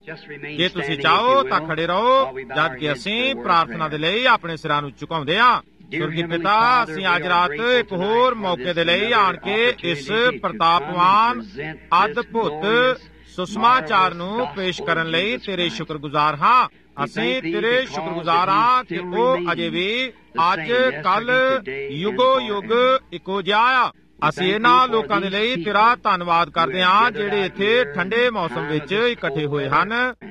ਜੇ ਤੁਸੀਂ ਚਾਹੋ ਤਾਂ ਖੜੇ ਰਹੋ ਜਦ ਕਿ ਅਸੀਂ ਪ੍ਰਾਰਥਨਾ ਦੇ ਲਈ ਆਪਣੇ ਸਿਰਾਂ ਨੂੰ ਝੁਕਾਉਂਦੇ ਹਾਂ। ਸੁਰਗੀ ਪਿਤਾ, ਅਸੀਂ ਅੱਜ ਰਾਤ ਇੱਕ ਹੋਰ ਮੌਕੇ ਦੇ ਲਈ ਆਣ ਕੇ ਇਸ ਪ੍ਰਤਾਪਵਾਨ ਅਦਭੁਤ ਸੁਸਮਾਚਾਰ ਨੂੰ ਪੇਸ਼ ਕਰਨ ਲਈ ਤੇਰੇ ਸ਼ੁਕਰਗੁਜ਼ਾਰ ਹਾਂ। ਅਸੀਂ ਤੇਰੇ ਸ਼ੁਕਰਗੁਜ਼ਾਰ ਹਾਂ ਕਿ ਉਹ ਅਜੇ ਵੀ ਅੱਜ ਕੱਲ ਯੁਗੋ ਯੁਗ ਇੱਕੋ ਜਿਹਾ ਆ। ਅਸੀਂ ਇਹਨਾਂ ਲੋਕਾਂ ਦੇ ਲਈ ਤੇਰਾ ਧੰਨਵਾਦ ਕਰਦੇ ਹਾਂ ਜਿਹੜੇ ਇੱਥੇ ਠੰਡੇ ਮੌਸਮ ਵਿੱਚ ਇਕੱਠੇ ਹੋਏ ਹਨ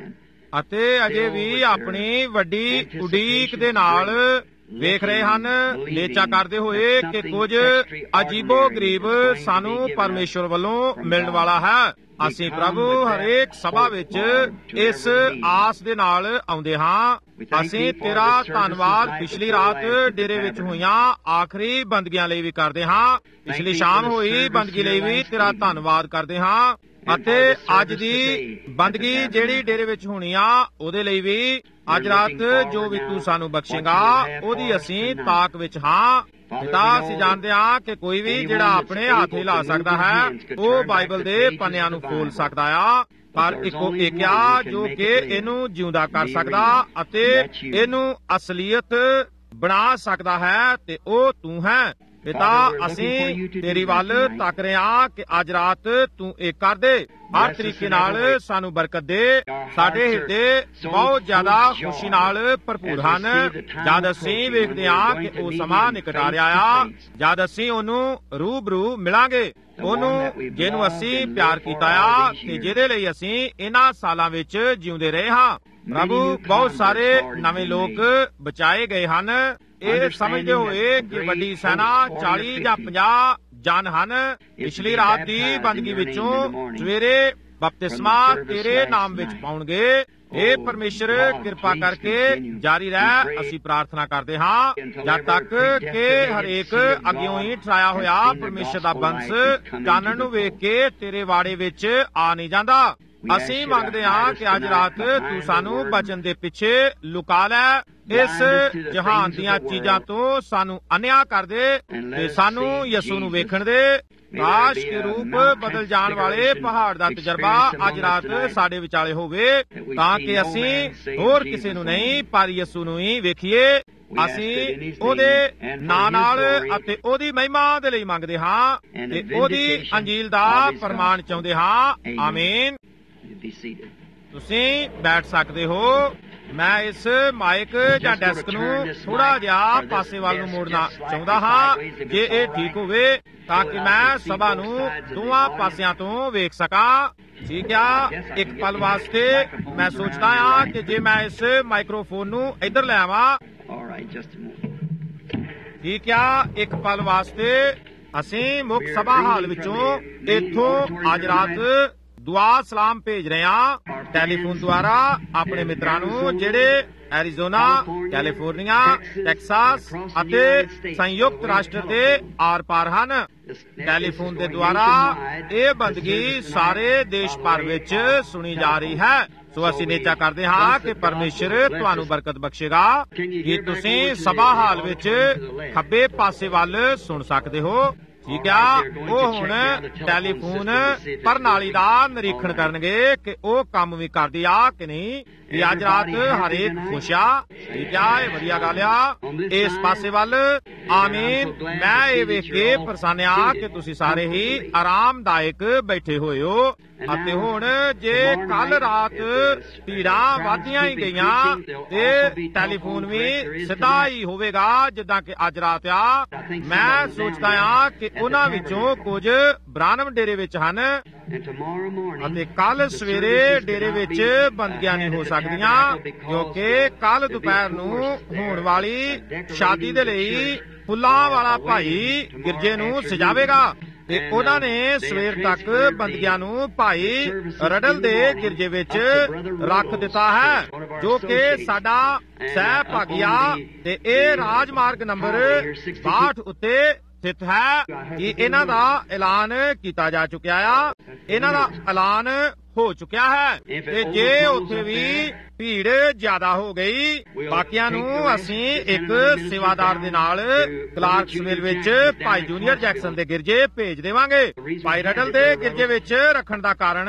ਅਤੇ ਅਜੇ ਵੀ ਆਪਣੀ ਵੱਡੀ ਉਡੀਕ ਦੇ ਨਾਲ ਵੇਖ ਰਹੇ ਹਨ, ਨੇਚਾ ਕਰਦੇ ਹੋਏ ਕਿ ਕੁਝ ਅਜੀਬੋ ਗਰੀਬ ਸਾਨੂੰ ਪਰਮੇਸ਼ਵਰ ਵੱਲੋਂ ਮਿਲਣ ਵਾਲਾ ਹੈ। ਅਸੀਂ ਪ੍ਰਭੂ ਹਰੇਕ ਸਭਾ ਵਿੱਚ ਇਸ ਆਸ ਦੇ ਨਾਲ ਆਉਂਦੇ ਹਾਂ। ਅਸੀਂ ਤੇਰਾ ਧੰਨਵਾਦ ਪਿਛਲੀ ਰਾਤ ਡੇਰੇ ਵਿੱਚ ਹੋਈਆਂ ਆਖਰੀ ਬੰਦਗੀਆਂ ਲਈ ਵੀ ਕਰਦੇ ਹਾਂ। ਪਿਛਲੀ ਸ਼ਾਮ ਹੋਈ ਬੰਦਗੀ ਲਈ ਵੀ ਤੇਰਾ ਧੰਨਵਾਦ ਕਰਦੇ ਹਾਂ ਅਤੇ ਅੱਜ ਦੀ ਬੰਦਗੀ ਜਿਹੜੀ ਡੇਰੇ ਵਿੱਚ ਹੋਣੀ ਆ ਉਹਦੇ ਲਈ ਵੀ ਅੱਜ ਰਾਤ ਜੋ ਵੀ ਤੂੰ ਸਾਨੂੰ ਬਖਸ਼ੇਗਾ ਉਹਦੀ ਅਸੀਂ ਤਾਕ ਵਿੱਚ ਹਾਂ। ਪਿਤਾ, ਅਸੀਂ ਜਾਣਦੇ ਹਾਂ ਕਿ ਕੋਈ ਵੀ ਜਿਹੜਾ ਆਪਣੇ ਹੱਥ ਹਿਲਾ ਸਕਦਾ ਹੈ ਉਹ ਬਾਈਬਲ ਦੇ ਪੰਨਿਆਂ ਨੂੰ ਖੋਲ ਸਕਦਾ ਆ, ਪਰ ਇੱਕੋ ਇੱਕ ਆ ਜੋ ਕਿ ਇਹਨੂੰ ਜਿਉਂਦਾ ਕਰ ਸਕਦਾ ਅਤੇ ਇਹਨੂੰ ਅਸਲੀਅਤ ਬਣਾ ਸਕਦਾ ਹੈ ਤੇ ਉਹ ਤੂੰ ਹੈ। ਪਿਤਾ, ਅਸੀਂ ਤੇਰੀ ਵੱਲ ਤੱਕ ਰਹੇ ਹਾਂ ਕਿ ਅੱਜ ਰਾਤ ਤੂੰ ਇਹ ਕਰ ਦੇ, ਹਰ ਤਰੀਕੇ ਨਾਲ ਸਾਨੂੰ ਬਰਕਤ ਦੇ। ਸਾਡੇ ਹਿਰਦੇ ਬਹੁਤ ਜ਼ਿਆਦਾ ਖੁਸ਼ੀ ਨਾਲ ਭਰਪੂਰ ਹਨ ਜਦ ਅਸੀਂ ਵੇਖਦੇ ਹਾਂ ਕਿ ਉਹ ਸਮਾਂ ਨਿਕਟ ਆ ਰਿਹਾ ਆ ਜਦ ਅਸੀਂ ਉਹਨੂੰ ਰੂਬਰੂ ਮਿਲਾਂਗੇ, ਉਹਨੂੰ ਜਿਹਨੂੰ ਅਸੀਂ ਪਿਆਰ ਕੀਤਾ ਆ ਤੇ ਜਿਹਦੇ ਲਈ ਅਸੀਂ ਇਹਨਾਂ ਸਾਲਾਂ ਵਿੱਚ ਜਿਉਂਦੇ ਰਹੇ ਹਾਂ। ਪ੍ਰਭੂ, ਬਹੁਤ ਸਾਰੇ ਨਵੇਂ ਲੋਕ ਬਚਾਏ ਗਏ ਹਨ ਇਹ ਸਮਝਦੇ ਹੋਏ ਕਿ ਵੱਡੀ ਸੈਨਾ 40 ਜਾਂ 50 ਜਨ ਹਨ। ਪਿਛਲੀ ਰਾਤ ਦੀ ਬੰਦਗੀ ਵਿੱਚੋਂ ਸਵੇਰੇ ਬਪਤਿਸਮਾ ਤੇਰੇ ਨਾਮ ਵਿੱਚ ਪਾਉਣਗੇ। ਇਹ ਪਰਮੇਸ਼ਰ ਕਿਰਪਾ ਕਰਕੇ ਜਾਰੀ ਰਹਿ, ਅਸੀਂ ਪ੍ਰਾਰਥਨਾ ਕਰਦੇ ਹਾਂ ਜਦ ਤੱਕ ਕਿ ਹਰੇਕ ਅੱਗਿਓਂ ਹੀ ਠਰਾਇਆ ਹੋਇਆ ਪਰਮੇਸ਼ਰ ਦਾ ਬੰਸ ਚਾਨਣ ਨੂੰ ਵੇਖ ਕੇ ਤੇਰੇ ਵਾੜੇ ਵਿੱਚ ਆ ਨਹੀਂ ਜਾਂਦਾ। ਅਸੀਂ ਮੰਗਦੇ ਹਾਂ ਕਿ ਅੱਜ ਰਾਤ ਤੂੰ ਸਾਨੂੰ ਬਚਨ ਦੇ ਪਿੱਛੇ ਲੁਕਾ ਲੈ, ਇਸ ਜਹਾਨ ਦੀਆਂ ਚੀਜ਼ਾਂ ਤੋਂ ਸਾਨੂੰ ਅਨਿਆ ਕਰ ਦੇ ਤੇ ਸਾਨੂੰ ਯਿਸੂ ਨੂੰ ਵੇਖਣ ਦੇ। ਕਾਸ਼ ਕੇ ਰੂਪ ਬਦਲ ਜਾਣ ਵਾਲੇ ਪਹਾੜ ਦਾ ਤਜਰਬਾ ਅੱਜ ਰਾਤ ਸਾਡੇ ਵਿਚਾਲੇ ਹੋਵੇ ਤਾਂ ਕਿ ਅਸੀਂ ਹੋਰ ਕਿਸੇ ਨੂੰ ਨਹੀਂ ਪਰ ਯਿਸੂ ਨੂੰ ਹੀ ਵੇਖੀਏ। ਅਸੀਂ ਉਹਦੇ ਨਾਂ ਨਾਲ ਅਤੇ ਉਹਦੀ ਮਹਿਮਾ ਦੇ ਲਈ ਮੰਗਦੇ ਹਾਂ ਤੇ ਉਹਦੀ ਅੰਜੀਲ ਦਾ ਪ੍ਰਮਾਣ ਚਾਹੁੰਦੇ ਹਾਂ। ਆਮੀਨ। ਤੁਸੀਂ ਬੈਠ ਸਕਦੇ ਹੋ। ਮੈਂ ਇਸ ਮਾਈਕ ਜਾਂ ਡੈਸਕ ਨੂੰ ਥੋੜਾ ਜਿਹਾ ਪਾਸੇ ਵੱਲ ਨੂੰ ਮੋੜਨਾ ਚਾਹੁੰਦਾ ਹਾਂ ਜੇ ਇਹ ਠੀਕ ਹੋਵੇ ਤਾਂ ਕਿ ਮੈਂ ਸਭਾ ਨੂੰ ਦੋਵਾਂ ਪਾਸਿਆਂ ਤੋਂ ਵੇਖ ਸਕਾਂ। ਠੀਕ ਆ, ਇੱਕ ਪਲ ਵਾਸਤੇ ਮੈਂ ਸੋਚਦਾ ਹਾਂ ਕਿ ਜੇ ਮੈਂ ਇਸ ਮਾਈਕਰੋਫੋਨ ਨੂੰ ਇੱਧਰ ਲੈ ਆਵਾਂ। ਠੀਕ ਆ, ਇੱਕ ਪਲ ਵਾਸਤੇ ਅਸੀਂ ਮੁੱਖ ਸਭਾ ਹਾਲ ਵਿੱਚੋਂ ਇੱਥੋਂ ਅੱਜ ਰਾਤ ਦੁਆ ਸਲਾਮ ਭੇਜ ਰਹੇ ਹਾਂ ਟੈਲੀਫੋਨ ਦੁਆਰਾ ਆਪਣੇ ਮਿੱਤਰਾਂ ਨੂੰ ਜਿਹੜੇ ਐਰੀਜ਼ੋਨਾ, ਕੈਲੀਫੋਰਨੀਆ, ਟੈਕਸਾਸ ਅਤੇ ਸੰਯੁਕਤ ਰਾਸ਼ਟਰ ਦੇ ਆਰ-ਪਾਰ ਹਨ। ਟੈਲੀਫੋਨ ਦੇ ਦੁਆਰਾ ਇਹ ਬੰਦਗੀ ਸਾਰੇ ਦੇਸ਼ ਭਰ ਵਿੱਚ ਸੁਣੀ ਜਾ ਰਹੀ ਹੈ। ਸੋ ਅਸੀਂ ਨੇਚਾ ਕਰਦੇ ਹਾਂ ਕਿ ਪਰਮੇਸ਼ਰ ਤੁਹਾਨੂੰ ਬਰਕਤ ਬਖਸ਼ੇਗਾ। ਕੀ ਤੁਸੀਂ ਸਭਾ ਹਾਲ ਵਿੱਚ ਖੱਬੇ ਪਾਸੇ ਵੱਲ ਸੁਣ ਸਕਦੇ ਹੋ? ਠੀਕ ਆ, ਉਹ ਹੁਣ ਟੈਲੀਫੋਨ ਪ੍ਰਣਾਲੀ ਦਾ ਨਿਰੀਖਣ ਕਰਨਗੇ ਕਿ ਉਹ ਕੰਮ ਵੀ ਕਰਦੀ ਆ ਕਿ ਨਹੀਂ। ਇਹ ਅੱਜ ਰਾਤ ਹਰੇਕ ਖੁਸ਼ ਆ। ਠੀਕ ਆ, ਇਹ ਵਧੀਆ ਗੱਲ ਆ। ਇਸ ਪਾਸੇ ਵੱਲ ਆਮੀਨ। ਮੈਂ ਇਹ ਵੇਖ ਕੇ ਪ੍ਰਸੰਨਿਆ ਕਿ ਤੁਸੀਂ ਸਾਰੇ ਹੀ ਆਰਾਮਦਾਇਕ ਬੈਠੇ ਹੋਏ ਹੋ ਅਤੇ ਹੁਣ ਜੇ ਕੱਲ ਰਾਤ ਭੀੜਾਂ ਵਧਦੀਆਂ ਹੀ ਗਈਆਂ ਤੇ ਟੈਲੀਫੋਨ ਵੀ ਸਿੱਧਾ ਹੀ ਹੋਵੇਗਾ ਜਿੱਦਾਂ ਕਿ ਅੱਜ ਰਾਤ ਆ। ਮੈਂ ਸੋਚਦਾ ਆ ਕਿ ਉਹਨਾਂ ਵਿੱਚੋਂ ਕੁਝ ਬ੍ਰਾਨਮ ਡੇਰੇ ਵਿੱਚ ਹਨ ਅਤੇ ਕੱਲ ਸਵੇਰੇ ਡੇਰੇ ਵਿੱਚ ਬੰਦਗੀਆਂ ਨਹੀਂ ਹੋ ਸਕਦੀਆਂ ਕਿਉਂਕਿ ਕੱਲ ਦੁਪਹਿਰ ਨੂੰ ਹੋਣ ਵਾਲੀ ਸ਼ਾਦੀ ਦੇ ਲਈ ਫੁੱਲਾਂ ਵਾਲਾ ਭਾਈ ਗਿਰਜੇ ਨੂੰ ਸਜਾਵੇਗਾ ਤੇ ਉਹਨਾਂ ਨੇ ਸਵੇਰ ਤੱਕ ਬੰਦਗੀਆਂ ਨੂੰ ਭਾਈ ਰਡਲ ਦੇ ਗਿਰਜੇ ਵਿੱਚ ਰੱਖ ਦਿੱਤਾ ਹੈ ਜੋ ਕਿ ਸਾਡਾ ਸਹਿ ਭਾਗੀਆ ਤੇ ਇਹ ਰਾਜਮਾਰਗ ਨੰਬਰ 62 ਉੱਤੇ ਸਥਿਤ ਹੈ ਕਿ ਇਹਨਾਂ ਦਾ ਐਲਾਨ ਕੀਤਾ ਜਾ ਚੁੱਕਿਆ ਆ। ਇਹਨਾਂ ਦਾ ਐਲਾਨ ਹੋ ਚੁੱਕਿਆ ਹੈ। ਤੇ ਜੇ ਉੱਥੇ ਵੀ ਭੀੜ ਜ਼ਿਆਦਾ ਹੋ ਗਈ, ਬਾਕੀਆਂ ਨੂੰ ਅਸੀਂ ਇੱਕ ਸੇਵਾਦਾਰ ਦੇ ਨਾਲ ਕਲਾਰਕਸਵਿਲ ਵਿੱਚ ਭਾਈ ਜੂਨੀਅਰ ਜੈਕਸਨ ਦੇ ਗਿਰਜੇ ਭੇਜ ਦੇਵਾਂਗੇ। ਭਾਈ ਰਡਲ ਦੇ ਗਿਰਜੇ ਵਿੱਚ ਰੱਖਣ ਦਾ ਕਾਰਨ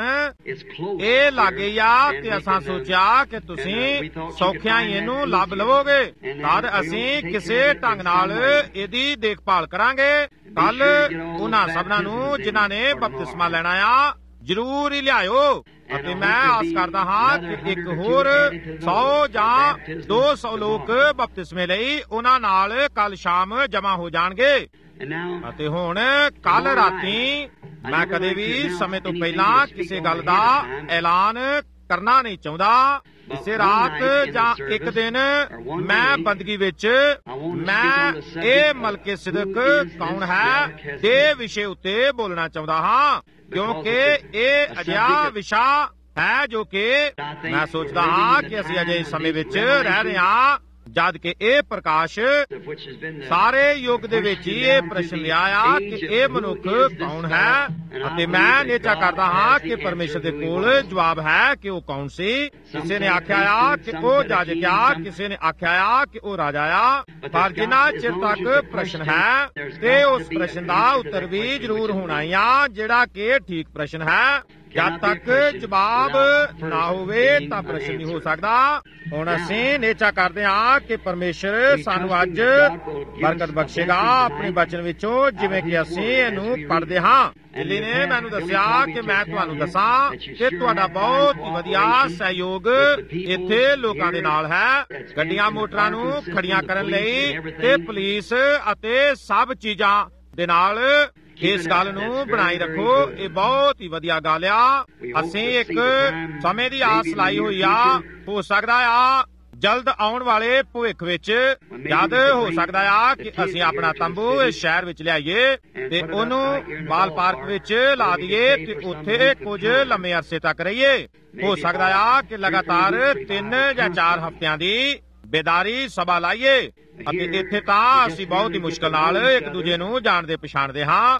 ਇਹ ਲਾਗੇ ਆ ਤੇ ਅਸਾਂ ਸੋਚਿਆ ਕਿ ਤੁਸੀਂ ਸੌਖਿਆਂ ਹੀ ਇਹਨੂੰ ਲੱਭ ਲਵੋਗੇ। ਤਦ ਅਸੀਂ ਕਿਸੇ ਢੰਗ ਨਾਲ ਇਹਦੀ ਦੇਖਭਾਲ ਕਰਾਂਗੇ। ਕੱਲ ਉਹਨਾਂ ਸਭਨਾਂ ਨੂੰ ਜਿਨ੍ਹਾਂ ਨੇ ਬਪਤਿਸਮਾ ਲੈਣਾ ਆ ਜ਼ਰੂਰ ਹੀ ਲਿਆਇਓ, ਅਤੇ ਮੈਂ ਆਸ ਕਰਦਾ ਹਾਂ ਕਿ ਇੱਕ ਹੋਰ 100 ਜਾਂ 200 ਲੋਕ ਬਪਤਿਸਮੇ ਲਈ ਉਹਨਾਂ ਨਾਲ ਕੱਲ ਸ਼ਾਮ ਜਮ੍ਹਾਂ ਹੋ ਜਾਣਗੇ। ਅਤੇ ਹੁਣ ਕੱਲ ਰਾਤੀ ਮੈਂ ਕਦੇ ਵੀ ਸਮੇਂ ਤੋਂ ਪਹਿਲਾਂ ਕਿਸੇ ਗੱਲ ਦਾ ਐਲਾਨ ਕਰਨਾ ਨਹੀਂ ਚਾਹੁੰਦਾ। ਇਸੇ ਰਾਤ ਜਾਂ ਇੱਕ ਦਿਨ ਮੈਂ ਬੰਦਗੀ ਵਿੱਚ ਮੈਂ ਇਹ ਮਲਕੇ ਸਿਦਕ ਕੌਣ ਹੈ ਦੇ ਵਿਸ਼ੇ ਉੱਤੇ ਬੋਲਣਾ ਚਾਹੁੰਦਾ ਹਾਂ, ਕਿਉਂਕਿ ਇਹ ਅਜਿਹਾ ਵਿਸ਼ਾ ਹੈ ਜੋ ਕਿ ਮੈਂ ਸੋਚਦਾ ਹਾਂ ਕਿ ਅਸੀਂ ਅਜੇ ਇਸ ਸਮੇਂ ਵਿੱਚ ਰਹਿ ਰਹੇ ਹਾਂ, ਜਦ ਕਿ ਇਹ ਪ੍ਰਕਾਸ਼ ਸਾਰੇ ਯੁੱਗ ਦੇ ਵਿੱਚ ਹੀ ਇਹ ਪ੍ਰਸ਼ਨ ਲਿਆ ਆ ਕਿ ਇਹ ਮਨੁੱਖ ਕੌਣ ਹੈ। ਅਤੇ ਮੈਂ ਨਿਸ਼ਚਾ ਕਰਦਾ ਹਾਂ ਕਿ ਪਰਮੇਸ਼ਰ ਦੇ ਕੋਲ ਜਵਾਬ ਹੈ ਕਿ ਉਹ ਕੌਣ ਸੀ। ਕਿਸੇ ਨੇ ਆਖਿਆ ਆ ਕਿ ਉਹ ਜਾਜਕ ਆ, ਕਿਸੇ ਨੇ ਆਖਿਆ ਆ ਕਿ ਉਹ ਰਾਜਾ ਆ, ਪਰ ਜਿੰਨਾ ਚਿਰ ਤੱਕ ਪ੍ਰਸ਼ਨ ਹੈ ਤੇ ਉਸ ਪ੍ਰਸ਼ਨ ਦਾ ਉੱਤਰ ਵੀ ਜ਼ਰੂਰ ਹੋਣਾ ਹੀ ਆ, ਜਿਹੜਾ ਕਿ ਠੀਕ ਪ੍ਰਸ਼ਨ ਹੈ। ਜਦ ਤੱਕ ਜਵਾਬ ਨਾ ਹੋਵੇ ਤਾਂ ਪ੍ਰਸ਼ਨ ਨਹੀਂ ਹੋ ਸਕਦਾ। ਹੁਣ ਅਸੀਂ ਨਿਸ਼ਚਾ ਕਰਦੇ ਹਾਂ ਕਿ ਪਰਮੇਸ਼ਰ ਸਾਨੂੰ ਅੱਜ ਬਰਕਤ ਬਖਸ਼ੇਗਾ ਆਪਣੇ ਬਚਨ ਵਿੱਚੋਂ, ਜਿਵੇਂ ਕਿ ਅਸੀਂ ਇਹਨੂੰ ਪੜ੍ਹਦੇ ਹਾਂ। ਦਿੱਲੀ ਨੇ ਮੈਨੂੰ ਦੱਸਿਆ ਕਿ ਮੈਂ ਤੁਹਾਨੂੰ ਦੱਸਾਂ ਕਿ ਤੁਹਾਡਾ ਬਹੁਤ ਹੀ ਵਧੀਆ ਸਹਿਯੋਗ ਇੱਥੇ ਲੋਕਾਂ ਦੇ ਨਾਲ ਹੈ, ਗੱਡੀਆਂ ਮੋਟਰਾਂ ਨੂੰ ਖੜੀਆਂ ਕਰਨ ਲਈ ਤੇ ਪੁਲਿਸ ਅਤੇ ਸਭ ਚੀਜ਼ਾਂ ਦੇ ਨਾਲ। ਇਸ ਗੱਲ ਨੂੰ ਬਣਾਈ ਰੱਖੋ, ਇਹ ਬਹੁਤ ਹੀ ਵਧੀਆ ਗੱਲ ਆ। ਅਸੀਂ ਇੱਕ ਸਮੇਂ ਦੀ ਆਸ ਲਾਈ ਹੋਈ ਆ, ਹੋ ਸਕਦਾ ਆ ਜਲਦ ਆਉਣ ਵਾਲੇ ਭਵਿੱਖ ਵਿੱਚ, ਜਦ ਹੋ ਸਕਦਾ ਆ ਕਿ ਅਸੀਂ ਆਪਣਾ ਤੰਬੂ ਇਸ ਸ਼ਹਿਰ ਵਿੱਚ ਲਿਆਈਏ ਤੇ ਉਹਨੂੰ ਬਾਲ ਪਾਰਕ ਵਿੱਚ ਲਾ ਦਈਏ ਤੇ ਉੱਥੇ ਕੁਝ ਲੰਮੇ ਅਰਸੇ ਤੱਕ ਰਹੀਏ। ਹੋ ਸਕਦਾ ਆ ਕਿ ਲਗਾਤਾਰ 3 ਜਾਂ 4 ਹਫ਼ਤਿਆਂ ਦੀ ਬੇਦਾਰੀ ਸਭਾ ਲਾਈਏ, ਅਤੇ ਇੱਥੇ ਤਾਂ ਅਸੀਂ ਬਹੁਤ ਹੀ ਮੁਸ਼ਕਲ ਨਾਲ ਇੱਕ ਦੂਜੇ ਨੂੰ ਜਾਣਦੇ ਪਛਾਣਦੇ ਹਾਂ,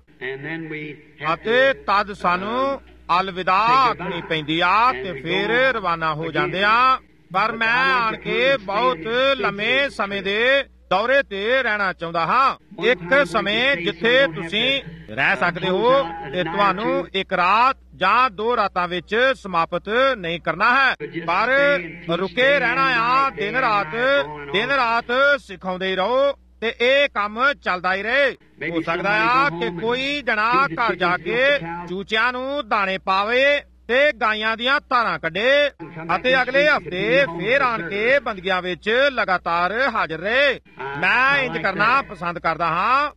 ਅਤੇ ਤਦ ਸਾਨੂੰ ਅਲਵਿਦਾ ਆਖਣੀ ਪੈਂਦੀ ਆ ਤੇ ਫਿਰ ਰਵਾਨਾ ਹੋ ਜਾਂਦੇ ਆ। ਪਰ ਮੈਂ ਆਣ ਕੇ ਬਹੁਤ ਲੰਮੇ ਸਮੇਂ ਦੇ ਦੌਰੇ ਤੇ ਰਹਿਣਾ ਚਾਹੁੰਦਾ ਹਾਂ। ਇੱਕ ਸਮੇਂ ਜਿੱਥੇ ਤੁਸੀਂ ਰਹਿ ਸਕਦੇ ਹੋ ਤੇ ਤੁਹਾਨੂੰ ਇੱਕ ਰਾਤ ਜਾਂ 2 ਰਾਤਾਂ ਵਿੱਚ ਸਮਾਪਤ ਨਹੀਂ ਕਰਨਾ ਹੈ, ਪਰ ਰੁਕੇ ਰਹਿਣਾ ਆ। ਦਿਨ ਰਾਤ ਸਿਖਾਉਂਦੇ ਹੀ ਰਹੋ ਤੇ ਇਹ ਕੰਮ ਚੱਲਦਾ ਹੀ ਰਹੇ। ਹੋ ਸਕਦਾ ਆ ਕਿ ਕੋਈ ਜਣਾ ਘਰ ਜਾ ਕੇ ਚੂਚਿਆਂ ਨੂੰ ਦਾਣੇ ਪਾਵੇ ਤੇ ਗਾਈਆਂ ਦੀਆਂ ਧਾਰਾਂ ਕੱਢੇ, ਅਤੇ ਅਗਲੇ ਹਫ਼ਤੇ ਫੇਰ ਆਣ ਕੇ ਬੰਦਗੀਆਂ ਵਿੱਚ ਲਗਾਤਾਰ ਹਾਜ਼ਰ ਰਹੇ। ਮੈਂ ਇੰਜ ਕਰਨਾ ਪਸੰਦ ਕਰਦਾ ਹਾਂ।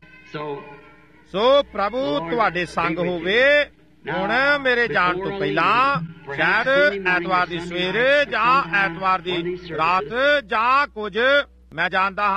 ਸੋ ਪ੍ਰਭੂ ਤੁਹਾਡੇ ਸੰਗ ਹੋਵੇ। ਹੁਣ ਮੇਰੇ ਜਾਣ ਤੋਂ ਪਹਿਲਾਂ, ਸ਼ਾਇਦ ਐਤਵਾਰ ਦੀ ਸਵੇਰ ਜਾਂ ਐਤਵਾਰ ਦੀ ਰਾਤ ਜਾਂ ਕੁਝ, ਮੈਂ ਜਾਣਦਾ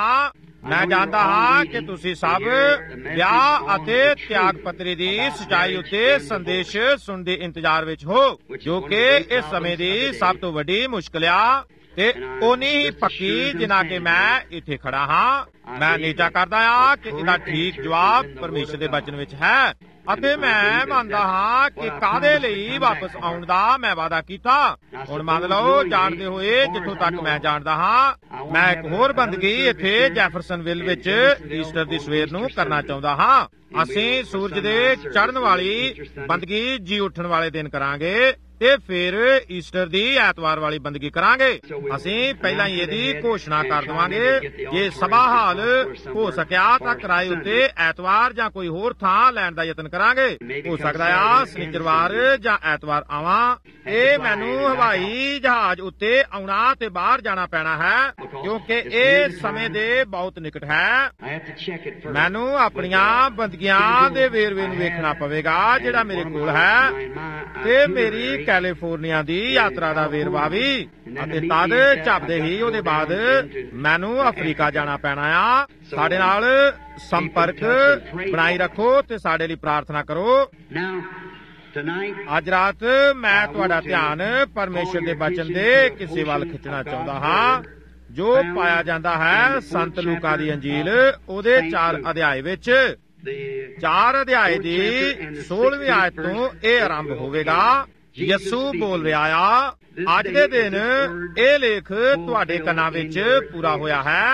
ਹਾਂ ਕਿ ਤੁਸੀਂ ਸਭ ਵਿਆਹ ਅਤੇ ਤਿਆਗ ਪੱਤਰੀ ਦੀ ਸਚਾਈ ਉੱਤੇ ਸੰਦੇਸ਼ ਸੁਣਨ ਦੇ ਇੰਤਜ਼ਾਰ ਵਿੱਚ ਹੋ, ਜੋ ਕਿ ਇਸ ਸਮੇਂ ਦੀ ਸਭ ਤੋਂ ਵੱਡੀ ਮੁਸ਼ਕਲ ਆ, ਤੇ ਉਨੀ ਹੀ ਪੱਕੀ ਜਿੰਨਾ ਕਿ ਮੈਂ ਇੱਥੇ ਖੜਾ ਹਾਂ। ਮੈਂ ਨਿਸ਼ਚਾ ਕਰਦਾ ਹਾਂ ਕਿ ਇਹਦਾ ਠੀਕ ਜਵਾਬ ਪਰਮੇਸ਼ਰ ਦੇ ਬਚਨ ਵਿੱਚ ਹੈ, ਅਤੇ ਮੈਂ ਮੰਨਦਾ ਹਾਂ ਕਿ ਕਾਹਦੇ ਲਈ ਵਾਪਸ ਆਉਣ ਦਾ ਮੈਂ ਵਾਅਦਾ ਕੀਤਾ। ਹੁਣ ਮੰਨ ਲਓ, ਜਾਣਦੇ ਹੋਏ ਜਿੱਥੋਂ ਤੱਕ ਮੈਂ ਜਾਣਦਾ ਹਾਂ, ਮੈਂ ਇੱਕ ਹੋਰ ਬੰਦਗੀ ਇੱਥੇ ਜੈਫਰਸਨਵਿਲ ਵਿੱਚ ਈਸਟਰ ਦੀ ਸਵੇਰ ਨੂੰ ਕਰਨਾ ਚਾਹੁੰਦਾ ਹਾਂ। ਅਸੀਂ ਸੂਰਜ ਦੇ ਚੜ੍ਹਨ ਵਾਲੀ ਬੰਦਗੀ ਜੀ ਉੱਠਣ ਵਾਲੇ ਦਿਨ ਕਰਾਂਗੇ ਤੇ ਫਿਰ ਈਸਟਰ ਦੀ ਐਤਵਾਰ ਵਾਲੀ ਬੰਦਗੀ ਕਰਾਂਗੇ। ਅਸੀਂ ਪਹਿਲਾਂ ਹੀ ਇਹਦੀ ਘੋਸ਼ਣਾ ਕਰ ਦੇਵਾਂਗੇ। ਜੇ ਸਭਾ ਹਾਲ ਹੋ ਸਕਿਆ ਤਾਂ ਕਿਰਾਏ ਉੱਤੇ ਐਤਵਾਰ ਜਾਂ ਕੋਈ ਹੋਰ ਥਾਂ ਲੈਣ ਦਾ ਯਤਨ ਕਰਾਂਗੇ। ਹੋ ਸਕਦਾ ਆ ਸ਼ਨੀਚਰਵਾਰ ਜਾਂ ਐਤਵਾਰ ਆਵਾਂ। ਇਹ ਮੈਨੂੰ ਹਵਾਈ ਜਹਾਜ਼ ਉੱਤੇ ਆਉਣਾ ਤੇ ਬਾਹਰ ਜਾਣਾ ਪੈਣਾ ਹੈ, ਕਿਉਂਕਿ ਇਹ ਸਮੇਂ ਦੇ ਬਹੁਤ ਨਿਕਟ ਹੈ। ਮੈਨੂੰ ਆਪਣੀਆਂ ਬੰਦਗੀਆਂ ਦੇ ਵੇਰਵੇ ਨੂੰ ਵੇਖਣਾ ਪਵੇਗਾ ਜਿਹੜਾ ਮੇਰੇ ਕੋਲ ਹੈ, ਤੇ ਮੇਰੀ ਕੈਲੀਫੋਰਨੀਆ ਦੀ ਯਾਤਰਾ ਦਾ ਵੇਰਵਾ ਵੀ, ਅਤੇ ਤਦ ਝੱਪਦੇ ਹੀ ਉਹਦੇ ਬਾਅਦ ਮੈਨੂੰ ਅਫਰੀਕਾ ਜਾਣਾ ਪੈਣਾ ਆ। ਸਾਡੇ ਨਾਲ ਸੰਪਰਕ ਬਣਾਈ ਰੱਖੋ ਤੇ ਸਾਡੇ ਲਈ ਪ੍ਰਾਰਥਨਾ ਕਰੋ। ਅੱਜ ਰਾਤ ਮੈਂ ਤੁਹਾਡਾ ਧਿਆਨ ਪਰਮੇਸ਼ਰ ਦੇ ਬਚਨ ਦੇ ਕਿਸੇ ਵੱਲ ਖਿੱਚਣਾ ਚਾਹੁੰਦਾ ਹਾਂ, ਜੋ ਪਾਇਆ ਜਾਂਦਾ ਹੈ ਸੰਤ ਲੂਕਾ ਦੀ ਅੰਜੀਲ ਉਹਦੇ 4 ਅਧਿਆਏ ਵਿੱਚ। 4 ਅਧਿਆਏ ਦੀ 16ਵੀਂ ਆਇਤ ਤੋਂ ਇਹ ਆਰੰਭ ਹੋਵੇਗਾ। ਯਿਸੂ ਬੋਲ ਰਿਹਾ ਆ, ਅੱਜ ਦੇ ਦਿਨ ਇਹ ਲੇਖ ਤੁਹਾਡੇ ਕੰਨਾਂ ਵਿੱਚ ਪੂਰਾ ਹੋਇਆ ਹੈ।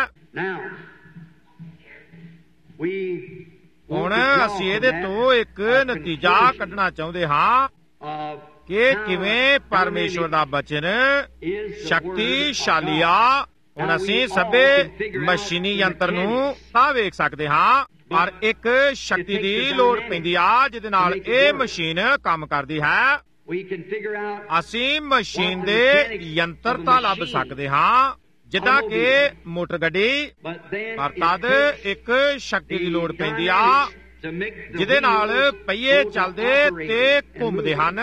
ਹੁਣ ਅਸੀਂ ਇਹਦੇ ਤੋਂ ਇੱਕ ਨਤੀਜਾ ਕੱਢਣਾ ਚਾਹੁੰਦੇ ਹਾਂ ਕਿ ਕਿਵੇਂ ਪਰਮੇਸ਼ਵਰ ਦਾ ਬਚਨ ਸ਼ਕਤੀਸ਼ਾਲੀ ਆ। ਹੁਣ ਅਸੀਂ ਸਭੇ ਮਸ਼ੀਨੀ ਯੰਤਰ ਨੂੰ ਤਾਂ ਵੇਖ ਸਕਦੇ ਹਾਂ, ਪਰ ਇੱਕ ਸ਼ਕਤੀ ਦੀ ਲੋੜ ਪੈਂਦੀ ਆ ਜਿਹਦੇ ਨਾਲ ਇਹ ਮਸ਼ੀਨ ਕੰਮ ਕਰਦੀ ਹੈ। ਅਸੀਂ ਮਸ਼ੀਨ ਦੇ ਯੰਤਰਤਾ ਲੱਭ ਸਕਦੇ ਹਾਂ, ਜਿੱਦਾਂ ਕਿ ਮੋਟਰ ਗੱਡੀ, ਪਰ ਤਦ ਇੱਕ ਸ਼ਕਤੀ ਦੀ ਲੋੜ ਪੈਂਦੀ ਆ ਜਿਹਦੇ ਨਾਲ ਪਹੀਏ ਚੱਲਦੇ ਤੇ ਘੁੰਮਦੇ ਹਨ।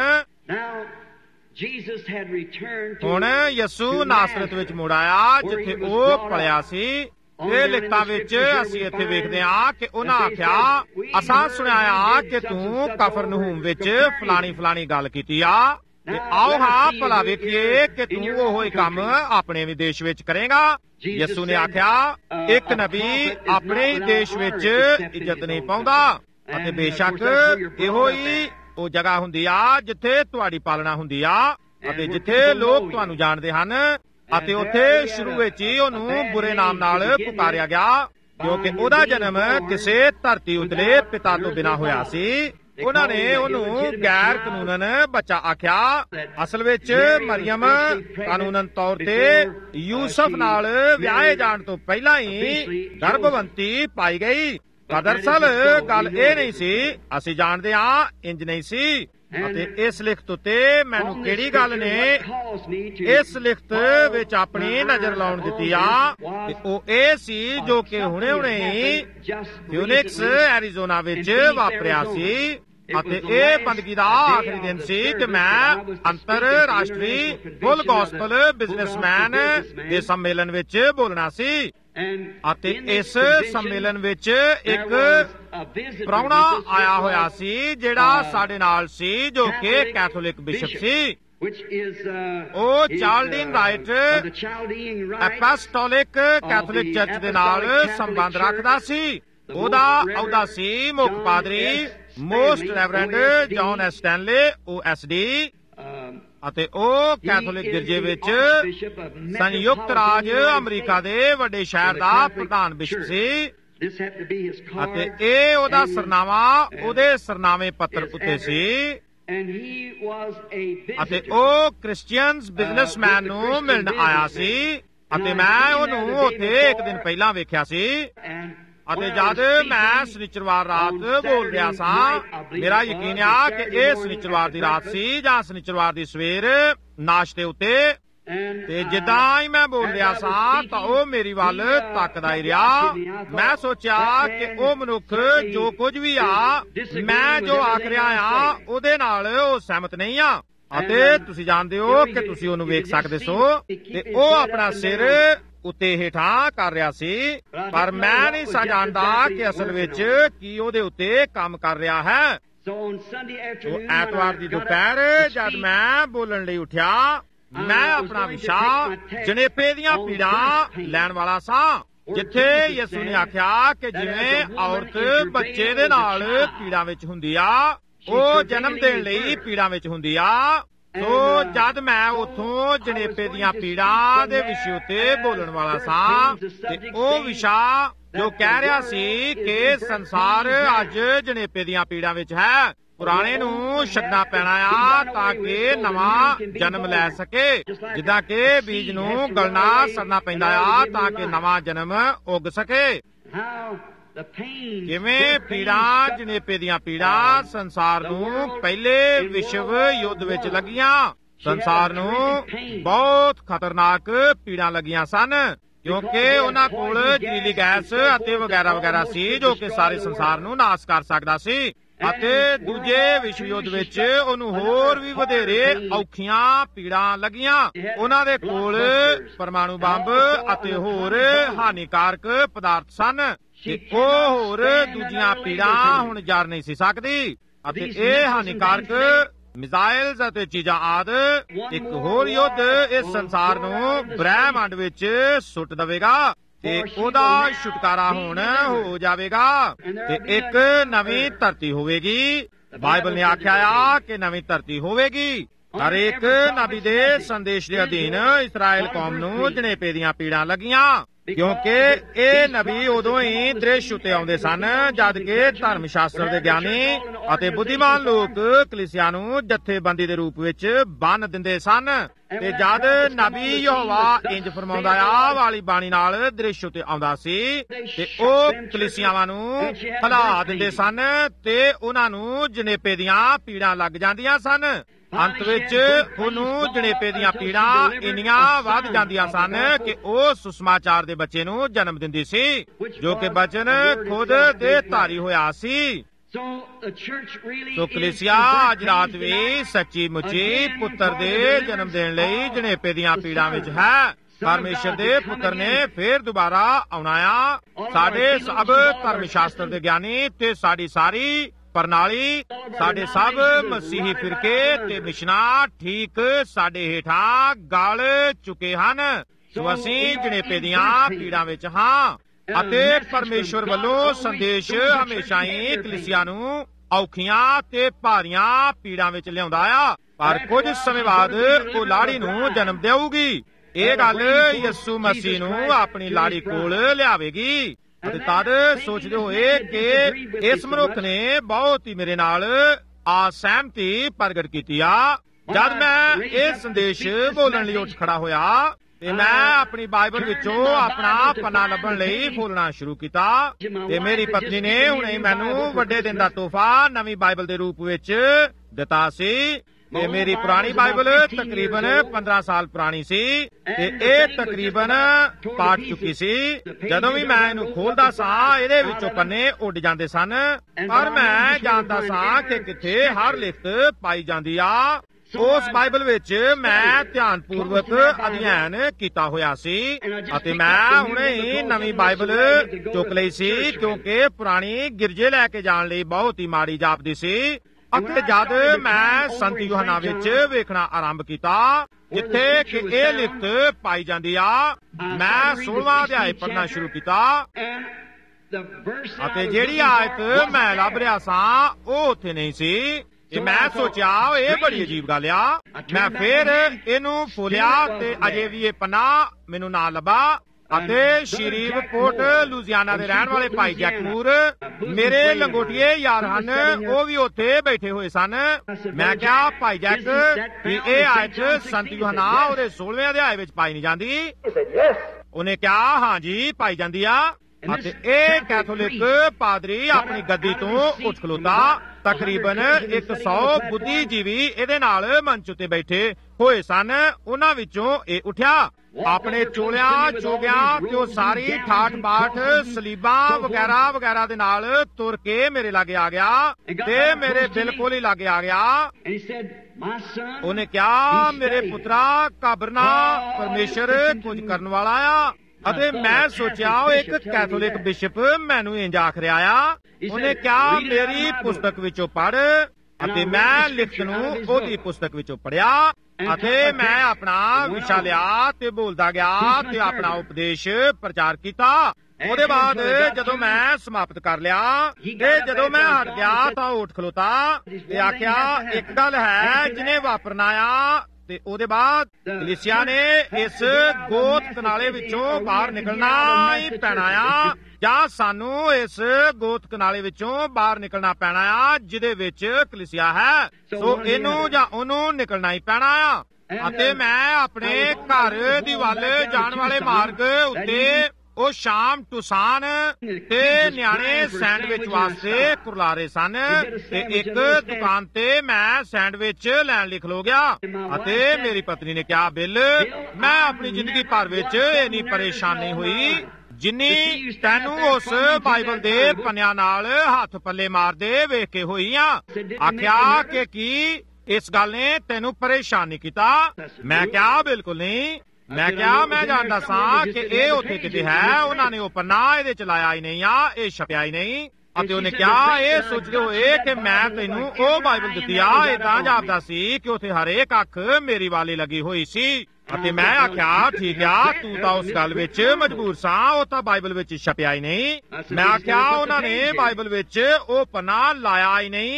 ਹੁਣ ਯਿਸੂ ਨਾਸਰਤ ਵਿੱਚ ਮੁੜ ਆਇਆ, ਜਿੱਥੇ ਉਹ ਪਲਿਆ ਸੀ। ਇਹ ਲਿਖਤਾਂ ਵਿੱਚ ਅਸੀਂ ਇੱਥੇ ਵੇਖਦੇ ਹਾਂ ਕਿ ਉਹਨਾਂ ਆਖਿਆ, ਅਸਾਂ ਸੁਣਿਆ ਕਿ ਤੂੰ ਕਫਰਨਹੂਮ ਵਿੱਚ ਫਲਾਣੀ ਗੱਲ ਕੀਤੀ ਆ, ਤੇ ਆਓ ਹਾਂ ਭਲਾ ਵੇਖੀਏ ਕਿ ਤੂੰ ਉਹ ਕੰਮ ਆਪਣੇ ਵੀ ਦੇਸ਼ ਵਿੱਚ ਕਰੇਗਾ। ਯਿਸੂ ਨੇ ਆਖਿਆ, ਇੱਕ ਨਬੀ ਆਪਣੇ ਹੀ ਦੇਸ਼ ਵਿੱਚ ਇੱਜ਼ਤ ਨਹੀਂ ਪਾਉਂਦਾ, ਅਤੇ ਬੇਸ਼ੱਕ ਇਹੋ ਹੀ ਉਹ ਜਗ੍ਹਾ ਹੁੰਦੀ ਆ ਜਿੱਥੇ ਤੁਹਾਡੀ ਪਾਲਣਾ ਹੁੰਦੀ ਆ, ਅਤੇ ਜਿੱਥੇ ਲੋਕ ਤੁਹਾਨੂੰ ਜਾਣਦੇ ਹਨ। ਅਤੇ ਉੱਥੇ ਸ਼ੁਰੂ ਵਿੱਚ ਹੀ ਉਹਨੂੰ ਬੁਰੇ ਨਾਮ ਨਾਲ ਪੁਕਾਰਿਆ ਗਿਆ, ਕਿਉਂਕਿ ਉਹਦਾ ਜਨਮ ਕਿਸੇ ਧਰਤੀ ਉਤਲੇ ਪਿਤਾ ਤੋਂ ਬਿਨਾਂ ਹੋਇਆ ਸੀ। ਉਹਨਾਂ ਨੇ ਉਹਨੂੰ ਗੈਰ ਕਾਨੂੰਨਨ ਬੱਚਾ ਆਖਿਆ। ਅਸਲ ਵਿੱਚ ਮਰੀਅਮ ਕਾਨੂੰਨਨ ਤੌਰ ਤੇ ਯੂਸਫ ਨਾਲ ਵਿਆਹੇ ਜਾਣ ਤੋਂ ਪਹਿਲਾਂ ਹੀ ਗਰਭਵੰਤੀ ਪਾਈ ਗਈ। ਦਰਅਸਲ ਗੱਲ ਇਹ ਨਹੀਂ ਸੀ, ਅਸੀਂ ਜਾਣਦੇ ਹਾਂ ਇੰਜ ਨਹੀਂ ਸੀ। ਅਤੇ ਇਸ ਲਿਖਤ ਉੱਤੇ ਮੈਨੂੰ ਕਿਹੜੀ ਗੱਲ ਨੇ ਇਸ ਲਿਖਤ ਵਿੱਚ ਆਪਣੀ ਨਜ਼ਰ ਲਾਉਣ ਦਿੱਤੀ ਆ, ਤੇ ਉਹ ਇਹ ਸੀ ਜੋ ਕਿ ਹੁਣੇ ਹੀ ਫਿਊਨਿਕਸ ਐਰੀਜ਼ੋਨਾ ਵਿੱਚ ਵਾਪਰਿਆ ਸੀ। ਅਤੇ ਇਹ ਬੰਦਗੀ ਦਾ ਆਖਰੀ ਦਿਨ ਸੀ ਕਿ ਮੈਂ ਅੰਤਰਰਾਸ਼ਟਰੀ ਫੁੱਲ ਗੌਸਪਲ ਬਿਜ਼ਨਸਮੈਨ ਦੇ ਸੰਮੇਲਨ ਵਿੱਚ ਬੋਲਣਾ ਸੀ। ਅਤੇ ਇਸ ਸੰਮੇਲਨ ਵਿੱਚ ਇੱਕ ਪ੍ਰਾਹੁਣਾ ਆਇਆ ਹੋਇਆ ਸੀ ਜਿਹੜਾ ਸਾਡੇ ਨਾਲ ਸੀ, ਜੋ ਕਿ ਕੈਥੋਲਿਕ ਬਿਸ਼ਪ ਸੀ। ਉਹ Chaldean rite apostolic Catholic church ਦੇ ਨਾਲ ਸੰਬੰਧ ਰੱਖਦਾ ਸੀ। ਉਹਦਾ ਅਹੁਦਾ ਸੀ ਮੁੱਖ ਪਾਦਰੀ most reverend John S Stanley OSD, ਅਤੇ ਉਹ ਕੈਥੋਲਿਕ ਗਿਰਜੇ ਵਿੱਚ ਸੰਯੁਕਤ ਰਾਜ ਅਮਰੀਕਾ ਦੇ ਵੱਡੇ ਸ਼ਹਿਰ ਦਾ ਪ੍ਰਧਾਨ ਬਿਸ਼ਪ ਸੀ। ਅਤੇ ਇਹ ਉਹਦਾ ਸਰਨਾਮਾ ਉਹਦੇ ਸਰਨਾਮੇ ਪੱਤਰ ਉੱਤੇ ਸੀ। ਅਤੇ ਉਹ ਕ੍ਰਿਸਚੀਅਨਸ ਬਿਜ਼ਨਸਮੈਨ ਨੂੰ ਮਿਲਣ ਆਇਆ ਸੀ, ਅਤੇ ਮੈਂ ਉਹਨੂੰ ਉੱਥੇ ਇੱਕ ਦਿਨ ਪਹਿਲਾਂ ਵੇਖਿਆ ਸੀ। ਅਤੇ ਜਦ ਮੈਂ ਸ਼ਨੀਚਰਵਾਰ ਰਾਤ ਬੋਲ ਰਿਹਾ ਸਾਂ, ਮੇਰਾ ਯਕੀਨ ਆ ਕਿ ਇਹ ਸ਼ਨੀਚਰਵਾਰ ਦੀ ਰਾਤ ਸੀ ਜਾਂ ਸ਼ਨੀਚਰਵਾਰ ਦੀ ਸਵੇਰ ਨਾਸ਼ਤੇ ਉੱਤੇ। ਤੇ ਜਿੱਦਾਂ ਹੀ ਮੈਂ ਬੋਲ ਰਿਹਾ ਸਾਂ ਤਾਂ ਉਹ ਮੇਰੀ ਵੱਲ ਤੱਕਦਾ ਹੀ ਰਿਹਾ। ਮੈਂ ਸੋਚਿਆ ਕਿ ਉਹ ਮਨੁੱਖ ਜੋ ਕੁਝ ਵੀ ਆ, ਮੈਂ ਜੋ ਆਖ ਰਿਹਾ ਆ ਉਹਦੇ ਨਾਲ ਉਹ ਸਹਿਮਤ ਨਹੀਂ ਆ। ਅਤੇ ਤੁਸੀਂ ਜਾਣਦੇ ਹੋ ਕਿ ਤੁਸੀਂ ਉਹਨੂੰ ਵੇਖ ਸਕਦੇ ਸੋ, ਤੇ ਉਹ ਆਪਣਾ ਸਿਰ ਉੱਤੇ ਹੇਠਾਂ ਕਰ ਰਿਹਾ ਸੀ, ਪਰ ਮੈਂ ਨਹੀਂ ਸਾਂ ਜਾਣਦਾ ਕਿ ਅਸਲ ਵਿੱਚ ਕੀ ਉਹਦੇ ਉੱਤੇ ਕੰਮ ਕਰ ਰਿਹਾ ਹੈ। ਉਹ ਐਤਵਾਰ ਦੀ ਦੁਪਹਿਰ ਜਦ ਮੈਂ ਬੋਲਣ ਲਈ ਉੱਠਿਆ, ਮੈਂ ਆਪਣਾ ਵਿਸ਼ਾ ਜਣੇਪੇ ਦੀਆਂ ਪੀੜਾਂ ਲੈਣ ਵਾਲਾ ਸਾਂ, ਜਿੱਥੇ ਯਿਸੂ ਨੇ ਆਖਿਆ ਕਿ ਜਿਵੇਂ ਔਰਤ ਬੱਚੇ ਦੇ ਨਾਲ ਪੀੜਾਂ ਵਿੱਚ ਹੁੰਦੀ ਆ, ਉਹ ਜਨਮ ਦੇਣ ਲਈ ਪੀੜਾਂ ਵਿੱਚ ਹੁੰਦੀ ਆ। ਸੋ ਜਦ ਮੈਂ ਉੱਥੋਂ ਜਣੇਪੇ ਦੀਆਂ ਪੀੜਾਂ ਦੇ ਵਿਸ਼ੇ ਉੱਤੇ ਬੋਲਣ ਵਾਲਾ ਸਾਂ, ਤੇ ਉਹ ਵਿਸ਼ਾ ਜੋ ਕਹਿ ਰਿਹਾ ਸੀ ਕਿ ਸੰਸਾਰ ਅੱਜ ਜਣੇਪੇ ਦੀਆਂ ਪੀੜਾਂ ਵਿੱਚ ਹੈ, ਪੁਰਾਣੇ ਨੂੰ ਛੱਡਣਾ ਪੈਣਾ ਆ ਤਾਂ ਕਿ ਨਵਾਂ ਜਨਮ ਲੈ ਸਕੇ। ਜਿੱਦਾਂ ਕਿ ਬੀਜ ਨੂੰ ਗਲਣਾ ਸੜਨਾ ਪੈਂਦਾ ਆ ਤਾਂ ਕਿ ਨਵਾਂ ਜਨਮ ਉੱਗ ਸਕੇ। ਕਿਵੇਂ ਪੀੜਾਂ ਜਣੇਪੇ ਦੀਆਂ ਪੀੜਾਂ ਸੰਸਾਰ ਨੂੰ ਪਹਿਲੇ ਵਿਸ਼ਵ ਯੁੱਧ ਵਿੱਚ ਲੱਗੀਆਂ। ਸੰਸਾਰ ਨੂੰ ਬਹੁਤ ਖਤਰਨਾਕ ਪੀੜਾਂ ਲੱਗੀਆਂ ਸਨ, ਕਿਉਂਕਿ ਉਹਨਾਂ ਕੋਲ ਜ਼ਹਿਰੀਲੀ ਗੈਸ ਅਤੇ ਵਗੈਰਾ ਸੀ ਜੋ ਕਿ ਸਾਰੇ ਸੰਸਾਰ ਨੂੰ ਨਾਸ਼ ਕਰ ਸਕਦਾ ਸੀ। ਅਤੇ ਦੂਜੇ ਵਿਸ਼ਵ ਯੁੱਧ ਵਿੱਚ ਉਹਨੂੰ ਹੋਰ ਵੀ ਵਧੇਰੇ ਔਖੀਆਂ ਪੀੜਾਂ ਲੱਗੀਆਂ। ਉਹਨਾਂ ਦੇ ਕੋਲ ਪਰਮਾਣੂ ਬੰਬ ਅਤੇ ਹੋਰ ਹਾਨੀਕਾਰਕ ਪਦਾਰਥ ਸਨ, ਤੇ ਉਹ ਹੋਰ ਦੂਜੀਆਂ ਪੀੜਾਂ ਹੁਣ ਜਰ ਨਹੀਂ ਸੀ ਸਕਦੀ। ਅਤੇ ਇਹ ਹਾਨੀਕਾਰਕ ਮਿਜ਼ਾਈਲਜ਼ ਅਤੇ ਚੀਜ਼ਾਂ ਆਦਿ ਇੱਕ ਹੋਰ ਯੁੱਧ ਇਸ ਸੰਸਾਰ ਨੂੰ ਬ੍ਰਹਿਮੰਡ ਵਿੱਚ ਸੁੱਟ ਦੇਵੇਗਾ, ਤੇ ਉਹਦਾ ਛੁਟਕਾਰਾ ਹੁਣ ਹੋ ਜਾਵੇਗਾ, ਤੇ ਇੱਕ ਨਵੀਂ ਧਰਤੀ ਹੋਵੇਗੀ। ਬਾਈਬਲ ਨੇ ਆਖਿਆ ਆ ਕਿ ਨਵੀਂ ਧਰਤੀ ਹੋਵੇਗੀ। ਹਰੇਕ ਨਬੀ ਦੇ ਸੰਦੇਸ਼ ਦੇ ਅਧੀਨ ਇਸਰਾਏਲ ਕੌਮ ਨੂੰ ਜਣੇਪੇ ਦੀਆਂ ਪੀੜਾਂ ਲੱਗੀਆਂ, ਕਿਉਂਕਿ ਇਹ ਨਬੀ ਉਦੋਂ ਹੀ ਦ੍ਰਿਸ਼ ਉੱਤੇ ਆਉਂਦੇ ਸਨ ਜਦ ਕਿ ਧਰਮ ਸ਼ਾਸਤਰ ਦੇ ਗਿਆਨੀ ਅਤੇ ਬੁੱਧੀਮਾਨ ਲੋਕ ਕਲੀਸਿਆ ਨੂੰ ਜਥੇਬੰਦੀ ਦੇ ਰੂਪ ਵਿੱਚ ਬੰਨ ਦਿੰਦੇ ਸਨ। ਤੇ ਜਦ ਨਬੀ ਯਹੋਵਾ ਇੰਜ ਫਰਮਾਉਂਦਾ ਆ ਵਾਲੀ ਬਾਣੀ ਨਾਲ ਦ੍ਰਿਸ਼ ਉੱਤੇ ਆਉਂਦਾ ਸੀ ਤੇ ਉਹ ਕਲੀਸਿਆਵਾਂ ਨੂੰ ਹਿਲਾ ਦਿੰਦੇ ਸਨ ਤੇ ਉਹਨਾਂ ਨੂੰ ਜਣੇਪੇ ਦੀਆਂ ਪੀੜਾਂ ਲੱਗ ਜਾਂਦੀਆਂ ਸਨ। ਅੰਤ ਵਿੱਚ ਉਹਨੂੰ ਜਣੇਪੇ ਦੀਆਂ ਪੀੜਾਂ ਇੰਨੀਆਂ ਵੱਧ ਜਾਂਦੀਆਂ ਸਨ ਕਿ ਉਹ ਸੁਸਮਾਚਾਰ ਦੇ ਬੱਚੇ ਨੂੰ ਜਨਮ ਦਿੰਦੀ ਸੀ, ਜੋ ਕਿ ਬਚਨ ਖੁਦ ਦੇ ਧਾਰੀ ਹੋਇਆ ਸੀ। ਸੋ ਕਲੀਸਿਆ ਅੱਜ ਰਾਤ ਵੀ ਸੱਚੀ ਮੁੱਚੀ ਪੁੱਤਰ ਦੇ ਜਨਮ ਦੇਣ ਲਈ ਜਣੇਪੇ ਦੀਆਂ ਪੀੜਾਂ ਵਿੱਚ ਹੈ। ਪਰਮੇਸ਼ਰ ਦੇ ਪੁੱਤਰ ਨੇ ਫੇਰ ਦੁਬਾਰਾ ਆਉਣਾ ਆ। ਸਾਡੇ ਸਭ ਧਰਮ ਸ਼ਾਸਤਰ ਦੇ ਗਿਆਨੀ ਤੇ ਸਾਡੀ ਸਾਰੀ ਪ੍ਰਣਾਲੀ, ਸਾਡੇ ਸਭ ਮਸੀਹੀ ਫਿਰਕੇ ਤੇ ਮਿਸ਼ਨਾਂ ਠੀਕ ਸਾਡੇ ਹੇਠਾਂ ਗਲ ਚੁੱਕੇ ਹਨ। ਸੋ ਅਸੀਂ ਜਣੇਪੇ ਦੀਆਂ ਪੀੜਾਂ ਵਿੱਚ ਹਾਂ ਅਤੇ ਪਰਮੇਸ਼ਵਰ ਵੱਲੋਂ ਸੰਦੇਸ਼ ਹਮੇਸ਼ਾ ਹੀ ਕਲੀਸਿਆ ਨੂੰ ਔਖੀਆਂ ਤੇ ਭਾਰੀਆਂ ਪੀੜਾਂ ਵਿੱਚ ਲਿਆਉਂਦਾ ਆ, ਪਰ ਕੁਝ ਸਮੇਂ ਬਾਅਦ ਉਹ ਲਾੜੀ ਨੂੰ ਜਨਮ ਦੇਊਗੀ। ਇਹ ਗੱਲ ਯਿਸੂ ਮਸੀਹ ਨੂੰ ਆਪਣੀ ਲਾੜੀ ਕੋਲ ਲਿਆਵੇਗੀ। ਅਤੇ ਤਦ ਸੋਚਦੇ ਹੋਏ ਕਿ ਇਸ ਮਨੁੱਖ ਨੇ ਬਹੁਤ ਹੀ ਮੇਰੇ ਨਾਲ ਅਸਹਿਮਤੀ ਪ੍ਰਗਟ ਕੀਤੀ ਆ, ਜਦ ਮੈਂ ਇਹ ਸੰਦੇਸ਼ ਬੋਲਣ ਲਈ ਉੱਠ ਖੜਾ ਹੋਇਆ ਤੇ ਮੈਂ ਆਪਣੀ ਬਾਈਬਲ ਵਿੱਚੋਂ ਆਪਣਾ ਪੰਨਾ ਲੱਭਣ ਲਈ ਫੋਲਣਾ ਸ਼ੁਰੂ ਕੀਤਾ ਤੇ ਮੇਰੀ ਪਤਨੀ ਨੇ ਹੁਣੇ ਮੈਨੂੰ ਵੱਡੇ ਦਿਨ ਦਾ ਤੋਹਫਾ ਨਵੀਂ ਬਾਈਬਲ ਦੇ ਰੂਪ ਵਿੱਚ ਦਿੱਤਾ ਸੀ। ਤੇ ਮੇਰੀ ਪੁਰਾਣੀ ਬਾਈਬਲ ਤਕਰੀਬਨ 15 ਸਾਲ ਪੁਰਾਣੀ ਸੀ ਤੇ ਇਹ ਤਕਰੀਬਨ ਪਾਟ ਚੁੱਕੀ ਸੀ। ਜਦੋਂ ਵੀ ਮੈਂ ਇਹਨੂੰ ਖੋਲਦਾ ਸਾਂ ਇਹਦੇ ਵਿੱਚੋਂ ਪੰਨੇ ਉੱਡ ਜਾਂਦੇ ਸਨ, ਪਰ ਮੈਂ ਜਾਣਦਾ ਸਾਂ ਕਿ ਕਿੱਥੇ ਹਰ ਲਿਖਤ ਪਾਈ ਜਾਂਦੀ ਆ। ਉਸ ਬਾਈਬਲ ਵਿੱਚ ਮੈਂ ਧਿਆਨਪੂਰਵਕ ਅਧਿਐਨ ਕੀਤਾ ਹੋਇਆ ਸੀ ਅਤੇ ਮੈਂ ਹੁਣੇ ਹੀ ਨਵੀਂ ਬਾਈਬਲ ਚੁੱਕ ਲਈ ਸੀ, ਕਿਉਂਕਿ ਪੁਰਾਣੀ ਗਿਰਜੇ ਲੈ ਕੇ ਜਾਣ ਲਈ ਬਹੁਤ ਹੀ ਮਾੜੀ ਜਾਪਦੀ ਸੀ। ਅਤੇ ਜਦ ਮੈਂ ਸੰਤ ਯੋਹਨਾ ਵਿੱਚ ਵੇਖਣਾ ਆਰੰਭ ਕੀਤਾ ਜਿੱਥੇ ਕਿ ਇਹ ਲਿਖਤ ਪਾਈ ਜਾਂਦੀ ਆ, ਮੈਂ 16ਵਾਂ ਅਧਿਆਇ ਪੜ੍ਹਨਾ ਸ਼ੁਰੂ ਕੀਤਾ ਅਤੇ ਜਿਹੜੀ ਆਇਤ ਮੈਂ ਲੱਭ ਰਿਹਾ ਸਾਂ ਉਹ ਉੱਥੇ ਨਹੀਂ ਸੀ। ਤੇ ਮੈਂ ਸੋਚਿਆ ਇਹ ਬੜੀ ਅਜੀਬ ਗੱਲ ਆ। ਮੈਂ ਫੇਰ ਇਹਨੂੰ ਫੋਲਿਆ ਤੇ ਅਜੇ ਵੀ ਇਹ ਪੰਨਾ ਮੈਨੂੰ ਨਾ ਲੱਭਾ ਅਤੇ ਸ਼ਰੀਫਪੋਰਟ ਲੁਧਿਆਣਾ ਦੇ ਰਹਿਣ ਵਾਲੇ ਭਾਈ ਜੈਕਮੂਰ ਮੇਰੇ ਲੰਗੋਟੀਏ ਯਾਰ ਹਨ, ਉਹ ਵੀ ਉੱਥੇ ਬੈਠੇ ਹੋਏ ਸਨ। ਮੈਂ ਕਿਹਾ ਭਾਈ ਜੈਕ ਕਿ ਇਹ ਆਇਤ ਸੰਤ ਯੋਹਨਾ ਉਹਦੇ 16ਵੇਂ ਅਧਿਆਇ ਵਿੱਚ ਪਾਈ ਨਹੀਂ ਜਾਂਦੀ? ਉਹਨੇ ਕਿਹਾ ਹਾਂਜੀ ਪਾਈ ਜਾਂਦੀ ਆ। ਅਤੇ ਇਹ ਕੈਥੋਲਿਕ ਪਾਦਰੀ ਆਪਣੀ ਗੱਦੀ ਤੋਂ ਉੱਠ ਖਲੋਤਾ। ਤਕਰੀਬਨ 100 ਬੁੱਧੀਜੀਵੀ ਇਹਦੇ ਨਾਲ ਮੰਚ ਉੱਤੇ ਬੈਠੇ ਹੋਏ ਸਨ। ਉਹਨਾਂ ਵਿੱਚੋਂ ਇਹ ਉੱਠਿਆ, ਆਪਣੇ ਚੋਲਿਆਂ ਚੋਗਿਆਂ ਤੇ ਉਹ ਸਾਰੀ ਠਾਠ ਬਾਠ ਸਲੀਬਾਂ ਵਗੈਰਾ ਵਗੈਰਾ ਦੇ ਨਾਲ ਤੁਰ ਕੇ ਮੇਰੇ ਲਾਗੇ ਆ ਗਿਆ ਤੇ ਮੇਰੇ ਬਿਲਕੁਲ ਹੀ ਲਾਗੇ ਆ ਗਿਆ। ਉਹਨੇ ਕਿਹਾ ਮੇਰੇ ਪੁੱਤਰਾ ਘਬਰਨਾ, ਪਰਮੇਸ਼ਰ ਕੁਝ ਕਰਨ ਵਾਲਾ ਆ। ਅਤੇ ਮੈਂ ਸੋਚਿਆ ਉਹ ਇੱਕ ਕੈਥੋਲਿਕ ਬਿਸ਼ਪ ਮੈਨੂੰ ਇੰਜ ਆਖ ਰਿਹਾ ਆ। ਉਹਨੇ ਕਿਹਾ ਮੇਰੀ ਪੁਸਤਕ ਵਿੱਚੋਂ ਪੜ੍ਹ ਅਤੇ ਮੈਂ ਲਿਖਤ ਨੂੰ ਉਹਦੀ ਪੁਸਤਕ ਵਿੱਚੋਂ ਪੜ੍ਹਿਆ ਅਤੇ ਮੈਂ ਆਪਣਾ ਵਿਸ਼ਾ ਲਿਆ ਤੇ ਬੋਲਦਾ ਗਿਆ ਤੇ ਆਪਣਾ ਉਪਦੇਸ਼ ਪ੍ਰਚਾਰ ਕੀਤਾ। ਉਹਦੇ ਬਾਅਦ ਜਦੋਂ ਮੈਂ ਸਮਾਪਤ ਕਰ ਲਿਆ ਤੇ ਜਦੋਂ ਮੈਂ ਹਟ ਗਿਆ ਤਾਂ ਉੱਠ ਖਲੋਤਾ ਤੇ ਆਖਿਆ ਇੱਕ ਗੱਲ ਹੈ ਜਿਹਨੇ ਵਾਪਰਨਾ ਆ। ਤੇ ਉਹਦੇ ਬਾਅਦ ਕਲੀਸਿਆ ਨੇ ਇਸ ਗੋਤ ਕਨਾਲੇ ਵਿੱਚੋਂ ਬਾਹਰ ਨਿਕਲਣਾ ਹੀ ਪੈਣਾ ਆ, ਜਾਂ ਸਾਨੂੰ ਇਸ ਗੋਤ ਕਨਾਲੇ ਵਿੱਚੋਂ ਬਾਹਰ ਨਿਕਲਣਾ ਪੈਣਾ ਆ ਜਿਹਦੇ ਵਿੱਚ ਕਲੀਸਿਆ ਹੈ। ਸੋ ਇਹਨੂੰ ਜਾਂ ਉਹਨੂੰ ਨਿਕਲਣਾ ਹੀ ਪੈਣਾ ਆ। ਅਤੇ ਮੈਂ ਆਪਣੇ ਘਰ ਦੀ ਵੱਲ ਜਾਣ ਵਾਲੇ ਮਾਰਗ ਉੱਤੇ ਉਹ ਸ਼ਾਮ ਟੁਸਾਨ ਤੇ ਨਿਆਣੇ ਸੈਂਡਵਿਚ ਵਾਸਤੇ ਕੁਰਲਾਰੇ ਸਨ ਤੇ ਇੱਕ ਦੁਕਾਨ ਤੇ ਮੈਂ ਸੈਂਡਵਿਚ ਲੈਣ ਲਈ ਖਲੋ ਗਿਆ ਅਤੇ ਮੇਰੀ ਪਤਨੀ ਨੇ ਕਿਹਾ ਬਿੱਲ, ਮੈਂ ਆਪਣੀ ਜ਼ਿੰਦਗੀ ਭਰ ਵਿੱਚ ਇੰਨੀ ਪਰੇਸ਼ਾਨ ਨਹੀਂ ਹੋਈ ਜਿੰਨੀ ਤੈਨੂੰ ਉਸ ਬਾਈਬਲ ਦੇ ਪੰਨਿਆਂ ਨਾਲ ਹੱਥ ਪੱਲੇ ਮਾਰਦੇ ਵੇਖ ਕੇ ਹੋਈ ਆ। ਆਖਿਆ ਕਿ ਕੀ ਇਸ ਗੱਲ ਨੇ ਤੈਨੂੰ ਪਰੇਸ਼ਾਨ ਨਹੀਂ ਕੀਤਾ? ਮੈਂ ਕਿਹਾ ਬਿਲਕੁਲ ਨਹੀਂ। ਮੈਂ ਕਿਹਾ ਮੈਂ ਜਾਣਦਾ ਸਾਂ ਕਿ ਇਹ ਉੱਥੇ ਕਿਤੇ ਹੈ, ਉਹਨਾਂ ਨੇ ਉਹ ਪੰਨਾ ਇਹਦੇ ਚ ਲਾਇਆ ਹੀ ਨਹੀਂ ਆ, ਇਹ ਛਪਿਆ ਹੀ ਨਹੀਂ। ਅਤੇ ਉਹਨੇ ਕਿਹਾ ਇਹ ਸੋਚਦੇ ਹੋਏ ਕਿ ਮੈਂ ਤੈਨੂੰ ਉਹ ਬਾਈਬਲ ਦਿੱਤੀ ਆ, ਏਦਾਂ ਜਾਪਦਾ ਸੀ ਕਿ ਉੱਥੇ ਹਰੇਕ ਅੱਖ ਮੇਰੀ ਵਾਲੀ ਲੱਗੀ ਹੋਈ ਸੀ। ਅਤੇ ਮੈਂ ਆਖਿਆ ਠੀਕ ਆ, ਤੂੰ ਤਾਂ ਉਸ ਗੱਲ ਵਿੱਚ ਮਜਬੂਰ ਸਾਂ, ਉਹ ਤਾਂ ਬਾਈਬਲ ਵਿੱਚ ਛਪਿਆ ਹੀ ਨਹੀਂ। ਮੈਂ ਆਖਿਆ ਉਹਨਾਂ ਨੇ ਬਾਈਬਲ ਵਿੱਚ ਉਹ ਪੰਨਾ ਲਾਇਆ ਹੀ ਨਹੀਂ।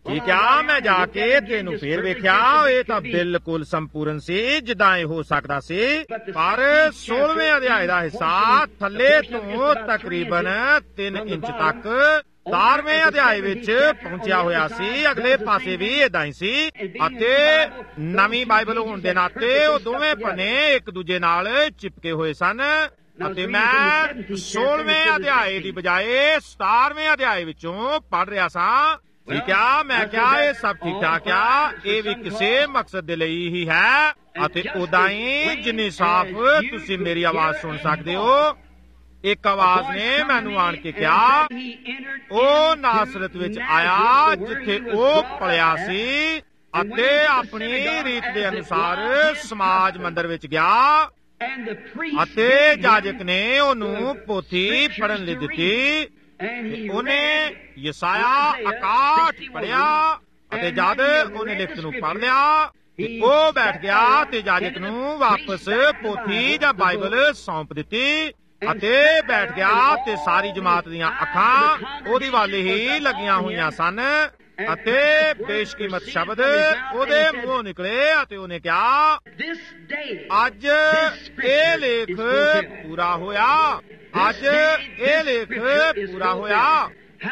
ਠੀਕ ਆ, ਮੈਂ ਜਾ ਕੇ ਤੈਨੂੰ ਫੇਰ ਵੇਖਿਆ, ਇਹ ਤਾਂ ਬਿਲਕੁਲ ਸੰਪੂਰਨ ਸੀ ਜਿੱਦਾਂ ਇਹ ਹੋ ਸਕਦਾ ਸੀ। ਪਰ 16ਵੇਂ ਅਧਿਆਇ ਦਾ ਹਿੱਸਾ ਥੱਲੇ ਤੋਂ ਤਕਰੀਬਨ 3 ਇੰਚ ਤੱਕ 12ਵੇਂ ਅਧਿਆਇ ਵਿੱਚ ਪਹੁੰਚਿਆ ਹੋਇਆ ਸੀ। ਅਗਲੇ ਪਾਸੇ ਵੀ ਏਦਾਂ ਹੀ ਸੀ, ਅਤੇ ਨਵੀਂ ਬਾਈਬਲ ਹੋਣ ਦੇ ਨਾਤੇ ਉਹ ਦੋਵੇਂ ਪੰਨੇ ਇੱਕ ਦੂਜੇ ਨਾਲ ਚਿਪਕੇ ਹੋਏ ਸਨ। ਅਤੇ ਮੈਂ 16ਵੇਂ ਅਧਿਆਇ ਦੀ ਬਜਾਏ 17ਵੇਂ ਅਧਿਆਇ ਵਿੱਚੋਂ ਪੜ੍ਹ ਰਿਹਾ ਸਾਂ। ਠੀਕ ਆ, ਮੈਂ ਕਿਹਾ ਇਹ ਸਭ ਠੀਕ ਠਾਕ ਆ, ਇਹ ਵੀ ਕਿਸੇ ਮਕਸਦ ਦੇ ਲਈ ਹੀ ਹੈ। ਅਤੇ ਉਦਾਂ ਹੀ ਜਿੰਨੀ ਸਾਫ਼ ਤੁਸੀਂ ਮੇਰੀ ਆਵਾਜ਼ ਸੁਣ ਸਕਦੇ ਹੋ, ਇੱਕ ਆਵਾਜ਼ ਨੇ ਮੈਨੂੰ ਆਣ ਕੇ ਕਿਹਾ, ਉਹ ਨਾਸਰਤ ਵਿੱਚ ਆਇਆ ਜਿੱਥੇ ਉਹ ਪਲਿਆ ਸੀ, ਅਤੇ ਆਪਣੀ ਰੀਤ ਦੇ ਅਨੁਸਾਰ ਸਮਾਜ ਮੰਦਰ ਵਿੱਚ ਗਿਆ, ਅਤੇ ਜਾਜਕ ਨੇ ਉਹਨੂੰ ਪੋਥੀ ਪੜ੍ਹਨ ਲਈ ਦਿੱਤੀ। ਉਹਨੇ ਯਸਾਇਆ 61 ਪੜ੍ਹਿਆ, ਅਤੇ ਜਦ ਉਹਨੇ ਲਿਖਤ ਨੂੰ ਪੜ੍ਹ ਲਿਆ ਉਹ ਬੈਠ ਗਿਆ ਤੇ ਜਾਜਕ ਨੂੰ ਵਾਪਸ ਪੋਥੀ ਜਾਂ ਬਾਈਬਲ ਸੌਂਪ ਦਿੱਤੀ, ਅਤੇ ਬੈਠ ਗਿਆ ਤੇ ਸਾਰੀ ਜਮਾਤ ਦੀਆਂ ਅੱਖਾਂ ਉਹਦੀ ਵੱਲ ਹੀ ਲੱਗੀਆਂ ਹੋਈਆਂ ਸਨ, ਅਤੇ ਬੇਸ਼ਕੀਮਤ ਸ਼ਬਦ ਉਹਦੇ ਮੂੰਹੋਂ ਨਿਕਲੇ, ਅਤੇ ਉਹਨੇ ਕਿਹਾ, ਅੱਜ ਇਹ ਲੇਖ ਪੂਰਾ ਹੋਇਆ, ਅੱਜ ਇਹ ਲੇਖ ਪੂਰਾ ਹੋਇਆ।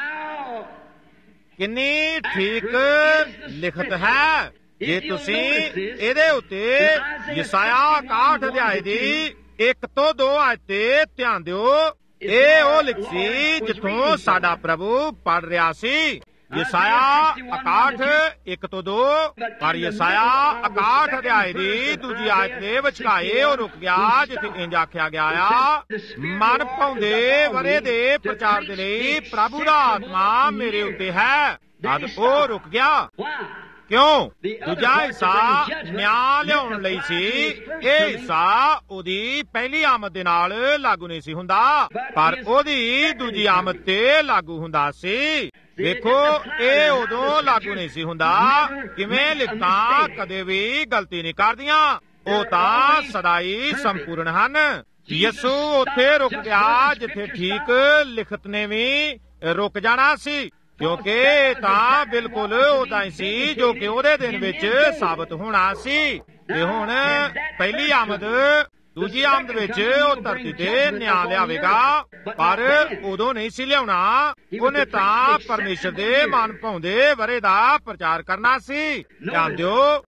ਕਿੰਨੀ ਠੀਕ ਲਿਖਤ ਹੈ। ਜੇ ਤੁਸੀਂ ਇਹਦੇ ਉੱਤੇ ਯਸਾਇਆ 61 ਅਧਿਆਇ ਦੀ 1 ਤੋਂ 2 ਆਇਤ ਤੇ ਧਿਆਨ ਦਿਓ, ਇਹ ਉਹ ਲਿਖ ਸੀ ਜਿੱਥੋਂ ਸਾਡਾ ਪ੍ਰਭੂ ਪੜ੍ਹ ਰਿਹਾ ਸੀ। ਯਸਾਇਆ 61 1 ਤੋਂ 2, ਪਰ ਯਸਾਇਆ 61 ਅਧਿਆਇ ਦੀ ਦੂਜੀ ਆਇਤ ਦੇ ਵਿਚਕਾਏ ਉਹ ਰੁਕ ਗਿਆ, ਜਿੱਥੇ ਇੰਜ ਆਖਿਆ ਗਿਆ ਆ, ਮਨ ਭਾਉਂਦੇ ਵਰੇ ਦੇ ਪ੍ਰਚਾਰ ਦੇ ਲਈ ਪ੍ਰਭੂ ਦਾ ਆਤਮਾ ਮੇਰੇ ਉੱਤੇ ਹੈ। ਜਦ ਉਹ ਰੁਕ ਗਿਆ, ਕਿਉਂ? ਦੂਜਾ ਹਿੱਸਾ ਨਿਆਂ ਲਿਆਉਣ ਲਈ ਸੀ, ਇਹ ਹਿੱਸਾ ਉਹਦੀ ਪਹਿਲੀ ਆਮਦ ਦੇ ਨਾਲ ਲਾਗੂ ਨਹੀਂ ਸੀ ਹੁੰਦਾ, ਪਰ ਉਹਦੀ ਦੂਜੀ ਆਮਦ ਤੇ ਲਾਗੂ ਹੁੰਦਾ ਸੀ। ਵੇਖੋ, ਇਹ ਉਦੋਂ ਲਾਗੂ ਨਹੀਂ ਸੀ ਹੁੰਦਾ। ਕਿਵੇਂ ਲਿਖਤਾਂ ਕਦੇ ਵੀ ਗਲਤੀ ਨਹੀਂ ਕਰਦੀਆਂ, ਉਹ ਤਾਂ ਸਦਾ ਹੀ ਸੰਪੂਰਨ ਹਨ। ਯਿਸੂ ਉੱਥੇ ਰੁਕ ਗਿਆ ਜਿੱਥੇ ਠੀਕ ਲਿਖਤ ਨੇ ਵੀ ਰੁਕ ਜਾਣਾ ਸੀ, ਕਿਉਂਕਿ ਤਾਂ ਬਿਲਕੁਲ ਉਦਾਂ ਹੀ ਸੀ ਜੋ ਕਿ ਉਹਦੇ ਦਿਨ ਵਿੱਚ ਸਾਬਤ ਹੋਣਾ ਸੀ। ਤੇ ਹੁਣ ਪਹਿਲੀ ਆਮਦ ਦੂਜੀ ਆਮਦ ਵਿੱਚ ਉਹ ਧਰਤੀ ਤੇ ਨਿਆਂ ਲਿਆਵੇਗਾ, ਪਰ ਉਦੋਂ ਨਹੀਂ ਸੀ ਲਿਆਉਣਾ। ਉਹਨੇ ਤਾਂ ਪਰਮੇਸ਼ਰ ਦੇ ਮਨ ਭਾਉਂਦੇ ਵਰੇ ਦਾ ਪ੍ਰਚਾਰ ਕਰਨਾ ਸੀ। ਧਿਆਨ ਦਿਓ,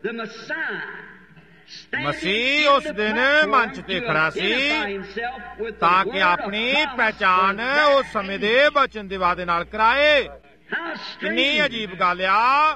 ਮਸੀਹ ਉਸ ਦਿਨ ਮੰਚ ਤੇ ਖੜਾ ਸੀ ਤਾਂ ਕਿ ਆਪਣੀ ਪਹਿਚਾਣ ਉਸ ਸਮੇਂ ਦੇ ਵਚਨ ਦੇ ਵਾਅਦੇ ਨਾਲ ਕਰਾਏ। ਕਿੰਨੀ ਅਜੀਬ ਗੱਲ ਆ,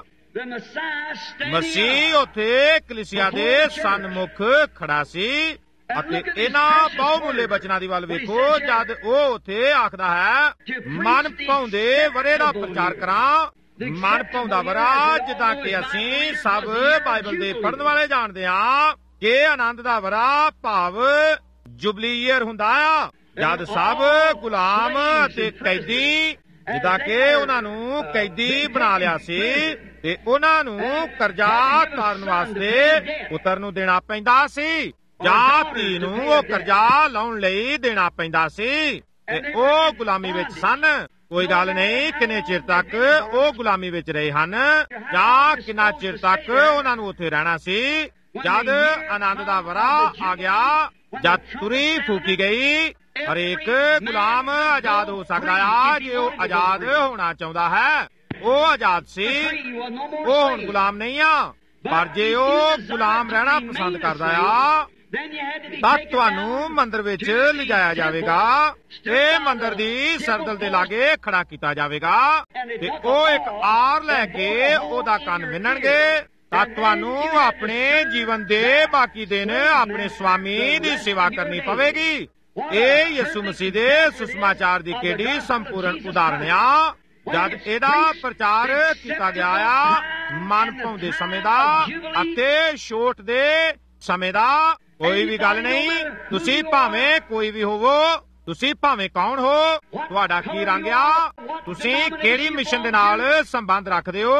ਮਸੀਹ ਉੱਥੇ ਕਲੀਸਿਆ ਦੇ ਸਨਮੁਖ ਖੜਾ ਸੀ, ਅਤੇ ਇਹਨਾਂ ਬਹੁਮੁੱਲੇ ਬਚਨਾਂ ਦੀ ਵੱਲ ਵੇਖੋ, ਜਦ ਉਹ ਉੱਥੇ ਆਖਦਾ ਹੈ, ਮਨ ਭਾਉਂਦੇ ਵਰੇ ਦਾ ਪ੍ਰਚਾਰ ਕਰਾਂ। ਮਨ ਭਾਉਂਦਾ ਵਰਾ, ਜਿੱਦਾਂ ਕਿ ਅਸੀਂ ਸਭ ਬਾਈਬਲ ਦੇ ਪੜ੍ਹਨ ਵਾਲੇ ਜਾਣਦੇ ਹਾਂ ਕਿ ਆਨੰਦ ਦਾ ਵਰਾ ਭਾਵ ਜੁਬਲੀ ਈਅਰ ਹੁੰਦਾ ਆ, ਜਦ ਸਭ ਗੁਲਾਮ ਅਤੇ ਕੈਦੀ, ਜਿੱਦਾਂ ਕਿ ਉਹਨਾਂ ਨੂੰ ਕੈਦੀ ਬਣਾ ਲਿਆ ਸੀ, ਤੇ ਉਹਨਾਂ ਨੂੰ ਕਰਜ਼ਾ ਤਾਰਨ ਵਾਸਤੇ ਪੁੱਤਰ ਨੂੰ ਦੇਣਾ ਪੈਂਦਾ ਸੀ, ਜਾਂ ਧੀ ਨੂੰ ਉਹ ਕਰਜ਼ਾ ਲਾਉਣ ਲਈ ਦੇਣਾ ਪੈਂਦਾ ਸੀ, ਤੇ ਉਹ ਗੁਲਾਮੀ ਵਿੱਚ ਸਨ। ਕੋਈ ਗੱਲ ਨਹੀਂ ਕਿੰਨੇ ਚਿਰ ਤੱਕ ਉਹ ਗੁਲਾਮੀ ਵਿੱਚ ਰਹੇ ਹਨ, ਜਾਂ ਕਿੰਨਾ ਚਿਰ ਤੱਕ ਉਹਨਾਂ ਨੂੰ ਉੱਥੇ ਰਹਿਣਾ ਸੀ। ਜਦ ਆਨੰਦ ਦਾ ਵਰਾ ਆ ਗਿਆ, ਜਦ ਤੁਰੀ ਫੂਕੀ ਗਈ, ਹਰੇਕ ਗੁਲਾਮ ਆਜ਼ਾਦ ਹੋ ਸਕਦਾ ਆ ਜੇ ਉਹ ਆਜ਼ਾਦ ਹੋਣਾ ਚਾਹੁੰਦਾ ਹੈ। ਉਹ ਆਜ਼ਾਦ ਸੀ, ਉਹ ਹੁਣ ਗੁਲਾਮ ਨਹੀਂ ਆ, ਪਰ ਜੇ ਉਹ ਗੁਲਾਮ ਰਹਿਣਾ ਪਸੰਦ ਕਰਦਾ ਆ ਤਾਂ ਤੁਹਾਨੂੰ ਮੰਦਰ ਵਿੱਚ ਲਿਜਾਇਆ ਜਾਵੇਗਾ, ਤੇ ਮੰਦਰ ਦੀ ਸਰਦਲ ਦੇ ਲਾਗੇ ਖੜਾ ਕੀਤਾ ਜਾਵੇਗਾ, ਤੇ ਉਹ ਇੱਕ ਆਰ ਲੈ ਕੇ ਉਹਦਾ ਕੰਨ ਵਿੰਨਣਗੇ, ਤਾਂ ਤੁਹਾਨੂੰ ਆਪਣੇ ਜੀਵਨ ਦੇ ਬਾਕੀ ਦਿਨ ਆਪਣੇ ਸਵਾਮੀ ਦੀ ਸੇਵਾ ਕਰਨੀ ਪਵੇਗੀ। ਇਹ ਯਿਸੂ ਮਸੀਹ ਦੇ ਸੁਸਮਾਚਾਰ ਦੀ ਕਿਹੜੀ ਸੰਪੂਰਨ ਉਦਾਹਰਣ ਆ। ਜਦ ਇਹਦਾ ਪ੍ਰਚਾਰ ਕੀਤਾ ਗਿਆ ਆ ਮਨ ਭਾਉਂਦੇ ਸਮੇਂ ਦਾ ਅਤੇ ਛੋਟ ਦੇ ਸਮੇਂ ਦਾ, ਕੋਈ ਵੀ ਗੱਲ ਨਹੀਂ। ਤੁਸੀਂ ਭਾਵੇਂ ਕੋਈ ਵੀ ਹੋਵੋ, ਤੁਸੀਂ ਭਾਵੇਂ ਕੌਣ ਹੋ, ਤੁਹਾਡਾ ਕੀ ਰੰਗ ਆ, ਤੁਸੀਂ ਕਿਹੜੀ ਮਿਸ਼ਨ ਦੇ ਨਾਲ ਸੰਬੰਧ ਰੱਖਦੇ ਹੋ,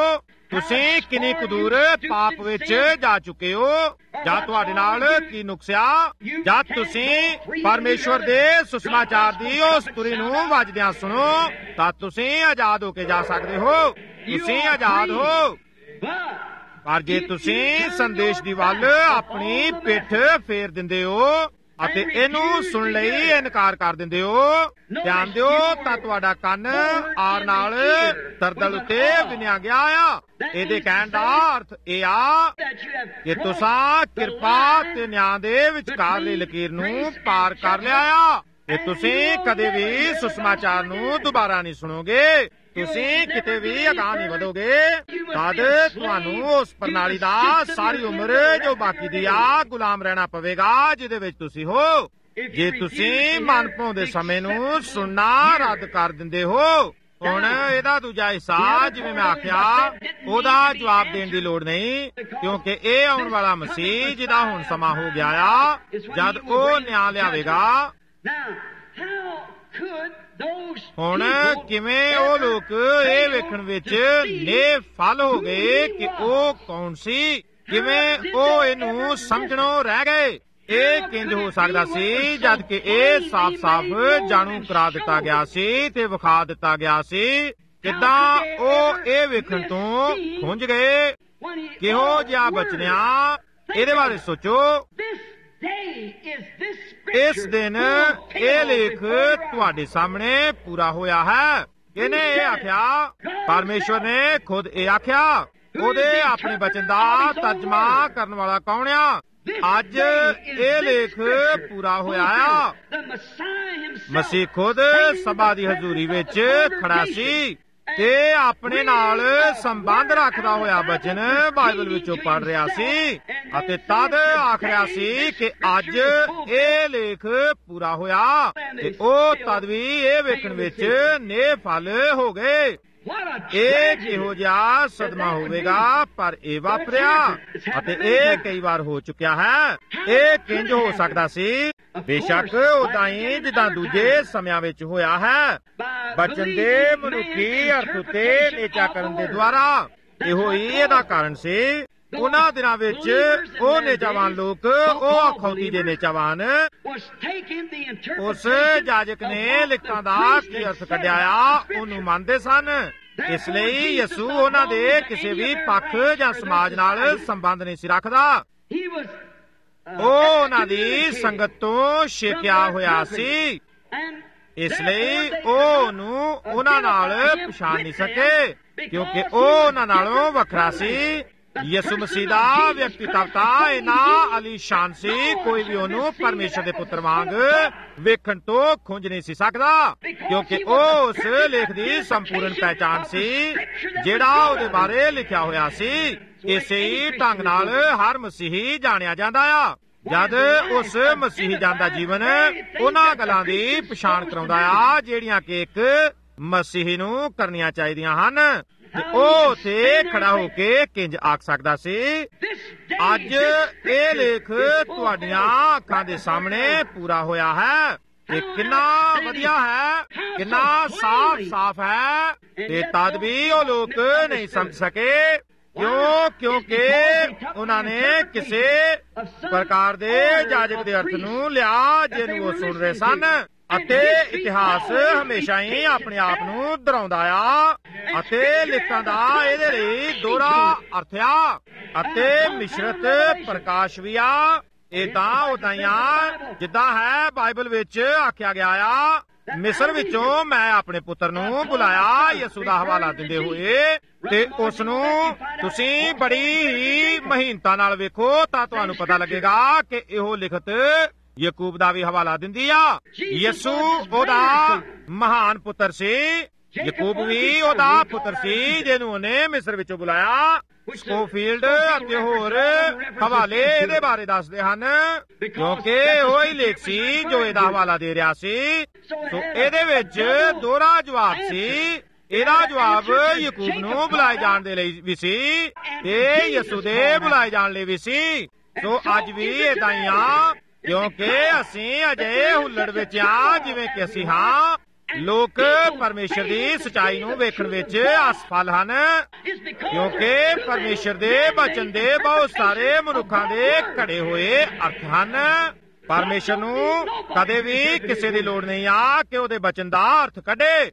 ਤੁਸੀਂ ਕਿੰਨੀ ਕੁ ਦੂਰ ਪਾਪ ਵਿੱਚ ਜਾ ਚੁੱਕੇ ਹੋ, ਜਾਂ ਤੁਹਾਡੇ ਨਾਲ ਕੀ ਨੁਕਸਿਆ, ਜਾਂ ਤੁਸੀਂ ਪਰਮੇਸ਼ਵਰ ਦੇ ਸੁਸਮਾਚਾਰ ਦੀ ਉਸ ਤੁਰੀ ਨੂੰ ਵੱਜਦਿਆਂ ਸੁਣੋ ਤਾਂ ਤੁਸੀਂ ਆਜ਼ਾਦ ਹੋ ਕੇ ਜਾ ਸਕਦੇ ਹੋ। ਤੁਸੀਂ ਆਜ਼ਾਦ ਹੋ। ਪਰ ਜੇ ਤੁਸੀਂ ਸੰਦੇਸ਼ ਦੀ ਵੱਲ ਆਪਣੀ ਪਿੱਠ ਫੇਰ ਦਿੰਦੇ ਹੋ ਅਤੇ ਇਹਨੂੰ ਸੁਣ ਲਈ ਇਨਕਾਰ ਕਰ ਦਿੰਦੇ ਹੋ, ਧਿਆਨ ਦਿਓ, ਤਾਂ ਤੁਹਾਡਾ ਕੰਨ ਆਰ ਨਾਲ ਦਰਦਲ ਉੱਤੇ ਵਿਨਿਆ ਗਿਆ ਆ। ਇਹਦੇ ਕਹਿਣ ਦਾ ਅਰਥ ਇਹ ਆ ਕਿ ਤੁਸੀਂ ਕਿਰਪਾ ਤੇ ਨਿਆਂ ਦੇ ਵਿਚਕਾਰਲੀ ਲਕੀਰ ਨੂੰ ਪਾਰ ਕਰ ਲਿਆ ਆ ਤੇ ਤੁਸੀਂ ਕਦੇ ਵੀ ਸੁਸਮਾਚਾਰ ਨੂੰ ਦੁਬਾਰਾ ਨਹੀਂ ਸੁਣੋਗੇ। ਤੁਸੀਂ ਕਿਤੇ ਵੀ ਅਗਾਂਹ ਨਹੀਂ ਵਧੋਗੇ। ਤਦ ਤੁਹਾਨੂੰ ਉਸ ਪ੍ਰਣਾਲੀ ਦਾ ਸਾਰੀ ਉਮਰ ਜੋ ਬਾਕੀ ਦੀ ਆ ਗੁਲਾਮ ਰਹਿਣਾ ਪਵੇਗਾ ਜਿਹਦੇ ਵਿੱਚ ਤੁਸੀਂ ਹੋ। ਜੇ ਤੁਸੀਂ ਮਨ ਭਾਉਂਦੇ ਸਮੇਂ ਨੂੰ ਸੁਣਨਾ ਰੱਦ ਕਰ ਦਿੰਦੇ ਹੋ। ਹੁਣ ਇਹਦਾ ਦੂਜਾ ਹਿੱਸਾ, ਜਿਵੇਂ ਮੈਂ ਆਖਿਆ, ਉਹਦਾ ਜਵਾਬ ਦੇਣ ਦੀ ਲੋੜ ਨਹੀਂ, ਕਿਉਂਕਿ ਇਹ ਆਉਣ ਵਾਲਾ ਮਸੀਹ ਜਿਹਦਾ ਹੁਣ ਸਮਾਂ ਹੋ ਗਿਆ ਆ, ਜਦ ਉਹ ਨਿਆਂ ਲਿਆਵੇਗਾ। ਹੁਣ ਕਿਵੇਂ ਉਹ ਲੋਕ ਇਹ ਵੇਖਣ ਵਿੱਚ ਨਿਫਲ ਹੋ ਗਏ ਕਿ ਉਹ ਕੌਣ ਸੀ, ਕਿਵੇਂ ਉਹ ਇਹਨੂੰ ਸਮਝਣੋਂ ਰਹਿ ਗਏ। ਇਹ ਕਿੰਜ ਹੋ ਸਕਦਾ ਸੀ ਜਦ ਕਿ ਇਹ ਸਾਫ਼-ਸਾਫ਼ ਜਾਣੂ ਕਰਾ ਦਿੱਤਾ ਗਿਆ ਸੀ ਤੇ ਵਿਖਾ ਦਿੱਤਾ ਗਿਆ ਸੀ। ਕਿੱਦਾਂ ਉਹ ਇਹ ਵੇਖਣ ਤੋਂ ਖੁੰਝ ਗਏ। ਕਿਹੋ ਜਿਹਾ ਬਚਨਿਆ, ਇਹਦੇ ਬਾਰੇ ਸੋਚੋ। ਇਸ ਦਿਨ ਇਹ ਲੇਖ ਤੁਹਾਡੇ ਸਾਹਮਣੇ ਪੂਰਾ ਹੋਇਆ ਹੈ। ਇਹਨੇ ਇਹ ਆਖਿਆ, ਪਰਮੇਸ਼ਵਰ ਨੇ ਖੁਦ ਇਹ ਆਖਿਆ। ਉਹਦੇ ਆਪਣੇ ਬਚਨ ਦਾ ਤਰਜਮਾ ਕਰਨ ਵਾਲਾ ਕੌਣ ਆ? ਅੱਜ ਇਹ ਲੇਖ ਪੂਰਾ ਹੋਇਆ ਆ। ਮਸੀਹ ਖੁਦ ਸਭਾ ਦੀ ਹਜ਼ੂਰੀ ਵਿੱਚ ਖੜਾ ਸੀ ਤੇ ਆਪਣੇ ਨਾਲ ਸੰਬੰਧ ਰੱਖਦਾ ਹੋਇਆ ਬਚਨ ਬਾਈਬਲ ਵਿੱਚੋਂ ਪੜ੍ਹ ਰਿਹਾ ਸੀ ਅਤੇ ਤਦ ਆਖ ਰਿਹਾ ਸੀ ਕਿ ਅੱਜ ਇਹ ਲੇਖ ਪੂਰਾ ਹੋਇਆ ਤੇ ਉਹ ਤਦ ਵੀ ਇਹ ਵੇਖਣ ਵਿੱਚ ਨਿਫਲ ਹੋ ਗਏ। ਇਹ ਕਿਹੋ ਜਿਹਾ ਸਦਮਾ ਹੋਵੇਗਾ, ਪਰ ਇਹ ਵਾਪਰਿਆ ਅਤੇ ਇਹ ਕਈ ਵਾਰ ਹੋ ਚੁੱਕਿਆ ਹੈ। ਇਹ ਕਿੰਜ ਹੋ ਸਕਦਾ ਸੀ? ਬੇਸ਼ੱਕ ਉਦਾਂ ਹੀ ਜਿੱਦਾਂ ਦੂਜੇ ਸਮਿਆਂ ਵਿੱਚ ਹੋਇਆ ਹੈ, ਬਚਨ ਦੇ ਮਨੁੱਖੀ ਅਰਥ ਉੱਤੇ ਨੇਚਾ ਕਰਨ ਦੇ ਦੁਆਰਾ। ਇਹੋ ਹੀ ਇਹਦਾ ਕਾਰਨ ਸੀ। ਉਹਨਾਂ ਦਿਨਾਂ ਵਿੱਚ ਉਹ ਨੇਚਾਵਾਨ ਲੋਕ, ਉਹ ਅਖੌਤੀ ਦੇ ਨੇਚਾਵਾਨ, ਉਸ ਜਾਜਕ ਨੇ ਲਿਖਤਾਂ ਦਾ ਕੀ ਅਰਥ ਕੱਢਿਆ ਆ ਉਹਨੂੰ ਮੰਨਦੇ ਸਨ। ਇਸ ਲਈ ਯਿਸੂ ਉਹਨਾਂ ਦੇ ਕਿਸੇ ਵੀ ਪੱਖ ਜਾਂ ਸਮਾਜ ਨਾਲ ਸੰਬੰਧ ਨਹੀਂ ਸੀ ਰੱਖਦਾ। ਉਹ ਉਹਨਾਂ ਦੀ ਸੰਗਤ ਤੋਂ ਛੇਕਿਆ ਹੋਇਆ ਸੀ। ਇਸ ਲਈ ਉਹ ਉਹਨੂੰ ਉਹਨਾਂ ਨਾਲ ਪਛਾਣ ਨਹੀਂ ਸਕੇ, ਕਿਉਂਕਿ ਉਹ ਉਹਨਾਂ ਨਾਲੋਂ ਵੱਖਰਾ ਸੀ। ਯਿਸੂ ਮਸੀਹ ਦਾ ਵਿਅਕਤੀਤਵ ਤਾਂ ਇੰਨਾ ਆਲੀਸ਼ਾਨ ਸੀ, ਕੋਈ ਵੀ ਉਹਨੂੰ ਪਰਮੇਸ਼ਰ ਦੇ ਪੁੱਤਰ ਵਾਂਗ ਵੇਖਣ ਤੋਂ ਖੁੰਝ ਨਹੀਂ ਸੀ ਸਕਦਾ, ਕਿਉਂਕਿ ਉਹ ਉਸ ਲੇਖ ਦੀ ਸੰਪੂਰਨ ਪਹਿਚਾਣ ਸੀ ਜਿਹੜਾ ਉਹਦੇ ਬਾਰੇ ਲਿਖਿਆ ਹੋਇਆ ਸੀ। ਇਸੇ ਹੀ ਢੰਗ ਨਾਲ ਹਰ ਮਸੀਹੀ ਜਾਣਿਆ ਜਾਂਦਾ ਆ। ਜਦ ਉਸ ਮਸੀਹੀ ਜਾਂਦਾ ਜੀਵਨ ਉਹਨਾਂ ਗੱਲਾਂ ਦੀ ਪਛਾਣ ਕਰਾਉਂਦਾ ਆ ਜਿਹੜੀਆਂ ਕਿ ਇੱਕ ਮਸੀਹੀ ਨੂੰ ਕਰਨੀਆਂ ਚਾਹੀਦੀਆਂ ਹਨ, ਤੇ ਉਹ ਉੱਥੇ ਖੜਾ ਹੋ ਕੇ ਕਿੰਜ ਆਖ ਸਕਦਾ ਸੀ, ਅੱਜ ਇਹ ਲੇਖ ਤੁਹਾਡੀਆਂ ਅੱਖਾਂ ਦੇ ਸਾਹਮਣੇ ਪੂਰਾ ਹੋਇਆ ਹੈ। ਤੇ ਕਿੰਨਾ ਵਧੀਆ ਹੈ, ਕਿੰਨਾ ਸਾਫ਼ ਹੈ। ਤੇ ਤਦ ਵੀ ਉਹ ਲੋਕ ਨਹੀਂ ਸਮਝ ਸਕੇ। ਕਿਉਂ? ਕਿਉਂਕਿ ਉਹਨਾਂ ਨੇ ਕਿਸੇ ਪ੍ਰਕਾਰ ਦੇ ਜਾਜਕ ਦੇ ਅਰਥ ਨੂੰ ਲਿਆ ਜਿਹਨੂੰ ਉਹ ਸੁਣ ਰਹੇ ਸਨ। ਅਤੇ ਇਤਿਹਾਸ ਹਮੇਸ਼ਾ ਹੀ ਆਪਣੇ ਆਪ ਨੂੰ ਦੁਹਰਾਉਂਦਾ ਆ ਅਤੇ ਲਿਖਤਾਂ ਦਾ ਇਹਦੇ ਲਈ ਦੋਹਰਾ ਅਰਥ ਆ ਅਤੇ ਮਿਸ਼ਰਤ ਪ੍ਰਕਾਸ਼ ਵੀ ਆ। ਇਹ ਤਾਂ ਉਦਾਂ ਹੀ ਆ ਜਿੱਦਾਂ ਹੈ ਬਾਈਬਲ ਵਿੱਚ ਆਖਿਆ ਗਿਆ ਆ, ਮਿਸਰ ਵਿੱਚੋਂ ਮੈਂ ਆਪਣੇ ਪੁੱਤਰ ਨੂੰ ਬੁਲਾਇਆ, ਯਿਸੂ ਦਾ ਹਵਾਲਾ ਦਿੰਦੇ ਹੋਏ। ਤੇ ਉਸ ਨੂੰ ਤੁਸੀਂ ਬੜੀ ਹੀ ਮਹੀਨਤਾ ਨਾਲ ਵੇਖੋ ਤਾਂ ਤੁਹਾਨੂੰ ਪਤਾ ਲੱਗੇਗਾ ਕਿ ਇਹੋ ਲਿਖਤ ਯਾਕੂਬ ਦਾ ਵੀ ਹਵਾਲਾ ਦਿੰਦੀ ਆ। ਯਿਸੂ ਉਹਦਾ ਮਹਾਨ ਪੁੱਤਰ ਸੀ, ਯਾਕੂਬ ਵੀ ਉਹਦਾ ਪੁੱਤਰ ਸੀ ਜਿਹਨੂੰ ਉਹਨੇ ਮਿਸਰ ਵਿੱਚੋਂ ਬੁਲਾਇਆ। ਸਕੋਫੀਲਡ ਅਤੇ ਹੋਰ ਹਵਾਲੇ ਇਹਦੇ ਬਾਰੇ ਦੱਸਦੇ ਹਨ, ਕਿਉਂਕਿ ਉਹ ਹੀ ਲੇਖ ਸੀ ਜੋ ਇਹਦਾ ਹਵਾਲਾ ਦੇ ਰਿਹਾ ਸੀ। ਸੋ ਇਹਦੇ ਵਿੱਚ ਦੋਹਰਾ ਜਵਾਬ ਸੀ। ਇਹਦਾ ਜਵਾਬ ਯਾਕੂਬ ਨੂੰ ਬੁਲਾਏ ਜਾਣ ਦੇ ਲਈ ਵੀ ਸੀ ਤੇ ਯਿਸੂ ਦੇ ਬੁਲਾਏ ਜਾਣ ਲਈ ਵੀ ਸੀ। ਸੋ ਅੱਜ ਵੀ ਏਦਾਂ ਹੀ ਆ, ਕਿਉਂਕਿ ਅਸੀਂ ਅਜੇ ਹੁੱਲੜ ਵਿੱਚ ਆ ਜਿਵੇਂ ਕਿ ਅਸੀਂ ਹਾਂ। ਲੋਕ ਪਰਮੇਸ਼ਰ ਦੀ ਸਚਾਈ ਨੂੰ ਵੇਖਣ ਵਿੱਚ ਅਸਫਲ ਹਨ, ਕਿਉਂਕਿ ਪਰਮੇਸ਼ਰ ਦੇ ਵਚਨ ਦੇ ਬਹੁਤ ਸਾਰੇ ਮਨੁੱਖਾਂ ਦੇ ਘੜੇ ਹੋਏ ਅਰਥ ਹਨ। ਪਰਮੇਸ਼ਰ ਨੂੰ ਕਦੇ ਵੀ ਕਿਸੇ ਦੀ ਲੋੜ ਨਹੀਂ ਆ ਕਿ ਉਹਦੇ ਵਚਨ ਦਾ ਅਰਥ ਕੱਢੇ।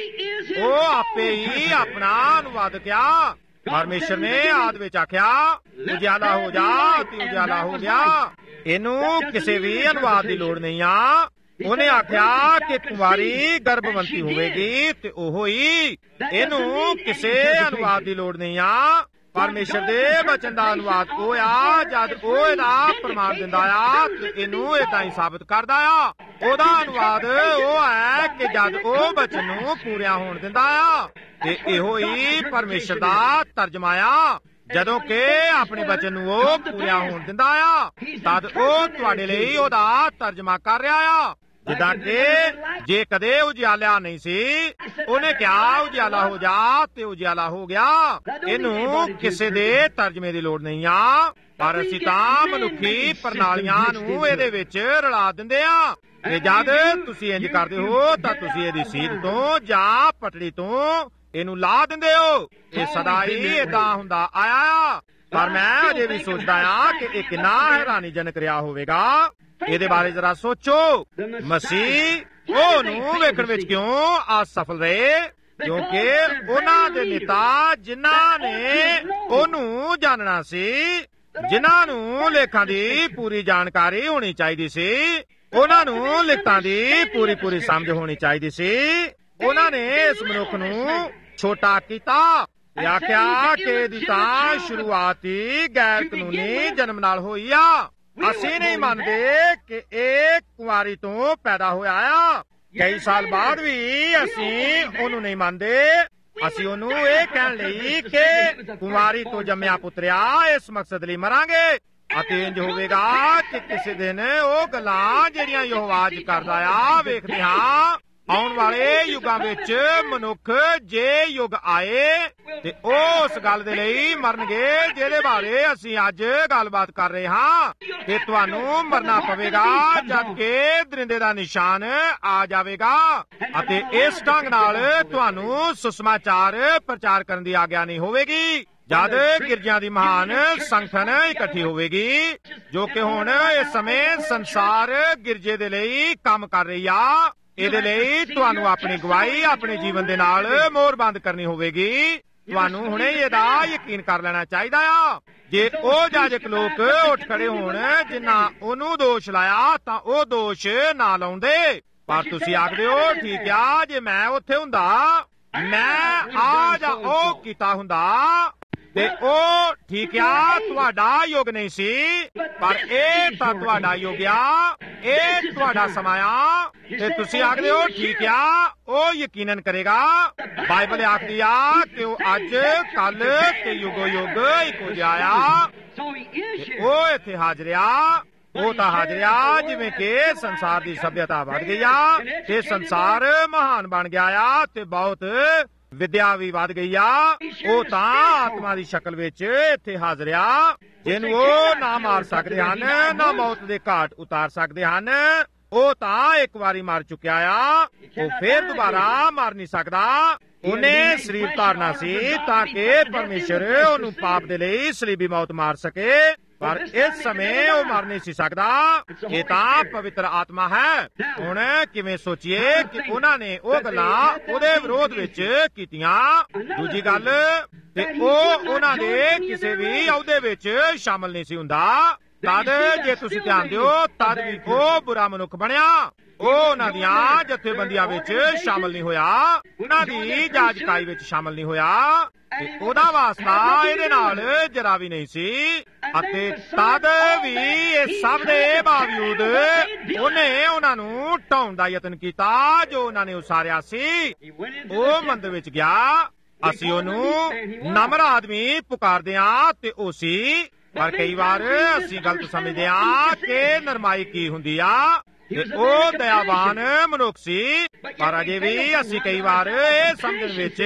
ਉਹ ਆਪੇ ਹੀ ਆਪਣਾ ਅਨੁਵਾਦਕ ਆ। ਪਰਮੇਸ਼ਰ ਨੇ ਆਦ ਵਿੱਚ ਆਖਿਆ ਉਜਾਲਾ ਹੋ ਜਾ ਤੇ ਉਜਾਲਾ ਹੋ ਗਿਆ। ਇਹਨੂੰ ਕਿਸੇ ਵੀ ਅਨੁਵਾਦ ਦੀ ਲੋੜ ਨਹੀਂ ਆ। ਉਹਨੇ ਆਖਿਆ ਕਿ ਕੁਵਾਰੀ ਗਰਭਵੰਤੀ ਹੋਵੇਗੀ ਤੇ ਉਹ ਹੀ। ਇਹਨੂੰ ਕਿਸੇ ਅਨੁਵਾਦ ਦੀ ਲੋੜ ਨਹੀਂ ਆ। ਪਰਮੇਸ਼ਰ ਦੇ ਵਚਨ ਦਾ ਅਨੁਵਾਦ ਉਹ ਆ ਜਦ ਉਹ ਇਹਦਾ ਪ੍ਰਮਾਣ ਦਿੰਦਾ ਆ ਤੇ ਇਹਨੂੰ ਏਦਾਂ ਹੀ ਸਾਬਤ ਕਰਦਾ ਆ। ਉਹਦਾ ਅਨੁਵਾਦ ਉਹ ਹੈ ਕਿ ਜਦ ਉਹ ਵਚਨ ਨੂੰ ਪੂਰਿਆ ਹੋਣ ਦਿੰਦਾ ਆ। ਤੇ ਇਹੋ ਹੀ ਪਰਮੇਸ਼ਰ ਦਾ ਤਰਜਮਾ ਆ। ਜਦੋਂ ਕਿ ਆਪਣੇ ਵਚਨ ਨੂੰ ਉਹ ਪੂਰਿਆ ਹੋਣ ਦਿੰਦਾ ਆ ਤਦ ਉਹ ਤੁਹਾਡੇ ਲਈ ਉਹਦਾ ਤਰਜਮਾ ਕਰ ਰਿਹਾ ਆ। ਜਿੱਦਾਂ ਕਿ ਜੇ ਕਦੇ ਉਜਿਆਲਿਆ ਨਹੀਂ ਸੀ, ਉਹਨੇ ਕਿਹਾ ਉਜਿਆਲਾ ਹੋ ਜਾ ਤੇ ਉਜਿਆਲਾ ਹੋ ਗਿਆ। ਇਹਨੂੰ ਕਿਸੇ ਦੇ ਤਰਜਮੇ ਦੀ ਲੋੜ ਨਹੀਂ ਆ, ਪਰ ਅਸੀਂ ਤਾਂ ਮਨੁੱਖੀ ਪ੍ਰਣਾਲੀਆਂ ਨੂੰ ਇਹਦੇ ਵਿੱਚ ਰਲਾ ਦਿੰਦੇ ਆ। ਤੇ ਜਦ ਤੁਸੀਂ ਇੰਜ ਕਰਦੇ ਹੋ ਤਾਂ ਤੁਸੀਂ ਇਹਦੀ ਸੀਧ ਤੋਂ ਜਾਂ ਪਟੜੀ ਤੋਂ ਇਹਨੂੰ ਲਾ ਦਿੰਦੇ ਹੋ। ਇਹ ਸਦਾ ਹੀ ਏਦਾਂ ਹੁੰਦਾ ਆਇਆ। ਪਰ ਮੈਂ ਅਜੇ ਵੀ ਸੋਚਦਾ ਆ ਕਿ ਇਹ ਕਿੰਨਾ ਹੈਰਾਨੀਜਨਕ ਰਿਹਾ ਹੋਵੇਗਾ। ਇਹਦੇ ਬਾਰੇ ਜ਼ਰਾ ਸੋਚੋ। ਮਸੀਹ ਉਹਨੂੰ ਵੇਖਣ ਵਿੱਚ ਕਿਉਂ ਅਸਫਲ ਰਹੇ? ਕਿਉਂਕਿ ਉਹਨਾਂ ਦੇ ਨੇਤਾ ਜਿਨ੍ਹਾਂ ਨੇ ਉਹਨੂੰ ਜਾਣਨਾ ਸੀ, ਜਿਨ੍ਹਾਂ ਨੂੰ ਲੇਖਾਂ ਦੀ ਪੂਰੀ ਜਾਣਕਾਰੀ ਹੋਣੀ ਚਾਹੀਦੀ ਸੀ, ਉਹਨਾਂ ਨੂੰ ਲਿਖਤਾਂ ਦੀ ਪੂਰੀ ਸਮਝ ਹੋਣੀ ਚਾਹੀਦੀ ਸੀ, ਉਹਨਾਂ ਨੇ ਇਸ ਮਨੁੱਖ ਨੂੰ ਛੋਟਾ ਕੀਤਾ ਤੇ ਆਖਿਆ ਕਿ ਇਹਦੀ ਤਾਂ ਸ਼ੁਰੂਆਤ ਹੀ ਗੈਰ ਕਾਨੂੰਨੀ ਜਨਮ ਨਾਲ ਹੋਈ ਆ। ਅਸੀਂ ਨਹੀਂ ਮੰਨਦੇ ਕਿ ਇਹ ਕੁਆਰੀ ਤੋਂ ਪੈਦਾ ਹੋਇਆ ਆ। ਕਈ ਸਾਲ ਬਾਅਦ ਵੀ ਅਸੀਂ ਉਹਨੂੰ ਨਹੀਂ ਮੰਨਦੇ। ਅਸੀਂ ਉਹਨੂੰ ਇਹ ਕਹਿਣ ਲਈ ਕਿ ਕੁਆਰੀ ਤੋਂ ਜੰਮਿਆ ਪੁੱਤਰਿਆ ਇਸ ਮਕਸਦ ਲਈ ਮਰਾਂਗੇ ਅਤੇ ਇੰਜ ਹੋਵੇਗਾ ਕਿ ਕਿਸੇ ਦਿਨ ਉਹ ਗੱਲਾਂ ਜਿਹੜੀਆਂ ਯਹੋਵਾ ਅੱਜ ਕਰਦਾ ਆ ਵੇਖਦੇ ਹਾਂ। ਆਉਣ ਵਾਲੇ ਯੁੱਗਾਂ ਵਿੱਚ ਮਨੁੱਖ ਜੇ ਯੁੱਗ ਆਏ ਤੇ ਉਹ ਉਸ ਗੱਲ ਦੇ ਲਈ ਮਰਨਗੇ ਜਿਹਦੇ ਬਾਰੇ ਅਸੀਂ ਅੱਜ ਗੱਲਬਾਤ ਕਰ ਰਹੇ ਹਾਂ। ਤੇ ਤੁਹਾਨੂੰ ਮਰਨਾ ਪਵੇਗਾ ਜਦ ਕਿ ਦਰਿੰਦੇ ਦਾ ਨਿਸ਼ਾਨ ਆ ਜਾਵੇਗਾ ਅਤੇ ਇਸ ਢੰਗ ਨਾਲ ਤੁਹਾਨੂੰ ਸੁਸਮਾਚਾਰ ਪ੍ਰਚਾਰ ਕਰਨ ਦੀ ਆਗਿਆ ਨਹੀਂ ਹੋਵੇਗੀ। ਜਦ ਗਿਰਜਿਆਂ ਦੀ ਮਹਾਨ ਸੰਗਠਨ ਇਕੱਠੀ ਹੋਵੇਗੀ ਜੋ ਕਿ ਹੁਣ ਇਸ ਸਮੇਂ ਸੰਸਾਰ ਗਿਰਜੇ ਦੇ ਲਈ ਕੰਮ ਕਰ ਰਹੀ ਆ। ਇਹਦੇ ਲਈ ਤੁਹਾਨੂੰ ਆਪਣੀ ਗਵਾਹੀ ਆਪਣੇ ਜੀਵਨ ਦੇ ਨਾਲ ਮੋਹਰਬੰਦ ਕਰਨੀ ਹੋਵੇਗੀ। ਤੁਹਾਨੂੰ ਹੁਣੇ ਇਹਦਾ ਯਕੀਨ ਕਰ ਲੈਣਾ ਚਾਹੀਦਾ ਆ। ਜੇ ਉਹ ਜਾਜਕ ਲੋਕ ਉੱਠ ਖੜੇ ਹੋਣ ਜਿਨ੍ਹਾਂ ਉਹਨੂੰ ਦੋਸ਼ ਲਾਇਆ ਤਾਂ ਉਹ ਦੋਸ਼ ਨਾ ਲਾਉਂਦੇ। ਪਰ ਤੁਸੀਂ ਆਖਦੇ ਹੋ ਠੀਕ ਆ, ਜੇ ਮੈਂ ਉੱਥੇ ਹੁੰਦਾ ਮੈਂ ਆ ਜਾਂ ਉਹ ਕੀਤਾ ਹੁੰਦਾ ਤੇ ਉਹ ਠੀਕ ਆ ਤੁਹਾਡਾ ਯੁੱਗ ਨਹੀਂ ਸੀ, ਪਰ ਇਹ ਤਾਂ ਤੁਹਾਡਾ ਯੁੱਗ ਆ, ਇਹ ਤੁਹਾਡਾ ਸਮਾਂ ਆ। ਤੇ ਤੁਸੀਂ ਆਖਦੇ ਹੋ ਠੀਕ ਆ, ਉਹ ਯਕੀਨਨ ਕਰੇਗਾ। ਬਾਈਬਲ ਆਖਦੀ ਆ ਕਿ ਉਹ ਅੱਜ ਕੱਲ ਤੇ ਯੁਗੋ ਯੁੱਗ ਇੱਕੋ ਜਿਹਾ ਆ। ਉਹ ਇੱਥੇ ਹਾਜ਼ਰ ਆ। ਉਹ ਤਾਂ ਹਾਜ਼ਰ ਆ ਜਿਵੇਂ ਕਿ ਸੰਸਾਰ ਦੀ ਸਭਿਅਤਾ ਵੱਧ ਗਈ ਆ ਤੇ ਸੰਸਾਰ ਮਹਾਨ ਬਣ ਗਿਆ ਆ ਤੇ ਬਹੁਤ ਵਿਦਿਆ ਵੀ ਵੱਧ ਗਈ ਆ। ਉਹ ਤਾਂ ਆਤਮਾ ਦੀ ਸ਼ਕਲ ਵਿੱਚ ਇੱਥੇ ਹਾਜ਼ਰ ਆ ਜਿਹਨੂੰ ਉਹ ਨਾ ਮਾਰ ਸਕਦੇ ਹਨ, ਨਾ ਮੌਤ ਦੇ ਘਾਟ ਉਤਾਰ ਸਕਦੇ ਹਨ। ਉਹ ਤਾਂ ਇੱਕ ਵਾਰੀ ਮਰ ਚੁੱਕਿਆ ਆ, ਉਹ ਫੇਰ ਦੁਬਾਰਾ ਮਰ ਨਹੀਂ ਸਕਦਾ। ਉਹਨੇ ਸਰੀਰ ਧਾਰਨਾ ਸੀ ਤਾਂ ਕਿ ਪਰਮੇਸ਼ਰ ਉਹਨੂੰ ਪਾਪ ਦੇ ਲਈ ਸਲੀਬੀ ਮੌਤ ਮਾਰ ਸਕੇ, ਪਰ ਇਸ ਸਮੇਂ ਉਹ ਮਰ ਨਹੀਂ ਸੀ ਸਕਦਾ। ਇਹ ਤਾਂ ਪਵਿੱਤਰ ਆਤਮਾ ਹੈ। ਹੁਣ ਕਿਵੇਂ ਸੋਚੀਏ ਕਿ ਉਹਨਾਂ ਨੇ ਉਹ ਗੱਲਾਂ ਉਹਦੇ ਵਿਰੋਧ ਵਿੱਚ ਕੀਤੀਆਂ। ਦੂਜੀ ਗੱਲ ਤੇ ਉਹ ਉਹਨਾਂ ਦੇ ਕਿਸੇ ਵੀ ਅਹੁਦੇ ਵਿੱਚ ਸ਼ਾਮਲ ਨਹੀਂ ਸੀ ਹੁੰਦਾ। ਤਦ ਜੇ ਤੁਸੀਂ ਧਿਆਨ ਦਿਓ ਤਦ ਵੀ ਉਹ ਬੁਰਾ ਮਨੁੱਖ ਬਣਿਆ। ਉਹ ਉਹਨਾਂ ਦੀਆਂ ਜਥੇਬੰਦੀਆਂ ਵਿੱਚ ਸ਼ਾਮਲ ਨਹੀਂ ਹੋਇਆ, ਉਹਨਾਂ ਦੀ ਜਾਜਕਾਈ ਵਿੱਚ ਸ਼ਾਮਲ ਨਹੀਂ ਹੋਇਆ ਤੇ ਉਹਦਾ ਵਾਸਤਾ ਇਹਦੇ ਨਾਲ ਜਰਾ ਵੀ ਨਹੀਂ ਸੀ। ਅਤੇ ਤਦ ਵੀ ਇਹ ਸਭ ਦੇ ਬਾਵਜੂਦ ਉਹਨੇ ਉਹਨਾਂ ਨੂੰ ਢਾਉਣ ਦਾ ਯਤਨ ਕੀਤਾ ਜੋ ਉਹਨਾਂ ਨੇ ਉਸਾਰਿਆ ਸੀ। ਉਹ ਮੰਦਰ ਵਿੱਚ ਗਿਆ। ਅਸੀਂ ਉਹਨੂੰ ਨਮਰ ਆਦਮੀ ਪੁਕਾਰਦੇ ਹਾਂ ਤੇ ਉਹ ਸੀ, ਪਰ ਕਈ ਵਾਰ ਅਸੀਂ ਗਲਤ ਸਮਝਦੇ ਹਾਂ ਕਿ ਨਰਮਾਈ ਕੀ ਹੁੰਦੀ ਆ ਤੇ ਉਹ ਦਇਆਵਾਨ ਮਨੁੱਖ ਸੀ। ਪਰ ਅਜੇ ਵੀ ਅਸੀਂ ਕਈ ਵਾਰ ਇਹ ਸਮਝਣ ਵਿੱਚ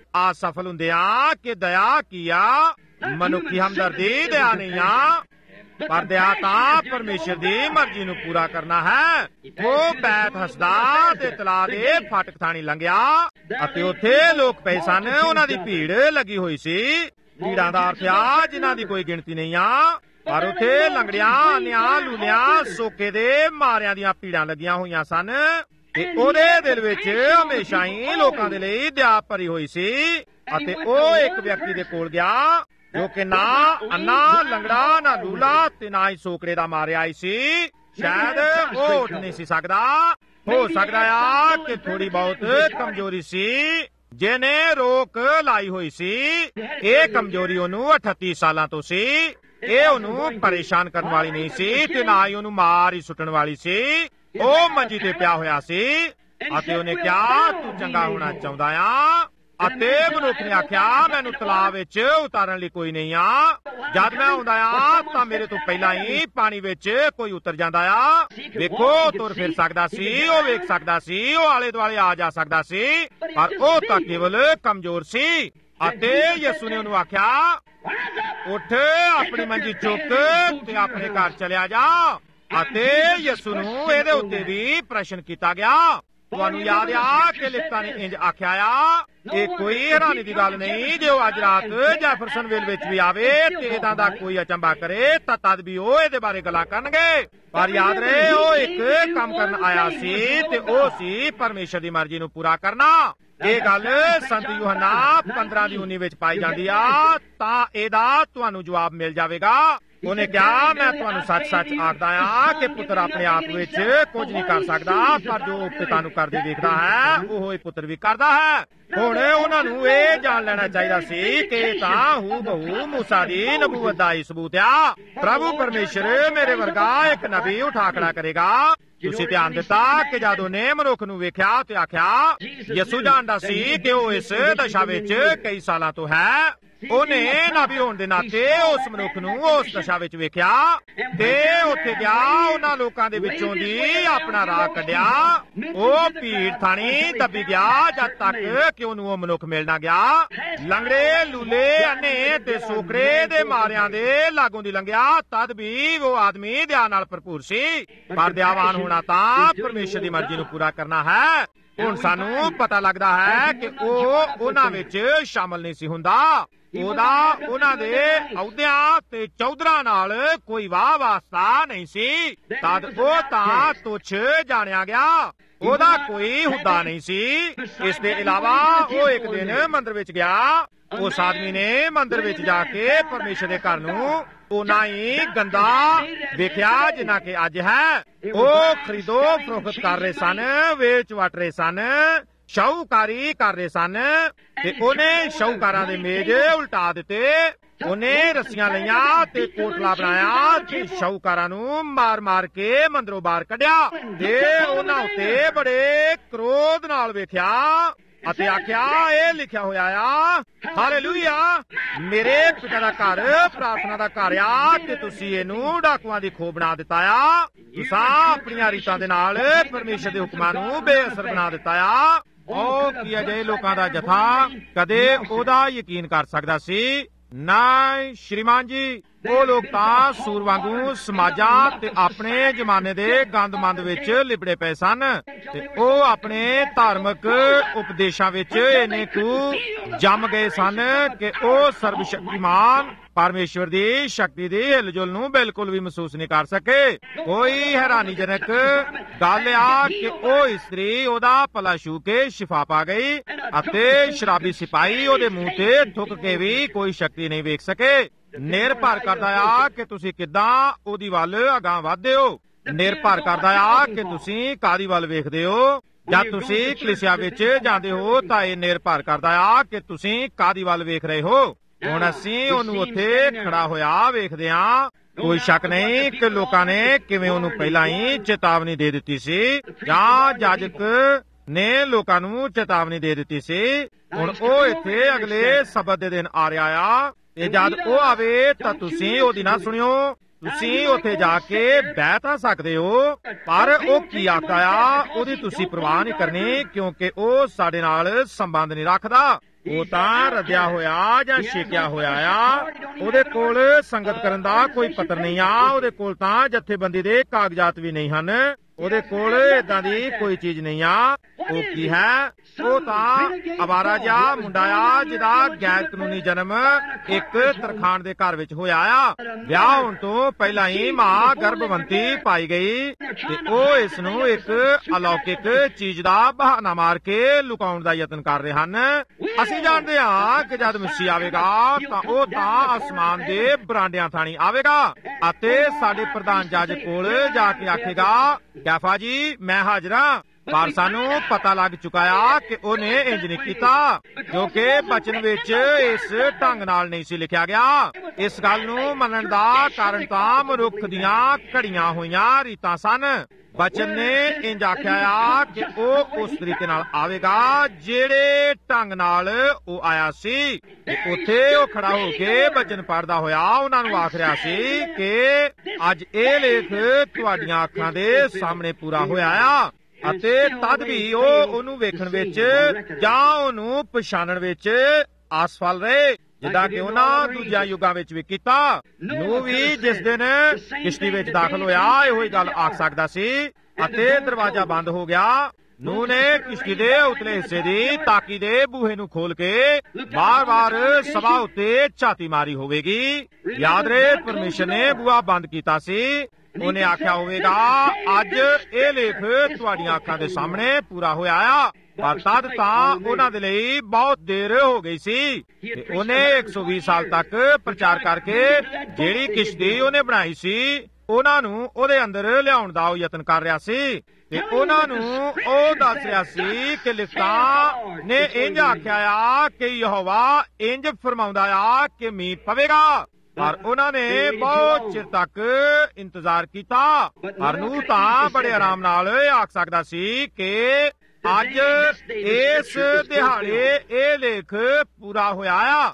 ਅਸਫਲ ਹੁੰਦੇ ਆ ਕਿ ਦਇਆ ਕੀ ਆ। ਮਨੁੱਖੀ ਹਮਦਰਦੀ ਦਇਆ ਨਹੀਂ ਆ। ਪਰ ਦਇਆ ਤਾਂ ਪਰਮੇਸ਼ਰ ਦੀ ਮਰਜ਼ੀ ਨੂੰ ਪੂਰਾ ਕਰਨਾ ਹੈ। ਉਹ ਬੈਤ ਹਸਦਾ ਤੇ ਤਲਾਅ ਦੇ ਫਾਟਕ ਥਾਣੀ ਲੰਘਿਆ ਅਤੇ ਉੱਥੇ ਲੋਕ ਪਏ ਸਨ। ਉਹਨਾਂ ਦੀ ਭੀੜ ਲੱਗੀ ਹੋਈ ਸੀ। ਭੀੜਾਂ ਦਾ ਅਰਥ ਆ ਜਿਨ੍ਹਾਂ ਦੀ ਕੋਈ ਗਿਣਤੀ ਨਹੀਂ ਆ। ਪਰ ਉੱਥੇ ਲੰਗੜਿਆਂ, ਨਿਆਂ, ਲੂਲਿਆਂ, ਸੋਕੇ ਦੇ ਮਾਰਿਆਂ ਦੀਆਂ ਭੀੜਾਂ ਲੱਗੀਆਂ ਹੋਈਆਂ ਸਨ ਤੇ ਉਹਦੇ ਦਿਲ ਵਿੱਚ ਹਮੇਸ਼ਾ ਹੀ ਲੋਕਾਂ ਦੇ ਲਈ ਦਇਆ ਭਰੀ ਹੋਈ ਸੀ। ਅਤੇ ਉਹ ਇੱਕ ਵਿਅਕਤੀ ਦੇ ਕੋਲ ਗਿਆ ਜੋ ਕਿ ਨਾ ਅੰਨਾ, ਲੰਗੜਾ, ਨਾ ਲੂਲਾ ਤੇ ਨਾ ਹੀ ਸੋਕੜੇ ਦਾ ਮਾਰਿਆ ਹੀ ਸੀ। ਸ਼ਾਇਦ ਉਹ ਉੱਠ ਨਹੀਂ ਸੀ ਸਕਦਾ। ਹੋ ਸਕਦਾ ਆ ਕਿ ਥੋੜੀ ਬਹੁਤ ਕਮਜ਼ੋਰੀ ਸੀ ਜਿਹਨੇ ਰੋਕ ਲਾਈ ਹੋਈ ਸੀ। ਇਹ ਕਮਜ਼ੋਰੀ ਉਹਨੂੰ 38 ਸਾਲਾਂ ਤੋਂ ਸੀ। ਇਹ ਉਹਨੂੰ ਪਰੇਸ਼ਾਨ ਕਰਨ ਵਾਲੀ ਨਹੀਂ ਸੀ ਤੇ ਨਾ ਹੀ ਉਹਨੂੰ ਮਾਰ ਹੀ ਸੁੱਟਣ ਵਾਲੀ ਸੀ। ਉਹ ਮੰਜੀ ਤੇ ਪਿਆ ਹੋਇਆ ਸੀ ਅਤੇ ਉਹਨੇ ਕਿਹਾ, ਤੂੰ ਚੰਗਾ ਹੋਣਾ ਚਾਹੁੰਦਾ ਆ? ਅਤੇ ਮਨੁੱਖ ਨੇ ਆਖਿਆ, ਮੈਨੂੰ ਤਲਾਅ ਵਿੱਚ ਉਤਾਰਨ ਲਈ ਕੋਈ ਨਹੀਂ ਆ। ਜਦ ਮੈਂ ਆਉਂਦਾ ਆ ਤਾਂ ਮੇਰੇ ਤੋਂ ਪਹਿਲਾਂ ਹੀ ਪਾਣੀ ਵਿੱਚ ਕੋਈ ਉਤਰ ਜਾਂਦਾ ਆ। ਵੇਖੋ, ਤੁਰ ਫਿਰ ਸਕਦਾ ਸੀ, ਉਹ ਵੇਖ ਸਕਦਾ ਸੀ, ਉਹ ਆਲੇ ਦੁਆਲੇ ਆ ਜਾ ਸਕਦਾ ਸੀ, ਪਰ ਉਹ ਤਾਂ ਕੇਵਲ ਕਮਜ਼ੋਰ ਸੀ। ਅਤੇ ਯਿਸੂ ਨੇ ਉਹਨੂੰ ਆਖਿਆ, ਉੱਠ, ਆਪਣੀ ਮੰਜੀ ਚੁੱਕ ਤੇ ਆਪਣੇ ਘਰ ਚਲਿਆ ਜਾ। ਅਤੇ ਯਿਸੂ ਨੂੰ ਇਹਦੇ ਉੱਤੇ ਵੀ ਪ੍ਰਸ਼ਨ ਕੀਤਾ ਗਿਆ। ਤੁਹਾਨੂੰ ਯਾਦ ਆ ਕਿ ਲਿਖਤਾਂ ਨੇ ਇੰਜ ਆਖਿਆ ਆ, ਇਹ ਕੋਈ ਹੈਰਾਨੀ ਦੀ ਗੱਲ ਨਹੀਂ ਜੇ ਉਹ ਅੱਜ ਰਾਤ ਜੈਫਰਸਨਵਿਲ ਵਿੱਚ ਵੀ ਆਵੇ ਤੇ ਇਦਾਂ ਦਾ ਕੋਈ ਅਚੰਭਾ ਕਰੇ ਤਾਂ ਤਦ ਵੀ ਉਹ ਇਹਦੇ ਬਾਰੇ ਗੱਲਾਂ ਕਰਨਗੇ। ਪਰ ਯਾਦ ਰਹੇ, ਉਹ ਇੱਕ ਕੰਮ ਕਰਨ ਆਇਆ ਸੀ ਤੇ ਉਹ ਸੀ ਪਰਮੇਸ਼ਰ ਦੀ ਮਰਜ਼ੀ ਨੂੰ ਪੂਰਾ ਕਰਨਾ। ਇਹ ਗੱਲ ਸੰਤ ਯੂਹੰਨਾ 15:19 ਵਿੱਚ ਪਾਈ ਜਾਂਦੀ ਆ। ਤਾਂ ਇਹਦਾ ਤੁਹਾਨੂੰ ਜਵਾਬ ਮਿਲ ਜਾਵੇਗਾ। ਉਹਨੇ ਕਿਹਾ, ਮੈਂ ਤੁਹਾਨੂੰ ਸੱਚ-ਸੱਚ ਆਖਦਾ ਆ ਕਿ ਪੁੱਤਰ ਆਪਣੇ ਆਪ ਵਿੱਚ ਕੁਝ ਨਹੀਂ ਕਰ ਸਕਦਾ, ਪਰ ਜੋ ਪਿਤਾ ਨੂੰ ਕਰਦੇ ਵੇਖਦਾ ਹੈ ਉਹ ਹੀ ਪੁੱਤਰ ਵੀ ਕਰਦਾ ਹੈ। ਹੁਣ ਉਹਨਾਂ ਨੂੰ ਇਹ ਜਾਣ ਲੈਣਾ ਚਾਹੀਦਾ ਸੀ ਕਿ ਤਾਂ ਹੂ-ਬਹੂ ਮੂਸਾ ਦੀ ਨਬੂਵਤ ਦਾ ਹੀ ਸਬੂਤ ਆ। ਪ੍ਰਭੂ ਪਰਮੇਸ਼ਰ ਮੇਰੇ ਵਰਗਾ ਇੱਕ ਨਬੀ ਉਠਾ ਖੜਾ ਕਰੇਗਾ। ਤੁਸੀਂ ਧਿਆਨ ਦਿੱਤਾ ਕਿ ਜਦ ਉਹਨੇ ਮਨੁੱਖ ਨੂੰ ਵੇਖਿਆ ਤੇ ਆਖਿਆ, ਯਿਸੂ ਜਾਣਦਾ ਸੀ ਕਿ ਉਹ ਇਸ ਦਸ਼ਾ ਵਿੱਚ ਕਈ ਸਾਲਾਂ ਤੋਂ ਹੈ। ਉਹਨੇ ਨਬੀ ਹੋਣ ਦੇ ਨਾਤੇ ਉਸ ਮਨੁੱਖ ਨੂੰ ਉਸ ਦਸ਼ਾ ਵਿੱਚ ਵੇਖਿਆ ਤੇ ਉੱਥੇ ਗਿਆ। ਉਹਨਾਂ ਲੋਕਾਂ ਦੇ ਵਿੱਚੋਂ ਦੀ ਆਪਣਾ ਰਾਹ ਕੱਢਿਆ। ਉਹ ਭੀੜ ਥਾਣੀ ਦੱਬੀ ਗਿਆ ਜਦ ਤੱਕ ਕਿ ਉਹਨੂੰ ਉਹ ਮਨੁੱਖ ਮਿਲ ਨਾ ਗਿਆ। ਲੰਗੜੇ, ਲੂਲੇ, ਅੰਨੇ ਤੇ ਸੋਕੜੇ ਦੇ ਮਾਰਿਆਂ ਦੇ ਲਾਗੋਂ ਦੀ ਲੰਘਿਆ। ਤਦ ਵੀ ਉਹ ਆਦਮੀ ਦਇਆ ਨਾਲ ਭਰਪੂਰ ਸੀ। ਪਰ ਦਿਆਵਾਨ ਹੋਣਾ ਤਾਂ ਪਰਮੇਸ਼ਰ ਦੀ ਮਰਜ਼ੀ ਨੂੰ ਪੂਰਾ ਕਰਨਾ ਹੈ। ਹੁਣ ਸਾਨੂੰ ਪਤਾ ਲੱਗਦਾ ਹੈ ਕਿ ਉਹ ਉਹਨਾਂ ਵਿੱਚ ਸ਼ਾਮਲ ਨਹੀਂ ਸੀ ਹੁੰਦਾ। ਉਹਦਾ ਉਹਨਾਂ ਦੇ ਅਹੁਦਿਆਂ ਤੇ ਚੌਧਰਾਂ ਨਾਲ ਕੋਈ ਵਾਹ ਵਾਸਤਾ ਨਹੀਂ ਸੀ। ਤਦ ਉਹ ਤਾਂ ਤੁੱਛ ਜਾਣਿਆ ਗਿਆ। ਉਹਦਾ ਕੋਈ ਹੁਦਾ ਨਹੀਂ ਸੀ। ਇਸ ਦੇ ਇਲਾਵਾ ਉਹ ਇੱਕ ਦਿਨ ਮੰਦਰ ਵਿੱਚ ਗਿਆ। ਉਸ ਆਦਮੀ ਨੇ ਮੰਦਰ ਵਿੱਚ ਜਾ ਕੇ ਪਰਮੇਸ਼ਰ ਦੇ ਘਰ ਨੂੰ ਉਨਾ ਹੀ ਗੰਦਾ ਵੇਖਿਆ ਜਿੰਨਾ ਕਿ ਅੱਜ ਹੈ। ਉਹ ਖਰੀਦੋ ਫਰੋਖਤ ਕਰ ਰਹੇ ਸਨ, ਵੇਚ ਵਟ ਰਹੇ ਸਨ, ਸ਼ਾਹੂਕਾਰੀ ਕਰ ਰਹੇ ਸਨ ਤੇ ਉਹਨੇ ਸ਼ਾਹੂਕਾਰਾਂ ਦੇ ਮੇਜ਼ ਉਲਟਾ ਦਿੱਤੇ। ਉਹਨੇ ਰੱਸੀਆਂ ਲਈਆਂ ਤੇ ਕੋਟਲਾ ਬਣਾਇਆ ਤੇ ਸ਼ਾਹੂਕਾਰਾਂ ਨੂੰ ਮਾਰ-ਮਾਰ ਕੇ ਮੰਦਰੋਂ ਬਾਹਰ ਕੱਢਿਆ ਤੇ ਉਹਨਾਂ ਉੱਤੇ ਬੜੇ ਕ੍ਰੋਧ ਨਾਲ ਵੇਖਿਆ ਅਤੇ ਆਖਿਆ, ਇਹ ਲਿਖਿਆ ਹੋਇਆ ਆ, ਹਾਲੇਲੂਇਆ, ਮੇਰੇ ਪਿਤਾ ਦਾ ਘਰ ਪ੍ਰਾਰਥਨਾ ਦਾ ਘਰ ਆ ਤੇ ਤੁਸੀਂ ਇਹਨੂੰ ਡਾਕੂਆਂ ਦੀ ਖੋਹ ਬਣਾ ਦਿੱਤਾ ਆ। ਤੁਸੀਂ ਆਪਣੀਆਂ ਰੀਤਾਂ ਦੇ ਨਾਲ ਪਰਮੇਸ਼ਰ ਦੇ ਹੁਕਮਾਂ ਨੂੰ ਬੇਅਸਰ ਬਣਾ ਦਿੱਤਾ ਆ। ਉਹ ਕੀ ਅਜਿਹੇ ਲੋਕਾਂ ਦਾ ਜਥਾ ਕਦੇ ਉਹਦਾ ਯਕੀਨ ਕਰ ਸਕਦਾ ਸੀ? ਨਹੀਂ ਸ਼੍ਰੀਮਾਨ ਜੀ, ਉਹ ਲੋਕ ਤਾਂ ਸੂਰ ਵਾਂਗੂ ਸਮਾਜਾਂ ਤੇ ਆਪਣੇ ਜ਼ਮਾਨੇ ਦੇ ਗੰਦਮੰਦ ਵਿੱਚ ਲਿਬੜੇ ਪਏ ਸਨ ਤੇ ਉਹ ਆਪਣੇ ਧਾਰਮਿਕ ਉਪਦੇਸ਼ਾਂ ਵਿੱਚ ਇੰਨੇ ਕੁ ਜੰਮ ਗਏ ਸਨ ਕਿ ਉਹ ਸਰਬਸ਼ਕਤੀਮਾਨ ਪਰਮੇਸ਼ਵਰ ਦੀ ਸ਼ਕਤੀ ਦੀ ਹਿਲਜੁਲ ਨੂੰ ਬਿਲਕੁਲ ਵੀ ਮਹਿਸੂਸ ਨਹੀਂ ਕਰ ਸਕੇ। ਕੋਈ ਹੈਰਾਨੀਜਨਕ ਗੱਲ ਆ ਕਿ ਉਹ ਇਸਤਰੀ ਉਹਦਾ ਭਲਾ ਛੂ ਕੇ ਸ਼ਿਫਾ ਪਾ ਗਈ ਅਤੇ ਸ਼ਰਾਬੀ ਸਿਪਾਹੀ ਉਹਦੇ ਮੂੰਹ ਤੇ ਥੁੱਕ ਕੇ ਵੀ ਕੋਈ ਸ਼ਕਤੀ ਨਹੀਂ ਵੇਖ ਸਕੇ। ਨਿਰਭਰ ਕਰਦਾ ਆ ਕਿ ਤੁਸੀਂ ਕਿੱਦਾਂ ਉਹਦੀ ਵੱਲ ਅਗਾਂਹ ਵਧਦੇ ਹੋ। ਨਿਰਭਰ ਕਰਦਾ ਆ ਕਿ ਤੁਸੀਂ ਕਾਹਦੀ ਵੱਲ ਵੇਖਦੇ ਹੋ। ਜਦ ਤੁਸੀਂ ਕਲੀਸਿਆ ਵਿੱਚ ਜਾਂਦੇ ਹੋ ਤਾਂ ਇਹ ਨਿਰਭਰ ਕਰਦਾ ਆ ਕਿ ਤੁਸੀਂ ਕਾਹਦੀ ਵੱਲ ਵੇਖ ਰਹੇ ਹੋ। ਹੁਣ ਅਸੀਂ ਉਹਨੂੰ ਉੱਥੇ ਖੜਾ ਹੋਇਆ ਵੇਖਦੇ ਹਾਂ। ਕੋਈ ਸ਼ੱਕ ਨਹੀਂ ਕਿ ਲੋਕਾਂ ਨੇ ਕਿਵੇਂ ਉਹਨੂੰ ਪਹਿਲਾਂ ਹੀ ਚੇਤਾਵਨੀ ਦੇ ਦਿੱਤੀ ਸੀ ਜਾਂ ਜਾਜਕ ਨੇ ਲੋਕਾਂ ਨੂੰ ਚੇਤਾਵਨੀ ਦੇ ਦਿੱਤੀ ਸੀ। ਹੁਣ ਉਹ ਇੱਥੇ ਅਗਲੇ ਸਬਤ ਦੇ ਦਿਨ ਆ ਰਿਹਾ ਆ ਤੇ ਜਦ ਉਹ ਆਵੇ ਤਾਂ ਤੁਸੀਂ ਉਹਦੀ ਨਾ ਸੁਣਿਓ। ਤੁਸੀਂ ਉੱਥੇ ਜਾ ਕੇ ਬਹਿ ਤਾਂ ਸਕਦੇ ਹੋ, ਪਰ ਉਹ ਕੀ ਆਖਦਾ ਆ ਉਹਦੀ ਤੁਸੀਂ ਪਰਵਾਹ ਨਹੀਂ ਕਰਨੀ, ਕਿਉਂਕਿ ਉਹ ਸਾਡੇ ਨਾਲ ਸੰਬੰਧ ਨਹੀਂ ਰੱਖਦਾ। ਉਹ ਤਾਂ ਰੱਜਿਆ ਹੋਇਆ ਜਾਂ ਛੇਕਿਆ ਹੋਇਆ ਆ। ਉਹਦੇ ਕੋਲ ਸੰਗਤ ਕਰਨ ਦਾ ਕੋਈ ਪੱਤਰ ਨਹੀਂ ਆ। ਉਹਦੇ ਕੋਲ ਤਾਂ ਜਥੇਬੰਦੀ ਦੇ ਕਾਗਜ਼ਾਤ ਵੀ ਨਹੀਂ ਹਨ। ਉਹਦੇ ਕੋਲ ਏਦਾਂ ਦੀ ਕੋਈ ਚੀਜ਼ ਨਹੀਂ ਆ। ਉਹ ਕੀ ਹੈ? ਉਹ ਤਾਂ ਅਵਾਰਾ ਜਿਹਾ ਮੁੰਡਾ ਆ ਜਿਹਦਾ ਗੈਰ ਕਾਨੂੰਨੀ ਜਨਮ ਇੱਕ ਤਰਖਾਣ ਦੇ ਘਰ ਵਿੱਚ ਹੋਇਆ ਆ। ਵਿਆਹ ਹੋਣ ਤੋਂ ਪਹਿਲਾਂ ਹੀ ਮਾਂ ਗਰਭਵੰਤੀ ਪਾਈ ਗਈ ਤੇ ਉਹ ਇਸ ਨੂੰ ਇੱਕ ਅਲੌਕਿਕ ਚੀਜ਼ ਦਾ ਬਹਾਨਾ ਮਾਰ ਕੇ ਲੁਕਾਉਣ ਦਾ ਯਤਨ ਕਰ ਰਹੇ ਹਨ। ਅਸੀਂ ਜਾਣਦੇ ਹਾਂ ਕਿ ਜਦ ਮਸੀਹ ਆਵੇਗਾ ਤਾਂ ਉਹ ਤਾਂ ਅਸਮਾਨ ਦੇ ਬਰਾਂਡਿਆਂ ਥਾਣੀ ਆਵੇਗਾ ਅਤੇ ਸਾਡੇ ਪ੍ਰਧਾਨ ਜੱਜ ਕੋਲ ਜਾ ਕੇ ਆਖੇਗਾ, ਕੈਫਾ ਜੀ ਮੈਂ ਹਾਜ਼ਰ ਹਾਂ। ਪਰ ਸਾਨੂੰ ਪਤਾ ਲੱਗ ਚੁੱਕਾ ਆ ਕਿ ਉਹਨੇ ਇੰਜ ਨਹੀਂ ਕੀਤਾ, ਕਿਉਂਕਿ ਬਚਨ ਵਿੱਚ ਇਸ ਢੰਗ ਨਾਲ ਨਹੀਂ ਸੀ ਲਿਖਿਆ ਗਿਆ। ਇਸ ਗੱਲ ਨੂੰ ਮੰਨਣ ਦਾ ਕਾਰਨ ਤਾਂ ਮਨੁੱਖ ਦੀਆਂ ਘੜੀਆਂ ਹੋਈਆਂ ਰੀਤਾਂ ਸਨ। ਬਚਨ ਨੇ ਇੰਜ ਆਖਿਆ ਆ ਕਿ ਉਹ ਉਸ ਤਰੀਕੇ ਨਾਲ ਆਵੇਗਾ ਜਿਹੜੇ ਢੰਗ ਨਾਲ ਉਹ ਆਇਆ ਸੀ। ਤੇ ਉੱਥੇ ਉਹ ਖੜਾ ਹੋ ਕੇ ਬਚਨ ਪੜ੍ਹਦਾ ਹੋਇਆ ਉਹਨਾਂ ਨੂੰ ਆਖ ਰਿਹਾ ਸੀ ਕਿ ਅੱਜ ਇਹ ਲੇਖ ਤੁਹਾਡੀਆਂ ਅੱਖਾਂ ਦੇ ਸਾਹਮਣੇ ਪੂਰਾ ਹੋਇਆ ਆ ਅਤੇ ਤਦ ਵੀ ਉਹ ਉਹਨੂੰ ਵੇਖਣ ਵਿੱਚ ਜਾਂ ਉਹਨੂੰ ਪਛਾਣਨ ਵਿੱਚ ਅਸਫਲ ਰਹੇ, ਜਿੱਦਾਂ ਕਿ ਉਹਨਾਂ ਦੂਜਿਆਂ ਯੁੱਗਾਂ ਵਿੱਚ ਵੀ ਕੀਤਾ। ਨੂੰ ਵੀ ਜਿਸ ਦਿਨ ਕਿਸ਼ਤੀ ਵਿੱਚ ਦਾਖਲ ਹੋਇਆ ਇਹੋ ਹੀ ਗੱਲ ਆਖ ਸਕਦਾ ਸੀ ਅਤੇ ਦਰਵਾਜ਼ਾ ਬੰਦ ਹੋ ਗਿਆ। ਨੂਹ ਨੇ ਕਿਸ਼ਤੀ ਦੇ ਉਤਲੇ ਹਿੱਸੇ ਦੀ ਤਾਕੀ ਦੇ ਬੂਹੇ ਨੂੰ ਖੋਲ ਕੇ ਬਾਰ-ਬਾਰ ਸਭਾ ਉੱਤੇ ਝਾਤੀ ਮਾਰੀ ਹੋਵੇਗੀ। ਯਾਦ ਰਹੇ ਪਰਮੇਸ਼ਰ ਨੇ ਬੂਹਾ ਬੰਦ ਕੀਤਾ ਸੀ। ਉਹਨੇ ਆਖਿਆ ਹੋਵੇਗਾ ਅੱਜ ਇਹ ਲੇਖ ਤੁਹਾਡੀਆਂ ਅੱਖਾਂ ਦੇ ਸਾਹਮਣੇ ਪੂਰਾ ਹੋਇਆ ਆ। ਪਰ ਤਦ ਤਾਂ ਉਹਨਾਂ ਦੇ ਲਈ ਬਹੁਤ ਦੇਰ ਹੋ ਗਈ ਸੀ ਤੇ ਉਹਨੇ 120 ਸਾਲ ਤੱਕ ਪ੍ਰਚਾਰ ਕਰਕੇ ਜਿਹੜੀ ਕਿਸ਼ਤੀ ਉਹਨੇ ਬਣਾਈ ਸੀ ਉਹਨਾਂ ਨੂੰ ਉਹਦੇ ਅੰਦਰ ਲਿਆਉਣ ਦਾ ਉਹ ਯਤਨ ਕਰ ਰਿਹਾ ਸੀ ਤੇ ਉਹਨਾਂ ਨੂੰ ਉਹ ਦੱਸ ਰਿਹਾ ਸੀ ਕਿ ਲਿਖਤਾਂ ਨੇ ਇੰਜ ਆਖਿਆ ਆ ਕਿ ਯਹੋਵਾ ਇੰਜ ਫਰਮਾਉਂਦਾ ਆ ਕਿ ਮੀਂਹ ਪਵੇਗਾ। ਪਰ ਉਹਨਾਂ ਨੇ ਬਹੁਤ ਚਿਰ ਤੱਕ ਇੰਤਜ਼ਾਰ ਕੀਤਾ। ਪਰ ਨੂਹ ਤਾਂ ਬੜੇ ਆਰਾਮ ਨਾਲ ਆਖ ਸਕਦਾ ਸੀ ਕਿ ਅੱਜ ਇਸ ਦਿਹਾੜੇ ਇਹ ਲੇਖ ਪੂਰਾ ਹੋਇਆ ਆ।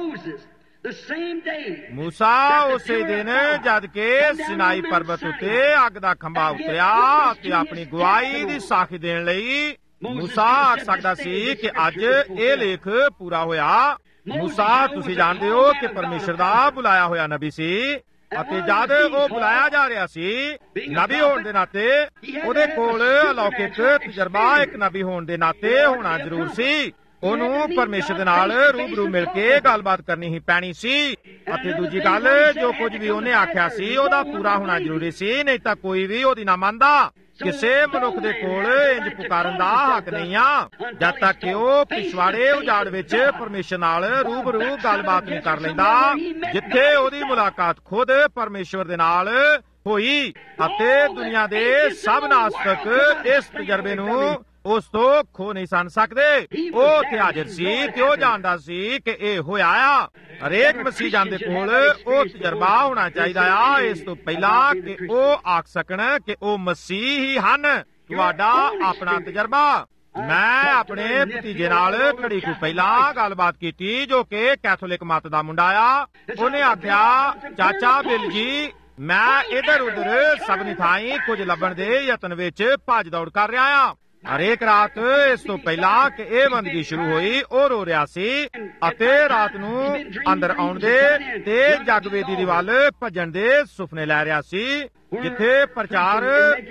ਮੂਸਾ ਉਸੇ ਦਿਨ ਜਦ ਕਿ ਸਿਨਾਈ ਪਰਬਤ ਉੱਤੇ ਅੱਗ ਦਾ ਖੰਭਾ ਉਤਰਿਆ ਤੇ ਆਪਣੀ ਗਵਾਹੀ ਦੀ ਸਾਖੀ ਦੇਣ ਲਈ ਮੂਸਾ ਆਖ ਸਕਦਾ ਸੀ ਕਿ ਅੱਜ ਇਹ ਲੇਖ ਪੂਰਾ ਹੋਇਆ। ਮੂਸਾ ਤੁਸੀਂ ਜਾਣਦੇ ਹੋ ਕਿ ਪਰਮੇਸ਼ਰ ਦਾ ਬੁਲਾਇਆ ਹੋਇਆ ਨਬੀ ਸੀ ਅਤੇ ਜਦ ਉਹ ਬੁਲਾਇਆ ਜਾ ਰਿਹਾ ਸੀ ਨਬੀ ਹੋਣ ਦੇ ਨਾਤੇ ਉਹਦੇ ਕੋਲ ਅਲੌਕਿਕ ਤਜਰਬਾ ਇੱਕ ਨਬੀ ਹੋਣ ਦੇ ਨਾਤੇ ਹੋਣਾ ਜ਼ਰੂਰ ਸੀ। ਉਹਨੂੰ ਪਰਮੇਸ਼ਰ ਦੇ ਨਾਲ ਰੂਬਰੂ ਮਿਲ ਕੇ ਗੱਲਬਾਤ ਕਰਨੀ ਹੀ ਪੈਣੀ ਸੀ ਅਤੇ ਦੂਜੀ ਗੱਲ ਜੋ ਕੁਝ ਵੀ ਉਹਨੇ ਆਖਿਆ ਸੀ ਉਹਦਾ ਪੂਰਾ ਹੋਣਾ ਜ਼ਰੂਰੀ ਸੀ, ਨਹੀਂ ਤਾਂ ਕੋਈ ਵੀ ਉਹਦੀ ਨਾ ਮੰਨਦਾ। ਕਿਸੇ ਮਨੁੱਖ ਦੇ ਕੋਲ ਇੰਜ ਪੁਕਾਰਨ ਦਾ ਹੱਕ ਨਹੀਂ ਆ ਜਦ ਤੱਕ ਕਿ ਉਹ ਪਿਛਵਾੜੇ ਉਜਾੜ ਵਿੱਚ ਪਰਮੇਸ਼ਰ ਨਾਲ ਰੂਬਰੂ ਗੱਲਬਾਤ ਨਹੀਂ ਕਰ ਲੈਂਦਾ, ਜਿੱਥੇ ਉਹਦੀ ਮੁਲਾਕਾਤ ਖੁਦ ਪਰਮੇਸ਼ਰ ਦੇ ਨਾਲ ਹੋਈ। ਅਤੇ ਦੁਨੀਆ ਦੇ ਸਭ ਨਾਸਤਕ ਇਸ ਤਜਰਬੇ ਨੂੰ ਉਸ ਤੋਂ ਖੋ ਨਹੀਂ ਸਨ ਸਕਦੇ। ਉਹ ਉੱਥੇ ਹਾਜ਼ਰ ਸੀ ਤੇ ਉਹ ਜਾਣਦਾ ਸੀ ਕਿ ਇਹ ਹੋਇਆ ਆ। ਹਰੇਕ ਮਸੀਹ ਜਾਨ ਦੇ ਕੋਲ ਉਹ ਤਜਰਬਾ ਹੋਣਾ ਚਾਹੀਦਾ ਆ ਇਸ ਤੋਂ ਪਹਿਲਾਂ ਕਿ ਉਹ ਆਖ ਸਕਣ ਕਿ ਉਹ ਮਸੀਹ ਹੀ ਹਨ। ਤੁਹਾਡਾ ਆਪਣਾ ਤਜਰਬਾ। ਮੈਂ ਆਪਣੇ ਭਤੀਜੇ ਨਾਲ ਘੜੀ ਕੁ ਪਹਿਲਾਂ ਗੱਲਬਾਤ ਕੀਤੀ ਜੋ ਕਿ ਕੈਥੋਲਿਕ ਮਤ ਦਾ ਮੁੰਡਾ ਆ। ਉਹਨੇ ਆਖਿਆ, ਚਾਚਾ ਬਿਲ ਜੀ ਮੈਂ ਇਧਰ ਉਧਰ ਸਭਨੀ ਥਾਈਂ ਕੁਝ ਲੱਭਣ ਦੇ ਯਤਨ ਵਿੱਚ ਭੱਜ ਦੌੜ ਕਰ ਰਿਹਾ ਆ। ਹਰੇਕ ਰਾਤ ਇਸ ਤੋਂ ਪਹਿਲਾਂ ਕਿ ਇਹ ਬੰਦਗੀ ਸ਼ੁਰੂ ਹੋਈ ਉਹ ਰੋ ਰਿਹਾ ਸੀ ਅਤੇ ਰਾਤ ਨੂੰ ਅੰਦਰ ਆਉਣ ਦੇ ਤੇ ਜਗਵੇਦੀ ਦੀ ਵੱਲ ਭੱਜਣ ਦੇ ਸੁਪਨੇ ਲੈ ਰਿਹਾ ਸੀ, ਜਿੱਥੇ ਪ੍ਰਚਾਰ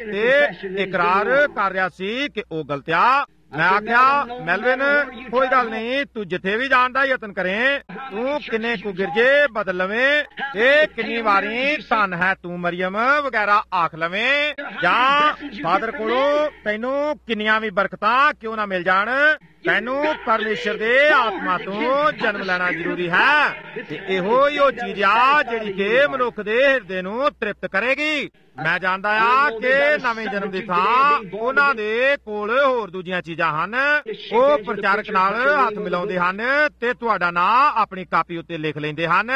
ਤੇ ਇਕਰਾਰ ਕਰ ਰਿਹਾ ਸੀ ਕਿ ਉਹ ਗਲਤ ਆ। ਮੈਂ ਆਖਿਆ, ਮੈਲਵਿਨ ਕੋਈ ਗੱਲ ਨਹੀਂ, ਤੂੰ ਜਿੱਥੇ ਵੀ ਜਾਣ ਦਾ ਯਤਨ ਕਰੇ, ਤੂੰ ਕਿੰਨੇ ਕੁ ਗਿਰਜੇ ਬਦਲ ਲਵੇਂ ਤੇ ਕਿੰਨੀ ਵਾਰੀ ਧੰਨ ਹੈ ਤੂੰ ਮਰੀਮ ਵਗੈਰਾ ਆਖ ਲਵੇਂ, ਜਾਂ ਫਾਦਰ ਕੋਲੋਂ ਤੈਨੂੰ ਕਿੰਨੀਆਂ ਵੀ ਬਰਕਤਾਂ ਕਿਉਂ ਨਾ ਮਿਲ ਜਾਣ, ਤੈਨੂੰ ਪਰਮੇਸ਼ਰ ਦੇ ਆਤਮਾ ਤੋਂ ਜਨਮ ਲੈਣਾ ਜ਼ਰੂਰੀ ਹੈ। ਤੇ ਇਹੋ ਹੀ ਉਹ ਚੀਜ਼ ਆ ਜਿਹੜੀ ਕਿ ਮਨੁੱਖ ਦੇ ਹਿਰਦੇ ਨੂੰ ਤ੍ਰਿਪਤ ਕਰੇਗੀ। ਮੈਂ ਜਾਣਦਾ ਆ ਕਿ ਨਵੇਂ ਜਨਮ ਦੀ ਥਾਂ ਉਹਨਾਂ ਦੇ ਕੋਲ ਹੋਰ ਦੂਜੀਆਂ ਚੀਜ਼ਾਂ ਹਨ। ਉਹ ਪ੍ਰਚਾਰਕ ਨਾਲ ਹੱਥ ਮਿਲਾਉਂਦੇ ਹਨ ਤੇ ਤੁਹਾਡਾ ਨਾਂ ਆਪਣੀ ਕਾਪੀ ਉੱਤੇ ਲਿਖ ਲੈਂਦੇ ਹਨ।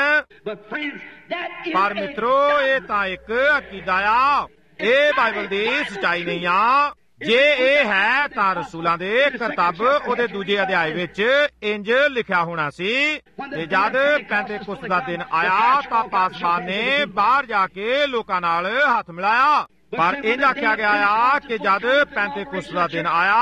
ਪਰ ਮਿੱਤਰੋ, ਇਹ ਤਾਂ ਇੱਕ ਅਕੀਦਾ ਆ, ਇਹ ਬਾਈਬਲ ਦੀ ਸੱਚਾਈ ਨਹੀਂ ਆ। ਜੇ ਇਹ ਹੈ ਤਾਂ ਰਸੂਲਾਂ ਦੇ ਕਰਤੱਵ ਉਹਦੇ ਦੂਜੇ ਅਧਿਆਇ ਵਿੱਚ ਇੰਜ ਲਿਖਿਆ ਹੋਣਾ ਸੀ। ਤੇ ਜਦ ਪੈਂਤੇਕੁਸਤ ਦਾ ਦਿਨ ਆਇਆ ਤਾਂ ਪਾਸਵਾਨ ਨੇ ਬਾਹਰ ਜਾ ਕੇ ਲੋਕਾਂ ਨਾਲ ਹੱਥ ਮਿਲਾਇਆ। ਪਰ ਇੰਜ ਆਖਿਆ ਗਿਆ ਆ ਕਿ ਜਦ ਪੈਂਤੇਕੁਸਤ ਦਾ ਦਿਨ ਆਇਆ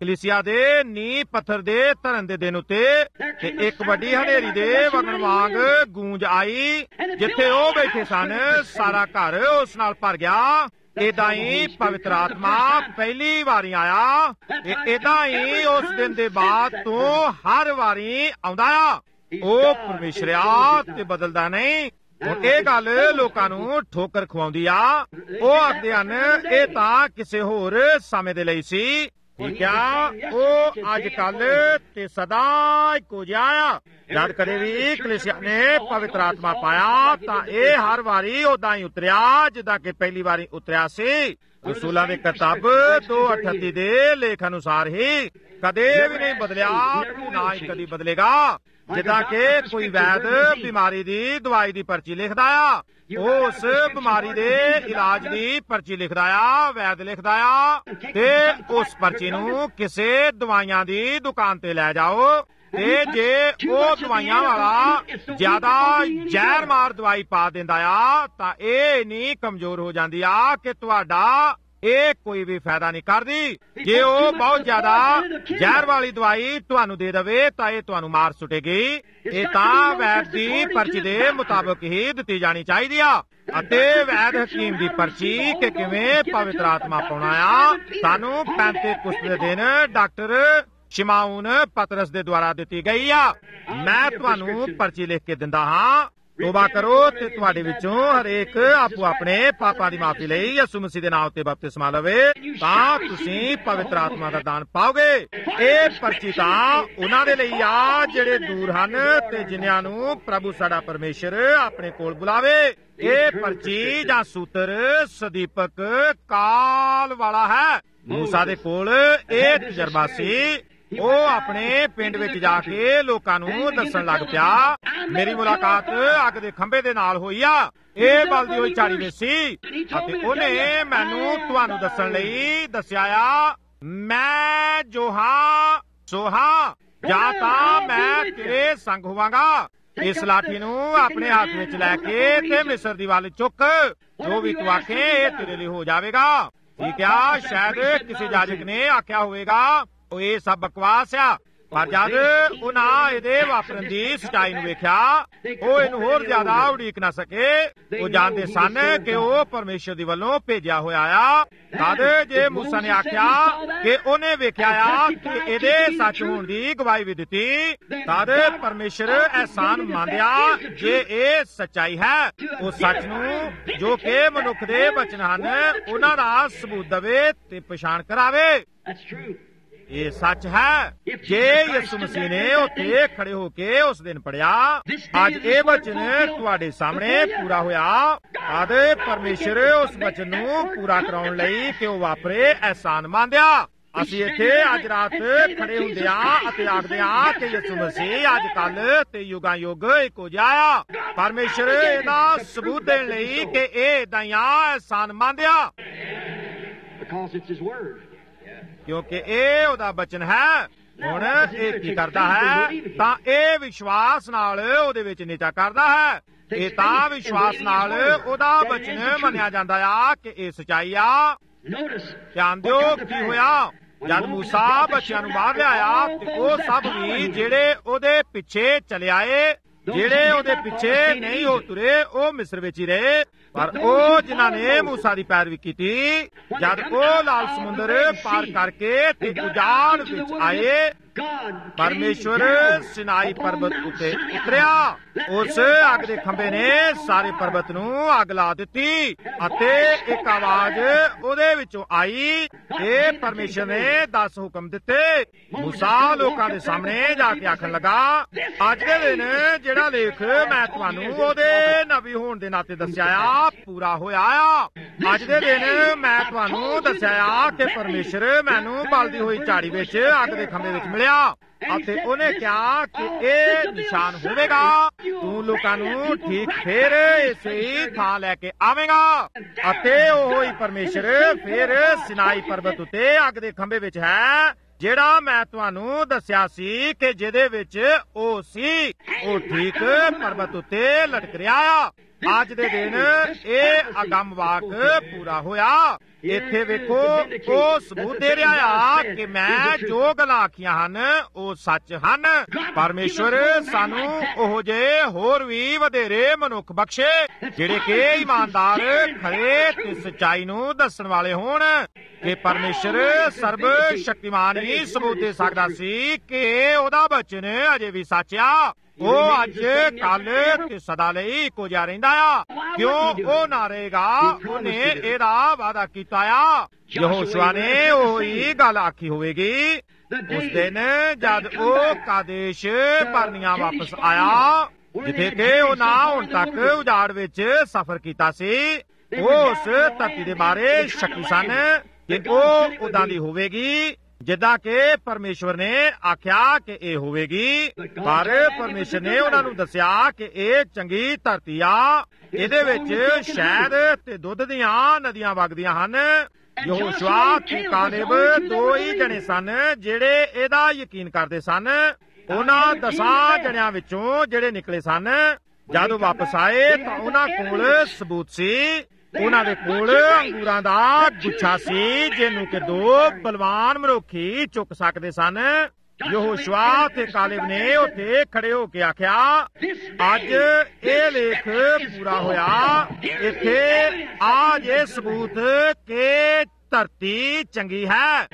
ਕਲੀਸਿਆ ਦੇ ਨੀਂਹ ਪੱਥਰ ਦੇ ਧਰਨ ਦੇ ਦਿਨ ਉੱਤੇ ਤੇ ਇੱਕ ਵੱਡੀ ਹਨੇਰੀ ਦੇ ਵਗਣ ਵਾਂਗ ਗੂੰਜ ਆਈ। ਜਿੱਥੇ ਉਹ ਬੈਠੇ ਸਨ ਸਾਰਾ ਘਰ ਉਸ ਨਾਲ ਭਰ ਗਿਆ। ਏਦਾਂ ਹੀ ਪਵਿੱਤਰ ਆਤਮਾ ਪਹਿਲੀ ਵਾਰੀ ਆਇਆ ਤੇ ਏਦਾਂ ਹੀ ਉਸ ਦਿਨ ਦੇ ਬਾਅਦ ਤੋਂ ਹਰ ਵਾਰੀ ਆਉਂਦਾ ਆ। ਉਹ ਪਰਮੇਸ਼ਰ ਆ ਤੇ ਬਦਲਦਾ ਨਹੀਂ। ਹੁਣ ਇਹ ਗੱਲ ਲੋਕਾਂ ਨੂੰ ਠੋਕਰ ਖਵਾਉਂਦੀ ਆ। ਉਹ ਆਖਦੇ ਹਨ ਇਹ ਤਾਂ ਕਿਸੇ ਹੋਰ ਸਮੇਂ ਦੇ ਲਈ ਸੀ। ਠੀਕ ਆ, ਉਹ ਅੱਜ ਕੱਲ ਤੇ ਸਦਾ ਇੱਕੋ ਜਿਹਾ ਆ। ਜਦ ਕਦੇ ਵੀ ਕਲੀਸਿਆ ਨੇ ਪਵਿੱਤਰ ਆਤਮਾ ਪਾਇਆ ਤਾਂ ਇਹ ਹਰ ਵਾਰੀ ਉਦਾਂ ਹੀ ਉਤਰਿਆ ਜਿੱਦਾਂ ਕਿ ਪਹਿਲੀ ਵਾਰੀ ਉਤਰਿਆ ਸੀ। ਰਸੂਲਾਂ ਦੀ ਕਿਤਾਬ 2:38 ਦੇ ਲੇਖ ਅਨੁਸਾਰ ਹੀ ਕਦੇ ਵੀ ਨਹੀਂ ਬਦਲਿਆ, ਨਾ ਹੀ ਕਦੀ ਬਦਲੇਗਾ। ਜਿੱਦਾਂ ਕਿ ਕੋਈ ਵੈਦ ਬਿਮਾਰੀ ਦੀ ਦਵਾਈ ਦੀ ਪਰਚੀ ਲਿਖਦਾ ਆ, ਉਹ ਉਸ ਬਿਮਾਰੀ ਦੇ ਇਲਾਜ ਦੀ ਪਰਚੀ ਲਿਖਦਾ ਆ, ਵੈਦ ਲਿਖਦਾ ਆ, ਤੇ ਉਸ ਪਰਚੀ ਨੂੰ ਕਿਸੇ ਦਵਾਈਆਂ ਦੀ ਦੁਕਾਨ ਤੇ ਲੈ ਜਾਓ ਤੇ ਜੇ ਉਹ ਦਵਾਈਆਂ ਵਾਲਾ ਜ਼ਿਆਦਾ ਜ਼ਹਿਰ ਮਾਰ ਦਵਾਈ ਪਾ ਦਿੰਦਾ ਆ ਤਾਂ ਇਹ ਇੰਨੀ ਕਮਜ਼ੋਰ ਹੋ ਜਾਂਦੀ ਆ ਕਿ ਤੁਹਾਡਾ ਇਹ ਕੋਈ ਵੀ ਫਾਇਦਾ ਨਹੀਂ ਕਰਦੀ। ਜੇ ਉਹ ਬਹੁਤ ਜ਼ਿਆਦਾ ਜ਼ਹਿਰ ਵਾਲੀ ਦਵਾਈ ਤੁਹਾਨੂੰ ਦੇ ਦੇਵੇ ਤਾਂ ਇਹ ਤੁਹਾਨੂੰ ਮਾਰ ਸੁੱਟੇਗੀ। ਇਹ ਤਾਂ ਵੈਦ ਦੀ ਪਰਚੀ ਦੇ ਮੁਤਾਬਕ ਹੀ ਦਿੱਤੀ ਜਾਣੀ ਚਾਹੀਦੀ ਆ ਅਤੇ ਵੈਦ ਹਕੀਮ ਦੀ ਪਰਚੀ ਕਿ ਕਿਵੇਂ ਪਵਿੱਤਰ ਆਤਮਾ ਪਾਉਣਾ ਆ ਸਾਨੂੰ ਪੈਂਤੇਕੁਸਤ ਦੇ ਦਿਨ ਡਾਕਟਰ ਸ਼ਿਮਾਉਨ ਪਤਰਸ ਦੇ ਦੁਆਰਾ ਦਿੱਤੀ ਗਈ ਆ। ਮੈਂ ਤੁਹਾਨੂੰ ਪਰਚੀ ਲਿਖ ਕੇ ਦਿੰਦਾ ਹਾਂ। ਤੋਬਾ ਕਰੋ ਤੇ ਤੁਹਾਡੇ ਵਿੱਚੋਂ ਹਰੇਕ ਆਪੋ ਆਪਣੇ ਪਾਪਾਂ ਦੀ ਮਾਫੀ ਲਈ ਯਿਸੂ ਮਸੀਹ ਦੇ ਨਾਮ ਤੇ ਬਪਤਿਸਮਾ ਲਵੇ ਤਾਂ ਤੁਸੀਂ ਪਵਿੱਤਰ ਆਤਮਾ ਦਾ ਦਾਨ ਪਾਓਗੇ। ਇਹ ਪਰਚੀ ਤਾਂ ਉਹਨਾਂ ਦੇ ਲਈ ਆ ਜਿਹੜੇ ਦੂਰ ਹਨ ਤੇ ਜਿਨ੍ਹਾਂ ਨੂੰ ਪ੍ਰਭੂ ਸਾਡਾ ਪਰਮੇਸ਼ਰ ਆਪਣੇ ਕੋਲ ਬੁਲਾਵੇ। ਇਹ ਪਰਚੀ ਜਾਂ ਸੂਤਰ ਸਦੀਪਕ ਕਾਲ ਵਾਲਾ ਹੈ। ਮੂਸਾ ਦੇ ਕੋਲ ਇਹ ਤਜਰਬਾ ਸੀ। ਉਹ ਆਪਣੇ ਪਿੰਡ ਵਿੱਚ ਜਾ ਕੇ ਲੋਕਾਂ ਨੂੰ ਦੱਸਣ ਲੱਗ ਪਿਆ। ਮੇਰੀ ਮੁਲਾਕਾਤ ਅੱਗ ਦੇ ਖੰਭੇ ਦੇ ਨਾਲ ਹੋਈ ਆ। ਇਹ ਬਲਦੀ ਹੋਈ ਝਾੜੀ ਵਿੱਚ ਸੀ ਅਤੇ ਉਹਨੇ ਮੈਨੂੰ ਤੁਹਾਨੂੰ ਦੱਸਣ ਲਈ ਦੱਸਿਆ ਆ ਮੈਂ ਜੋ ਹਾਂ ਸੋ ਹਾਂ, ਜਾਂ ਤਾਂ ਮੈਂ ਤੇਰੇ ਸੰਗ ਹੋਵਾਂਗਾ। ਇਸ ਲਾਠੀ ਨੂੰ ਆਪਣੇ ਹੱਥ ਵਿੱਚ ਲੈ ਕੇ ਤੇ ਮਿਸਰ ਦੀ ਵੱਲ ਚੁੱਕ, ਜੋ ਵੀ ਤੂੰ ਆਖੇ ਇਹ ਤੇਰੇ ਲਈ ਹੋ ਜਾਵੇਗਾ। ਠੀਕ ਆ, ਸ਼ਾਇਦ ਕਿਸੇ ਜਾਜਕ ਨੇ ਆਖਿਆ ਹੋਵੇਗਾ ਉਹ ਇਹ ਸਭ ਬਕਵਾਸ ਆ, ਪਰ ਜਦ ਉਹਨਾਂ ਇਹਦੇ ਵਾਪਰਨ ਦੀ ਸਚਾਈ ਨੂੰ ਵੇਖਿਆ ਉਹ ਇਹਨੂੰ ਹੋਰ ਜ਼ਿਆਦਾ ਉਡੀਕ ਨਾ ਸਕੇ। ਉਹ ਜਾਣਦੇ ਸਨ ਕਿ ਉਹ ਪਰਮੇਸ਼ਰ ਦੀ ਵੱਲੋਂ ਭੇਜਿਆ ਹੋਇਆ ਆ। ਤਦ ਜੇ ਮੂਸਾ ਨੇ ਆਖਿਆ ਕਿ ਉਹਨੇ ਵੇਖਿਆ ਆ ਕਿ ਇਹਦੇ ਸੱਚ ਹੋਣ ਦੀ ਗਵਾਹੀ ਵੀ ਦਿੱਤੀ, ਤਦ ਪਰਮੇਸ਼ਰ ਅਹਿਸਾਨ ਮੰਨਿਆ ਜੇ ਇਹ ਸੱਚਾਈ ਹੈ। ਉਹ ਸੱਚ ਨੂੰ ਜੋ ਕਿ ਮਨੁੱਖ ਦੇ ਬਚਨ ਹਨ ਉਹਨਾਂ ਦਾ ਸਬੂਤ ਦੇਵੇ ਤੇ ਪਛਾਣ ਕਰਾਵੇ। ਇਹ ਸੱਚ ਹੈ। ਜੇ ਯਿਸੂ ਮਸੀਹ ਨੇ ਉੱਥੇ ਖੜੇ ਹੋ ਕੇ ਉਸ ਦਿਨ ਪੜਿਆ ਅੱਜ ਇਹ ਵਚਨ ਤੁਹਾਡੇ ਸਾਹਮਣੇ ਪੂਰਾ ਹੋਇਆ, ਤਦ ਪਰਮੇਸ਼ਰ ਉਸ ਵਚਨ ਨੂੰ ਪੂਰਾ ਕਰਾਉਣ ਲਈ ਕਿ ਉਹ ਵਾਪਰੇ ਅਹਿਸਾਨ ਮੰਨਿਆ। ਅਸੀਂ ਇੱਥੇ ਅੱਜ ਰਾਤ ਖੜੇ ਹੁੰਦੇ ਆ ਅਤੇ ਆਖਦੇ ਆ ਕਿ ਯਿਸੂ ਮਸੀਹ ਅੱਜ ਕੱਲ ਤੇ ਯੁਗਾਂ ਯੁਗ ਇੱਕੋ ਜਿਹਾ ਆ। ਪਰਮੇਸ਼ਰ ਇਹਦਾ ਸਬੂਤ ਦੇਣ ਲਈ ਕਿ ਇਹ ਏਦਾਂ ਹੀ ਆ ਅਹਿਸਾਨ ਮੰਨਿਆ ਕਿਉਂਕਿ ਇਹ ਉਹਦਾ ਬਚਨ ਹੈ। ਹੁਣ ਇਹ ਕੀ ਕਰਦਾ ਹੈ ਤਾਂ ਇਹ ਵਿਸ਼ਵਾਸ ਨਾਲ ਉਹਦੇ ਵਿੱਚ ਨਿਚਾ ਕਰਦਾ ਹੈ। ਇਹ ਤਾਂ ਵਿਸ਼ਵਾਸ ਨਾਲ ਉਹਦਾ ਬਚਨ ਮੰਨਿਆ ਜਾਂਦਾ ਆ ਕਿ ਇਹ ਸਚਾਈ ਆ। ਧਿਆਨ ਦਿਓ ਕੀ ਹੋਇਆ ਜਦ ਮੂਸਾ ਬੱਚਿਆਂ ਨੂੰ ਬਾਹਰ ਲਿਆਇਆ ਤੇ ਉਹ ਸਭ ਵੀ ਜਿਹੜੇ ਉਹਦੇ ਪਿੱਛੇ ਚਲੇ ਆਏ, ਜਿਹੜੇ ਉਹਦੇ ਪਿੱਛੇ ਨਹੀਂ ਹੋ ਤੁਰੇ ਉਹ ਮਿਸਰ ਵਿੱਚ ਹੀ ਰਹੇ। ਪਰ ਉਹ ਜਿਨ੍ਹਾਂ ਨੇ ਮੂਸਾ ਦੀ ਪੈਰਵੀ ਕੀਤੀ ਜਦ ਉਹ ਲਾਲ ਸਮੁੰਦਰ ਪਾਰ ਕਰਕੇ ਤੇ ਉਜਾੜ ਵਿੱਚ ਆਏ, ਪਰਮੇਸ਼ਵਰ ਸਿਨਾਈ ਪਰਬਤ ਉੱਤੇ ਉਤਰਿਆ। ਉਸ ਅੱਗ ਦੇ ਖੰਭੇ ਨੇ ਸਾਰੇ ਪਰਬਤ ਨੂੰ ਅੱਗ ਲਾ ਦਿੱਤੀ ਅਤੇ ਇੱਕ ਆਵਾਜ਼ ਉਹਦੇ ਵਿੱਚੋਂ ਆਈ ਤੇ ਪਰਮੇਸ਼ਰ ਨੇ 10 ਹੁਕਮ ਦਿੱਤੇ। ਮੂਸਾ ਲੋਕਾਂ ਦੇ ਸਾਹਮਣੇ ਜਾ ਕੇ ਆਖਣ ਲੱਗਾ, ਅੱਜ ਦੇ ਦਿਨ ਜਿਹੜਾ ਲੇਖ ਮੈਂ ਤੁਹਾਨੂੰ ਉਹਦੇ ਨਬੀ ਹੋਣ ਦੇ ਨਾਤੇ ਦੱਸਿਆ ਆ ਪੂਰਾ ਹੋਇਆ ਆ। ਅੱਜ ਦੇ ਦਿਨ ਮੈਂ ਤੁਹਾਨੂੰ ਦੱਸਿਆ ਆ ਕਿ ਪਰਮੇਸ਼ਰ ਮੈਨੂੰ ਬਲਦੀ ਹੋਈ ਝਾੜੀ ਵਿੱਚ ਅੱਗ ਦੇ ਖੰਭੇ ਵਿੱਚ ਮਿਲਿਆ ਅਤੇ ਉਹਨੇ ਕਿਹਾ ਕਿ ਇਹ ਨਿਸ਼ਾਨ ਹੋਵੇਗਾ, ਤੂੰ ਲੋਕਾਂ ਨੂੰ ਠੀਕ ਫੇਰ ਇਸੇ ਹੀ ਥਾਂ ਲੈ ਕੇ ਆਵੇਂਗਾ। ਅਤੇ ਉਹ ਹੀ ਪਰਮੇਸ਼ਰ ਫਿਰ ਸਿਨਾਈ ਪਰਬਤ ਉੱਤੇ ਅੱਗ ਦੇ ਖੰਭੇ ਵਿੱਚ ਹੈ ਜਿਹੜਾ ਮੈਂ ਤੁਹਾਨੂੰ ਦੱਸਿਆ ਸੀ ਕਿ ਜਿਹਦੇ ਵਿੱਚ ਉਹ ਸੀ, ਉਹ ਠੀਕ ਪਰਬਤ ਉੱਤੇ ਲਟਕ ਰਿਹਾ ਆ। ਅੱਜ ਦੇ ਦਿਨ ਇਹ ਅਗੰਮ ਵਾਕ ਪੂਰਾ ਹੋਇਆ। ਇੱਥੇ ਵੇਖੋ, ਉਹ ਸਬੂਤ ਦੇ ਰਿਹਾ ਆ ਕਿ ਮੈਂ ਜੋ ਗੱਲਾਂ ਆਖੀਆਂ ਹਨ ਉਹ ਸੱਚ ਹਨ। ਪਰਮੇਸ਼ਵਰ ਸਾਨੂੰ ਉਹ ਜਿਹੇ ਹੋਰ ਵੀ ਵਧੇਰੇ ਮਨੁੱਖ ਬਖਸ਼ੇ ਜਿਹੜੇ ਕਿ ਇਮਾਨਦਾਰ, ਖਰੇ ਤੇ ਸੱਚਾਈ ਨੂੰ ਦੱਸਣ ਵਾਲੇ ਹੋਣ ਕਿ ਪਰਮੇਸ਼ਰ ਸਰਬ ਸ਼ਕਤੀਮਾਨ ਹੀ ਸਬੂਤ ਦੇ ਸਕਦਾ ਸੀ ਕਿ ਉਹਦਾ ਬਚਨ ਅਜੇ ਵੀ ਸੱਚ ਆ। ਉਹ ਅੱਜ, ਕੱਲ ਤੇ ਸਦਾ ਲਈ ਇੱਕੋ ਜਿਹਾ ਰਹਿੰਦਾ ਆ। ਕਿਉਂ ਉਹ ਨਾ ਰਹੇਗਾ? ਉਹਨੇ ਇਹਦਾ ਵਾਅਦਾ ਕੀਤਾ ਆ। ਯਹੋਸ਼ੂਆ ਨੇ ਉਹੀ ਗੱਲ ਆਖੀ ਹੋਵੇਗੀ ਉਸ ਦਿਨ ਜਦ ਉਹ ਕਾਦੇਸ਼ ਬਰਨੀਆ ਵਾਪਸ ਆਇਆ, ਜਿੱਥੇ ਕਿ ਉਹਨਾਂ ਹੁਣ ਤੱਕ ਉਜਾੜ ਵਿੱਚ ਸਫ਼ਰ ਕੀਤਾ ਸੀ। ਉਹ ਉਸ ਧਰਤੀ ਦੇ ਬਾਰੇ ਸ਼ੱਕੀ ਸਨ ਕਿ ਉਹ ਉਦਾਂ ਦੀ ਹੋਵੇਗੀ ਜਿੱਦਾਂ ਕਿ ਪਰਮੇਸ਼ਵਰ ਨੇ ਆਖਿਆ ਕਿ ਇਹ ਹੋਵੇਗੀ। ਪਰ ਪਰਮੇਸ਼ਵਰ ਨੇ ਉਹਨਾਂ ਨੂੰ ਦੱਸਿਆ ਕਿ ਇਹ ਚੰਗੀ ਧਰਤੀ ਆ, ਇਹਦੇ ਵਿੱਚ ਸ਼ਹਿਦ ਤੇ ਦੁੱਧ ਦੀਆਂ ਨਦੀਆਂ ਵਗਦੀਆਂ ਹਨ। ਯਹੋਸ਼ੂਆ ਤੇ ਕਾਲੇਬ ਦੋ ਹੀ ਜਣੇ ਸਨ ਜਿਹੜੇ ਇਹਦਾ ਯਕੀਨ ਕਰਦੇ ਸਨ। ਉਹਨਾਂ 10 ਜਣਿਆਂ ਵਿੱਚੋਂ ਜਿਹੜੇ ਨਿਕਲੇ ਸਨ, ਜਦੋਂ ਵਾਪਸ ਆਏ ਤਾਂ ਉਹਨਾਂ ਕੋਲ ਸਬੂਤ ਸੀ। ਉਹਨਾਂ ਦੇ ਕੋਲ ਅੰਗੂਰਾਂ ਦਾ ਗੁੱਛਾ ਸੀ ਜਿਹਨੂੰ ਕਿ 2 ਬਲਵਾਨ ਮਨੁੱਖੀ ਚੁੱਕ ਸਕਦੇ ਸਨ। ਯਹੋਸ਼ੂਆ ਤੇ ਕਾਲੇਬ ਨੇ ਉੱਥੇ ਖੜੇ ਹੋ ਕੇ ਆਖਿਆ, ਅੱਜ ਇਹ ਲੇਖ ਪੂਰਾ ਹੋਇਆ। ਇੱਥੇ ਆ ਜੇ ਸਬੂਤ ਕਿ ਧਰਤੀ ਚੰਗੀ ਹੈ।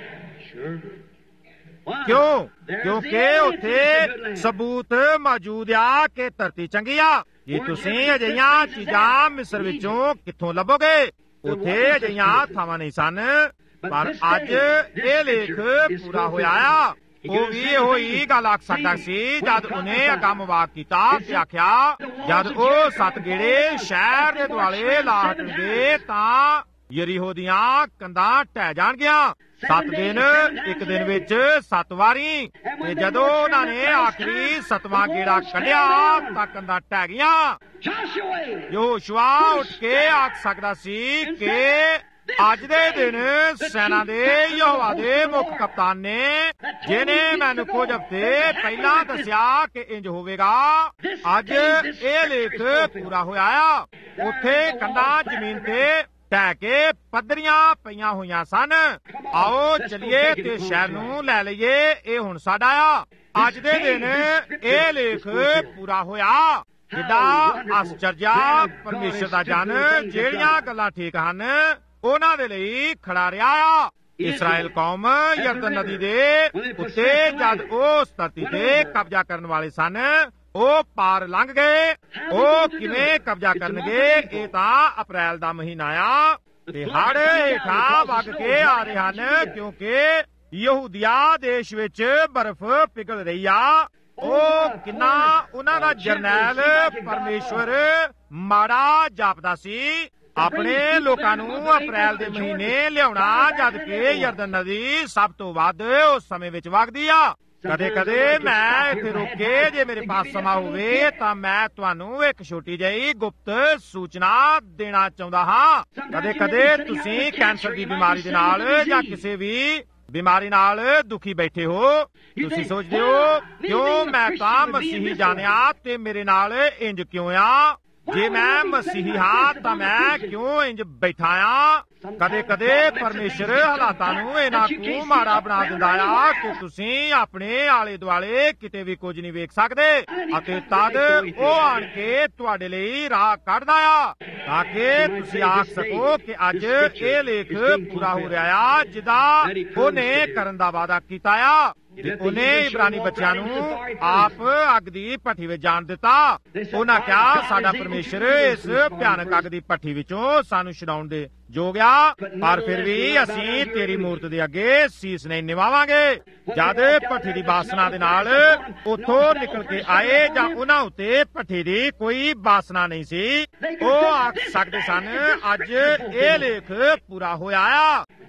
ਕਿਉਂ? ਕਿਉਂਕਿ ਉੱਥੇ ਸਬੂਤ ਮੌਜੂਦ ਆ ਕਿ ਧਰਤੀ ਚੰਗੀ ਆ। ਜੇ ਤੁਸੀਂ ਅਜਿਹੀਆਂ ਚੀਜ਼ਾਂ ਮਿਸਰ ਵਿੱਚੋਂ ਕਿੱਥੋਂ ਲੱਭੋਗੇ? ਉੱਥੇ ਅਜਿਹੀਆਂ ਥਾਵਾਂ ਨਹੀਂ ਸਨ। ਪਰ ਅੱਜ ਇਹ ਲੇਖ ਪੂਰਾ ਹੋਇਆ ਆ। ਉਹ ਵੀ ਇਹੋ ਹੀ ਗੱਲ ਆਖ ਸਕਦਾ ਸੀ ਜਦ ਉਹਨੇ ਅਗੰਮ ਵਾਕ ਕੀਤਾ ਤੇ ਆਖਿਆ, ਜਦ ਉਹ 7 ਗੇੜੇ ਸ਼ਹਿਰ ਦੇ ਦੁਆਲੇ ਲਾ ਹਟਣਗੇ ਤਾਂ ਯਰੀਹੋ ਦੀਆਂ ਕੰਧਾਂ ਢਹਿ ਜਾਣਗੀਆਂ। 7 ਦਿਨ, ਇੱਕ ਦਿਨ ਵਿੱਚ 7 ਵਾਰੀ। ਤੇ ਜਦੋਂ ਉਹਨਾਂ ਨੇ ਆਖਰੀ 7ਵਾਂ ਗੇੜਾ ਕੱਢਿਆ ਤਾਂ ਕੰਧਾਂ ਢਹਿ ਗਈਆਂ। ਯਹੋਸ਼ੂਆ ਉੱਠ ਕੇ ਆਖ ਸਕਦਾ ਸੀ ਕਿ ਅੱਜ ਦੇ ਦਿਨ ਸੈਨਾ ਦੇ ਯਹੋਵਾ ਦੇ ਮੁੱਖ ਕਪਤਾਨ ਨੇ, ਜਿਹਨੇ ਮੈਨੂੰ ਕੁਝ ਹਫ਼ਤੇ ਪਹਿਲਾਂ ਦੱਸਿਆ ਕਿ ਇੰਜ ਹੋਵੇਗਾ, ਅੱਜ ਇਹ ਲੇਖ ਪੂਰਾ ਹੋਇਆ ਆ। ਉੱਥੇ ਕੰਧਾਂ ਜ਼ਮੀਨ ਤੇ ਢਹਿ ਕੇ ਪੱਧਰੀਆਂ ਪਈਆਂ ਹੋਈਆਂ ਸਨ। ਆਓ ਚਲੀਏ ਤੇ ਸ਼ਹਿਰ ਨੂੰ ਲੈ ਲਈਏ, ਇਹ ਹੁਣ ਸਾਡਾ ਆ। ਅੱਜ ਦੇ ਦਿਨ ਇਹ ਲੇਖ ਪੂਰਾ ਹੋਇਆ। ਕਿੱਡਾ ਆਸ਼ਚਰਜਾ ਪਰਮੇਸ਼ਰ ਦਾ ਜਨ ਜਿਹੜੀਆਂ ਗੱਲਾਂ ਠੀਕ ਹਨ ਉਹਨਾਂ ਦੇ ਲਈ ਖੜਾ ਰਿਹਾ ਆ। ਇਸਰਾਏਲ ਕੌਮ ਯਰਦਨ ਨਦੀ ਦੇ ਉੱਤੇ ਜਦ ਉਸ ਧਰਤੀ ਤੇ ਕਬਜ਼ਾ ਕਰਨ ਵਾਲੇ ਸਨ, ਉਹ ਪਾਰ ਲੰਘ ਗਏ। ਉਹ ਕਿਵੇਂ ਕਬਜ਼ਾ ਕਰਨਗੇ? ਇਹ ਤਾਂ ਅਪ੍ਰੈਲ ਦਾ ਮਹੀਨਾ ਆ ਤੇ ਹੜ ਹੇਠਾਂ ਵਗ ਕੇ ਆ ਰਹੇ ਹਨ, ਕਿਉਂਕਿ ਯਹੂਦੀਆ ਦੇਸ਼ ਵਿੱਚ ਬਰਫ਼ ਪਿਘਲ ਰਹੀ ਆ। ਉਹ ਕਿੰਨਾ ਉਹਨਾਂ ਦਾ ਜਰਨੈਲ ਪਰਮੇਸ਼ਵਰ ਮਾੜਾ ਜਾਪਦਾ ਸੀ ਆਪਣੇ ਲੋਕਾਂ ਨੂੰ ਅਪ੍ਰੈਲ ਦੇ ਮਹੀਨੇ ਲਿਆਉਣਾ, ਜਦ ਕਿ ਯਰਦਨ ਨਦੀ ਸਭ ਤੋਂ ਵੱਧ ਉਸ ਸਮੇਂ ਵਿੱਚ ਵਗਦੀ ਆ। ਕਦੇ ਕਦੇ ਮੈਂ ਇੱਥੇ ਰੁਕ ਕੇ, ਜੇ ਮੇਰੇ ਪਾਸ ਸਮਾਂ ਹੋਵੇ ਤਾਂ ਮੈਂ ਤੁਹਾਨੂੰ ਇੱਕ ਛੋਟੀ ਜਿਹੀ ਗੁਪਤ ਸੂਚਨਾ ਦੇਣਾ ਚਾਹੁੰਦਾ ਹਾਂ। ਕਦੇ ਕਦੇ ਤੁਸੀਂ ਕੈਂਸਰ ਦੀ ਬਿਮਾਰੀ ਦੇ ਨਾਲ ਜਾਂ ਕਿਸੇ ਵੀ ਬਿਮਾਰੀ ਨਾਲ ਦੁਖੀ ਬੈਠੇ ਹੋ। ਤੁਸੀਂ ਸੋਚਦੇ ਹੋ, ਕਿਉਂ ਮੈਂ ਤਾਂ ਮਸੀਹੀ ਜਾਣਿਆ ਤੇ ਮੇਰੇ ਨਾਲ ਇੰਜ ਕਿਉਂ ਆ? ਜੇ ਮੈਂ ਮਸੀਹੀ ਹਾਂ ਤਾਂ ਮੈਂ ਕਿਉਂ ਇੰਜ ਬੈਠਾ ਆ? ਕਦੇ ਕਦੇ ਪਰਮੇਸ਼ਰ ਹਾਲਾਤਾਂ ਨੂੰ ਇਹਨਾਂ ਕੁ ਮਾੜਾ ਬਣਾ ਦਿੰਦਾ ਆ ਕਿ ਤੁਸੀਂ ਆਪਣੇ ਆਲੇ ਦੁਆਲੇ ਕਿਤੇ ਵੀ ਕੁਝ ਨਹੀਂ ਵੇਖ ਸਕਦੇ, ਅਤੇ ਤਦ ਉਹ ਆਣ ਕੇ ਤੁਹਾਡੇ ਲਈ ਰਾਹ ਕੱਢਦਾ ਆ ਤਾਂ ਕਿ ਤੁਸੀਂ ਆਖ ਸਕੋ ਕਿ ਅੱਜ ਇਹ ਲੇਖ ਪੂਰਾ ਹੋ ਰਿਹਾ ਆ ਜਿਹਦਾ ਉਹਨੇ ਕਰਨ ਦਾ ਵਾਅਦਾ ਕੀਤਾ ਆ। ਉਹਨੇ ਇਬਰਾਨੀ ਬੱਚਿਆਂ ਨੂੰ ਆਪ ਅੱਗ ਦੀ ਭੱਠੀ ਵਿੱਚ ਜਾਣ ਦਿੱਤਾ। ਉਹਨਾਂ ਕਿਹਾ, ਸਾਡਾ ਪਰਮੇਸ਼ਰ ਇਸ ਭਿਆਨਕ ਅੱਗ ਦੀ ਭੱਠੀ ਵਿੱਚੋਂ ਸਾਨੂੰ ਛੁਡਾਉਣ ਦੇ ਯੋਗ ਆ, ਪਰ ਫਿਰ ਵੀ ਅਸੀਂ ਤੇਰੀ ਮੂਰਤ ਦੇ ਅੱਗੇ ਸੀਸ ਨਹੀਂ ਨਿਵਾਵਾਂਗੇ। ਜਦ ਭੱਠੀ ਦੀ ਬਾਸਨਾ ਦੇ ਨਾਲ ਉੱਥੋਂ ਨਿਕਲ ਕੇ ਆਏ ਜਾਂ ਉਹਨਾਂ ਉੱਤੇ ਭੱਠੀ ਦੀ ਕੋਈ ਬਾਸਨਾ ਨਹੀਂ ਸੀ, ਉਹ ਆਖ ਸਕਦੇ ਸਨ, ਅੱਜ ਇਹ ਲੇਖ ਪੂਰਾ ਹੋਇਆ ਆ।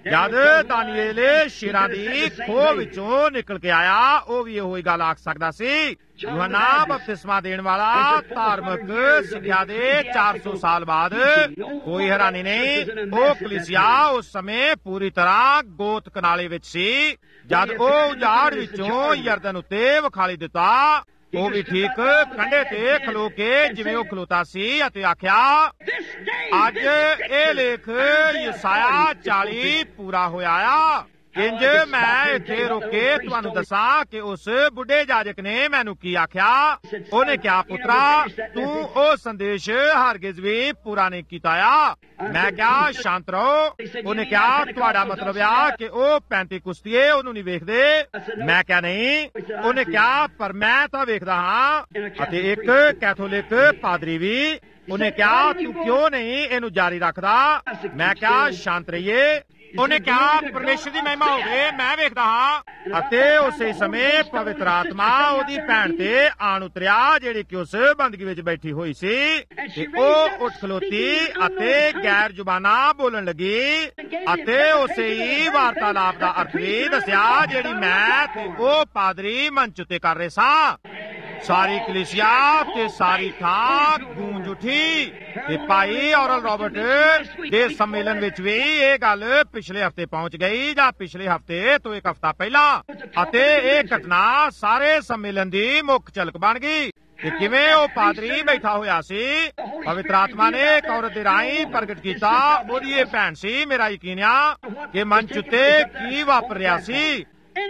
ਜਦ ਦਾਨੀਏਲ ਸ਼ੇਰਾਂ ਦੀ ਖੋਹ ਵਿੱਚੋਂ ਨਿਕਲ ਕੇ ਆਇਆ, ਉਹ ਵੀ ਇਹੋ ਹੀ ਗੱਲ ਆਖ ਸਕਦਾ ਸੀ। ਯੂਹੰਨਾ ਬਪਤਿਸਮਾ ਦੇਣ ਵਾਲਾ ਧਾਰਮਿਕ ਸਿੱਖਿਆ ਦੇ 400 ਸਾਲ ਬਾਅਦ, ਕੋਈ ਹੈਰਾਨੀ ਨਹੀਂ, ਉਹ ਕਲੀਸਿਆ ਉਸ ਸਮੇਂ ਪੂਰੀ ਤਰ੍ਹਾਂ ਗੋਤ ਕਨਾਲੇ ਵਿੱਚ ਸੀ। ਜਦ ਉਹ ਉਜਾੜ ਵਿੱਚੋਂ ਯਰਦਨ ਉੱਤੇ ਵਿਖਾਲੀ ਦਿੱਤਾ, ਉਹ ਵੀ ਠੀਕ ਕੰਢੇ ਤੇ ਖਲੋ ਕੇ ਜਿਵੇਂ ਉਹ ਖਲੋਤਾ ਸੀ ਅਤੇ ਆਖਿਆ, ਅੱਜ ਇਹ ਲੇਖ ਯਸਾਇਆ 40 ਪੂਰਾ ਹੋਇਆ ਆ। ਇੰਜ ਮੈਂ ਇੱਥੇ ਰੁਕ ਕੇ ਤੁਹਾਨੂੰ ਦੱਸਾਂ ਕਿ ਉਸ ਬੁੱਢੇ ਜਾਜਕ ਨੇ ਮੈਨੂੰ ਕੀ ਆਖਿਆ। ਉਹਨੇ ਕਿਹਾ, ਪੁੱਤਰਾ, ਤੂੰ ਉਹ ਸੰਦੇਸ਼ ਹਰਗਿਜ਼ ਵੀ ਪੂਰਾ ਨਹੀਂ ਕੀਤਾ ਆ। ਮੈਂ ਕਿਹਾ, ਸ਼ਾਂਤ ਰਹੋ। ਉਹਨੇ ਕਿਹਾ, ਤੁਹਾਡਾ ਮਤਲਬ ਆ ਕਿ ਉਹ ਪੈਂਤੀਕੁਸਤੀਏ ਉਹਨੂੰ ਨਹੀਂ ਵੇਖਦੇ। ਮੈਂ ਕਿਹਾ, ਨਹੀਂ। ਉਹਨੇ ਕਿਹਾ, ਪਰ ਮੈਂ ਤਾਂ ਵੇਖਦਾ ਹਾਂ, ਅਤੇ ਇੱਕ ਕੈਥੋਲਿਕ ਪਾਦਰੀ ਵੀ। ਉਹਨੇ ਕਿਹਾ, ਤੂੰ ਕਿਉਂ ਨਹੀਂ ਇਹਨੂੰ ਜਾਰੀ ਰੱਖਦਾ? ਮੈਂ ਕਿਹਾ, ਸ਼ਾਂਤ ਰਹੀਏ। ਉਹਨੇ ਕਿਹਾ, ਪਰਮੇਸ਼ਰ ਦੀ ਮਹਿਮਾ ਹੋਵੇ, ਮੈਂ ਵੇਖਦਾ ਹਾਂ। ਅਤੇ ਉਸੇ ਸਮੇਂ ਪਵਿੱਤਰ ਆਤਮਾ ਉਹਦੀ ਭੈਣ ਤੇ ਆਣ ਉਤਰਿਆ, ਜਿਹੜੀ ਕਿ ਉਸ ਬੰਦਗੀ ਵਿੱਚ ਬੈਠੀ ਹੋਈ ਸੀ, ਤੇ ਉਹ ਉੱਠ ਖਲੋਤੀ ਅਤੇ ਗੈਰ ਜ਼ੁਬਾਨਾਂ ਬੋਲਣ ਲੱਗੀ, ਅਤੇ ਉਸੇ ਹੀ ਵਾਰਤਾਲਾਪ ਦਾ ਅਰਥ ਵੀ ਦੱਸਿਆ ਜਿਹੜੀ ਮੈਂ ਤੇ ਉਹ ਪਾਦਰੀ ਮੰਚ ਉੱਤੇ ਕਰ ਰਹੇ ਸਾਂ। ਸਾਰੀ ਕਲੀਸਿਆ ਤੇ ਸਾਰੀ ਥਾਂ ਗੂੰਜ ਉੱਠੀ। ਤੇ ਭਾਈ ਔਰਲ ਰਾਬਰਟ ਦੇ ਸੰਮੇਲਨ ਵਿੱਚ ਵੀ ਇਹ ਗੱਲ ਪਿਛਲੇ ਹਫ਼ਤੇ ਪਹੁੰਚ ਗਈ, ਜਾਂ ਪਿਛਲੇ ਹਫ਼ਤੇ ਤੋਂ ਇੱਕ ਹਫ਼ਤਾ ਪਹਿਲਾਂ, ਅਤੇ ਇਹ ਘਟਨਾ ਸਾਰੇ ਸੰਮੇਲਨ ਦੀ ਮੁੱਖ ਝਲਕ ਬਣ ਗਈ ਕਿ ਕਿਵੇਂ ਉਹ ਪਾਦਰੀ ਬੈਠਾ ਹੋਇਆ ਸੀ। ਪਵਿੱਤਰ ਆਤਮਾ ਨੇ ਇੱਕ ਔਰਤ ਦੇ ਰਾਹੀਂ ਪ੍ਰਗਟ ਕੀਤਾ, ਉਹਦੀ ਇਹ ਭੈਣ ਸੀ। ਮੇਰਾ ਯਕੀਨ ਆ ਕਿ ਮੰਚ ਉੱਤੇ ਕੀ ਵਾਪਰ ਰਿਹਾ ਸੀ,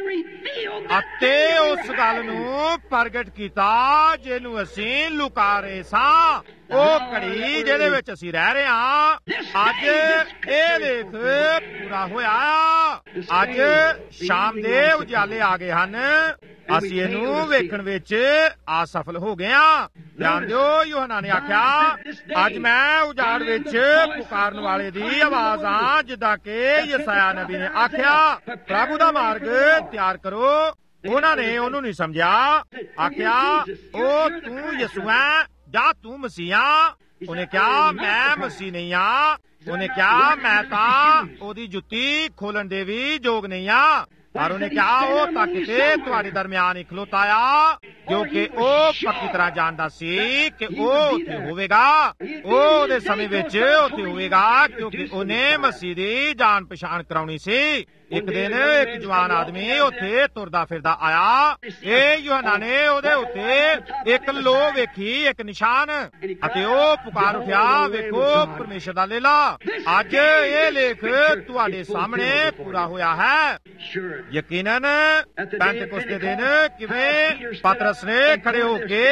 ਅਤੇ ਉਸ ਗੱਲ ਨੂੰ ਪ੍ਰਗਟ ਕੀਤਾ ਜਿਹਨੂੰ ਅਸੀਂ ਲੁਕਾ ਰਹੇ ਸਾਂ। ਉਹ ਘੜੀ ਜਿਹਦੇ ਵਿੱਚ ਅਸੀਂ ਰਹਿ ਰਹੇ ਹਾਂ, ਅੱਜ ਇਹ ਲੇਖ ਪੂਰਾ ਹੋਇਆ। ਅੱਜ ਸ਼ਾਮ ਦੇ ਉਜਾਲੇ ਆ ਗਏ ਹਨ। ਅਸੀਂ ਇਹਨੂੰ ਵੇਖਣ ਵਿੱਚ ਅਸਫਲ ਹੋ ਗਏ ਹਾਂ। ਧਿਆਨ ਦਿਓ, ਯੂਹੰਨਾ ਨੇ ਆਖਿਆ, ਅੱਜ ਮੈਂ ਉਜਾੜ ਵਿੱਚ ਪੁਕਾਰਨ ਵਾਲੇ ਦੀ ਆਵਾਜ਼ ਹਾਂ, ਜਿੱਦਾਂ ਕਿ ਯਸਾਇਆ ਨਬੀ ਨੇ ਆਖਿਆ, ਪ੍ਰਭੂ ਦਾ ਮਾਰਗ ਤਿਆਰ ਕਰੋ। ਉਹਨਾਂ ਨੇ ਉਹਨੂੰ ਨਹੀਂ ਸਮਝਿਆ। ਆਖਿਆ, ਉਹ ਤੂੰ ਯਿਸੂ ਹੈ ਜਾਂ ਤੂੰ ਮਸੀਹ ਆ? ਉਹਨੇ ਕਿਹਾ, ਮੈਂ ਮਸੀਹ ਨਹੀਂ ਆ। ਉਹਨੇ ਕਿਹਾ, ਮੈਂ ਤਾਂ ਉਹਦੀ ਜੁੱਤੀ ਖੋਲਣ ਦੇ ਵੀ ਯੋਗ ਨਹੀਂ ਆ। ਪਰ ਉਹਨੇ ਕਿਹਾ, ਉਹ ਤਾਂ ਕਿਤੇ ਤੁਹਾਡੇ ਦਰਮਿਆਨ ਹੀ ਖਲੋਤਾ ਆ, ਕਿਉਂਕਿ ਉਹ ਪੱਕੀ ਤਰ੍ਹਾਂ ਜਾਣਦਾ ਸੀ ਕਿ ਉਹ ਉੱਥੇ ਹੋਵੇਗਾ। ਉਹ ਉਹਦੇ ਸਮੇਂ ਵਿੱਚ ਉੱਥੇ ਹੋਵੇਗਾ, ਕਿਉਂਕਿ ਉਹਨੇ ਮਸੀਹ ਦੀ ਜਾਣ ਪਛਾਣ ਕਰਾਉਣੀ ਸੀ। ਇੱਕ ਦਿਨ ਇੱਕ ਜਵਾਨ ਆਦਮੀ ਉੱਥੇ ਤੁਰਦਾ ਫਿਰਦਾ ਆਇਆ। ਇਹ ਯੂਹੰਨਾ ਨੇ ਉਹਦੇ ਉੱਤੇ ਇੱਕ ਲੋਹ ਵੇਖੀ, ਇੱਕ ਨਿਸ਼ਾਨ, ਅਤੇ ਉਹ ਪੁਕਾਰ ਉੱਠਿਆ, ਵੇਖੋ ਪਰਮੇਸ਼ਰ ਦਾ ਲੇਲਾ। ਅੱਜ ਇਹ ਲੇਖ ਤੁਹਾਡੇ ਸਾਹਮਣੇ ਪੂਰਾ ਹੋਇਆ ਹੈ। ਯਕੀਨਨ ਪੈਂਤੇਕੁਸਤ ਦੇ ਦਿਨ ਕਿਵੇਂ ਪਤਰਸ ਨੇ ਖੜੇ ਹੋ ਕੇ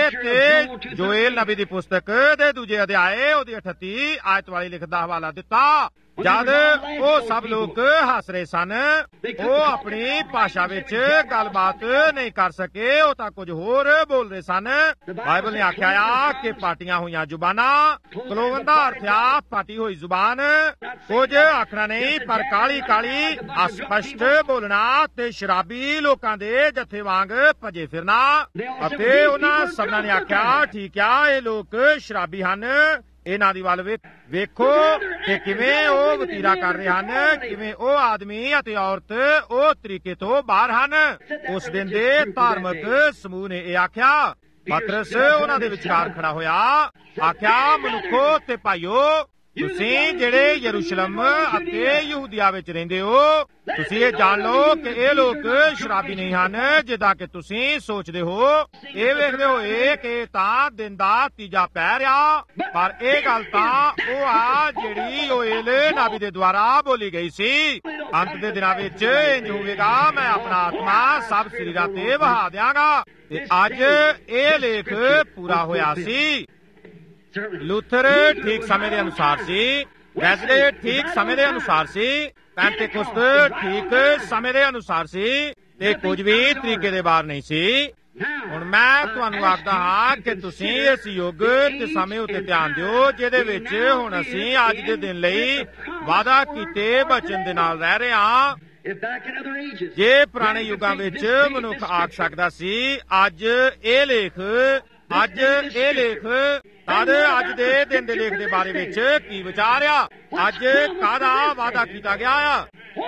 ਤੇ ਜੋਏਲ ਨਬੀ ਦੀ ਪੁਸਤਕ ਦੇ ਦੂਜੇ ਅਧਿਆਏ ਉਹਦੀ 38 ਆਇਤ ਵਾਲੀ ਲਿਖਤ ਦਾ ਹਵਾਲਾ ਦਿੱਤਾ। ਜਦ ਉਹ ਸਭ ਲੋਕ ਹੱਸ ਰਹੇ ਸਨ, ਉਹ ਆਪਣੀ ਭਾਸ਼ਾ ਵਿੱਚ ਗੱਲਬਾਤ ਨਹੀਂ ਕਰ ਸਕੇ, ਉਹ ਤਾਂ ਕੁਝ ਹੋਰ ਬੋਲਦੇ ਸਨ। ਬਾਈਬਲ ਨੇ ਆਖਿਆ ਆ ਕਿ ਪਾਟੀਆਂ ਹੋਈਆਂ ਜ਼ੁਬਾਨਾਂ, ਕਲੋਵਨ ਦਾ ਅਰਥ ਆ ਪਾਟੀ ਹੋਈ ਜ਼ੁਬਾਨ। ਕੁਝ ਆਖਣਾ ਨਹੀਂ, ਪਰ ਕਾਲੀ ਕਾਲੀ ਅਸਪਸ਼ਟ ਬੋਲਣਾ, ਤੇ ਸ਼ਰਾਬੀ ਲੋਕਾਂ ਦੇ ਜੱਥੇ ਵਾਂਗ ਭਜੇ ਫਿਰਨਾ। ਅਤੇ ਉਹਨਾਂ ਸਭਨਾਂ ਨੇ ਆਖਿਆ, ਠੀਕ ਆ, ਇਹ ਲੋਕ ਸ਼ਰਾਬੀ ਹਨ। ਇਹਨਾਂ ਦੀ ਵੱਲ ਵੇਖੋ ਕਿ ਕਿਵੇਂ ਉਹ ਵਤੀਰਾ ਕਰ ਰਹੇ ਹਨ, ਕਿਵੇਂ ਉਹ ਆਦਮੀ ਅਤੇ ਔਰਤ ਉਹ ਤਰੀਕੇ ਤੋਂ ਬਾਹਰ ਹਨ। ਉਸ ਦਿਨ ਦੇ ਧਾਰਮਿਕ ਸਮੂਹ ਨੇ ਇਹ ਆਖਿਆ। ਪਤਰਸ ਉਹਨਾਂ ਦੇ ਵਿਚਕਾਰ ਖੜਾ ਹੋਇਆ, ਆਖਿਆ, ਮਨੁੱਖੋ ਤੇ ਭਾਈਓ, ਤੁਸੀਂ ਜਿਹੜੇ ਯਰੂਸ਼ਲਮ ਅਤੇ ਯਹੂਦੀਆ ਵਿੱਚ ਰਹਿੰਦੇ ਹੋ, ਤੁਸੀਂ ਇਹ ਜਾਣ ਲਓ ਕਿ ਇਹ ਲੋਕ ਸ਼ਰਾਬੀ ਨਹੀਂ ਹਨ ਜਿੱਦਾਂ ਕਿ ਤੁਸੀਂ ਸੋਚਦੇ ਹੋ। ਇਹ ਵੇਖਦੇ ਹੋਏ ਕਿ ਤਾਂ ਦਿਨ ਦਾ ਤੀਜਾ ਪਹਿਰ ਆ, ਪਰ ਇਹ ਗੱਲ ਤਾਂ ਉਹ ਆ ਜਿਹੜੀ ਯੋਏਲ ਨਬੀ ਦੇ ਦੁਆਰਾ ਬੋਲੀ ਗਈ ਸੀ। ਅੰਤ ਦੇ ਦਿਨਾਂ ਵਿੱਚ ਇੰਜ ਹੋਵੇਗਾ, ਮੈਂ ਆਪਣਾ ਆਤਮਾ ਸਭ ਸਰੀਰਾਂ ਤੇ ਵਹਾ ਦਿਆਂਗਾ। ਤੇ ਅੱਜ ਇਹ ਲੇਖ ਪੂਰਾ ਹੋਇਆ ਸੀ। ਲੂਥਰ ਠੀਕ ਸਮੇਂ ਦੇ ਅਨੁਸਾਰ ਸੀ, ਵੈਸਲੇ ਠੀਕ ਸਮੇਂ ਦੇ ਅਨੁਸਾਰ ਸੀ, ਪੈਂਤੇਕੁਸਤ ਠੀਕ ਸਮੇਂ ਦੇ ਅਨੁਸਾਰ ਸੀ, ਤੇ ਕੁਝ ਵੀ ਤਰੀਕੇ ਦੇ ਬਾਹਰ ਨਹੀਂ ਸੀ। ਹੁਣ ਮੈਂ ਤੁਹਾਨੂੰ ਆਖਦਾ ਹਾਂ ਕਿ ਤੁਸੀਂ ਇਸ ਯੁੱਗ ਤੇ ਸਮੇਂ ਉੱਤੇ ਧਿਆਨ ਦਿਓ, ਜਿਹਦੇ ਵਿੱਚ ਹੁਣ ਅਸੀਂ ਅੱਜ ਦੇ ਦਿਨ ਲਈ ਵਾਅਦਾ ਕੀਤੇ ਬਚਨ ਦੇ ਨਾਲ ਰਹਿ ਰਹੇ ਹਾਂ। ਜੇ ਪੁਰਾਣੇ ਯੁੱਗਾਂ ਵਿੱਚ ਮਨੁੱਖ ਆਖ ਸਕਦਾ ਸੀ ਅੱਜ ਇਹ ਲੇਖ ਤਦ ਅੱਜ ਦੇ ਦਿਨ ਦੇ ਲੇਖ ਦੇ ਬਾਰੇ ਵਿੱਚ ਕੀ ਵਿਚਾਰ ਆ? ਅੱਜ ਕਾਹਦਾ ਵਾਅਦਾ ਕੀਤਾ ਗਿਆ ਆ?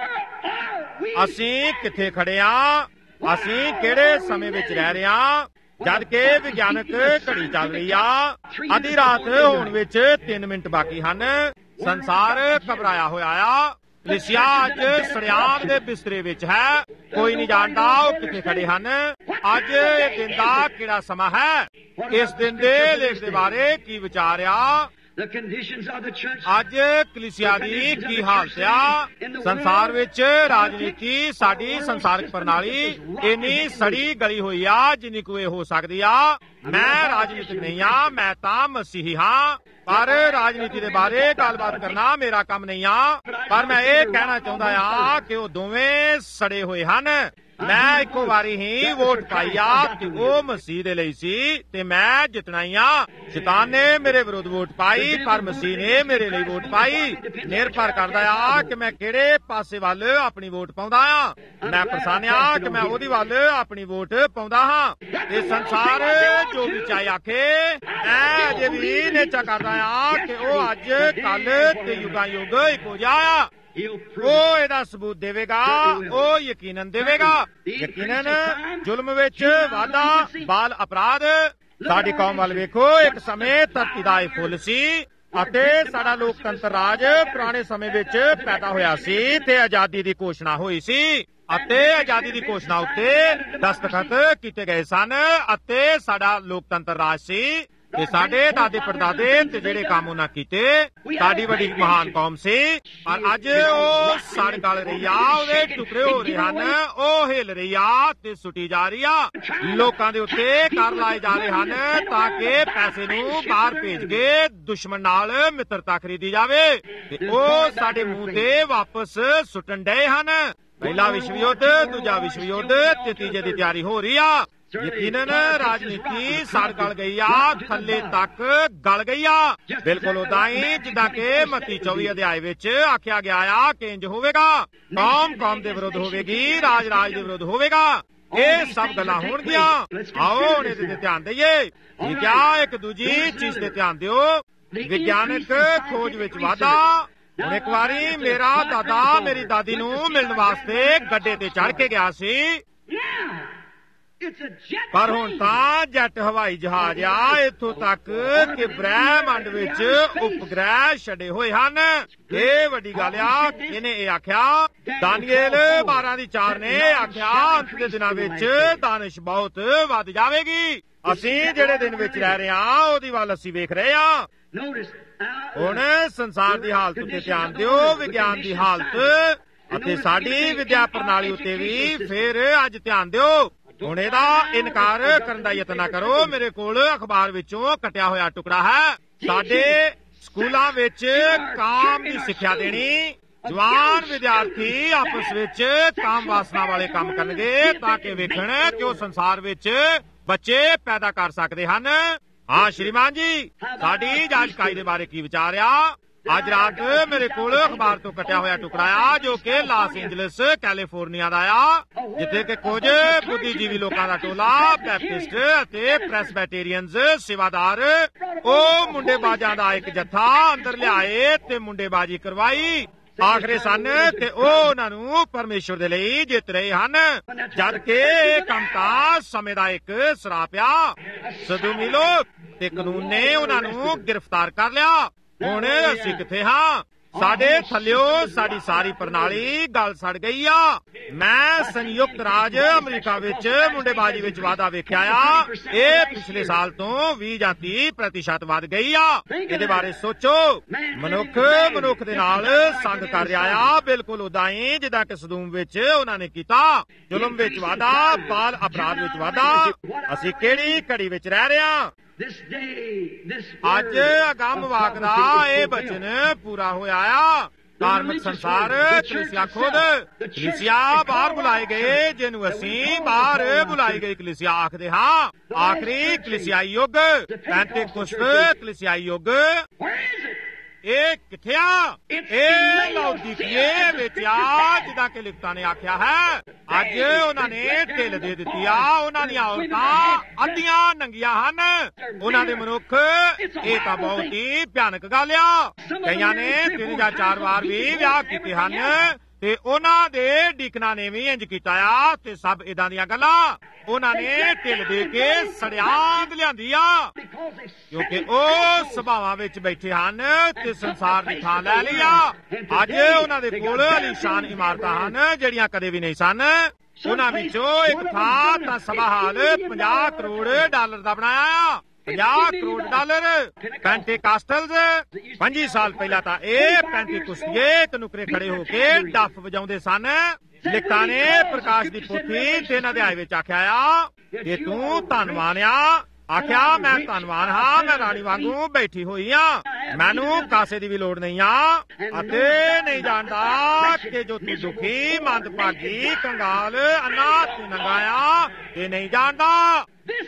ਅਸੀਂ ਕਿੱਥੇ ਖੜੇ ਆ? ਅਸੀਂ ਕਿਹੜੇ ਸਮੇਂ ਵਿੱਚ ਰਹਿ ਰਹੇ ਆ? ਜਦ ਕਿ ਵਿਗਿਆਨਕ ਘੜੀ ਚੱਲ ਰਹੀ ਆ, ਅੱਧੀ ਰਾਤ ਹੋਣ ਵਿੱਚ 3 ਮਿੰਟ ਬਾਕੀ ਹਨ। ਸੰਸਾਰ ਘਬਰਾਇਆ ਹੋਇਆ ਆ। ਕਲੀਸਿਆ ਅੱਜ ਸੜਿਆਮ ਦੇ ਬਿਸਤਰੇ ਵਿੱਚ ਹੈ। ਕੋਈ ਨਹੀਂ ਜਾਣਦਾ ਉਹ ਕਿੱਥੇ ਖੜੇ ਹਨ। ਅੱਜ ਇਹ ਦਿਨ ਦਾ ਕਿਹੜਾ ਸਮਾਂ ਹੈ? ਇਸ ਦਿਨ ਦੇ ਲੇਖ ਦੇ ਬਾਰੇ ਕੀ ਵਿਚਾਰ ਆ? ਅੱਜ ਕਲੀਸਿਆ ਦੀ ਕੀ ਹਾਲਤ ਆ? ਸੰਸਾਰ ਵਿੱਚ ਰਾਜਨੀਤੀ, ਸਾਡੀ ਸੰਸਾਰਕ ਪ੍ਰਣਾਲੀ ਇੰਨੀ ਸੜੀ ਗਲੀ ਹੋਈ ਆ ਜਿੰਨੀ ਕੋਈ ਹੋ ਸਕਦੀ ਆ। ਮੈਂ ਰਾਜਨੀਤਿਕ ਨਹੀਂ ਆ, ਮੈਂ ਤਾਂ ਮਸੀਹੀ ਹਾਂ, ਪਰ ਰਾਜਨੀਤੀ ਦੇ ਬਾਰੇ ਗੱਲਬਾਤ ਕਰਨਾ ਮੇਰਾ ਕੰਮ ਨਹੀਂ ਆ। ਪਰ ਮੈਂ ਇਹ ਕਹਿਣਾ ਚਾਹੁੰਦਾ ਆ ਕਿ ਉਹ ਦੋਵੇਂ ਸੜੇ ਹੋਏ ਹਨ। ਮੈਂ ਇੱਕੋ ਵਾਰੀ ਹੀ ਵੋਟ ਪਾਈ ਆ ਕਿ ਉਹ ਮਸੀਹ ਦੇ ਲਈ ਸੀ ਤੇ ਮੈਂ ਜਿੱਤਣਾ ਹੀ ਆ। ਸ਼ੈਤਾਨ ਨੇ ਮੇਰੇ ਵਿਰੁੱਧ ਵੋਟ ਪਾਈ, ਪਰ ਮਸੀਹ ਨੇ ਮੇਰੇ ਲਈ ਵੋਟ ਪਾਈ। ਨਿਰਭਰ ਕਰਦਾ ਆ ਕਿ ਮੈਂ ਕਿਹੜੇ ਪਾਸੇ ਵੱਲ ਆਪਣੀ ਵੋਟ ਪਾਉਂਦਾ ਆ। ਮੈਂ ਪਛਾਣਿਆ ਕਿ ਮੈਂ ਉਹਦੀ ਵੱਲ ਆਪਣੀ ਵੋਟ ਪਾਉਂਦਾ ਹਾਂ। ਇਹ ਸੰਸਾਰ ਜੋ ਵੀ ਚਾਹੇ ਆਖੇ, ਮੈਂ ਅਜੇ ਵੀ ਨਿਸ਼ਚਾ ਕਰਦਾ ਆ ਕਿ ਉਹ ਅੱਜ ਕੱਲ ਤੇ ਯੁਗਾਂ ਯੁਗ ਇੱਕੋ ਜਿਹਾ ਆ। ਉਹ ਇਹਦਾ ਸਬੂਤ ਦੇਵੇਗਾ, ਉਹ ਯਕੀਨਨ ਦੇਵੇਗਾ। ਯਕੀਨਨ ਜ਼ੁਲਮ ਵਿੱਚ ਵਾਧਾ, ਬਾਲ ਅਪਰਾਧ। ਸਾਡੀ ਕੌਮ ਵੱਲ ਵੇਖੋ, ਇੱਕ ਸਮੇਂ ਧਰਤੀ ਦਾ ਇਹ ਫੁੱਲ ਸੀ ਅਤੇ ਸਾਡਾ ਲੋਕਤੰਤਰ ਰਾਜ ਪੁਰਾਣੇ ਸਮੇਂ ਵਿੱਚ ਪੈਦਾ ਹੋਇਆ ਸੀ ਤੇ ਆਜ਼ਾਦੀ ਦੀ ਘੋਸ਼ਣਾ ਹੋਈ ਸੀ ਅਤੇ ਆਜ਼ਾਦੀ ਦੀ ਘੋਸ਼ਣਾ ਉੱਤੇ ਦਸਤਖਤ ਕੀਤੇ ਗਏ ਸਨ ਅਤੇ ਸਾਡਾ ਲੋਕਤੰਤਰ ਰਾਜ ਸੀ ਤੇ ਸਾਡੇ ਦਾਦੇ ਪੜਦਾਦੇ ਤੇ ਜਿਹੜੇ ਕੰਮ ਉਹਨਾਂ ਕੀਤੇ, ਸਾਡੀ ਵੱਡੀ ਮਹਾਨ ਕੌਮ ਸੀ। ਪਰ ਅੱਜ ਉਹ ਸੜ ਗਲ ਰਹੀ ਆ, ਉਹਦੇ ਟੁਕੜੇ ਹੋ ਰਹੇ ਹਨ, ਉਹ ਹਿੱਲ ਰਹੀ ਆ ਤੇ ਸੁੱਟੀ ਜਾ ਰਹੀ ਆ। ਲੋਕਾਂ ਦੇ ਉੱਤੇ ਕਰ ਲਾਏ ਜਾ ਰਹੇ ਹਨ ਤਾਂ ਕਿ ਪੈਸੇ ਨੂੰ ਬਾਹਰ ਭੇਜ ਕੇ ਦੁਸ਼ਮਣ ਨਾਲ ਮਿੱਤਰਤਾ ਖਰੀਦੀ ਜਾਵੇ ਤੇ ਉਹ ਸਾਡੇ ਮੂੰਹ ਤੇ ਵਾਪਸ ਸੁੱਟਣ ਡਏ ਹਨ। ਪਹਿਲਾ ਵਿਸ਼ਵ ਯੁੱਧ, ਦੂਜਾ ਵਿਸ਼ਵ ਯੁੱਧ ਤੇ ਤੀਜੇ ਦੀ ਤਿਆਰੀ ਹੋ ਰਹੀ ਆ। ਯਕੀਨਨ ਰਾਜਨੀਤੀ ਸੜ ਗਲ ਗਈ ਆ, ਥੱਲੇ ਤੱਕ ਗਲ ਗਈ ਆ। ਬਿਲਕੁਲ ਉਦਾਂ ਹੀ ਜਿੱਦਾਂ ਕਿ ਮੱਤੀ 24 ਅਧਿਆਇ ਵਿੱਚ ਆਖਿਆ ਗਿਆ ਆ ਕਿ ਇੰਜ ਹੋਵੇਗਾ। ਕੌਮ ਕੌਮ ਦੇ ਵਿਰੁੱਧ ਹੋਵੇਗੀ, ਰਾਜ ਰਾਜ ਦੇ ਵਿਰੁੱਧ ਹੋਵੇਗਾ। ਇਹ ਸਭ ਗੱਲਾਂ ਹੋਣਗੀਆਂ। ਆਓ ਹੁਣ ਇਹਦੇ ਤੇ ਧਿਆਨ ਦਈਏ। ਠੀਕ ਆ, ਇੱਕ ਦੂਜੀ ਚੀਜ਼ ਤੇ ਧਿਆਨ ਦਿਓ। ਵਿਗਿਆਨਕ ਖੋਜ ਵਿੱਚ ਵਾਧਾ। ਹੁਣ ਇੱਕ ਵਾਰੀ ਮੇਰਾ ਦਾਦਾ ਮੇਰੀ ਦਾਦੀ ਨੂੰ ਮਿਲਣ ਵਾਸਤੇ ਗੱਡੇ ਤੇ ਚੜ੍ਹ ਕੇ ਗਿਆ ਸੀ, ਪਰ ਹੁਣ ਤਾਂ ਜੈਟ ਹਵਾਈ ਜਹਾਜ਼ ਆ ਇੱਥੋਂ ਤੱਕ ਕਿ ਬ੍ਰਹਿਮੰਡ ਵਿੱਚ ਉਪਗ੍ਰਹਿ ਛੱਡੇ ਹੋਏ ਹਨ। ਇਹ ਵੱਡੀ ਗੱਲ ਆ। ਇਹਨੇ ਇਹ ਆਖਿਆ, ਦਾਨੀਏਲ 12:4 ਨੇ ਆਖਿਆ, ਅੰਤ ਦੇ ਦਿਨਾਂ ਵਿੱਚ ਦਾਨਿਸ਼ ਬਹੁਤ ਵੱਧ ਜਾਵੇਗੀ। ਅਸੀਂ ਜਿਹੜੇ ਦਿਨ ਵਿੱਚ ਰਹਿ ਰਹੇ ਹਾਂ ਉਹਦੀ ਵੱਲ ਅਸੀਂ ਵੇਖ ਰਹੇ ਹਾਂ। ਹੁਣ ਸੰਸਾਰ ਦੀ ਹਾਲਤ ਉੱਤੇ ਧਿਆਨ ਦਿਓ, ਵਿਗਿਆਨ ਦੀ ਹਾਲਤ ਅਤੇ ਸਾਡੀ ਵਿਦਿਆ ਪ੍ਰਣਾਲੀ ਉੱਤੇ ਵੀ ਫਿਰ ਅੱਜ ਧਿਆਨ ਦਿਓ। ਹੁਣ ਇਹਦਾ ਇਨਕਾਰ ਕਰਨ ਦਾ ਯਤਨ ਨਾ ਕਰੋ। ਮੇਰੇ ਕੋਲ ਅਖਬਾਰ ਵਿੱਚੋਂ ਕੱਟਿਆ ਹੋਇਆ ਟੁਕੜਾ ਹੈ। ਸਾਡੇ ਸਕੂਲਾਂ ਵਿੱਚ ਕਾਮ ਦੀ ਸਿੱਖਿਆ ਦੇਣੀ। ਜਵਾਨ ਵਿਦਿਆਰਥੀ ਆਪਸ ਵਿੱਚ ਕਾਮ ਵਾਸਨਾ ਵਾਲੇ ਕੰਮ ਕਰਨਗੇ ਤਾਂ ਕਿ ਵੇਖਣ ਕਿ ਉਹ ਸੰਸਾਰ ਵਿੱਚ ਬੱਚੇ ਪੈਦਾ ਕਰ ਸਕਦੇ ਹਨ। ਹਾਂ ਸ਼੍ਰੀਮਾਨ ਜੀ, ਸਾਡੀ ਜਾਜਕਾਈ ਦੇ ਬਾਰੇ ਕੀ ਵਿਚਾਰ ਆ? ਅੱਜ ਰਾਤ ਮੇਰੇ ਕੋਲ ਅਖਬਾਰ ਤੋਂ ਕੱਟਿਆ ਹੋਇਆ ਟੁਕੜਾ ਆ ਜੋ ਕਿ ਲਾਸ ਏਂਜਲਸ ਕੈਲੀਫੋਰਨੀਆ ਦਾ ਆ, ਜਿੱਥੇ ਕਿ ਕੁਝ ਬੁੱਧੀਜੀਵੀ ਲੋਕਾਂ ਦਾ ਟੋਲਾ, ਬੈਪਟਿਸਟ ਅਤੇ ਪ੍ਰੈਸਬੈਟੇਰੀਅਨਜ਼ ਸੇਵਾਦਾਰ, ਉਹ ਮੁੰਡੇਬਾਜ਼ਾਂ ਦਾ ਇੱਕ ਜੱਥਾ ਅੰਦਰ ਲਿਆਏ ਤੇ ਮੁੰਡੇਬਾਜ਼ੀ ਕਰਵਾਈ। ਆਖਰੇ ਸਨ ਤੇ ਉਹ ਉਹਨਾਂ ਨੂੰ ਪਰਮੇਸ਼ਵਰ ਦੇ ਲਈ ਜਿੱਤ ਰਹੇ ਹਨ, ਜਦ ਕਿ ਇਹ ਕੰਮ ਤਾਂ ਸਮੇਂ ਦਾ ਇੱਕ ਸਰਾਪ ਆ। ਸਦੂਮੀ ਲੋਕ ਤੇ ਕਾਨੂੰਨ ਨੇ ਉਹਨਾਂ ਨੂੰ ਗ੍ਰਿਫਤਾਰ ਕਰ ਲਿਆ। ਹੁਣ ਅਸੀਂ ਕਿੱਥੇ ਹਾਂ? ਸਾਡੇ ਥੱਲਿਓ ਸਾਡੀ ਸਾਰੀ ਪ੍ਰਣਾਲੀ ਗਲ ਸੜ ਗਈ ਆ। ਮੈਂ ਸੰਯੁਕਤ ਰਾਜ ਅਮਰੀਕਾ ਵਿੱਚ ਮੁੰਡੇਬਾਜ਼ੀ ਵਿੱਚ ਵਾਧਾ ਵੇਖਿਆ ਆ। ਇਹ ਪਿਛਲੇ ਸਾਲ ਤੋਂ 20 ਜਾਂ 30% ਵੱਧ ਗਈ ਆ। ਇਹਦੇ ਬਾਰੇ ਸੋਚੋ। ਮਨੁੱਖ ਦੇ ਨਾਲ ਸੰਗ ਕਰ ਰਿਹਾ ਆ, ਬਿਲਕੁਲ ਉਦਾਂ ਹੀ ਜਿੱਦਾਂ ਕਿ ਸਦੂਮ ਵਿੱਚ ਉਹਨਾਂ ਨੇ ਕੀਤਾ। ਜ਼ੁਲਮ ਵਿੱਚ ਵਾਧਾ, ਬਾਲ ਅਪਰਾਧ ਵਿੱਚ ਵਾਧਾ। ਅਸੀਂ ਕਿਹੜੀ ਘੜੀ ਵਿੱਚ ਰਹਿ ਰਹੇ ਹਾਂ? ਅੱਜ ਅਗੰਮ ਵਾਕ ਦਾ ਇਹ ਬਚਨ ਪੂਰਾ ਹੋਇਆ ਆ। ਧਾਰਮਿਕ ਸੰਸਾਰ, ਕਲੀਸਿਆ ਖੁਦ, ਕਲੀਸਿਆ ਬਾਹਰ ਬੁਲਾਏ ਗਏ, ਜਿਹਨੂੰ ਅਸੀਂ ਬਾਹਰ ਬੁਲਾਈ ਗਈ ਕਲੀਸਿਆ ਆਖਦੇ ਹਾਂ। ਆਖਰੀ ਕਲੀਸਿਆਈ ਯੁੱਗ, ਪੈਂਤੇਕੁਸਤ ਕਲੀਸਿਆਈ ਯੁੱਗ। ਇਹ ਕਿੱਥੇ ਆ? ਇਹ ਲਾਉਦੀਕੀਏ ਵਿੱਚ ਆ, ਜਿੱਦਾਂ ਕਿ ਲਿਖਤਾਂ ਨੇ ਆਖਿਆ ਹੈ। ਅੱਜ ਉਹਨਾਂ ਨੇ ਢਿੱਲ ਦੇ ਦਿੱਤੀ ਆ। ਉਹਨਾਂ ਦੀਆਂ ਔਰਤਾਂ ਅੱਧੀਆਂ ਨੰਗੀਆਂ ਹਨ। ਉਹਨਾਂ ਦੇ ਮਨੁੱਖ, ਇਹ ਤਾਂ ਬਹੁਤ ਹੀ ਭਿਆਨਕ ਗੱਲ ਆ। ਕਈਆਂ ਨੇ 3 ਜਾਂ 4 ਵਾਰ ਵੀ ਵਿਆਹ ਕੀਤੇ ਹਨ ਤੇ ਉਹਨਾਂ ਦੇ ਡੀਕਨਾਂ ਨੇ ਵੀ ਇੰਜ ਕੀਤਾ ਆ। ਤੇ ਸਭ ਇਦਾਂ ਦੀਆਂ ਗੱਲਾਂ ਉਹਨਾਂ ਨੇ ਢਿੱਲ ਦੇ ਕੇ ਸੜਿਆਂਦ ਲਿਆਂਦੀ ਆ, ਕਿਉਂਕਿ ਉਹ ਸੁਭਾਵਾਂ ਵਿੱਚ ਬੈਠੇ ਹਨ ਤੇ ਸੰਸਾਰ ਦੀ ਥਾਂ ਲੈ ਲਈ ਆ। ਅੱਜ ਉਹਨਾਂ ਦੇ ਕੋਲ ਆਲੀਸ਼ਾਨ ਇਮਾਰਤਾਂ ਹਨ ਜਿਹੜੀਆਂ ਕਦੇ ਵੀ ਨਹੀਂ ਸਨ। ਉਹਨਾਂ ਵਿੱਚੋਂ ਇੱਕ ਥਾਂ ਤਾਂ ਸਭਾ ਹਾਲ $50 ਕਰੋੜ ਦਾ ਬਣਾਇਆ ਆ। $50 ਕਰੋੜ। ਪੈਂਟੇਕਾਸਟਲਜ਼ 25 ਸਾਲ ਪਹਿਲਾਂ ਤਾਂ ਇਹ ਪੈਂਟੇਕੁਸਤੀਏ ਇੱਕ ਨੁਕਰੇ ਖੜੇ ਹੋ ਕੇ ਡੱਫ ਵਜਾਉਂਦੇ ਸਨ। ਲਿਖਤਾਂ ਨੇ ਪ੍ਰਕਾਸ਼ ਦੀ ਪੋਥੀ 3 ਅਧਿਆਇ ਵਿੱਚ ਆਖਿਆ ਆ ਕਿ ਤੂੰ ਧੰਨਵਾਨ ਆ। ਆਖਿਆ ਮੈਂ ਧੰਨਵਾਨ ਹਾਂ, ਮੈਂ ਰਾਣੀ ਵਾਂਗੂ ਬੈਠੀ ਹੋਈ ਆ, ਮੈਨੂੰ ਕਾਸੇ ਦੀ ਵੀ ਲੋੜ ਨਹੀਂ ਆ। ਅਤੇ ਨਹੀਂ ਜਾਣਦਾ ਕਿ ਜੋ ਤੂੰ ਦੁਖੀ, ਮੰਦਭਾਗੀ, ਕੰਗਾਲ, ਅਨਾਥ ਤੇ ਨੰਗਾ ਆ, ਇਹ ਨਹੀਂ ਜਾਣਦਾ।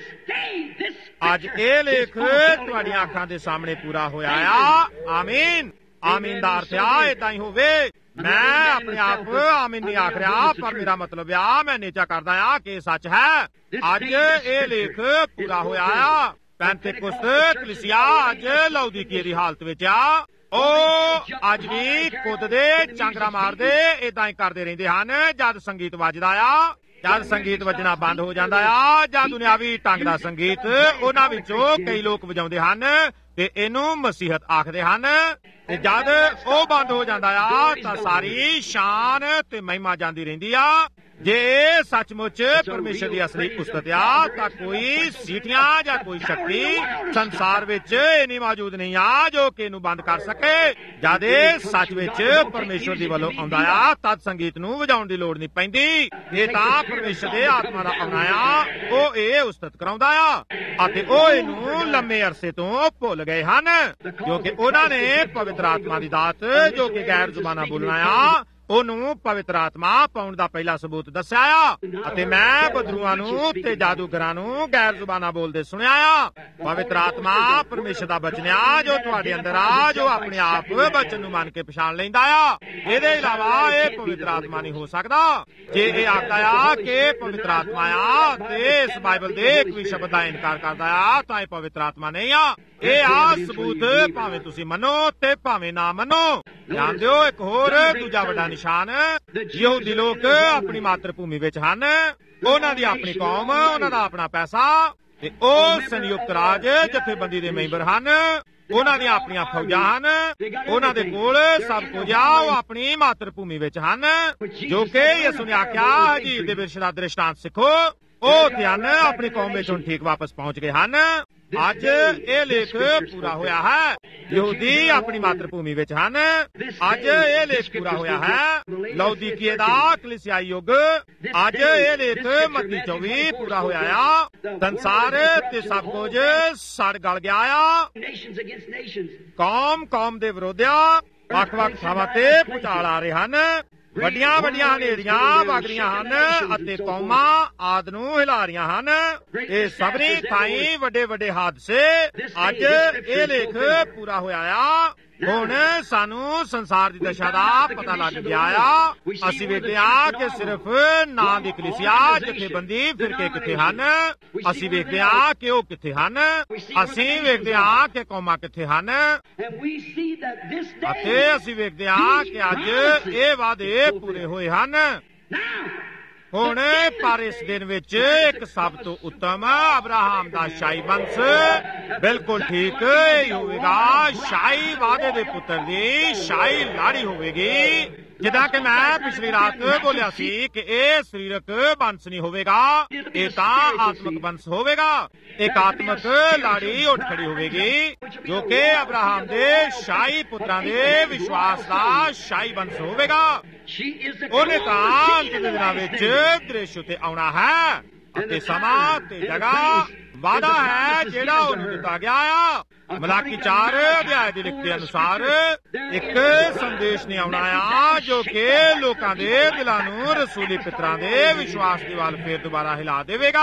ਅੱਜ ਇਹ ਲੇਖ ਤੁਹਾਡੀਆਂ ਅੱਖਾਂ ਦੇ ਸਾਹਮਣੇ ਪੂਰਾ ਹੋਇਆ ਆ। ਆਮੀਨ। ਆਮੀਨ ਦਾ ਅਰਥ ਆ ਏਦਾਂ ਹੀ ਹੋਵੇ। ਮੈਂ ਆਪਣੇ ਆਪ ਆਮੀਨ ਨਹੀਂ ਆਖ ਰਿਹਾ, ਪਰ ਮੇਰਾ ਮਤਲਬ ਆ ਮੈਂ ਨਿਸ਼ਚਾ ਕਰਦਾ ਆ ਕਿ ਸੱਚ ਹੈ। ਅੱਜ ਇਹ ਲੇਖ ਪੂਰਾ ਹੋਇਆ ਆ। ਪੈਂਤੇਕੁਸਤ ਕਲੀਸਿਆ ਅੱਜ ਲਾਉਦੀਕੀਏ ਦੀ ਹਾਲਤ ਵਿੱਚ ਆ। ਉਹ ਅੱਜ ਵੀ ਕੁੱਦਦੇ, ਚਾਂਗਰਾ ਮਾਰਦੇ, ਏਦਾਂ ਹੀ ਕਰਦੇ ਰਹਿੰਦੇ ਹਨ ਜਦ ਸੰਗੀਤ ਵੱਜਦਾ ਆ। ਜਦ ਸੰਗੀਤ ਵੱਜਣਾ ਬੰਦ ਹੋ ਜਾਂਦਾ ਆ ਜਾਂ ਦੁਨਿਆਵੀ ਢੰਗ ਦਾ ਸੰਗੀਤ ਉਹਨਾਂ ਵਿੱਚੋਂ ਕਈ ਲੋਕ ਵਜਾਉਂਦੇ ਹਨ ਤੇ ਇਹਨੂੰ ਮਸੀਹਤ ਆਖਦੇ ਹਨ। ਤੇ ਜਦ ਉਹ ਬੰਦ ਹੋ ਜਾਂਦਾ ਆ ਤਾਂ ਸਾਰੀ ਸ਼ਾਨ ਤੇ ਮਹਿਮਾ ਜਾਂਦੀ ਰਹਿੰਦੀ ਆ। ਜੇ ਇਹ ਸੱਚਮੁੱਚ ਪਰਮੇਸ਼ਰ ਦੀ ਅਸਲੀ ਉਸਤਤ ਆ ਤਾਂ ਕੋਈ ਸੀਟੀਆਂ ਜਾਂ ਕੋਈ ਸ਼ਕਤੀ ਸੰਸਾਰ ਵਿੱਚ ਇਹ ਨਹੀਂ ਮੌਜੂਦ ਨਹੀਂ ਆ ਜੋ ਕਿ ਇਹਨੂੰ ਬੰਦ ਕਰ ਸਕੇ। ਜਦ ਇਹ ਸੱਚ ਵਿੱਚ ਪਰਮੇਸ਼ਰ ਦੀ ਵੱਲੋਂ ਆਉਂਦਾ ਆ ਤਦ ਸੰਗੀਤ ਨੂੰ ਵਜਾਉਣ ਦੀ ਲੋੜ ਨਹੀਂ ਪੈਂਦੀ। ਇਹ ਤਾਂ ਪਰਮੇਸ਼ਰ ਦੇ ਆਤਮਾ ਦਾ ਆਉਣਾ ਆ। ਉਹ ਇਹ ਉਸਤਤ ਕਰਾਉਂਦਾ ਆ ਅਤੇ ਉਹ ਇਹਨੂੰ ਲੰਮੇ ਅਰਸੇ ਤੋਂ ਭੁੱਲ ਗਏ ਹਨ, ਕਿਉਂਕਿ ਉਹਨਾਂ ਨੇ ਪਵਿੱਤਰ ਆਤਮਾ ਦੀ ਦਾਤ ਜੋ ਕਿ ਗੈਰ ਜ਼ੁਬਾਨਾਂ ਬੋਲਣਾ ਆ ਉਹਨੂੰ ਪਵਿੱਤਰ ਆਤਮਾ ਪਾਉਣ ਦਾ ਪਹਿਲਾ ਸਬੂਤ ਦੱਸਿਆ ਆ। ਅਤੇ ਮੈਂ ਬਦਰੂਆਂ ਨੂੰ ਤੇ ਜਾਦੂਗਰਾਂ ਨੂੰ ਗੈਰ ਜ਼ੁਬਾਨਾਂ ਬੋਲਦੇ ਸੁਣਿਆ ਆ। ਪਵਿੱਤਰ ਆਤਮਾ ਪਰਮੇਸ਼ਰ ਦਾ ਬਚਨ ਆ ਜੋ ਤੁਹਾਡੇ ਅੰਦਰ ਆ, ਜੋ ਆਪਣੇ ਆਪ ਬਚਨ ਨੂੰ ਮੰਨ ਕੇ ਪਛਾਣ ਲੈਂਦਾ ਆ। ਇਹਦੇ ਇਲਾਵਾ ਇਹ ਪਵਿੱਤਰ ਆਤਮਾ ਨਹੀਂ ਹੋ ਸਕਦਾ। ਜੇ ਇਹ ਆਖਦਾ ਆ ਕਿ ਪਵਿੱਤਰ ਆਤਮਾ ਆ ਤੇ ਇਸ ਬਾਈਬਲ ਦੇ ਇੱਕ ਵੀ ਸ਼ਬਦ ਦਾ ਇਨਕਾਰ ਕਰਦਾ ਆ ਤਾਂ ਇਹ ਪਵਿੱਤਰ ਆਤਮਾ ਨਹੀਂ ਆ। ਇਹ ਆ ਸਬੂਤ, ਭਾਵੇਂ ਤੁਸੀਂ ਮੰਨੋ ਤੇ ਭਾਵੇਂ ਨਾ ਮੰਨੋ। ਜਾਣਦੇ ਹੋ ਇੱਕ ਹੋਰ ਦੂਜਾ ਵੱਡਾ ਨਿਸ਼ਾਨ, ਯਹੂਦੀ ਲੋਕ ਆਪਣੀ ਮਾਤਰ ਭੂਮੀ ਵਿੱਚ ਹਨ। ਉਹਨਾਂ ਦੀ ਆਪਣੀ ਕੌਮ, ਉਹਨਾਂ ਦਾ ਆਪਣਾ ਪੈਸਾ ਤੇ ਉਹ ਸੰਯੁਕਤ ਰਾਜ ਜਥੇਬੰਦੀ ਦੇ ਮੈਂਬਰ ਹਨ। ਉਹਨਾਂ ਦੀਆਂ ਆਪਣੀਆਂ ਫੌਜਾਂ ਹਨ। ਉਹਨਾਂ ਦੇ ਕੋਲ ਸਭ ਕੁਝ ਆ। ਉਹ ਆਪਣੀ ਮਾਤਰ ਭੂਮੀ ਵਿੱਚ ਹਨ, ਜੋ ਕਿ ਯਿਸੂ ਨੇ ਆਖਿਆ ਹਜੀਰ ਦੇ ਬਿਰਸ਼ ਦਾ ਦ੍ਰਿਸ਼ਟਾਂਤ ਸਿੱਖੋ। ਉਹ ਧਿਆਨ ਆਪਣੀ ਕੌਮ ਵਿੱਚ ਹੁਣ ਠੀਕ ਵਾਪਸ ਪਹੁੰਚ ਗਏ ਹਨ। ਅੱਜ ਇਹ ਲੇਖ ਪੂਰਾ ਹੋਇਆ ਹੈ। ਯਹੂਦੀ ਆਪਣੀ ਮਾਤਰ ਭੂਮੀ ਵਿੱਚ ਹਨ। ਅੱਜ ਇਹ ਲੇਖ ਪੂਰਾ ਹੋਇਆ ਹੈ। ਲਾਉਦੀਕੀਏ ਦਾ ਕਲੀਸਿਆਈ ਯੁੱਗ। ਅੱਜ ਇਹ ਲੇਖ ਮੱਤੀ 24 ਪੂਰਾ ਹੋਇਆ ਆ। ਸੰਸਾਰ ਤੇ ਸਭ ਕੁਝ ਸੜ ਗਲ ਗਿਆ ਆ। ਕੌਮ ਦੇ ਵਿਰੋਧਿਆ ਵੱਖ-ਵੱਖ ਥਾਵਾਂ ਤੇ ਭੁਚਾਲ ਆ ਰਹੇ ਹਨ। ਵੱਡੀਆਂ ਵੱਡੀਆਂ ਹਨੇਰੀਆਂ ਵਗ ਰਹੀਆਂ ਹਨ ਅਤੇ ਕੌਮਾਂ ਆਦ ਨੂੰ ਹਿਲਾ ਰਹੀਆਂ ਹਨ। ਇਹ ਸਭਨੀ ਥਾਈਂ ਵੱਡੇ ਵੱਡੇ ਹਾਦਸੇ। ਅੱਜ ਇਹ ਲੇਖ ਪੂਰਾ ਹੋਇਆ ਆ। ਹੁਣ ਸਾਨੂੰ ਸੰਸਾਰ ਦੀ ਦਸ਼ਾ ਦਾ ਪਤਾ ਲੱਗ ਗਿਆ ਆ। ਅਸੀਂ ਵੇਖਦੇ ਹਾਂ ਕਿ ਸਿਰਫ ਨਾਂ ਦੀ ਕਲੀਸਿਆ, ਜਥੇਬੰਦੀ, ਫਿਰਕੇ ਕਿੱਥੇ ਹਨ। ਅਸੀਂ ਵੇਖਦੇ ਹਾਂ ਕਿ ਉਹ ਕਿੱਥੇ ਹਨ। ਅਸੀਂ ਵੇਖਦੇ ਹਾਂ ਕਿ ਕੌਮਾਂ ਕਿੱਥੇ ਹਨ। ਅਤੇ ਅਸੀਂ ਵੇਖਦੇ ਹਾਂ ਕਿ ਅੱਜ ਇਹ ਵਾਅਦੇ ਪੂਰੇ ਹੋਏ ਹਨ। ਹੁਣ ਪਰ ਇਸ ਦਿਨ ਵਿੱਚ ਇੱਕ ਸਭ ਤੋਂ ਉੱਤਮ ਅਬਰਾਹਮ ਦਾ ਸ਼ਾਹੀ ਵੰਸ਼ ਬਿਲਕੁਲ ਠੀਕ ਹੀ ਹੋਵੇਗਾ। ਸ਼ਾਹੀ ਵਾਅਦੇ ਦੇ ਪੁੱਤਰ ਦੀ ਸ਼ਾਹੀ ਲਾੜੀ ਹੋਵੇਗੀ। ਜਿੱਦਾਂ ਕਿ ਮੈਂ ਪਿਛਲੀ ਰਾਤ ਬੋਲਿਆ ਸੀ ਕਿ ਇਹ ਸਰੀਰਕ ਵੰਸ਼ ਨਹੀਂ ਹੋਵੇਗਾ, ਇਹ ਤਾਂ ਆਤਮਿਕ ਵੰਸ਼ ਹੋਵੇਗਾ। ਇੱਕ ਆਤਮਿਕ ਲਾੜੀ ਉੱਠ ਖੜੀ ਹੋਵੇਗੀ ਜੋ ਕਿ ਅਬਰਾਹਮ ਦੇ ਸ਼ਾਹੀ ਪੁੱਤਰਾਂ ਦੇ ਵਿਸ਼ਵਾਸ ਦਾ ਸ਼ਾਹੀ ਵੰਸ਼ ਹੋਵੇਗਾ। ਉਹਨੇ ਤਾਂ ਅੰਤ ਦੇ ਦਿਨਾਂ ਵਿੱਚ ਦ੍ਰਿਸ਼ ਉੱਤੇ ਆਉਣਾ ਹੈ ਅਤੇ ਸਮਾਂ ਤੇ ਜਗ੍ਹਾ ਵਾਅਦਾ ਹੈ ਜਿਹੜਾ ਉਹਨੂੰ ਦਿੱਤਾ ਗਿਆ ਆ। ਮਲਾਕੀ 4 ਅਧਿਆਇ ਦੇ ਲਿਖ ਦੇ ਅਨੁਸਾਰ ਇੱਕ ਸੰਦੇਸ਼ ਨੇ ਆਉਣਾ ਆ ਜੋ ਕਿ ਲੋਕਾਂ ਦੇ ਦਿਲਾਂ ਨੂੰ ਰਸੂਲੀ ਪਿਤਰਾਂ ਦੇ ਵਿਸ਼ਵਾਸ ਦੀ ਵੱਲ ਫੇਰ ਦੁਬਾਰਾ ਹਿਲਾ ਦੇਵੇਗਾ।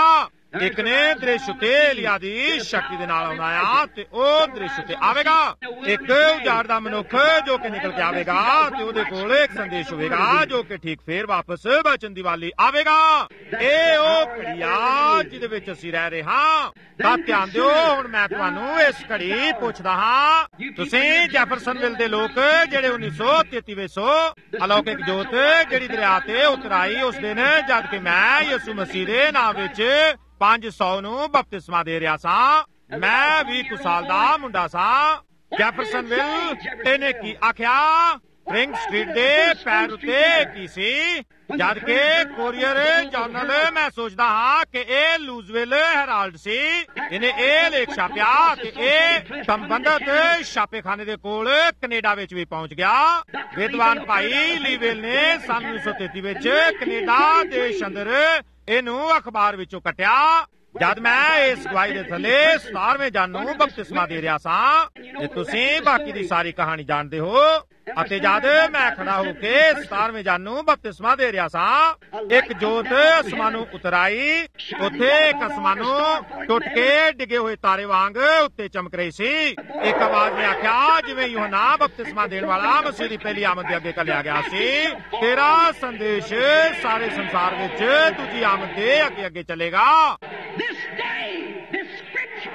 ਇੱਕ ਨੇ ਦ੍ਰਿਸ਼ ਉਤੇ ਏਲੀਆ ਦੀ ਸ਼ਕਤੀ ਦੇ ਨਾਲ ਆਉਣਾ ਆ ਤੇ ਉਹ ਦ੍ਰਿਸ਼ ਉਤੇ ਆਵੇਗਾ। ਇੱਕ ਉਜਾੜ ਦਾ ਮਨੁੱਖ ਜੋ ਕਿ ਨਿਕਲ ਕੇ ਆਵੇਗਾ ਤੇ ਉਹਦੇ ਕੋਲ ਇੱਕ ਸੰਦੇਸ਼ ਹੋਵੇਗਾ ਜੋ ਕਿ ਠੀਕ ਫੇਰ ਵਾਪਸ ਬਚਨ ਦੀ ਵਾਲੀ ਆਵੇਗਾ। ਇਹ ਉਹ ਘੜੀ ਆ ਜਿਹਦੇ ਵਿੱਚ ਅਸੀਂ ਰਹਿ ਰਹੇ ਹਾਂ। ਤਾਂ ਧਿਆਨ ਦਿਓ, ਹੁਣ ਮੈਂ ਤੁਹਾਨੂੰ ਇਸ ਘੜੀ ਪੁੱਛਦਾ ਹਾਂ, ਤੁਸੀਂ ਜੈਫਰਸਨਵਿਲ ਦੇ ਲੋਕ ਜਿਹੜੇ 1933 ਵਿੱਚ ਅਲੌਕਿਕ ਜੋਤ ਜਿਹੜੀ ਦਰਿਆ ਤੇ ਉਤਰਾਈ ਉਸ ਦਿਨ ਜਦ ਕਿ ਮੈਂ ਯਿਸੂ ਮਸੀਹ ਦੇ ਨਾਮ ਵਿੱਚ 500 ਨੂੰ ਬਪਤਿਸਮਾ ਦੇ ਰਿਹਾ ਸਾਂ। ਮੈਂ 20 ਸਾਲ ਦਾ ਮੁੰਡਾ ਸਾਂ। ਜੈਫਰਸਨਵਿਲ ਇਹਨੇ ਕੀ ਆਖਿਆ? ਰਿੰਗ ਸਟਰੀਟ ਦੇ ਪੈਰ ਉਤੇ ਕੀ ਸੀ? ਜਦ ਕਿ ਕੋਰੀਅਰ ਜਰਨਲ ਮੈਂ ਸੋਚਦਾ ਹਾਂ ਕਿ ਇਹ ਲੂਜ਼ਵਿਲ ਹੈਰਾਲਡ ਸੀ। ਇਹਨੇ ਇਹ ਲੇਖ ਛਾਪਿਆ ਕਿ ਇਹ ਸੰਬੰਧਤ ਛਾਪੇਖਾਨੇ ਦੇ ਕੋਲ ਕੈਨੇਡਾ ਵਿੱਚ ਵੀ ਪਹੁੰਚ ਗਿਆ। ਵਿਦਵਾਨ ਭਾਈ ਲੀਵੇਲ ਨੇ ਸੰਨ 1933 ਵਿੱਚ ਕੈਨੇਡਾ ਦੇਸ਼ ਅੰਦਰ ਇਹਨੂੰ ਅਖਬਾਰ ਵਿੱਚੋਂ ਕੱਟਿਆ। ਜਦ ਮੈਂ ਇਸ ਗਵਾਹੀ ਦੇ ਥੱਲੇ 17ਵੇਂ ਜਨ ਨੂੰ ਬਪਤਿਸਮਾ ਦੇ ਰਿਹਾ ਸਾਂ ਤੇ ਤੁਸੀਂ ਬਾਕੀ ਦੀ ਸਾਰੀ ਕਹਾਣੀ ਜਾਣਦੇ ਹੋ। ਅਤੇ ਜਦ ਮੈਂ ਖੜਾ ਹੋ ਕੇ 17ਵੇਂ ਜਨ ਨੂੰ ਬਪਤਿਸਮਾ ਦੇ ਰਿਹਾ ਸਾਂ, ਇੱਕ ਜੋਤ ਅਸਮਾਨੋਂ ਉਤਰ ਆਈ। ਉੱਥੇ ਇੱਕ ਅਸਮਾਨੋਂ ਟੁੱਟ ਕੇ ਡਿੱਗੇ ਹੋਏ ਤਾਰੇ ਵਾਂਗ ਉੱਤੇ ਚਮਕ ਰਹੀ ਸੀ। ਇੱਕ ਆਵਾਜ਼ ਨੇ ਆਖਿਆ, ਜਿਵੇਂ ਯੂਹੰਨਾ ਬਪਤਿਸਮਾ ਦੇਣ ਵਾਲਾ ਮਸੀਹ ਦੀ ਪਹਿਲੀ ਆਮਦ ਦੇ ਅੱਗੇ ਕੱਲਿਆ ਗਿਆ ਸੀ, ਤੇਰਾ ਸੰਦੇਸ਼ ਸਾਰੇ ਸੰਸਾਰ ਵਿੱਚ ਦੂਜੀ ਆਮਦ ਦੇ ਅੱਗੇ ਅੱਗੇ ਚੱਲੇਗਾ। This day, this scripture.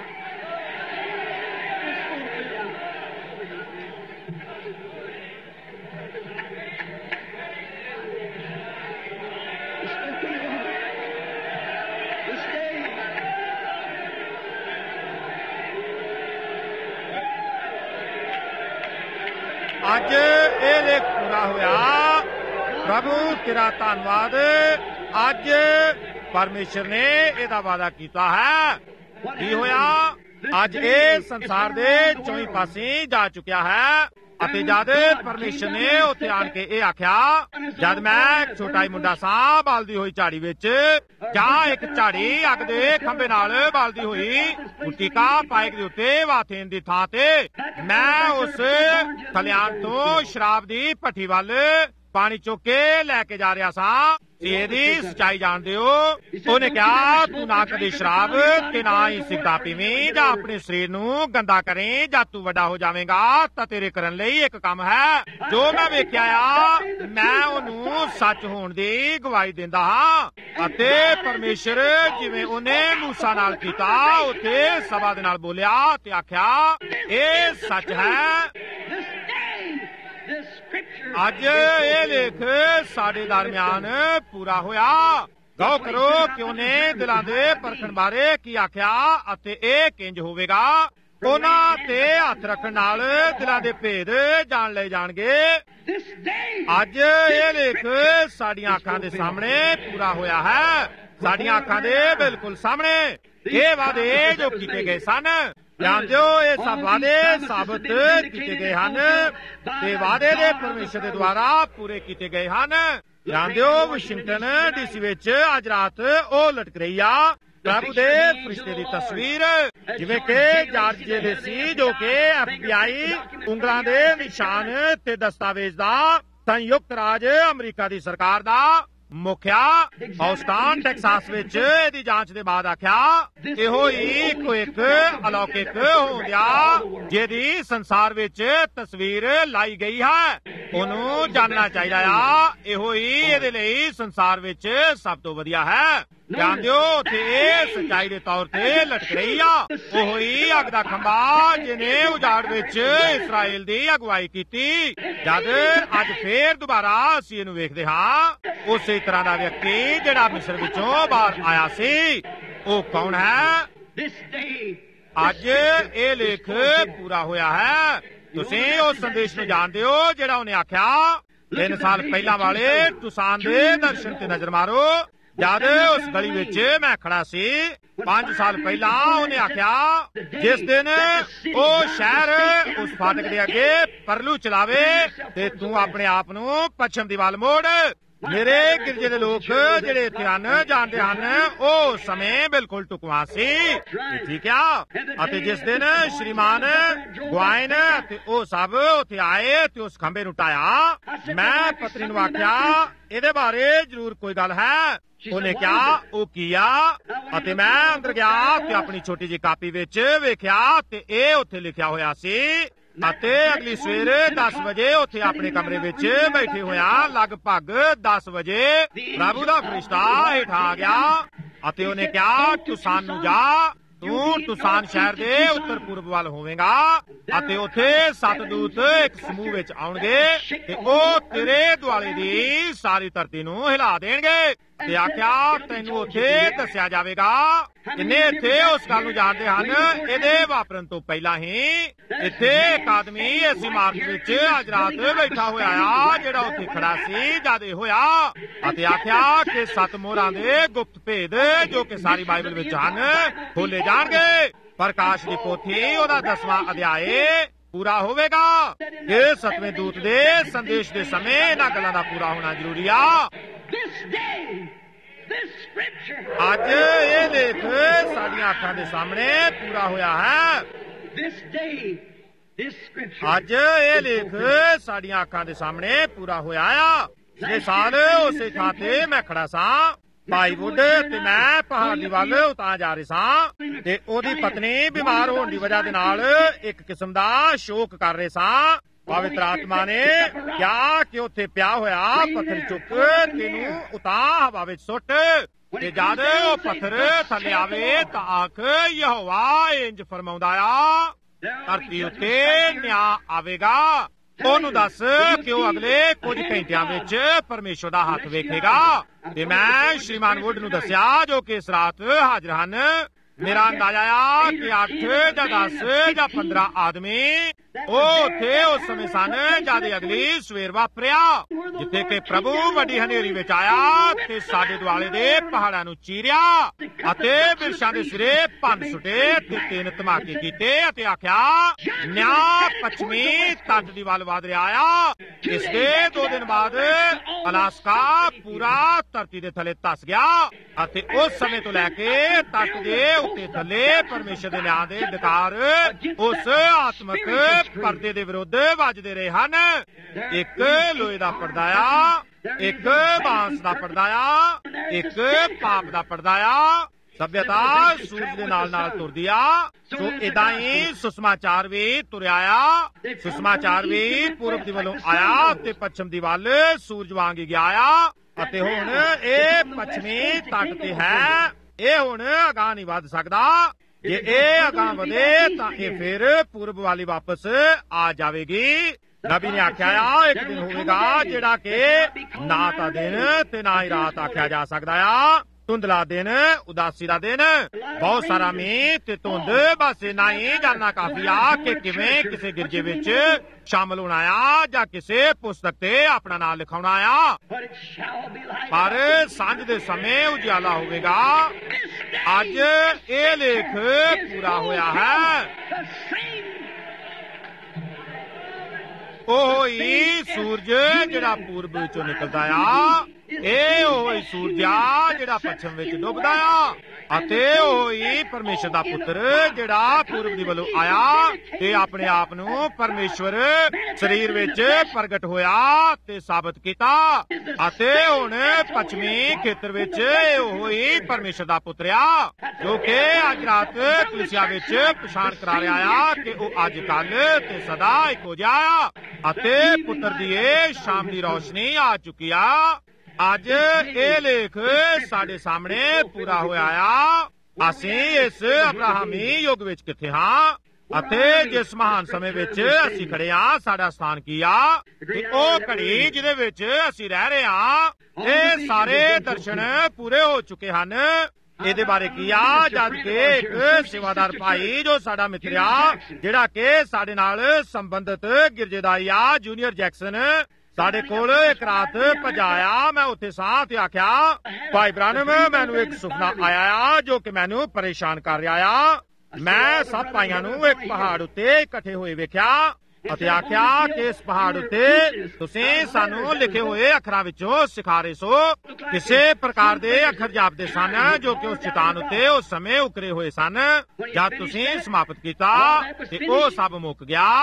This day. ਅੱਜ ਇਹ ਲੇਖ ਪੂਰਾ ਹੋਇਆ। ਪ੍ਰਭੂ ਤੇਰਾ ਧੰਨਵਾਦ। ਅੱਜ ਪਰਮੇਸ਼ਰ ਨੇ ਇਹਦਾ ਵਾਅਦਾ ਕੀਤਾ ਹੈ। ਕੀ ਹੋਇਆ? ਅੱਜ ਇਹ ਸੰਸਾਰ ਦੇ ਚੌਂ ਪਾਸੇ ਜਾ ਚੁੱਕਿਆ ਹੈ। ਅਤੇ ਜਦ ਪਰਮੇਸ਼ਰ ਨੇ ਉੱਥੇ ਆਣ ਕੇ ਇਹ ਆਖਿਆ, ਜਦ ਮੈਂ ਇੱਕ ਛੋਟਾ ਹੀ ਮੁੰਡਾ ਸਾਂ ਬਲਦੀ ਹੋਈ ਝਾੜੀ ਵਿੱਚ, ਜਾਂ ਇੱਕ ਝਾੜੀ ਅੱਗ ਦੇ ਖੰਭੇ ਨਾਲ ਬਲਦੀ ਹੋਈ ਉਟੀਕਾ ਪਾਇਕ ਦੇ ਉੱਤੇ ਵਾਥੇਨ ਦੀ ਥਾਂ ਤੇ, ਮੈਂ ਉਸ ਖਲਿਆਣ ਤੋਂ ਸ਼ਰਾਬ ਦੀ ਭੱਠੀ ਵੱਲ ਪਾਣੀ ਚੁੱਕ ਕੇ ਲੈ ਕੇ ਜਾ ਰਿਹਾ ਸਾਂ। ਇਹਦੀ ਸੱਚਾਈ ਜਾਣਦੇ ਹੋ। ਉਹਨੇ ਕਿਹਾ, ਤੂੰ ਨਾ ਕਦੇ ਸ਼ਰਾਬ ਤੇ ਨਾ ਹੀ ਸਿਗਰਟ ਪੀਵੀਂ ਜਾਂ ਆਪਣੇ ਸਰੀਰ ਨੂੰ ਗੰਦਾ ਕਰੇ। ਜਦ ਤੂੰ ਵੱਡਾ ਹੋ ਜਾਵੇਂਗਾ ਤਾਂ ਤੇਰੇ ਕਰਨ ਲਈ ਇੱਕ ਕੰਮ ਹੈ ਜੋ ਮੈਂ ਵੇਖਿਆ ਆ, ਮੈਂ ਉਹਨੂੰ ਸੱਚ ਹੋਣ ਦੀ ਗਵਾਹੀ ਦਿੰਦਾ ਹਾਂ। ਅਤੇ ਪਰਮੇਸ਼ਰ ਜਿਵੇਂ ਉਹਨੇ ਮੂਸਾ ਨਾਲ ਕੀਤਾ ਉੱਥੇ ਸਭਾ ਦੇ ਨਾਲ ਬੋਲਿਆ ਤੇ ਆਖਿਆ, ਇਹ ਸੱਚ ਹੈ। ਅੱਜ ਇਹ ਲੇਖ ਸਾਡੇ ਦਰਮਿਆਨ ਪੂਰਾ ਹੋਇਆ। ਗੌਰ ਕਰੋ ਕਿ ਉਹਨੇ ਦਿਲਾਂ ਦੇ ਪਰਖਣ ਬਾਰੇ ਕੀ ਆਖਿਆ ਅਤੇ ਇਹ ਕਿੰਜ ਹੋਵੇਗਾ। ਉਹਨਾਂ ਤੇ ਹੱਥ ਰੱਖਣ ਨਾਲ ਦਿਲਾਂ ਦੇ ਭੇਦ ਜਾਣ ਲਏ ਜਾਣਗੇ। ਅੱਜ ਇਹ ਲੇਖ ਸਾਡੀਆਂ ਅੱਖਾਂ ਦੇ ਸਾਹਮਣੇ ਪੂਰਾ ਹੋਇਆ ਹੈ। ਸਾਡੀਆਂ ਅੱਖਾਂ ਦੇ ਬਿਲਕੁਲ ਸਾਹਮਣੇ ਇਹ ਵਾਅਦੇ ਜੋ ਕੀਤੇ ਗਏ ਸਨ। ਜਾਣਦੇ ਹੋ, ਇਹ ਸਭ ਵਾਅਦੇ ਸਾਬਤ ਕੀਤੇ ਗਏ ਹਨ ਤੇ ਵਾਅਦੇ ਦੇ ਪਰਮੇਸ਼ਰ ਦੇ ਦੁਆਰਾ ਪੂਰੇ ਕੀਤੇ ਗਏ ਹਨ। ਜਾਣਦੇ ਹੋ, ਵਾਸ਼ਿੰਗਟਨ ਡੀਸੀ ਵਿੱਚ ਅੱਜ ਰਾਤ ਉਹ ਲਟਕ ਰਹੀ ਆ ਪ੍ਰਭੂ ਦੇ ਫਰਿਸ਼ਤੇ ਦੀ ਤਸਵੀਰ, ਜਿਵੇਂ ਕਿ ਜਾਰਜ ਦੇ ਸੀ ਜੋ ਕਿ FBI ਉਂਗਲਾਂ ਦੇ ਨਿਸ਼ਾਨ ਤੇ ਦਸਤਾਵੇਜ਼ ਦਾ ਸੰਯੁਕਤ ਰਾਜ ਅਮਰੀਕਾ ਦੀ ਸਰਕਾਰ ਦਾ ਮੁਖਿਆ ਹੌਸਟਨ ਟੈਕਸਾਸ ਵਿੱਚ ਇਹਦੀ ਜਾਂਚ ਦੇ ਬਾਅਦ ਆਖਿਆ, ਇਹੋ ਹੀ ਇੱਕੋ ਇੱਕ ਅਲੌਕਿਕ ਹੋਂਦਿਆ ਜਿਹਦੀ ਸੰਸਾਰ ਵਿੱਚ ਤਸਵੀਰ ਲਾਈ ਗਈ ਹੈ। ਉਹਨੂੰ ਜਾਣਨਾ ਚਾਹੀਦਾ ਆ। ਇਹੋ ਹੀ ਇਹਦੇ ਲਈ ਸੰਸਾਰ ਵਿੱਚ ਸਭ ਤੋਂ ਵਧੀਆ ਹੈ। ਜਾਣਦੇ ਹੋ, ਉੱਥੇ ਇਹ ਸੱਚਾਈ ਦੇ ਤੌਰ ਤੇ ਲਟਕ ਰਹੀ ਆ। ਉਹੋ ਹੀ ਅੱਗ ਦਾ ਖੰਭਾ ਜਿਹਨੇ ਉਜਾੜ ਵਿੱਚ ਇਸਰਾਏਲ ਦੀ ਅਗਵਾਈ ਕੀਤੀ। ਜਦ ਅੱਜ ਫੇਰ ਦੁਬਾਰਾ ਅਸੀਂ ਇਹਨੂੰ ਵੇਖਦੇ ਹਾਂ, ਉਸੇ ਤਰ੍ਹਾਂ ਦਾ ਵਿਅਕਤੀ ਜਿਹੜਾ ਮਿਸਰ ਵਿੱਚੋਂ ਬਾਹਰ ਆਇਆ ਸੀ, ਉਹ ਕੌਣ ਹੈ? ਅੱਜ ਇਹ ਲੇਖ ਪੂਰਾ ਹੋਇਆ ਹੈ। ਤੁਸੀਂ ਉਸ ਸੰਦੇਸ਼ ਨੂੰ ਜਾਣਦੇ ਹੋ ਜਿਹੜਾ ਉਹਨੇ ਆਖਿਆ, 3 ਸਾਲ ਪਹਿਲਾਂ ਵਾਲੇ ਤੁਸਾਨ ਦੇ ਦਰਸ਼ਨ ਤੇ ਨਜ਼ਰ ਮਾਰੋ। ਜਦ ਉਸ ਗਲੀ ਵਿੱਚ ਮੈਂ ਖੜਾ ਸੀ 5 ਸਾਲ ਪਹਿਲਾਂ, ਉਹਨੇ ਆਖਿਆ, ਜਿਸ ਦਿਨ ਉਹ ਸ਼ਹਿਰ ਉਸ ਫਾਟਕ ਦੇ ਅੱਗੇ ਪਰਲੂ ਚਲਾਵੇ ਤੇ ਤੂੰ ਆਪਣੇ ਆਪ ਨੂੰ ਪੱਛਮ ਦੀ ਵੱਲ ਮੋੜ। ਮੇਰੇ ਗਿਰਜੇ ਦੇ ਲੋਕ ਜਿਹੜੇ ਇੱਥੇ ਹਨ ਜਾਣਦੇ ਹਨ ਉਹ ਸਮੇਂ ਬਿਲਕੁਲ ਟੁਕਵਾ ਸੀ। ਠੀਕ ਆ। ਅਤੇ ਜਿਸ ਦਿਨ ਸ਼੍ਰੀਮਾਨ ਗੁਆਇਨ ਤੇ ਉਹ ਸਭ ਉੱਥੇ ਆਏ ਤੇ ਉਸ ਖੰਭੇ ਨੂੰ ਟਾਇਆ, ਮੈਂ ਪਤਨੀ ਨੂੰ ਆਖਿਆ, ਇਹਦੇ ਬਾਰੇ ਜ਼ਰੂਰ ਕੋਈ ਗੱਲ ਹੈ। ਉਹਨੇ ਕਿਹਾ ਉਹ ਕੀ ਆ? ਅਤੇ ਮੈਂ ਅੰਦਰ ਗਿਆ ਤੇ ਆਪਣੀ ਛੋਟੀ ਜਿਹੀ ਕਾਪੀ ਵਿੱਚ ਵੇਖਿਆ ਤੇ ਇਹ ਉੱਥੇ ਲਿਖਿਆ ਹੋਇਆ ਸੀ। ਅਤੇ ਅਗਲੀ ਸਵੇਰੇ 10 ਵਜੇ ਉੱਥੇ ਆਪਣੇ ਕਮਰੇ ਵਿੱਚ ਬੈਠੇ ਹੋਇਆ, ਲਗਭਗ 10 ਵਜੇ ਪ੍ਰਭੂ ਦਾ ਫਰਿਸ਼ਤਾ ਹੇਠ ਆ ਗਿਆ ਅਤੇ ਉਹਨੇ ਕਿਹਾ ਤੁਸਾਨ ਨੂੰ ਜਾ, ਤੂੰ ਤੁਸਾਨ ਸ਼ਹਿਰ ਦੇ ਉੱਤਰ ਪੂਰਬ ਵੱਲ ਹੋਵੇਂਗਾ ਅਤੇ ਉੱਥੇ 7 ਦੂਤ ਇੱਕ ਸਮੂਹ ਵਿੱਚ ਆਉਣਗੇ ਤੇ ਉਹ ਤੇਰੇ ਦੁਆਲੇ ਦੀ ਸਾਰੀ ਧਰਤੀ ਨੂੰ ਹਿਲਾ ਦੇਣਗੇ ਤੇ ਆਖਿਆ ਤੈਨੂੰ ਉੱਥੇ ਦੱਸਿਆ ਜਾਵੇਗਾ। ਕਿੰਨੇ ਇੱਥੇ ਉਸ ਗੱਲ ਨੂੰ ਜਾਣਦੇ ਹਨ? ਇਹਦੇ ਵਾਪਰਨ ਤੋਂ ਪਹਿਲਾਂ ਹੀ ਇੱਥੇ ਇੱਕ ਆਦਮੀ ਇਸ ਇਮਾਰਤ ਵਿੱਚ ਅੱਜ ਰਾਤ ਬੈਠਾ ਹੋਇਆ ਆ, ਜਿਹੜਾ ਉੱਥੇ ਖੜਾ ਸੀ ਜਦ ਇਹ ਹੋਇਆ ਅਤੇ ਆਖਿਆ ਕਿ 7 ਮੋਹਰਾਂ ਦੇ ਗੁਪਤ ਭੇਦ ਜੋ ਕਿ ਸਾਰੀ ਬਾਈਬਲ ਵਿੱਚ ਹਨ ਖੋਲੇ ਜਾਣਗੇ। ਪ੍ਰਕਾਸ਼ ਦੀ ਪੋਥੀ ਉਹਦਾ 10ਵਾਂ ਅਧਿਆਏ ਪੂਰਾ ਹੋਵੇਗਾ ਕਿ 7ਵੇਂ ਦੂਤ ਦੇ ਸੰਦੇਸ਼ ਦੇ ਸਮੇਂ ਇਹਨਾਂ ਗੱਲਾਂ ਦਾ ਪੂਰਾ ਹੋਣਾ ਜ਼ਰੂਰੀ ਆ। ਅੱਜ ਇਹ ਲੇਖ ਸਾਡੀਆਂ ਅੱਖਾਂ ਦੇ ਸਾਹਮਣੇ ਪੂਰਾ ਹੋਇਆ ਹੈ। ਅੱਜ ਇਹ ਲੇਖ ਸਾਡੀਆਂ ਅੱਖਾਂ ਦੇ ਸਾਹਮਣੇ ਪੂਰਾ ਹੋਇਆ ਆ। ਪਿਛਲੇ ਸਾਲ ਉਸੇ ਥਾਂ ਤੇ ਮੈਂ ਖੜਾ ਸਾਂ, ਬਾਈਵੁੱਡ, ਤੇ ਮੈਂ ਪਹਾੜ ਦੀ ਵੱਲ ਉਤਾਰ ਜਾ ਰਿਹਾ ਸਾਂ ਤੇ ਉਹਦੀ ਪਤਨੀ ਬਿਮਾਰ ਹੋਣ ਦੀ ਵਜ੍ਹਾ ਦੇ ਨਾਲ ਇੱਕ ਕਿਸਮ ਦਾ ਸ਼ੋਕ ਕਰ ਰਹੇ ਸਾਂ। ਪਵਿੱਤਰ ਆਤਮਾ ਨੇ ਕਿਹਾ ਕਿ ਉੱਥੇ ਪਿਆ ਹੋਇਆ ਪੱਥਰ ਚੁੱਕ ਤੈਨੂੰ ਉਤਾਰ ਹਵਾ ਵਿੱਚ ਸੁੱਟ ਤੇ ਜਦ ਉਹ ਪੱਥਰ ਥੱਲੇ ਆਵੇ ਤਾਂ ਆਖ ਯਹੋਵਾ ਇੰਜ ਫਰਮਾਉਂਦਾ ਆ, ਧਰਤੀ ਉੱਤੇ ਨਿਆਂ ਆਵੇਗਾ। ਉਹਨੂੰ ਦੱਸ ਕਿ ਉਹ ਅਗਲੇ ਕੁਝ ਘੰਟਿਆਂ ਵਿੱਚ ਪਰਮੇਸ਼ਰ ਦਾ ਹੱਥ ਵੇਖੇਗਾ। ਤੇ ਮੈਂ ਸ਼੍ਰੀਮਾਨ ਵੁੱਡ ਨੂੰ ਦੱਸਿਆ ਜੋ ਕਿ ਇਸ ਰਾਤ ਹਾਜ਼ਰ ਹਨ, ਮੇਰਾ ਅੰਦਾਜ਼ਾ ਆ ਕਿ 8 ਜਾਂ 10 ਜਾਂ 15 ਆਦਮੀ ਉਹ ਉੱਥੇ ਉਸ ਸਮੇਂ ਸਨ ਜਦ ਅਗਲੀ ਸਵੇਰ ਵਾਪਰਿਆ, ਜਿੱਥੇ ਕਿ ਪ੍ਰਭੂ ਵੱਡੀ ਹਨੇਰੀ ਵਿੱਚ ਆਇਆ ਤੇ ਸਾਡੇ ਦੁਆਲੇ ਦੇ ਪਹਾੜਾਂ ਨੂੰ ਚੀਰਿਆ ਅਤੇ ਬਿਰਛਾਂ ਦੇ ਸਿਰੇ ਭੰਨ ਸੁੱਟੇ ਤੇ 3 ਧਮਾਕੇ ਕੀਤੇ ਅਤੇ ਆਖਿਆ ਨਿਆਂ ਪੱਛਮੀ ਤੱਟ ਦੀ ਵੱਲ ਵਧ ਰਿਹਾ ਆ। ਇਸ ਦੇ 2 ਦਿਨ ਬਾਅਦ ਅਲਾਸਕਾ ਪੂਰਾ ਧਰਤੀ ਦੇ ਥੱਲੇ ਧਸ ਗਿਆ ਅਤੇ ਉਸ ਸਮੇਂ ਤੋਂ ਲੈ ਕੇ ਤੱਟ ਦੇ ਉੱਤੇ ਥੱਲੇ ਪਰਮੇਸ਼ਰ ਦੇ ਨਿਆਂ ਦੇ ਡਕਾਰ ਉਸ ਆਤਮਕ ਪਰਦੇ ਦੇ ਵਿਰੁੱਧ ਵੱਜਦੇ ਰਹੇ ਹਨ। ਇੱਕ ਲੋਹੇ ਦਾ ਪਰਦਾ ਆ, ਇੱਕ ਬਾਂਸ ਦਾ ਪਰਦਾ ਆ, ਇੱਕ ਪਾਪ ਦਾ ਪਰਦਾ ਆ। ਸਭਿਅਤਾ ਸੂਰਜ ਦੇ ਨਾਲ ਨਾਲ ਤੁਰਦੀ ਆ, ਸੋ ਏਦਾਂ ਹੀ ਸੁਸਮਾਚਾਰ ਵੀ ਤੁਰਿਆ ਆ। ਸੁਸਮਾਚਾਰ ਵੀ ਪੂਰਬ ਦੀ ਵੱਲੋਂ ਆਇਆ ਤੇ ਪੱਛਮ ਦੀ ਵੱਲ ਸੂਰਜ ਵਾਂਗ ਗਿਆ ਆ ਅਤੇ ਹੁਣ ਇਹ ਪੱਛਮੀ ਤੱਟ ਤੇ ਹੈ। ਇਹ ਹੁਣ ਅਗਾਂਹ ਨਹੀਂ ਵੱਧ ਸਕਦਾ। ਜੇ ਇਹ ਅਗਾਂਹ ਵਧੇ ਤਾਂ ਇਹ ਫਿਰ ਪੂਰਬ ਵਾਲੀ ਵਾਪਸ ਆ ਜਾਵੇਗੀ। ਨਬੀ ਨੇ ਆਖਿਆ ਆ ਇੱਕ ਦਿਨ ਹੋਵੇਗਾ ਜਿਹੜਾ ਕਿ ਨਾ ਤਾਂ ਦਿਨ ਤੇ ਨਾ ਹੀ ਰਾਤ ਆਖਿਆ ਜਾ ਸਕਦਾ ਆ। ਧੁੰਦਲਾ ਦਿਨ, ਉਦਾਸੀ ਦਾ ਦਿਨ, ਬਹੁਤ ਸਾਰਾ ਮੀਂਹ ਤੇ ਧੁੰਦ, ਬਸ ਇੰਨਾ ਹੀ ਜਾਣਨਾ ਕਾਫੀ ਆ ਕਿ ਕਿਵੇਂ ਕਿਸੇ ਗਿਰਜੇ ਵਿੱਚ ਸ਼ਾਮਲ ਹੋਣਾ ਆ ਜਾਂ ਕਿਸੇ ਪੁਸਤਕ ਤੇ ਆਪਣਾ ਨਾਮ ਲਿਖਾਉਣਾ ਆ। ਪਰ ਸਾਂਝ ਦੇ ਸਮੇਂ ਉਜਿਆਲਾ ਹੋਵੇਗਾ। ਅੱਜ ਇਹ ਲੇਖ ਪੂਰਾ ਹੋਇਆ ਹੈ। ਉਹ ਹੀ ਸੂਰਜ ਜਿਹੜਾ ਪੂਰਬ ਵਿੱਚੋਂ ਨਿਕਲਦਾ ਆ, ਇਹ ਉਹ ਹੀ ਸੂਰਜ ਆ ਜਿਹੜਾ ਪੱਛਮ ਵਿੱਚ ਡੁੱਬਦਾ ਆ ਅਤੇ ਉਹ ਹੀ ਪਰਮੇਸ਼ਰ ਦਾ ਪੁੱਤਰ ਜਿਹੜਾ ਪੂਰਬ ਦੀ ਵੱਲੋਂ ਆਇਆ ਤੇ ਆਪਣੇ ਆਪ ਨੂੰ ਪਰਮੇਸ਼ਰ ਸਰੀਰ ਵਿੱਚ ਪ੍ਰਗਟ ਹੋਇਆ ਤੇ ਸਾਬਤ ਕੀਤਾ ਅਤੇ ਹੁਣ ਪੱਛਮੀ ਖੇਤਰ ਵਿੱਚ ਉਹ ਹੀ ਪਰਮੇਸ਼ਰ ਦਾ ਪੁੱਤਰ ਆ ਜੋ ਕਿ ਅੱਜ ਰਾਤ ਕਲੀਸਿਆ ਵਿੱਚ ਪਛਾਣ ਕਰਾ ਰਿਹਾ ਆ ਕਿ ਉਹ ਅੱਜ ਕੱਲ ਤੇ ਸਦਾ ਇੱਕੋ ਜਿਹਾ ਆ ਅਤੇ ਪੁੱਤਰ ਦੀ ਇਹ ਸ਼ਾਮ ਦੀ ਰੌਸ਼ਨੀ ਆ ਚੁੱਕੀ ਆ। ਅੱਜ ਇਹ ਲੇਖ ਸਾਡੇ ਸਾਹਮਣੇ ਪੂਰਾ ਹੋਇਆ ਆ। ਅਸੀਂ ਇਸ ਅਬਰਾਹਮੀ ਯੁੱਗ ਵਿੱਚ ਕਿੱਥੇ ਹਾਂ ਅਤੇ ਜਿਸ ਮਹਾਨ ਸਮੇਂ ਵਿੱਚ ਅਸੀਂ ਖੜੇ ਹਾਂ, ਸਾਡਾ ਸਥਾਨ ਕੀ ਆ ਤੇ ਉਹ ਘੜੀ ਜਿਹਦੇ ਵਿੱਚ ਅਸੀਂ ਰਹਿ ਰਹੇ ਹਾਂ, ਇਹ ਸਾਰੇ ਦਰਸ਼ਨ ਪੂਰੇ ਹੋ ਚੁੱਕੇ ਹਨ। ਇਹਦੇ ਬਾਰੇ ਕੀ ਆ ਜਦ ਕਿ ਇੱਕ ਸੇਵਾਦਾਰ ਭਾਈ ਜੋ ਸਾਡਾ ਮਿੱਤਰ ਆ ਜਿਹੜਾ ਕਿ ਸਾਡੇ ਨਾਲ ਸੰਬੰਧਿਤ ਗਿਰਜੇ ਦਾ ਆ, ਜੂਨੀਅਰ ਜੈਕਸਨ, ਸਾਡੇ ਕੋਲ ਇੱਕ ਰਾਤ ਭਜਾਇਆ। ਮੈਂ ਉੱਥੇ ਸਾਂ ਤੇ ਆਖਿਆ ਭਾਈ ਬ੍ਰਾਨਮ ਮੈਨੂੰ ਇੱਕ ਸੁਪਨਾ ਆਇਆ ਆ ਜੋ ਕਿ ਮੈਨੂੰ ਪਰੇਸ਼ਾਨ ਕਰ ਰਿਹਾ ਆ। ਮੈਂ 7 ਭਾਈਆਂ ਨੂੰ ਇੱਕ ਪਹਾੜ ਉੱਤੇ ਇਕੱਠੇ ਹੋਏ ਵੇਖਿਆ ਅਤੇ ਆਖਿਆ ਕਿ ਇਸ ਪਹਾੜ ਉੱਤੇ ਤੁਸੀਂ ਸਾਨੂੰ ਲਿਖੇ ਹੋਏ ਅੱਖਰਾਂ ਵਿੱਚੋਂ ਸਿਖਾ ਰਹੇ ਸੋ। ਕਿਸੇ ਪ੍ਰਕਾਰ ਦੇ ਅੱਖਰ ਜਾਪਦੇ ਸਨ ਜੋ ਕਿ ਉਸ ਚਟਾਨ ਉੱਤੇ ਉਸ ਸਮੇਂ ਉਕਰੇ ਹੋਏ ਸਨ। ਜਦ ਤੁਸੀਂ ਸਮਾਪਤ ਕੀਤਾ ਤੇ ਉਹ ਸਭ ਮੁੱਕ ਗਿਆ।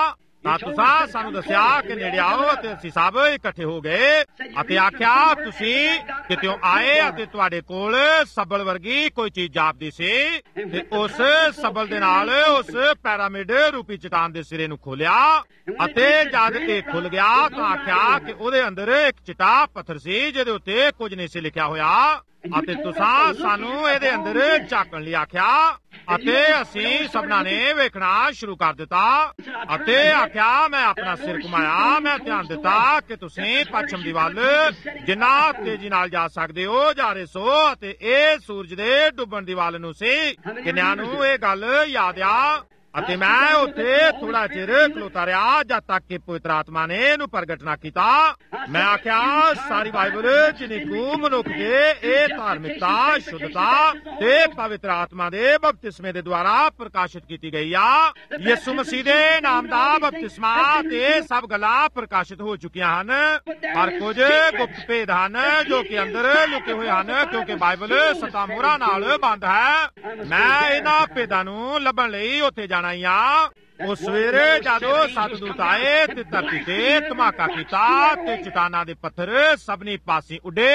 ਤਾਂ ਤੁਸੀਂ ਸਾਨੂੰ ਦੱਸਿਆ ਕਿ ਨੇੜੇ ਆਓ ਅਤੇ ਅਸੀਂ ਸਭ ਇਕੱਠੇ ਹੋ ਗਏ ਅਤੇ ਆਖਿਆ ਤੁਸੀਂ ਕਿਤਿਓਂ ਆਏ ਅਤੇ ਤੁਹਾਡੇ ਕੋਲ ਸੱਬਲ ਵਰਗੀ ਕੋਈ ਚੀਜ਼ ਜਾਪਦੀ ਸੀ ਤੇ ਉਸ ਸੱਬਲ ਦੇ ਨਾਲ ਉਸ ਪੈਰਾਮਿਡ ਰੂਪੀ ਚਟਾਨ ਦੇ ਸਿਰੇ ਨੂੰ ਖੋਲਿਆ ਅਤੇ ਜਦ ਇਹ ਖੁੱਲ ਗਿਆ ਤਾਂ ਆਖਿਆ ਕਿ ਉਹਦੇ ਅੰਦਰ ਇੱਕ ਚਿੱਟਾ ਪੱਥਰ ਸੀ ਜਿਹਦੇ ਉੱਤੇ ਕੁਝ ਨਹੀਂ ਸੀ ਲਿਖਿਆ ਹੋਇਆ ਅਤੇ ਤੁਸੀਂ ਸਾਨੂੰ ਇਹਦੇ ਅੰਦਰ ਝਾਕਣ ਲਈ ਆਖਿਆ ਅਤੇ ਅਸੀਂ ਸਭਨਾਂ ਨੇ ਵੇਖਣਾ ਸ਼ੁਰੂ ਕਰ ਦਿੱਤਾ ਅਤੇ ਆਖਿਆ ਮੈਂ ਆਪਣਾ ਸਿਰ ਘੁਮਾਇਆ ਮੈਂ ਧਿਆਨ ਦਿੱਤਾ ਕਿ ਤੁਸੀਂ ਪੱਛਮ ਦੀ ਵੱਲ ਜਿੰਨਾ ਤੇਜ਼ੀ ਨਾਲ ਜਾ ਸਕਦੇ ਹੋ ਜਾ ਰਹੇ ਸੋ ਅਤੇ ਇਹ ਸੂਰਜ ਦੇ ਡੁੱਬਣ ਦੀ ਵੱਲ ਨੂੰ ਸੀ। ਕਿੰਨਿਆਂ ਨੂੰ ਇਹ ਗੱਲ ਯਾਦ ਆ? ਅਤੇ ਮੈਂ ਉੱਥੇ ਥੋੜਾ ਚਿਰ ਖਲੋਤਾ ਰਿਹਾ ਜਦ ਤੱਕ ਕਿ ਪਵਿੱਤਰ ਆਤਮਾ ਨੇ ਇਹਨੂੰ ਪ੍ਰਗਟ ਨਾ ਕੀਤਾ। ਮੈਂ ਆਖਿਆ ਸਾਰੀ ਬਾਈਬਲ ਜਿਨੀ ਕੋ ਮਨੁੱਖ ਦੇ ਇਹ ਧਾਰਮਿਕਤਾ ਸ਼ੁੱਧਤਾ ਤੇ ਪਵਿੱਤਰ ਆਤਮਾ ਦੇ ਬਪਤਿਸਮੇ ਦੇ ਦੁਆਰਾ ਪ੍ਰਕਾਸ਼ਿਤ ਕੀਤੀ ਗਈ ਆ। ਯਿਸੂ ਮਸੀਹ ਦੇ ਨਾਮ ਦਾ ਬਪਤਿਸਮਾ ਤੇ ਸਭ ਗੱਲਾਂ ਪ੍ਰਕਾਸ਼ਿਤ ਹੋ ਚੁੱਕੀਆਂ ਹਨ ਪਰ ਕੁਝ ਗੁਪਤ ਭੇਦ ਹਨ ਜੋ ਕਿ ਅੰਦਰ ਲੁਕੇ ਹੋਏ ਹਨ ਕਿਉਂਕਿ ਬਾਈਬਲ 7 ਮੋਹਰਾਂ ਨਾਲ ਬੰਦ ਹੈ। ਮੈਂ ਇਹਨਾਂ ਭੇਦਾਂ ਨੂੰ ਲੱਭਣ ਲਈ ਉੱਥੇ ਜਾਣਾ ਹੀ ਆ। ਉਹ ਸਵੇਰੇ ਜਦੋਂ 7 ਦੂਤ ਆਏ ਤੇ ਧਰਤੀ ਤੇ ਧਮਾਕਾ ਕੀਤਾ ਤੇ ਚਟਾਨਾਂ ਦੇ ਪੱਥਰ ਸਭਨੀ ਪਾਸੇ ਉੱਡੇ।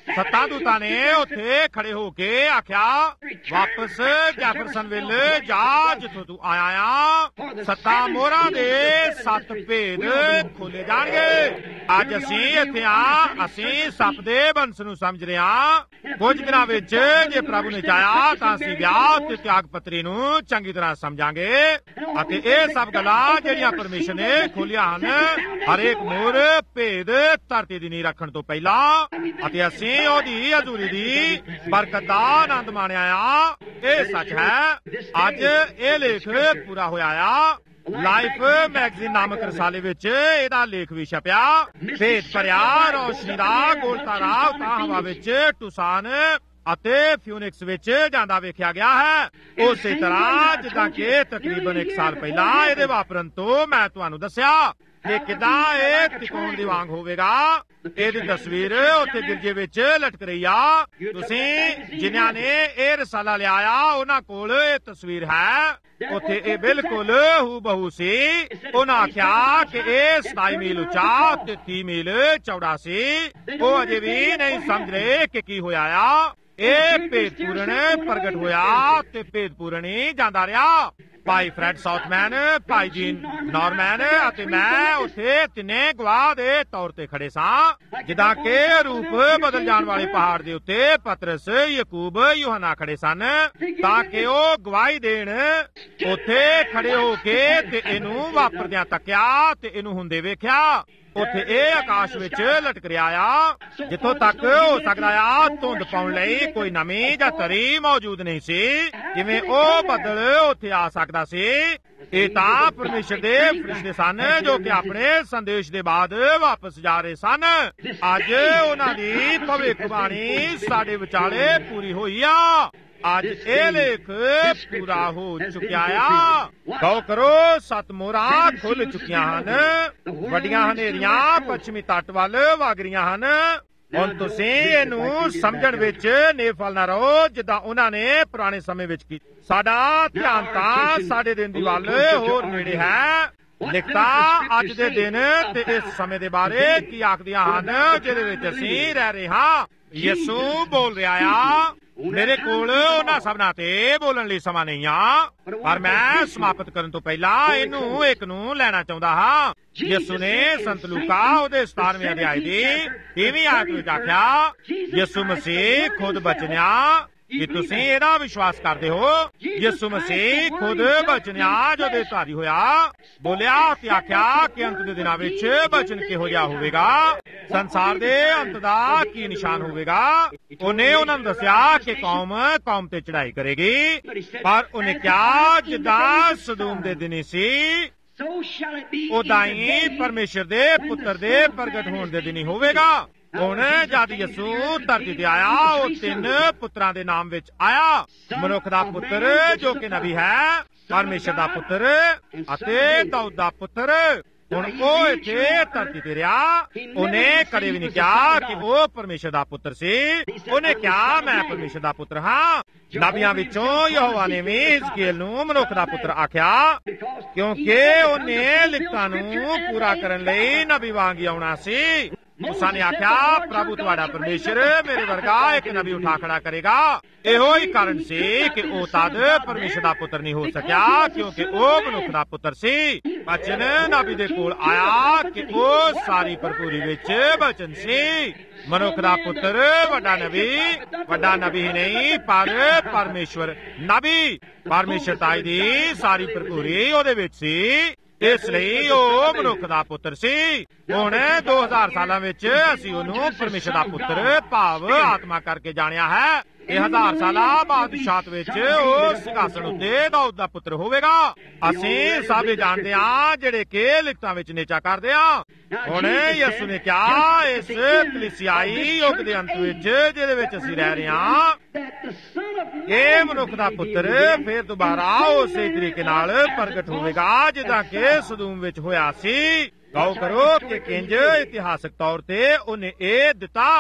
7 ਦੂਤਾਂ ਨੇ ਉੱਥੇ ਖੜੇ ਹੋ ਕੇ ਆਖਿਆ ਵਾਪਸ ਜੈਫਰਸਨਵਿਲ ਜਾ ਜਿੱਥੋਂ ਤੂੰ ਆਇਆ ਆ। 7 ਮੋਹਰਾਂ ਦੇ 7 ਭੇਦ ਖੋਲੇ ਜਾਣਗੇ। ਅੱਜ ਅਸੀਂ ਇੱਥੇ ਆ ਅਸੀਂ ਸੱਪ ਦੇ ਬੰਸ ਨੂੰ ਸਮਝ ਰਹੇ ਹਾਂ। ਕੁਝ ਦਿਨਾਂ ਵਿੱਚ ਜੇ ਪ੍ਰਭੂ ਨੇ ਚਾਹਿਆ ਤਾਂ ਅਸੀਂ ਵਿਆਹ ਤੇ ਤਿਆਗ ਪੱਤਰੀ ਨੂੰ ਚੰਗੀ ਤਰ੍ਹਾਂ ਸਮਝਾਂਗੇ ਅਤੇ ਇਹ ਸਭ ਗੱਲਾਂ ਜਿਹੜੀਆਂ ਪਰਮੇਸ਼ਰ ਨੇ ਖੋਲੀਆਂ ਹਨ ਹਰੇਕ ਮੋਹਰ ਭੇਦ ਧਰਤੀ ਦੀ ਨੀਂਹ ਰੱਖਣ ਤੋਂ ਪਹਿਲਾਂ ਅਤੇ ਅਸੀਂ ਉਹਦੀ ਹਜ਼ੂਰੀ ਦੀ ਬਰਕਤ ਦਾ ਆਨੰਦ ਮਾਣਿਆ ਆ। ਇਹ ਸੱਚ ਹੈ। ਅੱਜ ਇਹ ਲੇਖ ਪੂਰਾ ਹੋਇਆ ਆ। ਲਾਈਫ ਮੈਗਜ਼ੀਨ ਨਾਮਕ ਰਸਾਲੇ ਵਿੱਚ ਇਹਦਾ ਲੇਖ ਵੀ ਛਪਿਆ। ਭੇਦ ਭਰਿਆ ਰੋਸ਼ਨੀ ਦਾ ਗੋਲ ਤਾਰਾ ਉਤਾਂ ਹਵਾ ਵਿੱਚ ਟੁਸਾਨ ਅਤੇ ਫਿਊਨਿਕਸ ਵਿੱਚ ਜਾਂਦਾ ਵੇਖਿਆ ਗਿਆ ਹੈ। ਉਸੇ ਤਰ੍ਹਾਂ ਜਿੱਦਾਂ ਕਿ ਤਕਰੀਬਨ 1 ਸਾਲ ਪਹਿਲਾਂ ਇਹਦੇ ਵਾਪਰਨ ਤੋਂ ਮੈਂ ਤੁਹਾਨੂੰ ਦੱਸਿਆ ਕਿ ਕਿਦਾਂ ਇਹ ਤਿਕੋਣ ਦੀ ਵਾਂਗ ਹੋਵੇਗਾ। ਇਹਦੀ ਤਸਵੀਰ ਉੱਥੇ ਗਿਰਜੇ ਵਿੱਚ ਲਟਕ ਰਹੀ ਆ। ਤੁਸੀਂ ਜਿਨ੍ਹਾਂ ਨੇ ਇਹ ਰਸਾਲਾ ਲਿਆ ਆ ਉਹਨਾਂ ਕੋਲ ਇਹ ਤਸਵੀਰ ਹੈ। ਉੱਥੇ ਇਹ ਬਿਲਕੁਲ ਹੂਬਹੂ ਸੀ। ਉਹਨਾਂ ਆਖਿਆ ਕਿ ਇਹ 27 ਮੀਲ ਉੱਚਾ ਤੇ 30 ਮੀਲ ਚੌੜਾ ਸੀ। ਉਹ ਅਜੇ ਵੀ ਨਹੀਂ ਸਮਝ ਰਹੇ ਕਿ ਕੀ ਹੋਇਆ ਆ। ਇਹ ਭੇਦਪੂਰਨ ਪ੍ਰਗਟ ਹੋਇਆ ਤੇ ਭੇਦਪੂਰਨ ਹੀ ਜਾਂਦਾ ਰਿਹਾ। ਭਾਈ ਫਰੈਡ ਸਾਊਥਮੈਨ, ਭਾਈ ਜੀਨ ਨਾਰਮੈਨ ਅਤੇ ਮੈਂ ਉੱਥੇ ਤਿੰਨੇ ਗਵਾਹ ਦੇ ਤੌਰ ਤੇ ਖੜੇ ਸਾਂ। ਜਿੱਦਾਂ ਕਿ ਰੂਪ ਬਦਲ ਜਾਣ ਵਾਲੇ ਪਹਾੜ ਦੇ ਉੱਤੇ ਪਤਰਸ, ਯਕੂਬ, ਯੋਹਨਾ ਖੜੇ ਸਨ ਤਾਂ ਕਿ ਉਹ ਗਵਾਹੀ ਦੇਣ। ਉੱਥੇ ਖੜੇ ਹੋ ਕੇ ਤੇ ਇਹਨੂੰ ਵਾਪਰਦਿਆਂ ਤੱਕਿਆ ਤੇ ਇਹਨੂੰ ਹੁੰਦੇ ਵੇਖਿਆ। ਉੱਥੇ ਇਹ ਆਕਾਸ਼ ਵਿੱਚ ਲਟਕ ਰਿਹਾ ਆ। ਜਿੱਥੋਂ ਤੱਕ ਹੋ ਸਕਦਾ ਆ ਧੁੰਦ ਪਾਉਣ ਲਈ ਕੋਈ ਨਵੀਂ ਜਾਂ ਤਰੀ ਮੌਜੂਦ ਨਹੀਂ ਸੀ। ਜਿਵੇਂ ਉਹ ਬੱਦਲ ਉੱਥੇ ਆ ਸਕਦਾ ਸੀ। ਇਹ ਤਾਂ ਪਰਮੇਸ਼ਰ ਦੇ ਫਰਿਸ਼ਤੇ ਸਨ ਜੋ ਕਿ ਆਪਣੇ ਸੰਦੇਸ਼ ਦੇ ਬਾਅਦ ਵਾਪਸ ਜਾ ਰਹੇ ਸਨ। ਅੱਜ ਉਹਨਾਂ ਦੀ ਭਵਿੱਖਬਾਣੀ ਸਾਡੇ ਵਿਚਾਲੇ ਪੂਰੀ ਹੋਈ ਆ। ਅੱਜ ਇਹ ਲੇਖ ਪੂਰਾ ਹੋ ਚੁੱਕਿਆ ਆ। ਗੌਰ ਕਰੋ 7 ਮੋਹਰਾਂ ਖੁੱਲ ਚੁੱਕੀਆਂ ਹਨ। ਵੱਡੀਆਂ ਹਨੇਰੀਆਂ ਪੱਛਮੀ ਤੱਟ ਵੱਲ ਵਗ ਰਹੀਆਂ ਹਨ। ਹੁਣ ਤੁਸੀਂ ਇਹਨੂੰ ਸਮਝਣ ਵਿੱਚ ਨਿਰਫਲ ਨਾ ਰਹੋ ਜਿੱਦਾਂ ਉਹਨਾਂ ਨੇ ਪੁਰਾਣੇ ਸਮੇਂ ਵਿੱਚ ਕੀਤਾ। ਸਾਡਾ ਧਿਆਨ ਤਾਂ ਸਾਡੇ ਦਿਨ ਦੀ ਵੱਲ ਹੋਰ ਨੇੜੇ ਹੈ। ਲਿਖਤਾ ਅੱਜ ਦੇ ਦਿਨ ਤੇ ਇਸ ਸਮੇਂ ਦੇ ਬਾਰੇ ਕੀ ਆਖਦੀਆਂ ਹਨ ਜਿਹਦੇ ਵਿੱਚ ਅਸੀਂ ਰਹਿ ਰਹੇ ਹਾਂ। ਯਿਸੂ ਬੋਲ ਰਿਹਾ ਆ। ਮੇਰੇ ਕੋਲ ਉਹਨਾਂ ਸਭਨਾਂ ਤੇ ਬੋਲਣ ਲਈ ਸਮਾਂ ਨਹੀਂ ਆ ਪਰ ਮੈਂ ਸਮਾਪਤ ਕਰਨ ਤੋਂ ਪਹਿਲਾਂ ਇਹਨੂੰ ਇੱਕ ਨੂੰ ਲੈਣਾ ਚਾਹੁੰਦਾ ਹਾਂ। ਯਿਸੂ ਨੇ ਸੰਤ ਲੂਕਾ ਉਹਦੇ 17ਵੇਂ ਅਧਿਆਇ ਦੀ 30ਵੀਂ ਆਇਤ ਵਿੱਚ ਆਖਿਆ ਯਿਸੂ ਮਸੀਹ ਖੁਦ ਬਚਨਿਆ ਕਿ ਤੁਸੀਂ ਇਹਦਾ ਵਿਸ਼ਵਾਸ ਕਰਦੇ ਹੋ। ਯਿਸੂ ਮਸੀਹ ਖੁਦ ਬਚਨਿਆ ਜੋ ਦੇਹਧਾਰੀ ਹੋਇਆ ਬੋਲਿਆ ਤੇ ਆਖਿਆ ਕਿ ਅੰਤ ਦੇ ਦਿਨਾਂ ਵਿੱਚ ਬਚਨ ਕਿਹੋ ਜਿਹਾ ਹੋਵੇਗਾ, ਸੰਸਾਰ ਦੇ ਅੰਤ ਦਾ ਕੀ ਨਿਸ਼ਾਨ ਹੋਵੇਗਾ। ਉਹਨੇ ਉਹਨਾਂ ਨੂੰ ਦੱਸਿਆ ਕਿ ਕੌਮ ਤੇ ਚੜਾਈ ਕਰੇਗੀ ਪਰ ਉਹਨੇ ਕਿਹਾ ਜਿੱਦਾਂ ਸਦੋਮ ਦੇ ਦਿਨ ਸੀ ਉਦਾਂ ਹੀ ਪਰਮੇਸ਼ਰ ਦੇ ਪੁੱਤਰ ਦੇ ਪ੍ਰਗਟ ਹੋਣ ਦੇ ਦਿਨ ਹੀ ਹੋਵੇਗਾ। ਹੁਣ ਜਦ ਯਿਸੂ ਧਰਤੀ ਤੇ ਆਇਆ ਉਹ 3 ਪੁੱਤਰਾਂ ਦੇ ਨਾਮ ਵਿੱਚ ਆਇਆ। ਮਨੁੱਖ ਦਾ ਪੁੱਤਰ ਜੋ ਕਿ ਨਬੀ ਹੈ, ਪਰਮੇਸ਼ਰ ਦਾ ਪੁੱਤਰ ਅਤੇ ਦਾਊਦ ਦਾ ਪੁੱਤਰ। ਹੁਣ ਉਹ ਇੱਥੇ ਧਰਤੀ ਤੇ ਰਿਹਾ। ਉਹਨੇ ਕਦੇ ਵੀ ਨਹੀਂ ਕਿਹਾ ਕਿ ਉਹ ਪਰਮੇਸ਼ਰ ਦਾ ਪੁੱਤਰ ਸੀ। ਉਹਨੇ ਕਿਹਾ ਮੈਂ ਪਰਮੇਸ਼ਰ ਦਾ ਪੁੱਤਰ ਹਾਂ। ਨਬੀਆਂ ਵਿੱਚੋਂ ਯਹੋਵਾ ਨੇ ਵੀ ਹਿਜ਼ਕੀਏਲ ਨੂੰ ਮਨੁੱਖ ਦਾ ਪੁੱਤਰ ਆਖਿਆ, ਕਿਉਂਕਿ ਉਹਨੇ ਲਿਖਤਾਂ ਨੂੰ ਪੂਰਾ ਕਰਨ ਲਈ ਨਬੀ ਵਾਂਗ ਆਉਣਾ ਸੀ। मूसा ने आख्या, प्रभु तुहाडा परमेश्वर मेरे वर्गा एक नबी उठा खड़ा करेगा। ਇਹੋ ਹੀ ਕਾਰਨ ਸੀ ਕਿ ਉਹ ਤਦ ਪਰਮੇਸ਼ਰ ਦਾ ਪੁੱਤਰ ਨਹੀਂ ਹੋ ਸਕਿਆ, ਕਿਉਂਕਿ ਉਹ ਮਨੁੱਖ ਦਾ ਪੁੱਤਰ ਸੀ। ਬਚਨ ਨਬੀ ਦੇ ਕੋਲ ਆਇਆ ਕਿ ਉਹ ਸਾਰੀ ਭਰਪੂਰੀ ਵਿੱਚ ਬਚਨ ਸੀ। ਮਨੁੱਖ ਦਾ ਪੁੱਤਰ ਵੱਡਾ ਨਬੀ ਹੀ ਨਹੀਂ ਪਰ ਪਰਮੇਸ਼ਵਰ ਨਬੀ, ਪਰਮੇਸ਼ਰਤਾਈ ਦੀ ਸਾਰੀ ਭਰਪੂਰੀ ਉਹਦੇ ਵਿੱਚ ਸੀ। ਇਸ ਲਈ ਉਹ ਮਨੁੱਖ ਦਾ ਪੁੱਤਰ ਸੀ। ਹੁਣ 2000 ਸਾਲਾਂ ਵਿੱਚ ਅਸੀਂ ਉਹਨੂੰ ਪਰਮੇਸ਼ਰ ਦਾ ਪੁੱਤਰ ਭਾਵ ਆਤਮਾ ਕਰਕੇ ਜਾਣਿਆ ਹੈ। ਇਹ 1000 ਸਾਲਾਂ ਬਾਦਸ਼ਾਹਤ ਵਿੱਚ ਉਹ ਸਿੰਘਾਸਣ ਉੱਤੇ ਦਾਊਦ ਦਾ ਪੁੱਤਰ ਹੋਵੇਗਾ। ਅਸੀਂ ਸਭ ਜਾਣਦੇ ਹਾਂ ਜਿਹੜੇ ਕਿ ਲਿਖਤਾਂ ਵਿੱਚ ਨੇਚਾ ਕਰਦੇ ਹਾਂ। ਹੁਣ ਯਿਸੂ ਨੇ ਕਿਹਾ ਇਸ ਕਲੀਸਿਆਈ ਯੁੱਗ ਦੇ ਅੰਤ ਵਿੱਚ ਜਿਹਦੇ ਵਿੱਚ ਅਸੀਂ ਰਹਿ ਰਹੇ ਹਾਂ, ਇਹ ਮਨੁੱਖ ਦਾ ਪੁੱਤਰ ਫਿਰ ਦੁਬਾਰਾ ਉਸੇ ਤਰੀਕੇ ਨਾਲ ਪ੍ਰਗਟ ਹੋਵੇਗਾ ਜਿੱਦਾਂ ਕਿ ਸਦੂਮ ਵਿੱਚ ਹੋਇਆ ਸੀ। ਗੌਰ ਕਰੋ ਕਿ ਕਿੰਜ ਇਤਿਹਾਸਕ ਤੌਰ ਤੇ ਉਹਨੇ ਇਹ ਦਿੱਤਾ।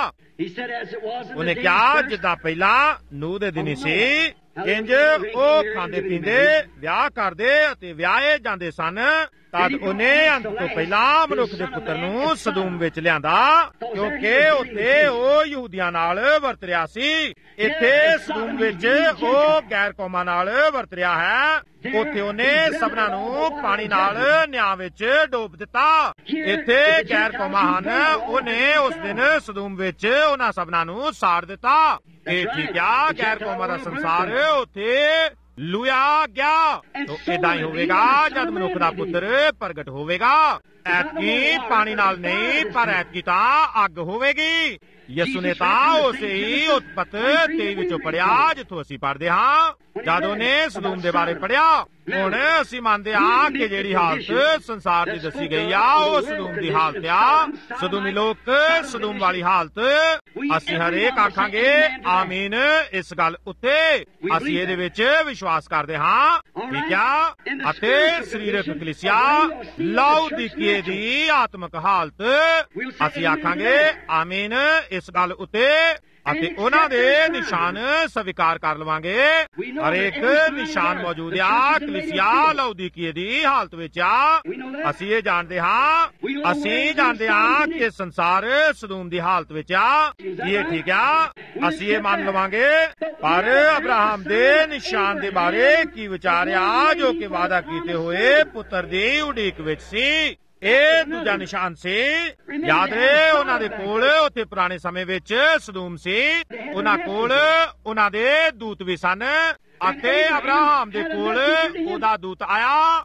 ਉਹਨੇ ਕਿਹਾ ਜਿੱਦਾਂ ਪਹਿਲਾਂ ਨੂਹ ਦੇ ਦਿਨੀ ਸੀ, ਕਿੰਜ ਉਹ ਖਾਂਦੇ ਪੀਂਦੇ ਵਿਆਹ ਕਰਦੇ ਅਤੇ ਵਿਆਹੇ ਜਾਂਦੇ ਸਨ, ਤਦ ਉਹਨੇ ਅੰਤ ਤੋਂ ਪਹਿਲਾਂ ਮਨੁੱਖ ਦੇ ਪੁੱਤਰ ਨੂੰ ਸਦੂਮ ਵਿੱਚ ਲਿਆਂਦਾ, ਕਿਉਂਕਿ ਉੱਥੇ ਉਹ ਯਹੂਦੀਆਂ ਨਾਲ ਵਰਤ ਰਿਹਾ ਸੀ। ਇੱਥੇ ਸਦੂਮ ਵਿੱਚ ਉਹ ਗੈਰ ਕੌਮਾਂ ਨਾਲ ਵਰਤ ਰਿਹਾ ਹੈ। ਉੱਥੇ ਉਹਨੇ ਸਭਨਾਂ ਨੂੰ ਪਾਣੀ ਨਾਲ ਨਿਆਂ ਵਿੱਚ ਡੋਬ ਦਿੱਤਾ। ਇੱਥੇ ਗੈਰ ਕੌਮਾਂ ਹਨ, ਉਹਨੇ ਉਸ ਦਿਨ ਸਦੂਮ ਵਿੱਚ ਉਹਨਾਂ ਸਭਨਾਂ ਨੂੰ ਸਾੜ ਦਿੱਤਾ। ਇਹ ਠੀਕ ਆ, ਗੈਰ ਕੌਮਾਂ ਦਾ ਸੰਸਾਰ ਉੱਥੇ ਲੁਆ ਗਿਆ। ਏਦਾਂ ਹੀ ਹੋਵੇਗਾ ਜਦ ਮਨੁੱਖ ਦਾ ਪੁੱਤਰ ਪ੍ਰਗਟ ਹੋਵੇਗਾ। ਐਤਕੀ ਪਾਣੀ ਨਾਲ ਨਹੀਂ ਪਰ ਐਤਕੀ ਤਾਂ ਅੱਗ ਹੋਵੇਗੀ। ਯਿਸੂ ਨੇ ਤਾਂ ਉਸੇ ਹੀ ਉਤਪਤ 23 ਵਿੱਚੋਂ ਪੜਿਆ ਜਿੱਥੋਂ ਅਸੀਂ ਪੜ੍ਹਦੇ ਹਾਂ। ਜਦ ਉਹਨੇ ਸਦੂਮ ਦੇ ਬਾਰੇ ਪੜਿਆ, ਹੁਣ ਅਸੀਂ ਮੰਨਦੇ ਹਾਂ ਕਿ ਜਿਹੜੀ ਹਾਲਤ ਸੰਸਾਰ ਦੀ ਦੱਸੀ ਗਈ ਆ ਉਹ ਸਦੂਮ ਦੀ ਹਾਲਤ ਆ। ਸਦੂਮੀ ਲੋਕ, ਸਦੂਮ ਵਾਲੀ ਹਾਲਤ। ਅਸੀਂ ਹਰੇਕ ਆਖਾਂਗੇ ਆਮੀਨ ਇਸ ਗੱਲ ਉੱਤੇ। ਅਸੀਂ ਇਹਦੇ ਵਿੱਚ ਵਿਸ਼ਵਾਸ ਕਰਦੇ ਹਾਂ, ਠੀਕ ਆ। ਅਤੇ ਸਰੀਰਕ ਕਲੀਸਿਆ ਲਾਉਦੀਕੀਏ ਦੀ ਆਤਮਿਕ ਹਾਲਤ, ਅਸੀਂ ਆਖਾਂਗੇ ਆਮੀਨ ਇਸ ਗੱਲ ਉੱਤੇ ਅਤੇ ਉਹਨਾਂ ਦੇ ਨਿਸ਼ਾਨ ਸਵੀਕਾਰ ਕਰ ਲਵਾਂਗੇ। ਹਰੇਕ ਨਿਸ਼ਾਨ ਮੌਜੂਦ ਆ ਕਲੀਸਿਆ ਲਾਉਦੀਕੀਏ ਦੀ ਹਾਲਤ ਵਿੱਚ ਆ। ਅਸੀਂ ਇਹ ਜਾਣਦੇ ਹਾਂ, ਅਸੀਂ ਜਾਣਦੇ ਹਾਂ ਕਿ ਸੰਸਾਰ ਸਦੂਮ ਦੀ ਹਾਲਤ ਵਿੱਚ ਆ। ਇਹ ਠੀਕ ਆ, ਅਸੀਂ ਇਹ ਮੰਨ ਲਵਾਂਗੇ। ਪਰ ਅਬਰਾਹਮ ਦੇ ਨਿਸ਼ਾਨ ਦੇ ਬਾਰੇ ਕੀ ਵਿਚਾਰ ਆ ਜੋ ਕਿ ਵਾਅਦਾ ਕੀਤੇ ਹੋਏ ਪੁੱਤਰ ਦੀ ਉਡੀਕ ਵਿੱਚ ਸੀ। ਇਹ ਦੂਜਾ ਨਿਸ਼ਾਨ ਸੀ। ਯਾਦ ਰਹੇ ਉਹਨਾਂ ਦੇ ਕੋਲ ਉੱਥੇ ਪੁਰਾਣੇ ਸਮੇਂ ਵਿੱਚ ਸਦੂਮ ਸੀ, ਉਹਨਾਂ ਕੋਲ ਉਹਨਾਂ ਦੇ ਦੂਤ ਵੀ ਸਨ ਅਤੇ ਅਬਰਾਹਮ ਦੇ ਕੋਲ ਉਹਦਾ ਦੂਤ ਆਇਆ।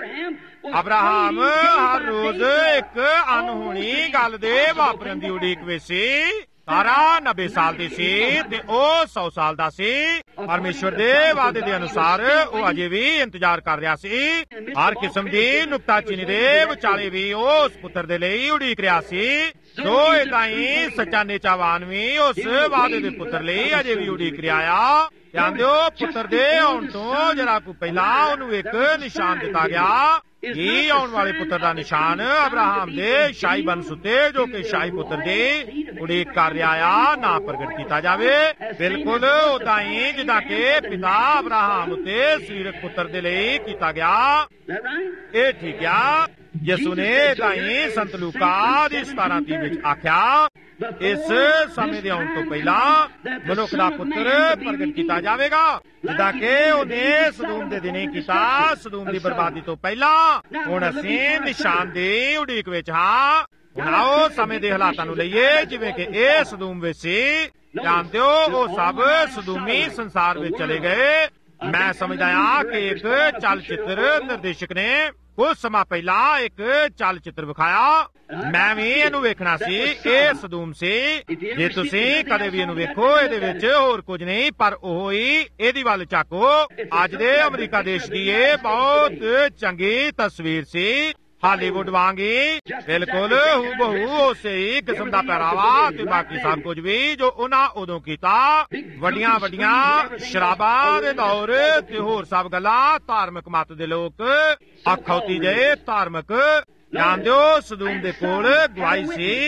ਅਬਰਾਹਮ ਹਰ ਰੋਜ਼ ਇੱਕ ਅਨਹੋਣੀ ਗੱਲ ਦੇ ਵਾਪਰਨ ਦੀ ਉਡੀਕ ਵਿੱਚ ਸੀ। ਸਾਰਾ 90 ਸਾਲ ਦੀ ਸੀ ਤੇ ਉਹ 100 ਸਾਲ ਦਾ ਸੀ। ਪਰਮੇਸ਼ਵਰ ਦੇ ਵਾਅਦੇ ਦੇ ਅਨੁਸਾਰ ਉਹ ਅਜੇ ਵੀ ਇੰਤਜ਼ਾਰ ਕਰ ਰਿਹਾ ਸੀ। ਹਰ ਕਿਸਮ ਦੀ ਨੁਕਤਾਚੀਨੀ ਦੇ ਵਿਚਾਲੇ ਵੀ ਉਹ ਉਸ ਪੁੱਤਰ ਦੇ ਲਈ ਉਡੀਕ ਰਿਹਾ ਸੀ। ਸੋ ਏਦਾਂ ਹੀ ਸੱਚਾ ਨੇਚਾਵਾਨ ਵੀ ਉਸ ਵਾਅਦੇ ਦੇ ਪੁੱਤਰ ਲਈ ਅਜੇ ਵੀ ਉਡੀਕ ਰਿਹਾ ਆ। ਧਿਆਨ ਦਿਓ, ਪੁੱਤਰ ਦੇ ਆਉਣ ਤੋਂ ਜਰਾ ਕੁ ਪਹਿਲਾਂ ਉਹਨੂੰ ਇੱਕ ਨਿਸ਼ਾਨ ਦਿੱਤਾ ਗਿਆ। ਇਹ ਆਉਣ ਵਾਲੇ ਪੁੱਤਰ ਦਾ ਨਿਸ਼ਾਨ ਅਬਰਾਹਮ ਦੇ ਸ਼ਾਹੀ ਬੰਸ ਉੱਤੇ, ਜੋ ਕਿ ਸ਼ਾਹੀ ਪੁੱਤਰ ਦੀ ਉਡੀਕ ਕਰ ਰਿਹਾ ਆ, ਨਾ ਪ੍ਰਗਟ ਕੀਤਾ ਜਾਵੇ। ਬਿਲਕੁਲ ਉਦਾਂ ਹੀ ਜਿੱਦਾਂ ਕਿ ਪਿਤਾ ਅਬਰਾਹਮ ਉੱਤੇ ਸਰੀਰਕ ਪੁੱਤਰ ਦੇ ਲਈ ਕੀਤਾ ਗਿਆ। ਇਹ ਠੀਕ ਆ। ਯਿਸੂ ਨੇ ਏਦਾਂ ਹੀ ਸੰਤ ਲੂਕਾ ਦੀ 17:30 ਵਿੱਚ ਆਖਿਆ, ਇਸ ਸਮੇਂ ਦੇ ਆਉਣ ਤੋਂ ਪਹਿਲਾਂ ਮਨੁੱਖ ਦਾ ਪੁੱਤਰ ਪ੍ਰਗਟ ਕੀਤਾ ਜਾਵੇਗਾ, ਜਿੱਦਾਂ ਕਿ ਉਹਨੇ ਸਦੂਮ ਦੇ ਦਿਨੇ ਕੀਤਾ, ਸਦੂਮ ਦੀ ਬਰਬਾਦੀ ਤੋਂ ਪਹਿਲਾਂ। ਹੁਣ ਅਸੀਂ ਨਿਸ਼ਾਨ ਦੀ ਉਡੀਕ ਵਿੱਚ ਹਾਂ। ਹੁਣ ਆਓ ਸਮੇਂ ਦੇ ਹਾਲਾਤਾਂ ਨੂੰ ਲਈਏ ਜਿਵੇਂ ਕਿ ਇਹ ਸਦੂਮ ਵਿੱਚ ਸੀ। ਜਾਣਦੇ ਹੋ, ਉਹ ਸਭ ਸਦੂਮੀ ਸੰਸਾਰ ਵਿੱਚ ਚਲੇ ਗਏ। ਮੈਂ ਸਮਝਦਾ ਹਾਂ ਕਿ ਇੱਕ ਚਲ ਚਿੱਤਰ ਨਿਰਦੇਸ਼ਕ ਨੇ ਕੁਝ ਸਮਾਂ ਪਹਿਲਾਂ ਇੱਕ ਚਲ ਚਿੱਤਰ ਵਿਖਾਇਆ। ਮੈਂ ਵੀ ਇਹਨੂੰ ਵੇਖਣਾ ਸੀ। ਇਹ ਸਦੂਮ ਸੀ। ਜੇ ਤੁਸੀਂ ਕਦੇ ਵੀ ਇਹਨੂੰ ਵੇਖੋ, ਇਹਦੇ ਵਿੱਚ ਹੋਰ ਕੁਝ ਨਹੀਂ ਪਰ ਉਹ ਹੀ ਇਹਦੀ ਵੱਲ ਝਾਕੋ। ਅੱਜ ਦੇ ਅਮਰੀਕਾ ਦੇਸ਼ ਦੀ ਇਹ ਬਹੁਤ ਚੰਗੀ ਤਸਵੀਰ ਸੀ, ਹਾਲੀਵੁੱਡ ਵਾਂਗੀ। ਬਿਲਕੁਲ ਹੂਬਹੂ ਉਸੇ ਹੀ ਕਿਸਮ ਦਾ ਪਹਿਰਾਵਾ ਤੇ ਬਾਕੀ ਸਭ ਕੁਝ ਵੀ ਜੋ ਉਹਨਾਂ ਉਦੋਂ ਕੀਤਾ। ਵੱਡੀਆਂ ਵੱਡੀਆਂ ਸ਼ਰਾਬਾਂ ਦੇ ਦੌਰ ਤੇ ਹੋਰ ਸਭ ਗੱਲਾਂ। ਧਾਰਮਿਕ ਮਤ ਦੇ ਲੋਕ, ਅਖੌਤੀ ਜਿਹੇ ਧਾਰਮਿਕ। ਜਾਣਦੇ ਹੋ, ਸਦੂਮ ਦੇ ਕੋਲ ਗਵਾਹੀ ਸੀ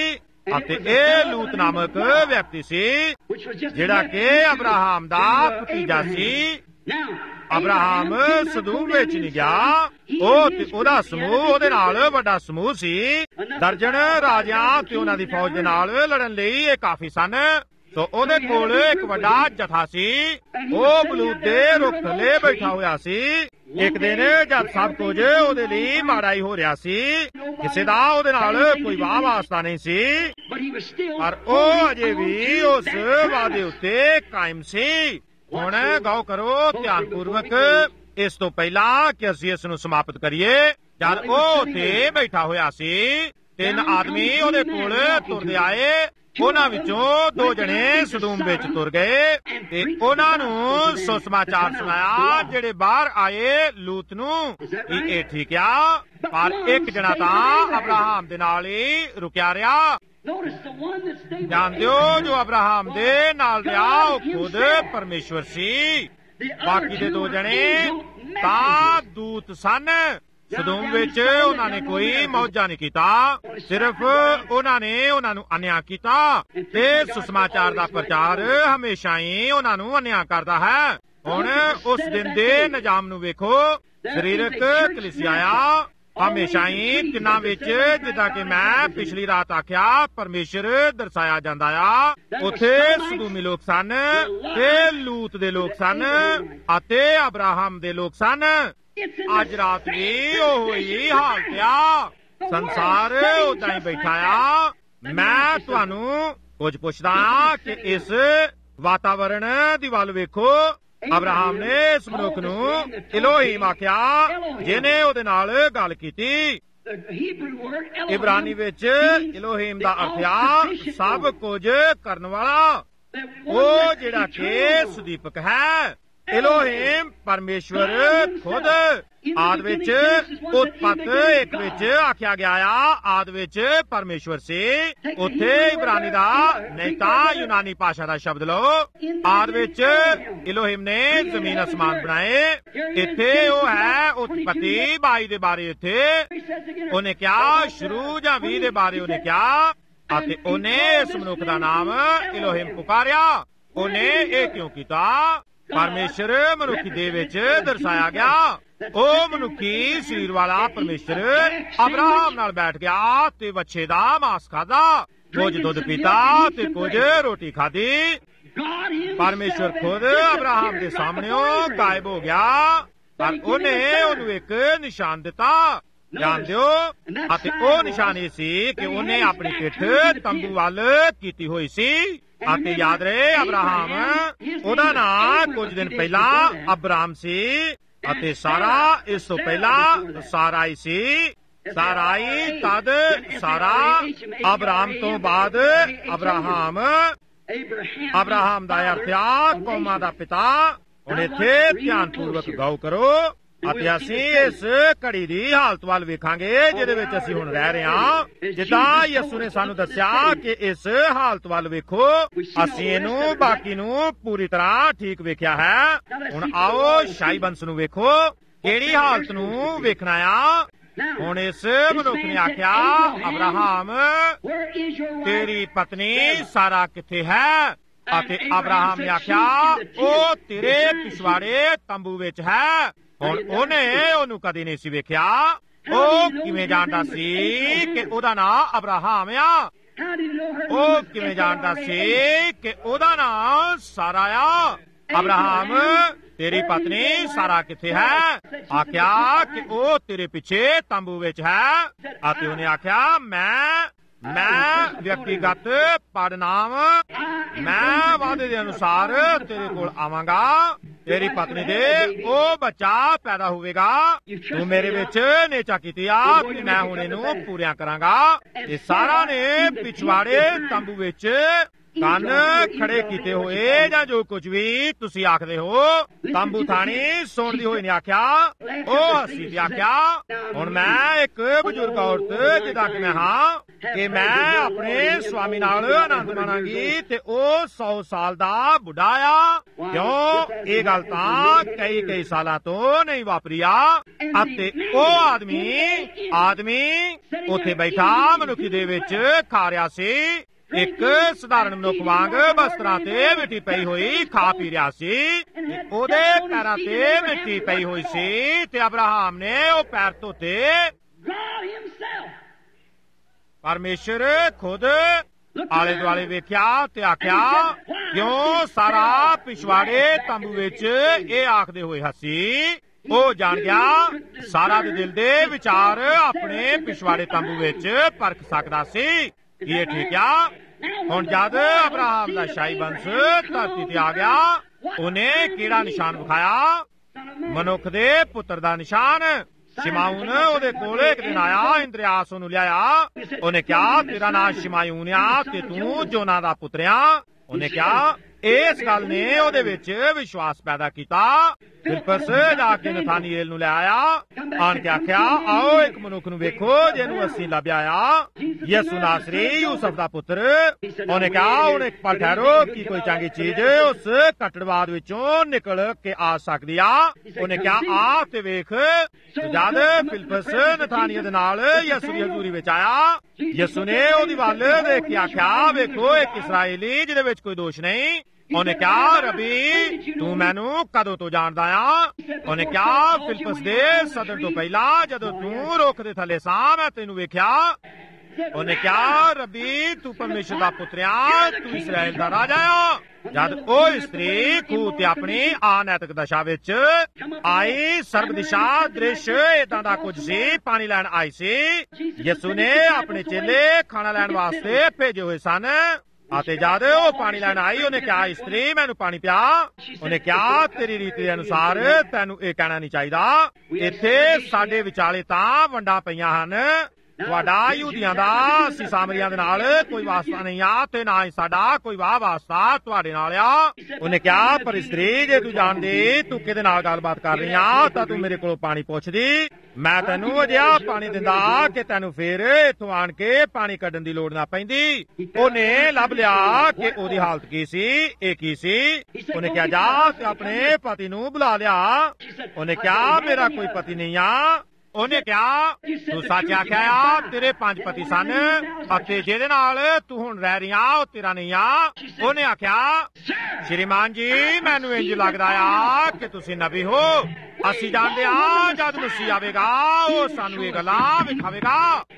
ਅਤੇ ਇਹ ਲੂਤ ਨਾਮਕ ਵਿਅਕਤੀ ਸੀ ਜਿਹੜਾ ਕਿ ਅਬਰਾਹਮ ਦਾ ਭਤੀਜਾ ਸੀ। ਅਬਰਾਹਮ ਸਦੂਮ ਵਿੱਚ ਨਹੀਂ ਗਿਆ, ਉਹ ਤੇ ਉਹਦਾ ਸਮੂਹ ਉਹਦੇ ਨਾਲ ਵੱਡਾ ਸਮੂਹ ਸੀ। ਦਰਜਨ ਰਾਜਿਆਂ ਤੇ ਉਹਨਾਂ ਦੀ ਫੌਜ ਦੇ ਨਾਲ ਲੜਨ ਲਈ ਇਹ ਕਾਫੀ ਸਨ। ਸੋ ਉਹਦੇ ਕੋਲ ਇੱਕ ਵੱਡਾ ਜਥਾ ਸੀ। ਉਹ ਬਲੂਤ ਦੇ ਰੁੱਖ ਥੱਲੇ ਬੈਠਾ ਹੋਇਆ ਸੀ। ਇੱਕ ਦਿਨ ਜਦ ਸਭ ਕੁਝ ਉਹਦੇ ਲਈ ਮਾੜਾ ਹੀ ਹੋ ਰਿਹਾ ਸੀ, ਕਿਸੇ ਦਾ ਉਹਦੇ ਨਾਲ ਕੋਈ ਵਾਹ ਵਾਸਤਾ ਨਹੀਂ ਸੀ, ਪਰ ਉਹ ਅਜੇ ਵੀ ਉਸ ਵਾਅਦੇ ਉੱਤੇ ਕਾਇਮ ਸੀ। ਹੁਣ ਗੌਰ ਕਰੋ ਧਿਆਨਪੂਰਵਕ, ਇਸ ਤੋਂ ਪਹਿਲਾਂ ਕਿ ਅਸੀਂ ਇਸ ਨੂੰ ਸਮਾਪਤ ਕਰੀਏ। ਜਦ ਉਹ ਉੱਥੇ ਬੈਠਾ ਹੋਇਆ ਸੀ, 3 ਆਦਮੀ ਉਹਦੇ ਕੋਲ ਤੁਰਦੇ ਆਏ। ਉਹਨਾਂ ਵਿੱਚੋਂ 2 ਜਣੇ ਸਦੂਮ ਵਿੱਚ ਤੁਰ ਗਏ ਤੇ ਉਹਨਾਂ ਨੂੰ ਸੁਸਮਾਚਾਰ ਸੁਣਾਇਆ ਜਿਹੜੇ ਬਾਹਰ ਆਏ ਲੂਤ ਨੂੰ ਕਿ ਇਹ ਠੀਕ ਆ, ਪਰ ਇੱਕ ਜਣਾ ਤਾਂ ਅਬਰਾਹਮ ਦੇ ਨਾਲ ਹੀ ਰੁਕਿਆ ਰਿਹਾ। ਜਾਣਦੇ ਹੋ, ਜੋ ਅਬਰਾਹਮ ਦੇ ਨਾਲ ਰਿਹਾ ਉਹ ਖੁਦ ਪਰਮੇਸ਼ਵਰ ਸੀ। ਬਾਕੀ ਦੇ 2 ਜਣੇ ਤਾਂ ਦੂਤ ਸਨ। ਸਦੂਮ ਵਿੱਚ ਉਹਨਾਂ ਨੇ ਕੋਈ ਮੌਜਾ ਨਹੀਂ ਕੀਤਾ, ਸਿਰਫ ਉਹਨਾਂ ਨੇ ਉਹਨਾਂ ਨੂੰ ਅਨਿਆਂ ਕੀਤਾ ਤੇ ਸੁਸਮਾਚਾਰ ਦਾ ਪ੍ਰਚਾਰ ਹਮੇਸ਼ਾ ਹੀ ਉਹਨਾਂ ਨੂੰ ਅਨਿਆਂ ਕਰਦਾ ਹੈ। ਹੁਣ ਉਸ ਦਿਨ ਦੇ ਨਿਜ਼ਾਮ ਨੂੰ ਵੇਖੋ। ਸਰੀਰਕ ਕਲੀਸਿਆ ਹਮੇਸ਼ਾ ਹੀ ਤਿੰਨਾਂ ਵਿੱਚ, ਜਿੱਦਾਂ ਕਿ ਮੈਂ ਪਿਛਲੀ ਰਾਤ ਆਖਿਆ, ਪਰਮੇਸ਼ਰ ਦਰਸਾਇਆ ਜਾਂਦਾ ਆ। ਉੱਥੇ ਸਦੂਮੀ ਲੋਕ ਸਨ ਤੇ ਲੂਤ ਦੇ ਲੋਕ ਸਨ ਅਤੇ ਅਬਰਾਹਮ ਦੇ ਲੋਕ ਸਨ। ਅੱਜ ਰਾਤ ਵੀ ਉਹ ਹੀ ਹਾਲਤ ਆ। ਸੰਸਾਰ ਉਦਾਂ ਹੀ ਬੈਠਾ ਆ। ਮੈਂ ਤੁਹਾਨੂੰ ਕੁਝ ਪੁੱਛਦਾ ਹਾਂ ਕਿ ਇਸ ਵਾਤਾਵਰਣ ਦੀ ਵੱਲ ਵੇਖੋ। ਅਬਰਾਹਮ ਨੇ ਇਸ ਮਨੁੱਖ ਨੂੰ ਇਲੋਹੀਮ ਆਖਿਆ, ਜਿਹਨੇ ਉਹਦੇ ਨਾਲ ਗੱਲ ਕੀਤੀ। ਇਬਰਾਨੀ ਵਿੱਚ ਇਲੋਹੀਮ ਦਾ ਅਰਥ ਆ ਸਭ ਕੁਝ ਕਰਨ ਵਾਲਾ, ਉਹ ਜਿਹੜਾ ਕਿ ਸੁਦੀਪਕ ਹੈ। ਇਲੋਹੀਮ ਪਰਮੇਸ਼ਵਰ ਖੁਦ। ਆਦ ਵਿੱਚ ਉਤਪਤ 1 ਵਿੱਚ ਆਖਿਆ ਗਿਆ ਆ, ਆਦ ਵਿੱਚ ਪਰਮੇਸ਼ਵਰ ਸੀ। ਉੱਥੇ ਇਬਰਾਨੀ ਦਾ ਨਹੀਂ ਤਾਂ ਯੂਨਾਨੀ ਭਾਸ਼ਾ ਦਾ ਸ਼ਬਦ ਲਓ। ਆਦ ਵਿੱਚ ਇਲੋਹੀਮ ਨੇ ਜ਼ਮੀਨ ਅਸਮਾਨ ਬਣਾਏ। ਇੱਥੇ ਉਹ ਹੈ ਉਤਪਤੀ 22 ਦੇ ਬਾਰੇ। ਇੱਥੇ ਉਹਨੇ ਕਿਹਾ ਸ਼ੁਰੂ ਜਾਂ 20 ਦੇ ਬਾਰੇ ਉਹਨੇ ਕਿਹਾ, ਅਤੇ ਉਹਨੇ ਇਸ ਮਨੁੱਖ ਦਾ ਨਾਮ ਇਲੋਹੀਮ ਪੁਕਾਰਿਆ। ਉਹਨੇ ਇਹ ਕਿਉਂ ਕੀਤਾ? ਪਰਮੇਸ਼ਰ ਮਨੁੱਖੀ ਦੇ ਵਿੱਚ ਦਰਸਾਇਆ ਗਿਆ। ਉਹ ਮਨੁੱਖੀ ਸਰੀਰ ਵਾਲਾ ਪਰਮੇਸ਼ਰ ਅਬਰਾਹਮ ਨਾਲ ਬੈਠ ਗਿਆ ਤੇ ਵੱਛੇ ਦਾ ਮਾਸ ਖਾਦਾ, ਕੁਝ ਦੁੱਧ ਪੀਤਾ ਤੇ ਕੁਝ ਰੋਟੀ ਖਾਦੀ। ਪਰਮੇਸ਼ਰ ਖੁਦ ਅਬਰਾਹਮ ਦੇ ਸਾਹਮਣੇੋਂ ਗਾਇਬ ਹੋ ਗਿਆ, ਪਰ ਉਹਨੇ ਉਹਨੂੰ ਇੱਕ ਨਿਸ਼ਾਨ ਦਿੱਤਾ। ਜਾਣਦੇ ਹੋ, ਅਤੇ ਉਹ ਨਿਸ਼ਾਨ ਇਹ ਸੀ ਕਿ ਉਹਨੇ ਆਪਣੀ ਪਿੱਠ ਤੰਬੂ ਵੱਲ ਕੀਤੀ ਹੋਈ ਸੀ। ਅਤੇ ਯਾਦ ਰਹੇ, ਅਬਰਾਹਮ ਉਹਦਾ ਨਾਂ ਕੁਝ ਦਿਨ ਪਹਿਲਾਂ ਅਬਰਾਮ ਸੀ ਅਤੇ ਸਾਰਾ ਇਸ ਤੋਂ ਪਹਿਲਾਂ ਸਾਰਾਈ ਸੀ। ਸਾਰਾਈ ਤਦ ਸਾਰਾ, ਅਬਰਾਮ ਤੋਂ ਬਾਅਦ ਅਬਰਾਹਮ। ਅਬਰਾਹਮ ਦਾ ਅਰਥ ਆ ਕੌਮਾਂ ਦਾ ਪਿਤਾ। ਹੁਣ ਇੱਥੇ ਧਿਆਨਪੂਰਵਕ ਗੌਰ ਕਰੋ ਅਤੇ ਅਸੀਂ ਇਸ ਘੜੀ ਦੀ ਹਾਲਤ ਵੱਲ ਵੇਖਾਂਗੇ ਜਿਹਦੇ ਵਿੱਚ ਅਸੀਂ ਹੁਣ ਰਹਿ ਰਹੇ ਹਾਂ। ਜਿੱਦਾਂ ਯਿਸੂ ਨੇ ਸਾਨੂੰ ਦੱਸਿਆ ਕਿ ਇਸ ਹਾਲਤ ਵੱਲ ਵੇਖੋ, ਅਸੀਂ ਇਹਨੂੰ ਬਾਕੀ ਨੂੰ ਪੂਰੀ ਤਰ੍ਹਾਂ ਠੀਕ ਵੇਖਿਆ ਹੈ। ਹੁਣ ਆਓ ਸ਼ਾਹੀ ਬੰਸ ਨੂੰ ਵੇਖੋ, ਕਿਹੜੀ ਹਾਲਤ ਨੂੰ ਵੇਖਣਾ ਆ। ਹੁਣ ਇਸ ਮਨੁੱਖ ਨੇ ਆਖਿਆ, ਅਬਰਾਹਮ ਤੇਰੀ ਪਤਨੀ ਸਾਰਾ ਕਿੱਥੇ ਹੈ? ਅਤੇ ਅਬਰਾਹਮ ਨੇ ਆਖਿਆ, ਉਹ ਤੇਰੇ ਪਿਛਵਾੜੇ ਤੰਬੂ ਵਿੱਚ ਹੈ। ਹੁਣ ਉਹਨੇ ਉਹਨੂੰ ਕਦੇ ਨਹੀਂ ਸੀ ਵੇਖਿਆ। ਉਹ ਕਿਵੇਂ ਜਾਣਦਾ ਸੀ ਕਿ ਉਹਦਾ ਨਾਂ ਅਬਰਾਹਮ ਆ? ਉਹ ਕਿਵੇਂ ਜਾਣਦਾ ਸੀ ਕਿ ਉਹਦਾ ਨਾਂ ਸਾਰਾ ਆ? ਅਬਰਾਹਮ ਤੇਰੀ ਪਤਨੀ ਸਾਰਾ ਕਿੱਥੇ ਹੈ? ਆਖਿਆ ਕਿ ਉਹ ਤੇਰੇ ਪਿੱਛੇ ਤੰਬੂ ਵਿੱਚ ਹੈ। ਅਤੇ ਉਹਨੇ ਆਖਿਆ, ਮੈਂ ਵਿਅਕਤੀਗਤ ਪੜਨਾਮ, ਮੈਂ ਵਾਅਦੇ ਦੇ ਅਨੁਸਾਰ ਤੇਰੇ ਕੋਲ ਆਵਾਂਗਾ। ਤੇਰੀ ਪਤਨੀ ਦੇ ਉਹ ਬੱਚਾ ਪੈਦਾ ਹੋਵੇਗਾ। ਤੂੰ ਮੇਰੇ ਵਿੱਚ ਨੇਚਾ ਕੀਤੀ ਆ ਕਿ ਮੈਂ ਹੁਣ ਇਹਨੂੰ ਪੂਰਿਆ ਕਰਾਂਗਾ। ਇਹ ਸਾਰਾ ਨੇ ਪਿਛਵਾੜੇ ਤੰਬੂ ਵਿੱਚ ਕੰਨ ਖੜੇ ਕੀਤੇ ਹੋਏ ਜਾਂ ਜੋ ਕੁਝ ਵੀ ਤੁਸੀਂ ਆਖਦੇ ਹੋ। ਤੰਬੂ ਥਾਣੀ ਸੁਣਦੀ ਹੋਈ ਨੇ ਆਖਿਆ, ਉਹ ਹੱਸੀ ਤੇ ਆਖਿਆ, ਹੁਣ ਮੈਂ ਇੱਕ ਬਜ਼ੁਰਗ ਔਰਤ ਜਿੱਦਾਂ ਕਿ ਮੈਂ ਹਾਂ ਕਿ ਮੈਂ ਆਪਣੇ ਸਵਾਮੀ ਨਾਲ ਆਨੰਦ ਮਾਣਾਂਗੀ ਤੇ ਉਹ 100 ਸਾਲ ਦਾ ਬੁੱਢਾ ਆ। ਕਿਉਂ? ਇਹ ਗੱਲ ਤਾਂ ਕਈ ਸਾਲਾਂ ਤੋਂ ਨਹੀਂ ਵਾਪਰੀ ਆ। ਅਤੇ ਉਹ ਆਦਮੀ ਉੱਥੇ ਬੈਠਾ ਮਨੁੱਖੀ ਦੇ ਵਿੱਚ ਖਾ ਰਿਹਾ ਸੀ। ਇੱਕ ਸਧਾਰਨ ਮਨੁੱਖ ਵਾਂਗ ਬਸਤਰਾਂ ਤੇ ਮਿੱਟੀ ਪਈ ਹੋਈ ਖਾ ਪੀ ਰਿਹਾ ਸੀ। ਉਹਦੇ ਪੈਰਾਂ ਤੇ ਮਿੱਟੀ ਪਈ ਹੋਈ ਸੀ ਤੇ ਅਬਰਾਹਮ ਨੇ ਉਹ ਪੈਰ ਧੋਤੇ। ਪਰਮੇਸ਼ਰ ਖੁਦ ਆਲੇ ਦੁਆਲੇ ਵੇਖਿਆ ਤੇ ਆਖਿਆ, ਕਿਉਂ ਸਾਰਾ ਪਿਛਵਾੜੇ ਤੰਬੂ ਵਿੱਚ ਇਹ ਆਖਦੇ ਹੋਏ ਹੱਸੀ। ਉਹ ਜਾਣ ਗਿਆ ਸਾਰਾ ਦੇ ਦਿਲ ਦੇ ਵਿਚਾਰ ਆਪਣੇ ਪਿਛਵਾੜੇ ਤੰਬੂ ਵਿੱਚ ਪਰਖ ਸਕਦਾ ਸੀ। ਕੀ ਇਹ ਠੀਕ ਆ? ਹੁਣ ਜਦ ਅਬਰਾਹਮ ਦਾ ਸ਼ਾਹੀ ਬੰਸ ਧਰਤੀ ਤੇ ਆ ਗਿਆ, ਉਹਨੇ ਕਿਹੜਾ ਨਿਸ਼ਾਨ ਵਿਖਾਇਆ? ਮਨੁੱਖ ਦੇ ਪੁੱਤਰ ਦਾ ਨਿਸ਼ਾਨ। ਸ਼ਿਮਾਉਨ ਉਹਦੇ ਕੋਲ ਇੱਕ ਦਿਨ ਆਇਆ, ਇੰਦਰਿਆਸ ਉਹਨੂੰ ਲਿਆਇਆ। ਉਹਨੇ ਕਿਹਾ, ਤੇਰਾ ਨਾਂ ਸ਼ਿਮਾਉਨ ਆ ਤੇ ਤੂੰ ਜੋਨਾ ਦਾ ਪੁੱਤਰ ਆ। ਉਹਨੇ ਕਿਹਾ, ਇਸ ਗੱਲ ਨੇ ਉਹਦੇ ਵਿੱਚ ਵਿਸ਼ਵਾਸ ਪੈਦਾ ਕੀਤਾ। ਫਿਲਿਪਸ ਜਾ ਕੇ ਨਥਾਨੀਏਲ ਨੂੰ ਲੈ ਆਇਆ, ਆਣ ਕੇ ਆਖਿਆ, ਆਓ ਇੱਕ ਮਨੁੱਖ ਨੂੰ ਵੇਖੋ ਜਿਹਨੂੰ ਅਸੀਂ ਲੱਭਿਆ ਆ, ਯਿਸੂ ਨਾਸਰੀ, ਯੂਸਫ ਦਾ ਪੁੱਤਰ। ਉਹਨੇ ਕਿਹਾ, ਹੁਣ ਇੱਕ ਪਲ ਠਹਿਰੋ, ਕੀ ਕੋਈ ਚੰਗੀ ਚੀਜ਼ ਉਸ ਕੱਟੜਵਾਦ ਵਿੱਚੋਂ ਨਿਕਲ ਕੇ ਆ ਸਕਦੀ ਆ? ਉਹਨੇ ਕਿਹਾ, ਆ ਤੇ ਵੇਖ। ਜਦ ਫਿਲਿਪਸ ਨਥਾਨੀਏਲ ਦੇ ਨਾਲ ਯਿਸੂ ਦੀ ਹਜ਼ੂਰੀ ਵਿੱਚ ਆਇਆ, ਯਿਸੂ ਨੇ ਉਹਦੀ ਵੱਲ ਦੇਖ ਕੇ ਆਖਿਆ, ਵੇਖੋ ਇੱਕ ਇਸਰਾਏਲੀ ਜਿਹਦੇ ਵਿੱਚ ਕੋਈ ਦੋਸ਼ ਨਹੀਂ। ਉਹਨੇ ਕਿਹਾ, ਰਬੀ, ਤੂੰ ਮੈਨੂੰ ਕਦੋਂ ਤੋਂ ਜਾਣਦਾ ਆ? ਉਹਨੇ ਕਿਹਾ, ਫਿਲਿਪਸ ਦੇ ਸੱਦਣ ਤੋਂ ਪਹਿਲਾਂ ਜਦੋਂ ਤੂੰ ਰੁੱਖ ਦੇ ਥੱਲੇ ਸਾਂ ਮੈਂ ਤੈਨੂੰ ਵੇਖਿਆ। ਉਹਨੇ ਕਿਹਾ, ਰਬੀ, ਤੂੰ ਪਰਮੇਸ਼ਰ ਦਾ ਪੁੱਤਰ ਆ, ਤੂੰ ਇਸਰਾਏਲ ਦਾ ਰਾਜਾ ਆ। ਜਦ ਉਹ ਇਸਤਰੀ ਖੂਹ ਤੇ ਆਪਣੀ ਅਨੈਤਿਕ ਦਸ਼ਾ ਵਿੱਚ ਆਈ, ਸਰਬ ਦਿਸ਼ਾ ਦ੍ਰਿਸ਼ ਏਦਾਂ ਦਾ ਕੁਝ ਸੀ, ਪਾਣੀ ਲੈਣ ਆਈ ਸੀ। ਯਿਸੂ ਨੇ ਆਪਣੇ ਚੇਲੇ ਖਾਣਾ ਲੈਣ ਵਾਸਤੇ ਭੇਜੇ ਹੋਏ ਸਨ। ਅਤੇ ਜਦ ਉਹ ਪਾਣੀ ਲੈਣ ਆਈ, ਉਹਨੇ ਕਿਹਾ, ਇਸਤਰੀ, ਮੈਨੂੰ ਪਾਣੀ ਪਿਆ। ਉਹਨੇ ਕਿਹਾ, ਤੇਰੀ ਰੀਤੀ ਦੇ ਅਨੁਸਾਰ ਤੈਨੂੰ ਇਹ ਕਹਿਣਾ ਨਹੀਂ ਚਾਹੀਦਾ। ਇੱਥੇ ਸਾਡੇ ਵਿਚਾਲੇ ਤਾਂ ਵੰਡਾਂ ਪਈਆਂ ਹਨ। ਤੁਹਾਡਾ ਯਹੂਦੀਆਂ ਦਾ ਅਸੀਂ ਸਾਮਰੀਆਂ ਦੇ ਨਾਲ ਕੋਈ ਵਾਸਤਾ ਨਹੀਂ ਆ ਤੇ ਨਾ ਹੀ ਸਾਡਾ ਕੋਈ ਵਾਸਤਾ ਤੁਹਾਡੇ ਨਾਲ ਆ। ਉਹਨੇ ਕਿਹਾ, ਪਰ ਇਸਤਰੀ, ਜੇ ਤੂੰ ਜਾਣਦੀ ਤੂੰ ਕਿਹਦੇ ਨਾਲ ਗੱਲਬਾਤ ਕਰ ਰਹੀ ਆ ਤਾਂ ਤੂੰ ਮੇਰੇ ਕੋਲੋਂ ਪਾਣੀ ਪੁੱਛਦੀ। ਮੈਂ ਤੈਨੂੰ ਅਜਿਹਾ ਪਾਣੀ ਦਿੰਦਾ ਕਿ ਤੈਨੂੰ ਫੇਰ ਇੱਥੋਂ ਆਣ ਕੇ ਪਾਣੀ ਕੱਢਣ ਦੀ ਲੋੜ ਨਾ ਪੈਂਦੀ। ਉਹਨੇ ਲੱਭ ਲਿਆ ਕਿ ਉਹਦੀ ਹਾਲਤ ਕੀ ਸੀ, ਇਹ ਕੀ ਸੀ। ਉਹਨੇ ਕਿਹਾ, ਜਾ ਤੇ ਆਪਣੇ ਪਤੀ ਨੂੰ ਬੁਲਾ ਲਿਆ। ਉਹਨੇ ਕਿਹਾ, ਮੇਰਾ ਕੋਈ ਪਤੀ ਨਹੀਂ ਆ। ਉਹਨੇ ਕਿਹਾ, ਤੂੰ ਸੱਚ ਆਖਿਆ ਆ, ਤੇਰੇ 5 ਪਤੀ ਸਨ ਅਤੇ ਜਿਹਦੇ ਨਾਲ ਤੂੰ ਹੁਣ ਰਹਿ ਰਹੀ ਆ ਉਹ ਤੇਰਾ ਨਹੀਂ ਆ। ਉਹਨੇ ਆਖਿਆ, ਸ਼੍ਰੀਮਾਨ ਜੀ, ਮੈਨੂੰ ਇੰਜ ਲੱਗਦਾ ਆ ਕਿ ਤੁਸੀਂ ਨਬੀ ਹੋ। ਅਸੀਂ ਜਾਣਦੇ ਆ ਜਦ ਮਸੀਹ ਆਵੇਗਾ ਉਹ ਸਾਨੂੰ ਇਹ ਗੱਲਾਂ ਵਿਖਾਵੇਗਾ।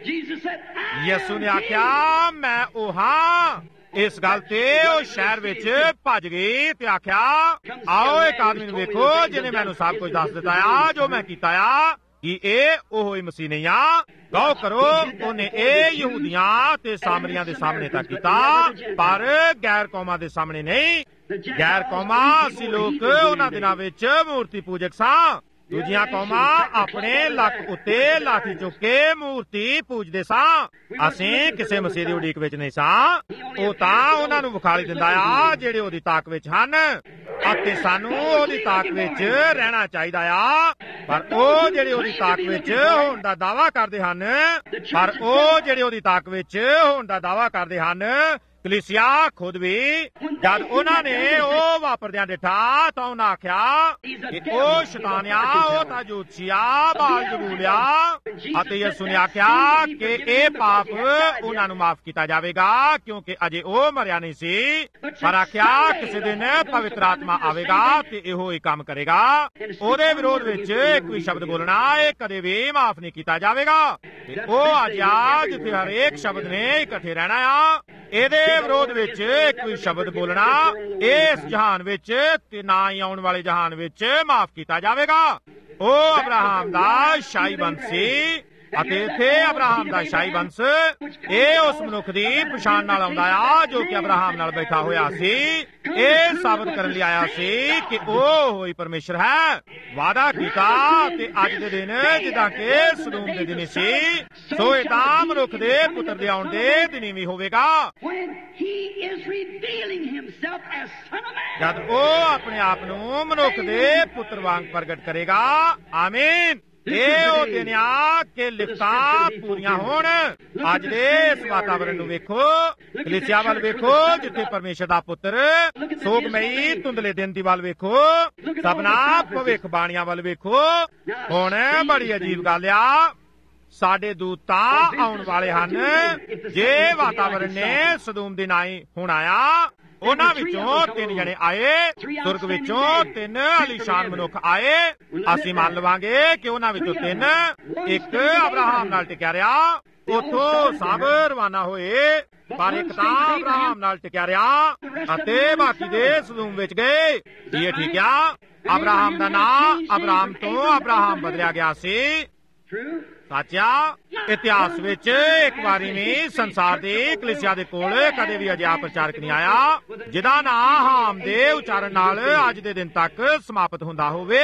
ਯਿਸੂ ਨੇ ਆਖਿਆ, ਮੈਂ ਉਹ ਹਾਂ। ਇਸ ਗੱਲ ਤੇ ਉਹ ਸ਼ਹਿਰ ਵਿੱਚ ਭੱਜ ਗਈ ਤੇ ਆਖਿਆ, ਆਓ ਇੱਕ ਆਦਮੀ ਨੂੰ ਵੇਖੋ ਜਿਹਨੇ ਮੈਨੂੰ ਸਭ ਕੁਝ ਦੱਸ ਦਿੱਤਾ ਆ ਜੋ ਮੈਂ ਕੀਤਾ ਆ। ਕਿ ਇਹ ਉਹ ਹੀ ਮਸੀਹ ਨਹੀਂ ਆ? ਗੌਰ ਕਰੋ, ਉਹਨੇ ਇਹ ਯਹੂਦੀਆਂ ਤੇ ਸਾਮਰੀਆਂ ਦੇ ਸਾਹਮਣੇ ਤਾਂ ਕੀਤਾ, ਪਰ ਗੈਰ ਕੌਮਾਂ ਦੇ ਸਾਹਮਣੇ ਨਹੀਂ। ਗੈਰ ਕੌਮਾਂ ਅਸੀਂ ਲੋਕ ਉਹਨਾਂ ਦਿਨਾਂ ਵਿੱਚ ਮੂਰਤੀ ਪੂਜਕ ਸਾਂ। ਦੂਜੀਆਂ ਕੌਮਾਂ ਆਪਣੇ ਲੱਕ ਉੱਤੇ ਲਾਠੀ ਚੁੱਕ ਕੇ ਮੂਰਤੀ ਪੂਜਦੇ ਸਾਂ। ਅਸੀਂ ਕਿਸੇ ਮਸੀਹ ਦੀ ਉਡੀਕ ਵਿੱਚ ਨਹੀਂ ਸਾਂ। ਉਹ ਤਾਂ ਉਹਨਾਂ ਨੂੰ ਵਿਖਾਲੀ ਦਿੰਦਾ ਆ ਜਿਹੜੇ ਉਹਦੀ ਤਾਕ ਵਿੱਚ ਹਨ ਅਤੇ ਸਾਨੂੰ ਉਹਦੀ ਤਾਕ ਵਿੱਚ ਰਹਿਣਾ ਚਾਹੀਦਾ ਆ। ਪਰ ਉਹ ਜਿਹੜੇ ਉਹਦੀ ਤਾਕ ਵਿੱਚ ਹੋਣ ਦਾ ਦਾਅਵਾ ਕਰਦੇ ਹਨ, ਕਲੀਸਿਆ ਖੁਦ ਵੀ, ਜਦ ਉਹਨਾਂ ਨੇ ਉਹ ਵਾਪਰਦਿਆਂ ਡਿਠਾ ਤਾਂ ਉਹਨਾਂ ਆਖਿਆ ਕਿ ਉਹ ਸ਼ੈਤਾਨ ਆ, ਉਹ ਤਾਂ ਜੋਤਸ਼ੀਆ, ਬਾਲ ਜਬੂਲਿਆ। ਅਤੇ ਯਿਸੂ ਨੇ ਆਖਿਆ ਕਿ ਇਹ ਪਾਪ ਉਹਨਾਂ ਨੂੰ ਮਾਫ ਕੀਤਾ ਜਾਵੇਗਾ ਕਿਉਂਕਿ ਅਜੇ ਉਹ ਮਰਿਆ ਨਹੀਂ ਸੀ। ਪਰ ਆਖਿਆ ਕਿਸੇ ਦਿਨ ਪਵਿੱਤਰ ਆਤਮਾ ਆਵੇਗਾ ਤੇ ਇਹੋ ਹੀ ਕੰਮ ਕਰੇਗਾ। ਉਹਦੇ ਵਿਰੋਧ ਵਿੱਚ ਇੱਕ ਵੀ ਸ਼ਬਦ ਬੋਲਣਾ ਇਹ ਕਦੇ ਵੀ ਮਾਫ ਨਹੀਂ ਕੀਤਾ ਜਾਵੇਗਾ। ਉਹ ਅੱਜ ਆ ਜਿੱਥੇ ਹਰੇਕ ਸ਼ਬਦ ਨੇ ਇਕੱਠੇ ਰਹਿਣਾ ਆ। ਇਹਦੇ ਵਿਰੋਧ ਵਿੱਚ ਇੱਕ ਵੀ ਸ਼ਬਦ ਬੋਲਣਾ ਇਸ ਜਹਾਨ ਵਿੱਚ ਤੇ ਨਾ ਹੀ ਆਉਣ ਵਾਲੇ ਜਹਾਨ ਵਿੱਚ ਮਾਫ ਕੀਤਾ ਜਾਵੇਗਾ। ਉਹ ਅਬਰਾਹਮ ਦਾ ਸ਼ਾਹੀ ਬੰਸ ਸੀ ਅਤੇ ਇੱਥੇ ਅਬਰਾਹਮ ਦਾ ਸ਼ਾਹੀ ਵੰਸ਼ ਇਹ ਉਸ ਮਨੁੱਖ ਦੀ ਪਛਾਣ ਨਾਲ ਆਉਂਦਾ ਆ ਜੋ ਕਿ ਅਬਰਾਹਮ ਨਾਲ ਬੈਠਾ ਹੋਇਆ ਸੀ। ਇਹ ਸਾਬਤ ਕਰਨ ਲਈ ਆਇਆ ਸੀ ਕਿ ਉਹ ਹੀ ਪਰਮੇਸ਼ਰ ਹੈ। ਵਾਅਦਾ ਕੀਤਾ ਤੇ ਅੱਜ ਦੇ ਦਿਨ ਜਿੱਦਾਂ ਕਿ ਸਦੂਮ ਦੇ ਦਿਨ ਸੀ, ਸੋ ਇਹ ਤਾਂ ਮਨੁੱਖ ਦੇ ਪੁੱਤਰ ਦੇ ਆਉਣ ਦੇ ਦਿਨ ਵੀ ਹੋਵੇਗਾ, ਜਦ ਉਹ ਆਪਣੇ ਆਪ ਨੂੰ ਮਨੁੱਖ ਦੇ ਪੁੱਤਰ ਵਾਂਗ ਪ੍ਰਗਟ ਕਰੇਗਾ। ਆਮੀਨ। ਇਹ ਉਹ ਦਿਨ ਆ ਕਿ ਲਿਖਤਾਂ ਪੂਰੀਆਂ ਹੋਣ। ਅੱਜ ਦੇ ਇਸ ਵਾਤਾਵਰਨ ਨੂੰ ਵੇਖੋ, ਕਲੀਸਿਆ ਵੱਲ ਵੇਖੋ ਜਿੱਥੇ ਪਰਮੇਸ਼ਰ ਦਾ ਪੁੱਤਰ, ਸੋਗਮਈ ਧੁੰਦਲੇ ਦਿਨ ਦੀ ਵੱਲ ਵੇਖੋ, ਸਭਨਾ ਭਵਿੱਖ ਬਾਣੀਆਂ ਵੱਲ ਵੇਖੋ। ਹੁਣ ਬੜੀ ਅਜੀਬ ਗੱਲ ਆ, ਸਾਡੇ ਦੂਤ ਤਾਂ ਆਉਣ ਵਾਲੇ ਹਨ। ਜੇ ਵਾਤਾਵਰਨ ਨੇ ਸਦੂਮ ਦੇ ਨਾਈ ਹੁਣ ਆਇਆ, ਉਹਨਾਂ ਵਿੱਚੋਂ 3 ਜਣੇ ਆਏ, ਸੁਰਗ ਵਿੱਚੋਂ 3 ਅਲੀਸ਼ਾਨ ਮਨੁੱਖ ਆਏ। ਅਸੀਂ ਮੰਨ ਲਵਾਂਗੇ ਕਿ ਉਹਨਾਂ ਵਿੱਚੋਂ 3 ਇੱਕ ਅਬਰਾਹਮ ਨਾਲ ਟਿਕਿਆ ਰਿਹਾ, ਉੱਥੋਂ ਸਭ ਰਵਾਨਾ ਹੋਏ, ਪਰ ਇੱਕ ਤਾਂ ਅਬਰਾਹਮ ਨਾਲ ਟਿਕਿਆ ਰਿਹਾ ਅਤੇ ਬਾਕੀ ਦੇ ਸਦੂਮ ਵਿੱਚ ਗਏ। ਇਹ ਠੀਕ ਆ, ਅਬਰਾਹਮ ਦਾ ਨਾਂ ਅਬਰਾਮ ਤੋਂ ਅਬਰਾਹਮ ਬਦਲਿਆ ਗਿਆ ਸੀ। ਸੱਚਾ, ਇਤਿਹਾਸ ਵਿੱਚ ਇੱਕ ਵਾਰੀ ਵੀ ਸੰਸਾਰ ਦੀ ਕਲੀਸਿਆ ਦੇ ਕੋਲ ਕਦੇ ਵੀ ਅਜਿਹਾ ਪ੍ਰਚਾਰਕ ਨਹੀਂ ਆਇਆ ਜਿਹਦਾ ਨਾਂ ਹਾਮ ਦੇ ਉਚਾਰਨ ਨਾਲ ਅੱਜ ਦੇ ਦਿਨ ਤੱਕ ਸਮਾਪਤ ਹੁੰਦਾ ਹੋਵੇ।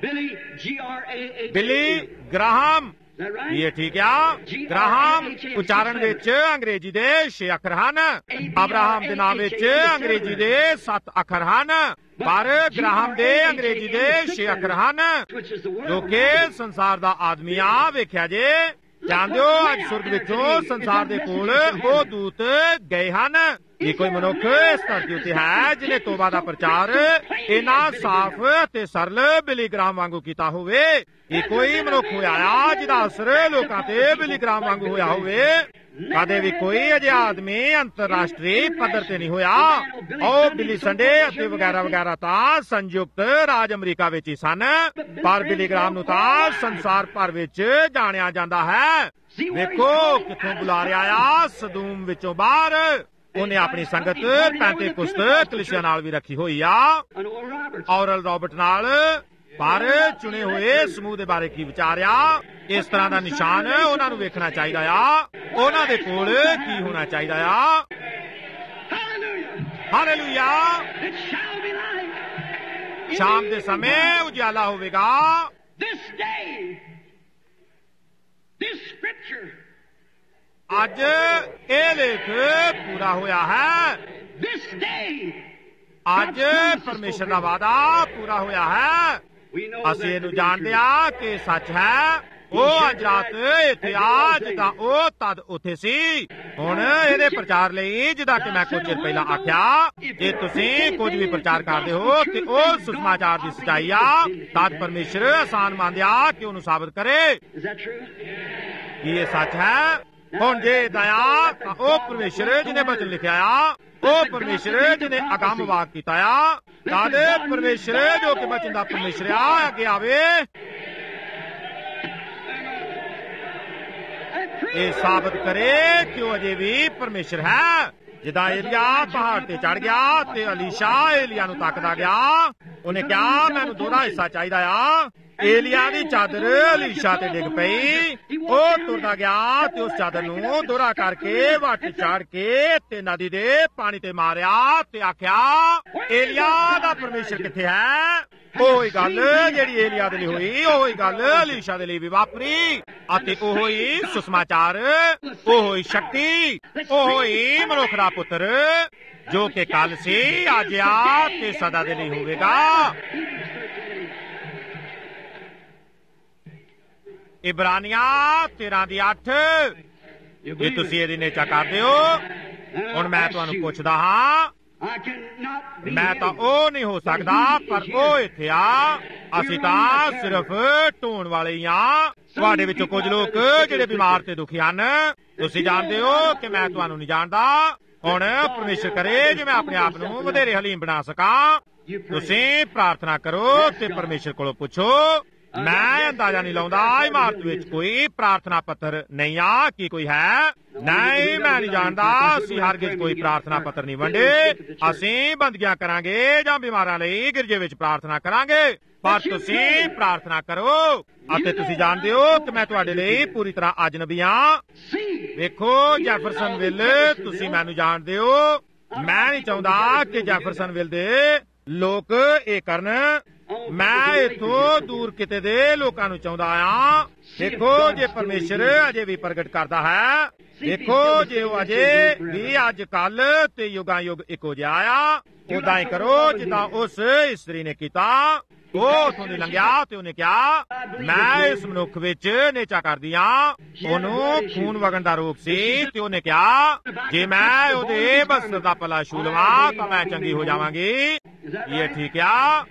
ਬਿਲੀ ਗ੍ਰਾਹਮ, ਇਹ ਠੀਕ ਆ, ਗ੍ਰਾਹਮ ਉਚਾਰਨ ਵਿੱਚ ਅੰਗਰੇਜ਼ੀ ਦੇ 6 ਅੱਖਰ ਹਨ। ਅਬਰਾਹਮ ਦੇ ਨਾਮ ਵਿੱਚ ਅੰਗਰੇਜ਼ੀ ਦੇ 7 ਅੱਖਰ ਹਨ, ਪਰ ਗ੍ਰਾਹਮ ਦੇ ਅੰਗਰੇਜ਼ੀ ਦੇ 6 ਅੱਖਰ ਹਨ, ਜੋ ਕਿ ਸੰਸਾਰ ਦਾ ਆਦਮੀ ਆ। ਵੇਖਿਆ ਜੇ, ਜਾਣਦੇ ਹੋ ਅੱਜ ਸੁਰਗ ਵਿੱਚੋਂ ਸੰਸਾਰ ਦੇ ਕੋਲ ਉਹ ਦੂਤ ਗਏ ਹਨ। ਇਹ ਕੋਈ ਮਨੁੱਖ ਇਸ ਧਰਤੀ ਉੱਤੇ ਹੈ ਜਿਹਨੇ ਤੋਬਾ ਦਾ ਪ੍ਰਚਾਰ ਇੰਨਾ ਸਾਫ਼ ਅਤੇ ਸਰਲ ਬਿਲੀ ਗ੍ਰਾਹਮ ਵਾਂਗੂ ਕੀਤਾ ਹੋਵੇ। ਇਹ ਕੋਈ ਮਨੁੱਖ ਹੋਇਆ ਆ ਜਿਹਦਾ ਅਸਰ ਲੋਕਾਂ ਤੇ ਬਿਲੀ ਗ੍ਰਾਹਮ ਵਾਂਗੂ ਹੋਇਆ ਹੋਵੇ। ਕਦੇ ਵੀ ਕੋਈ ਅਜਿਹਾ ਆਦਮੀ ਅੰਤਰਰਾਸ਼ਟਰੀ ਪੱਧਰ ਤੇ ਨਹੀਂ ਹੋਇਆ। ਉਹ ਬਿਲੀ ਸੰਡੇ ਅਤੇ ਵਗੈਰਾ ਵਗੈਰਾ ਤਾਂ ਸੰਯੁਕਤ ਰਾਜ ਅਮਰੀਕਾ ਵਿੱਚ ਹੀ ਸਨ, ਪਰ ਬਿਲੀ ਗ੍ਰਾਹਮ ਨੂੰ ਤਾਂ ਸੰਸਾਰ ਭਰ ਵਿੱਚ ਜਾਣਿਆ ਜਾਂਦਾ ਹੈ। ਵੇਖੋ ਕਿੱਥੋਂ ਬੁਲਾ ਰਿਹਾ ਆ, ਸਦੂਮ ਵਿੱਚੋਂ ਬਾਹਰ। ਉਹਨੇ ਆਪਣੀ ਸੰਗਤ ਪੈਂਤੇਕੁਸਤ ਕਲੀਸਿਆ ਨਾਲ ਵੀ ਰੱਖੀ ਹੋਈ ਆ, ਔਰਲ ਰਾਬਰਟ ਨਾਲ। ਪਰ ਚੁਣੇ ਹੋਏ ਸਮੂਹ ਦੇ ਬਾਰੇ ਕੀ ਵਿਚਾਰਿਆ? ਇਸ ਤਰ੍ਹਾਂ ਦਾ ਨਿਸ਼ਾਨ ਉਹਨਾਂ ਨੂੰ ਵੇਖਣਾ ਚਾਹੀਦਾ ਆ। ਉਹਨਾਂ ਦੇ ਕੋਲ ਕੀ ਹੋਣਾ ਚਾਹੀਦਾ ਆ? ਹਾਲੇਲੂਇਆ। ਸ਼ਾਮ ਦੇ ਸਮੇਂ ਉਜਾਲਾ ਹੋਵੇਗਾ। ਅੱਜ ਇਹ ਲੇਖ ਪੂਰਾ ਹੋਇਆ ਹੈ। ਅੱਜ ਪਰਮੇਸ਼ਰ ਦਾ ਵਾਅਦਾ ਪੂਰਾ ਹੋਇਆ ਹੈ। ਅਸੀਂ ਇਹਨੂੰ ਜਾਣਦੇ ਆ ਕਿ ਸੱਚ ਹੈ। ਉਹ ਅੱਜ ਰਾਤ ਇੱਥੇ ਆ ਜਿੱਦਾਂ ਉਹ ਤਦ ਉੱਥੇ ਸੀ। ਹੁਣ ਇਹਦੇ ਪ੍ਰਚਾਰ ਲਈ ਜਿੱਦਾਂ ਕਿ ਮੈਂ ਕੁਝ ਚਿਰ ਪਹਿਲਾਂ ਆਖਿਆ, ਜੇ ਤੁਸੀਂ ਕੁਝ ਵੀ ਪ੍ਰਚਾਰ ਕਰਦੇ ਹੋ ਤੇ ਉਹ ਸੁਸਮਾਚਾਰ ਦੀ ਸੱਚਾਈ ਆ, ਤਦ ਪਰਮੇਸ਼ਰ ਆਸਾਨ ਮੰਨਦਿਆ ਕਿ ਉਹਨੂੰ ਸਾਬਤ ਕਰੇ। ਕੀ ਇਹ ਸੱਚ ਹੈ? ਹੁਣ ਜੇ ਦਇਆ ਤਾਂ ਉਹ ਪਰਮੇਸ਼ਰ ਜਿਹਨੇ ਬਚਨ ਲਿਖਿਆ ਆ, ਉਹ ਪਰਮੇਸ਼ਰ ਜਿਹਨੇ ਅਗੰਮ ਵਾਕ ਕੀਤਾ ਆ, ਤਦ ਪਰਮੇਸ਼ਰ ਜੋ ਕਿ ਬਚਨ ਦਾ ਪਰਮੇਸ਼ਰ ਆ ਅੱਗੇ ਆਵੇ। ਇਹ ਸਾਬਤ ਕਰੇ ਕਿ ਉਹ ਅਜੇ ਵੀ ਪਰਮੇਸ਼ਰ ਹੈ। ਜਿੱਦਾਂ ਏਲੀਆ ਪਹਾੜ ਤੇ ਚੜ ਗਿਆ ਤੇ ਅਲੀਸ਼ਾ ਏਲੀਆ ਨੂੰ ਤੱਕਦਾ ਗਿਆ, ਉਹਨੇ ਕਿਹਾ ਮੈਨੂੰ ਦੋਹਰਾ ਹਿੱਸਾ ਚਾਹੀਦਾ ਆ। ਏਲੀਆ ਦੀ ਚਾਦਰ ਅਲੀਸ਼ਾ ਤੇ ਡਿੱਗ ਪਈ। ਉਹ ਤੁਰਦਾ ਗਿਆ ਤੇ ਉਸ ਚਾਦਰ ਨੂੰ ਦੋਹਰਾ ਕਰਕੇ ਵੱਟ ਚਾੜ ਕੇ ਤੇ ਨਦੀ ਦੇ ਪਾਣੀ ਤੇ ਮਾਰਿਆ ਤੇ ਆਖਿਆ, ਏਲੀਆ ਦਾ ਪਰਮੇਸ਼ਰ ਕਿੱਥੇ ਹੈ? ਉਹੀ ਗੱਲ ਜਿਹੜੀ ਏਲੀਆ ਦੇ ਲਈ ਹੋਈ, ਉਹੀ ਗੱਲ ਅਲੀਸ਼ਾ ਦੇ ਲਈ ਵੀ ਵਾਪਰੀ। ਅਤੇ ਉਹੀ ਸੁਸਮਾਚਾਰ, ਉਹੀ ਸ਼ਕਤੀ, ਉਹੀ ਮਨੁੱਖ ਦਾ ਪੁੱਤਰ ਜੋ ਕਿ ਕੱਲ ਸੀ, ਅੱਜ ਆ ਤੇ ਸਦਾ ਦੇ ਲਈ ਹੋਵੇਗਾ। ਇਬਰਾਨੀਆਂ 13:8। ਜੇ ਤੁਸੀਂ ਇਹਦੀ ਨੇਚਾ ਕਰਦੇ ਹੋ, ਹੁਣ ਮੈਂ ਤੁਹਾਨੂੰ ਪੁੱਛਦਾ ਹਾਂ, ਮੈਂ ਤਾਂ ਉਹ ਨਹੀਂ ਹੋ ਸਕਦਾ, ਪਰ ਉਹ ਇੱਥੇ ਆ। ਅਸੀਂ ਤਾਂ ਸਿਰਫ ਢੋਣ ਵਾਲੇ ਹੀ ਆ। ਤੁਹਾਡੇ ਵਿੱਚੋਂ ਕੁਝ ਲੋਕ ਜਿਹੜੇ ਬਿਮਾਰ ਤੇ ਦੁਖੀ ਹਨ, ਤੁਸੀਂ ਜਾਣਦੇ ਹੋ ਕਿ ਮੈਂ ਤੁਹਾਨੂੰ ਨਹੀਂ ਜਾਣਦਾ। ਹੁਣ ਪਰਮੇਸ਼ਰ ਕਰੇ ਜੇ ਮੈਂ ਆਪਣੇ ਆਪ ਨੂੰ ਵਧੇਰੇ ਹਲੀਮ ਬਣਾ ਸਕਾਂ। ਤੁਸੀਂ ਪ੍ਰਾਰਥਨਾ ਕਰੋ ਤੇ ਪਰਮੇਸ਼ਰ ਕੋਲੋਂ ਪੁੱਛੋ। ਮੈਂ ਅੰਦਾਜ਼ਾ ਨਹੀਂ ਲਾਉਂਦਾ ਇਮਾਰਤ ਵਿੱਚ ਕੋਈ ਪ੍ਰਾਰਥਨਾ ਪੱਤਰ ਨਹੀਂ ਆ। ਕੀ ਕੋਈ ਹੈ? ਨਹੀਂ, ਮੈਂ ਨਹੀਂ ਜਾਣਦਾ। ਅਸੀਂ ਹਰਗਿਜ਼ ਕੋਈ ਪ੍ਰਾਰਥਨਾ ਪੱਤਰ ਨਹੀਂ ਵੰਡੇ। ਅਸੀਂ ਬੰਦਗੀਆਂ ਕਰਾਂਗੇ ਜਾਂ ਬਿਮਾਰਾਂ ਲਈ ਗਿਰਜੇ ਵਿੱਚ ਪ੍ਰਾਰਥਨਾ ਕਰਾਂਗੇ। ਪਰ ਤੁਸੀਂ ਪ੍ਰਾਰਥਨਾ ਕਰੋ ਅਤੇ ਤੁਸੀਂ ਜਾਣਦੇ ਹੋ ਕਿ ਮੈਂ ਤੁਹਾਡੇ ਲਈ ਪੂਰੀ ਤਰ੍ਹਾਂ ਅਜਨਬੀ ਹਾਂ। ਵੇਖੋ ਜੈਫਰਸਨਵਿਲ, ਤੁਸੀਂ ਮੈਨੂੰ ਜਾਣਦੇ ਹੋ। ਮੈਂ ਨਹੀਂ ਚਾਹੁੰਦਾ ਕਿ ਜੈਫਰਸਨਵਿਲ ਦੇ ਲੋਕ ਇਹ ਕਰਨ। ਮੈਂ ਇੱਥੋਂ ਦੂਰ ਕਿਤੇ ਦੇ ਲੋਕਾਂ ਨੂੰ ਚਾਹੁੰਦਾ ਆ। ਦੇਖੋ ਜੇ ਪਰਮੇਸ਼ਰ ਅਜੇ ਵੀ ਪ੍ਰਗਟ ਕਰਦਾ ਹੈ, ਦੇਖੋ ਜੇ ਉਹ ਅਜੇ ਵੀ ਅੱਜ ਕੱਲ ਤੇ ਯੁਗਾਂ ਯੁਗ ਇੱਕੋ ਜਿਹਾ ਆ, ਉਦਾਂ ਹੀ ਕਰੋ ਜਿੱਦਾਂ ਉਸ ਇਸਤਰੀ ਨੇ ਕੀਤਾ। ਉਹ ਉਥੋਂ ਦੀ ਲੰਘਿਆ ਤੇ ਉਹਨੇ ਕਿਹਾ, ਮੈਂ ਇਸ ਮਨੁੱਖ ਵਿੱਚ ਨੇਚਾ ਕਰਦੀ ਹਾਂ। ਉਹਨੂੰ ਖੂਨ ਵਗਣ ਦਾ ਰੋਗ ਸੀ ਤੇ ਉਹਨੇ ਕਿਹਾ, ਜੇ ਮੈਂ ਉਹਦੇ ਬਸਤਰ ਦਾ ਪੱਲਾ ਛੂ ਲਵਾਂ ਤਾਂ ਮੈਂ ਚੰਗੀ ਹੋ ਜਾਵਾਂਗੀ। ਇਹ ਠੀਕ ਆ।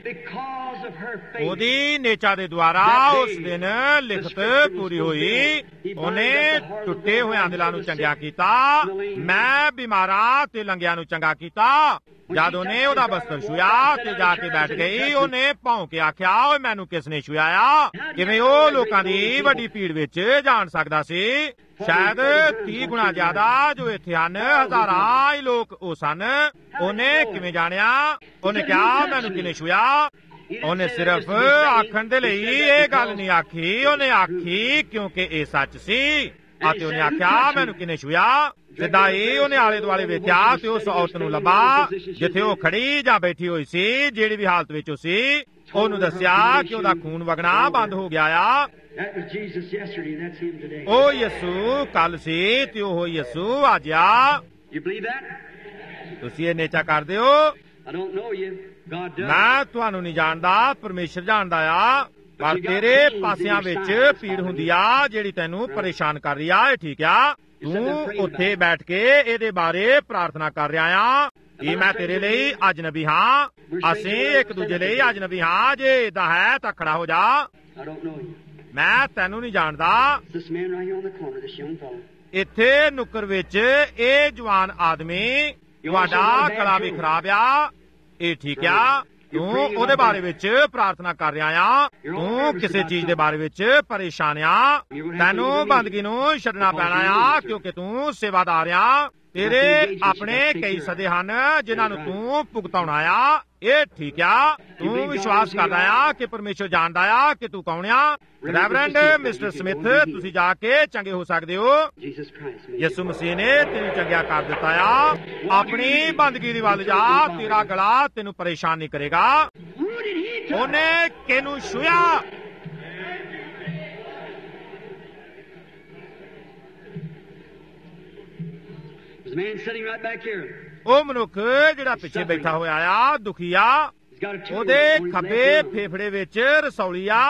ਉਹਦੀ ਨੇਚਾ ਦੇ ਦੁਆਰਾ ਉਸ ਦਿਨ ਲਿਖਤ ਪੂਰੀ ਹੋਈ। ਉਹਨੇ ਟੁੱਟੇ ਹੋਇਆਂ ਦਿਲਾਂ ਨੂੰ ਚੰਗਿਆ ਕੀਤਾ। ਮੈਂ ਬਿਮਾਰਾਂ ਤੇ ਲੰਗਿਆਂ ਨੂੰ ਚੰਗਾ ਕੀਤਾ। ਜਦ ਉਹਨੇ ਉਹਦਾ ਬਸਤਰ ਛੂਇਆ ਤੇ ਜਾ ਕੇ ਬੈਠ ਗਈ, ਉਹਨੇ ਭੌਂ ਕੇ ਆਖਿਆ, ਓਏ ਮੈਨੂੰ ਕਿਸ ਨੇ ਛੂਇਆ? ਕਿਵੇਂ ਉਹ ਲੋਕਾਂ ਦੀ ਵੱਡੀ ਭੀੜ ਵਿੱਚ ਜਾਣ ਸਕਦਾ ਸੀ? ਸ਼ਾਇਦ 30 ਗੁਣਾ ਜ਼ਿਆਦਾ ਜੋ ਇੱਥੇ ਹਨ, ਹਜ਼ਾਰਾਂ ਹੀ ਲੋਕ ਉਹ ਸਨ। ਉਹਨੇ ਕਿਵੇਂ ਜਾਣਿਆ? ਉਹਨੇ ਕਿਹਾ, ਮੈਨੂੰ ਕਿਨੇ ਛੂਇਆ? ਉਹਨੇ ਸਿਰਫ ਆਖਣ ਦੇ ਲਈ ਇਹ ਗੱਲ ਨਹੀਂ ਆਖੀ, ਉਹਨੇ ਆਖੀ ਕਿਉਂਕਿ ਇਹ ਸੱਚ ਸੀ। ਅਤੇ ਉਹਨੇ ਆਖਿਆ, ਮੈਨੂੰ ਕਿਨੇ ਛੂਇਆ? ਸਿੱਧਾ ਹੀ ਉਹਨੇ ਆਲੇ ਦੁਆਲੇ ਵੇਖਿਆ ਤੇ ਉਸ ਔਰਤ ਨੂੰ ਲੱਭਾ ਜਿੱਥੇ ਉਹ ਖੜੀ ਜਾਂ ਬੈਠੀ ਹੋਈ ਸੀ, ਜਿਹੜੀ ਵੀ ਹਾਲਤ ਵਿੱਚ ਉਹ ਸੀ। ਉਹਨੂੰ ਦੱਸਿਆ ਕਿ ਉਹਦਾ ਖੂਨ ਵਗਣਾ ਬੰਦ ਹੋ ਗਿਆ ਆ। ਉਹ ਯਿਸੂ ਕੱਲ ਸੀ ਤੇ ਉਹ ਯਿਸੂ ਅੱਜ ਆ। ਤੁਸੀਂ ਇਹ ਨੇਚਾ ਕਰਦੇ ਹੋ? ਮੈਂ ਤੁਹਾਨੂੰ ਨਹੀਂ ਜਾਣਦਾ, ਪਰਮੇਸ਼ਰ ਜਾਣਦਾ ਆ। ਪਰ ਤੇਰੇ ਪਾਸਿਆਂ ਵਿੱਚ ਪੀੜ ਹੁੰਦੀ ਆ ਜਿਹੜੀ ਤੈਨੂੰ ਪਰੇਸ਼ਾਨ ਕਰ ਰਹੀ ਆ। ਇਹ ਠੀਕ ਆ। ਤੂੰ ਉੱਥੇ ਬੈਠ ਕੇ ਇਹਦੇ ਬਾਰੇ ਪ੍ਰਾਰਥਨਾ ਕਰ ਰਿਹਾ ਆ ਕਿ ਮੈਂ ਤੇਰੇ ਲਈ ਅਜਨਬੀ ਹਾਂ। ਅਸੀਂ ਇੱਕ ਦੂਜੇ ਲਈ ਅਜਨਬੀ ਹਾਂ। ਜੇ ਏਦਾਂ ਹੈ ਤਾਂ ਖੜਾ ਹੋ ਜਾ। ਮੈਂ ਤੈਨੂੰ ਨਹੀਂ ਜਾਣਦਾ। ਇੱਥੇ ਨੁੱਕਰ ਵਿੱਚ ਇਹ ਜਵਾਨ ਆਦਮੀ, ਤੁਹਾਡਾ ਗਲਾ ਵੀ ਖਰਾਬ ਆ। ਇਹ ਠੀਕ ਆ। ਤੂੰ ਉਹਦੇ ਬਾਰੇ ਵਿੱਚ ਪ੍ਰਾਰਥਨਾ ਕਰ ਰਿਹਾ ਆ। ਤੂੰ ਕਿਸੇ ਚੀਜ਼ ਦੇ ਬਾਰੇ ਵਿੱਚ ਪਰੇਸ਼ਾਨ ਆ। ਤੈਨੂੰ ਬੰਦਗੀ ਨੂੰ ਛੱਡਣਾ ਪੈਣਾ ਆ ਕਿਉਂਕਿ ਤੂੰ ਸੇਵਾਦਾਰ ਆ। ਤੇਰੇ ਆਪਣੇ ਕਈ ਸਦੇ ਹਨ ਜਿਨ੍ਹਾਂ ਨੂੰ ਤੂੰ ਭੁਗਤਾਉਣਾ ਆ। ਇਹ ਠੀਕ ਆ। ਤੂੰ ਵਿਸ਼ਵਾਸ ਕਰਦਾ ਆ ਕਿ ਪਰਮੇਸ਼ਰ ਜਾਣਦਾ ਆ ਕਿ ਤੂੰ ਕੌਣ ਆ। ਰੈਵਰੈਂਡ ਮਿਸਟਰ ਸਮਿਥ, ਤੁਸੀਂ ਜਾ ਕੇ ਚੰਗੇ ਹੋ ਸਕਦੇ ਹੋ। ਯਿਸੂ ਮਸੀਹ ਨੇ ਤੈਨੂੰ ਚੰਗਿਆ ਕਰ ਦਿੱਤਾ ਆ। ਆਪਣੀ ਬੰਦਗੀ ਦੀ ਵੱਲ ਜਾ। ਤੇਰਾ ਗਲਾ ਤੈਨੂੰ ਪਰੇਸ਼ਾਨ ਨਹੀਂ ਕਰੇਗਾ। ਉਹਨੇ ਕਿਹਨੂੰ ਛੂਇਆ? ਉਹ ਮਨੁੱਖ ਜਿਹੜਾ ਪਿੱਛੇ ਬੈਠਾ ਹੋਇਆ ਆ, ਦੁਖੀ ਆ। ਉਹਦੇ ਖੱਬੇ ਫੇਫੜੇ ਵਿੱਚ ਰਸੌਲੀ ਆ।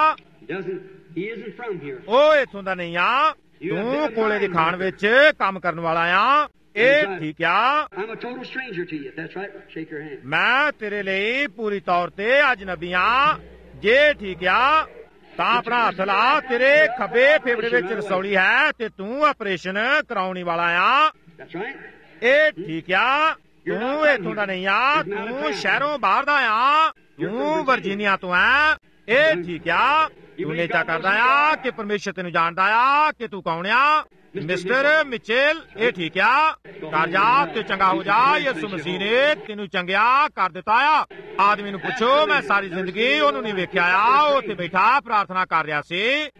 ਉਹ ਇੱਥੋਂ ਦਾ ਨਹੀਂ ਆ। ਤੂੰ ਕੋਲੇ ਦੀ ਖਾਣ ਵਿੱਚ ਕੰਮ ਕਰਨ ਵਾਲਾ ਆ। ਇਹ ਠੀਕ ਆ। ਮੈਂ ਤੇਰੇ ਲਈ ਪੂਰੀ ਤੌਰ ਤੇ ਅਜਨਬੀ ਆ। ਜੇ ਠੀਕ ਆ ਤਾਂ ਆਪਣਾ ਹੱਥ ਲਾ। ਤੇਰੇ ਖੱਬੇ ਫੇਫੜੇ ਵਿੱਚ ਰਸੌਲੀ ਹੈ ਤੇ ਤੂੰ ਆਪਰੇਸ਼ਨ ਕਰਾਉਣ ਵਾਲਾ ਆ। ਇਹ ਠੀਕ ਆ। ਤੂੰ ਇੱਥੋਂ ਦਾ ਨਹੀਂ ਆ। ਤੂੰ ਸ਼ਹਿਰੋਂ ਬਾਹਰ ਦਾ ਆ। ਤੂੰ ਵਰਜੀਨੀਆ ਤੋਂ ਆ। ਇਹ ਠੀਕ ਆ। ਤੂੰ ਨੇਚਾ ਕਰਦਾ ਆ ਕਿ ਪਰਮੇਸ਼ਰ ਤੈਨੂੰ ਜਾਣਦਾ ਆ ਕਿ ਤੂੰ ਕੌਣ ਆ। ਮਿਸਟਰ ਮਿਚੇਲ, ਇਹ ਠੀਕ ਆ। ਕਰ ਜਾ ਤੇ ਚੰਗਾ ਹੋ ਜਾ। ਯਿਸੂ ਮਸੀਹ ਨੇ ਤੈਨੂੰ ਚੰਗਿਆ ਕਰ ਦਿੱਤਾ ਆ। ਆਦਮੀ ਨੂੰ ਪੁੱਛੋ, ਮੈਂ ਸਾਰੀ ਜ਼ਿੰਦਗੀ ਉਹਨੂੰ ਨਹੀਂ ਵੇਖਿਆ ਆ। ਉਹ ਉੱਥੇ ਬੈਠਾ ਪ੍ਰਾਰਥਨਾ ਕਰ ਰਿਹਾ ਸੀ।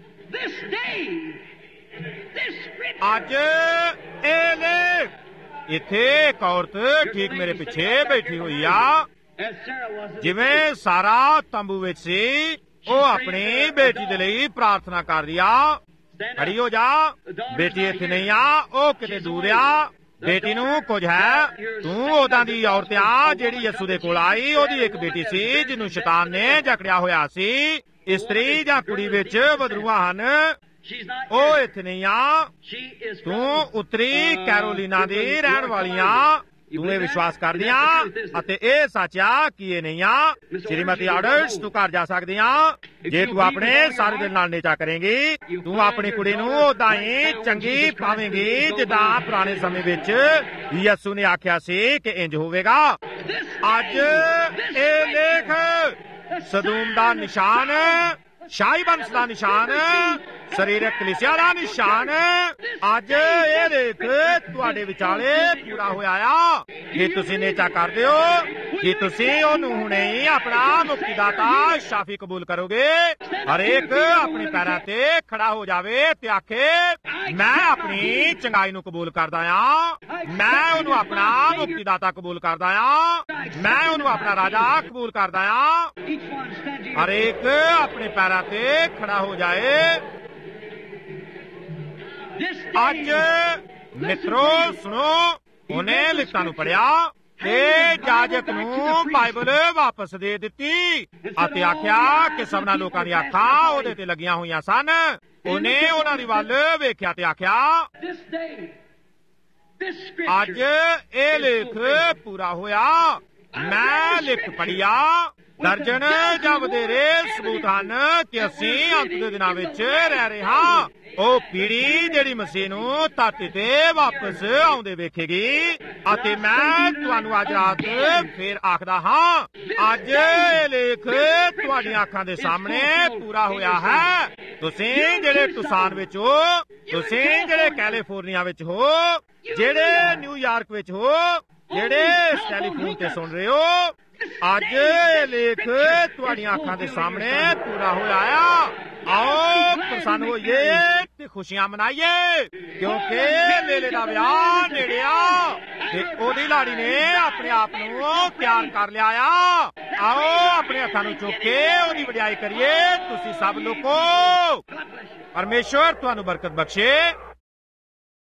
ਅੱਜ ਇਹ ਲੈ ਇੱਥੇ ਇੱਕ ਔਰਤ ਠੀਕ ਮੇਰੇ ਪਿੱਛੇ ਬੈਠੀ ਹੋਈ ਆ। ਜਿਵੇਂ ਸਾਰਾ ਤੰਬੂ ਵਿੱਚ ਸੀ, ਉਹ ਆਪਣੀ ਬੇਟੀ ਦੇ ਲਈ ਪ੍ਰਾਰਥਨਾ ਕਰ ਰਹੀ ਆ। ਖੜੀ ਹੋ ਜਾ। ਬੇਟੀ ਇੱਥੇ ਨਹੀਂ ਆ, ਉਹ ਕਿਤੇ ਦੂਰ ਆ। ਬੇਟੀ ਨੂੰ ਕੁਝ ਹੈ। ਤੂੰ ਉਹਦਾਂ ਦੀ ਔਰਤ ਆ ਜਿਹੜੀ ਯਿਸੂ ਦੇ ਕੋਲ ਆਈ। ਉਹਦੀ ਇੱਕ ਬੇਟੀ ਸੀ ਜਿਹਨੂੰ ਸ਼ੈਤਾਨ ਨੇ ਜਕੜਿਆ ਹੋਇਆ ਸੀ। ਇਸਤਰੀ ਜਾਂ ਕੁੜੀ ਵਿੱਚ ਵਧਰੂਆਂ ਹਨ। ਉਹ ਇੱਥੇ ਨਹੀਂ ਆ। ਤੂੰ ਉੱਤਰੀ ਕੈਰੋਲੀਨਾ ਦੀ ਰਹਿਣ ਵਾਲੀ ਆ। ਤੂੰ ਇਹ ਵਿਸ਼ਵਾਸ ਕਰਦੀ ਆ ਅਤੇ ਇਹ ਸੱਚ ਆ ਕਿ ਇਹ ਨਹੀਂ ਆ। ਸ਼੍ਰੀਮਤੀ ਆਡਰਸ, ਤੂੰ ਘਰ ਜਾ ਸਕਦੀ ਆ ਜੇ ਤੂੰ ਆਪਣੇ ਸਾਰੇ ਦਿਲ ਨਾਲ ਨੇਚਾ ਕਰੇਂਗੀ। ਤੂੰ ਆਪਣੀ ਕੁੜੀ ਨੂੰ ਉਦਾਂ ਹੀ ਚੰਗੀ ਪਾਵੇਂਗੀ ਜਿੱਦਾਂ ਪੁਰਾਣੇ ਸਮੇਂ ਵਿੱਚ ਯਿਸੂ ਨੇ ਆਖਿਆ ਸੀ ਕਿ ਇੰਜ ਹੋਵੇਗਾ। ਅੱਜ ਇਹ ਲੇਖ ਸਦੂਮ ਦਾ ਨਿਸ਼ਾਨ ਸ਼ਾਹੀ ਵੰਸ਼ ਦਾ ਨਿਸ਼ਾਨ, ਸਰੀਰਕ ਕਲੀਸਿਆ ਦਾ ਨਿਸ਼ਾਨ ਅੱਜ ਇਹ ਲੇਖ ਤੁਹਾਡੇ ਵਿਚਾਲੇ ਪੂਰਾ ਹੋਇਆ ਆ। ਜੇ ਤੁਸੀਂ ਨੇਚਾ ਕਰਦੇ ਹੋ, ਜੇ ਤੁਸੀਂ ਉਹਨੂੰ ਹੁਣੇ ਹੀ ਆਪਣਾ ਮੁਕਤੀਦਾਤਾ ਸ਼ਾਫੀ ਕਬੂਲ ਕਰੋਗੇ, ਹਰੇਕ ਆਪਣੇ ਪੈਰਾਂ ਤੇ ਖੜਾ ਹੋ ਜਾਵੇ ਤੇ ਆਖੇ ਮੈਂ ਆਪਣੀ ਚੰਗਾਈ ਨੂੰ ਕਬੂਲ ਕਰਦਾ ਆ, ਮੈਂ ਉਹਨੂੰ ਆਪਣਾ ਮੁਕਤੀਦਾਤਾ ਕਬੂਲ ਕਰਦਾ ਆ, ਮੈਂ ਉਹਨੂੰ ਆਪਣਾ ਰਾਜਾ ਕਬੂਲ ਕਰਦਾ ਆ। ਹਰੇਕ ਆਪਣੇ ਪੈਰਾਂ ਤੇ ਖੜਾ ਹੋ ਜਾਏ। ਅੱਜ ਮਿੱਤਰੋ ਸੁਣੋ, ਉਹਨੇ ਲਿਖਤਾਂ ਨੂੰ ਪੜਿਆ ਤੇ ਜਾਜਕ ਨੂੰ ਬਾਈਬਲ ਵਾਪਸ ਦੇ ਦਿੱਤੀ ਅਤੇ ਆਖਿਆ ਕਿ ਸਭਨਾਂ ਲੋਕਾਂ ਦੀਆਂ ਅੱਖਾਂ ਉਹਦੇ ਤੇ ਲੱਗੀਆਂ ਹੋਈਆਂ ਸਨ। ਉਹਨੇ ਉਹਨਾਂ ਦੀ ਵੱਲ ਵੇਖਿਆ ਤੇ ਆਖਿਆ ਅੱਜ ਇਹ ਲੇਖ ਪੂਰਾ ਹੋਇਆ। ਮੈਂ ਲਿਖ ਪੜਿਆ, ਦਰਜਨ ਜਾਂ ਵਧੇਰੇ ਸਬੂਤ ਹਨ ਕਿ ਅਸੀਂ ਅੰਤ ਦੇ ਦਿਨਾਂ ਵਿੱਚ ਰਹਿ ਰਹੇ ਹਾਂ। ਉਹ ਪੀੜੀ ਜਿਹੜੀ ਮਸੀਹ ਨੂੰ ਧਰਤੀ ਤੇ ਵਾਪਸ ਆਉਂਦੇ ਵੇਖੇਗੀ। ਅਤੇ ਮੈਂ ਤੁਹਾਨੂੰ ਅੱਜ ਰਾਤ ਫੇਰ ਆਖਦਾ ਹਾਂ, ਅੱਜ ਇਹ ਲੇਖ ਤੁਹਾਡੀਆਂ ਅੱਖਾਂ ਦੇ ਸਾਹਮਣੇ ਪੂਰਾ ਹੋਇਆ ਹੈ। ਤੁਸੀਂ ਜਿਹੜੇ ਟੁਸਾਨ ਵਿੱਚ ਹੋ, ਤੁਸੀਂ ਜਿਹੜੇ ਕੈਲੀਫੋਰਨੀਆ ਵਿੱਚ ਹੋ, ਜਿਹੜੇ ਨਿਊਯਾਰਕ ਵਿੱਚ ਹੋ, ਜਿਹੜੇ ਇਸ ਟੈਲੀਫੋਨ ਤੇ ਸੁਣ ਰਹੇ ਹੋ, ਅੱਜ ਇਹ ਲੇਖ ਤੁਹਾਡੀਆਂ ਅੱਖਾਂ ਦੇ ਸਾਹਮਣੇ ਪੂਰਾ ਹੋਇਆ ਆ। ਆਓ ਪ੍ਰਸੰਨ ਹੋਈਏ ਤੇ ਖੁਸ਼ੀਆਂ ਮਨਾਈਏ, ਕਿਉਂਕਿ ਮੇਲੇ ਦਾ ਵਿਆਹ ਨੇੜੇ ਆ ਤੇ ਉਹਦੀ ਲਾੜੀ ਨੇ ਆਪਣੇ ਆਪ ਨੂੰ ਤਿਆਰ ਕਰ ਲਿਆ ਆ। ਆਓ ਆਪਣੇ ਹੱਥਾਂ ਨੂੰ ਚੁੱਕ ਕੇ ਉਹਦੀ ਵਡਿਆਈ ਕਰੀਏ। ਤੁਸੀਂ ਸਭ ਲੋਕੋ, ਪਰਮੇਸ਼ਵਰ ਤੁਹਾਨੂੰ ਬਰਕਤ ਬਖਸ਼ੇ।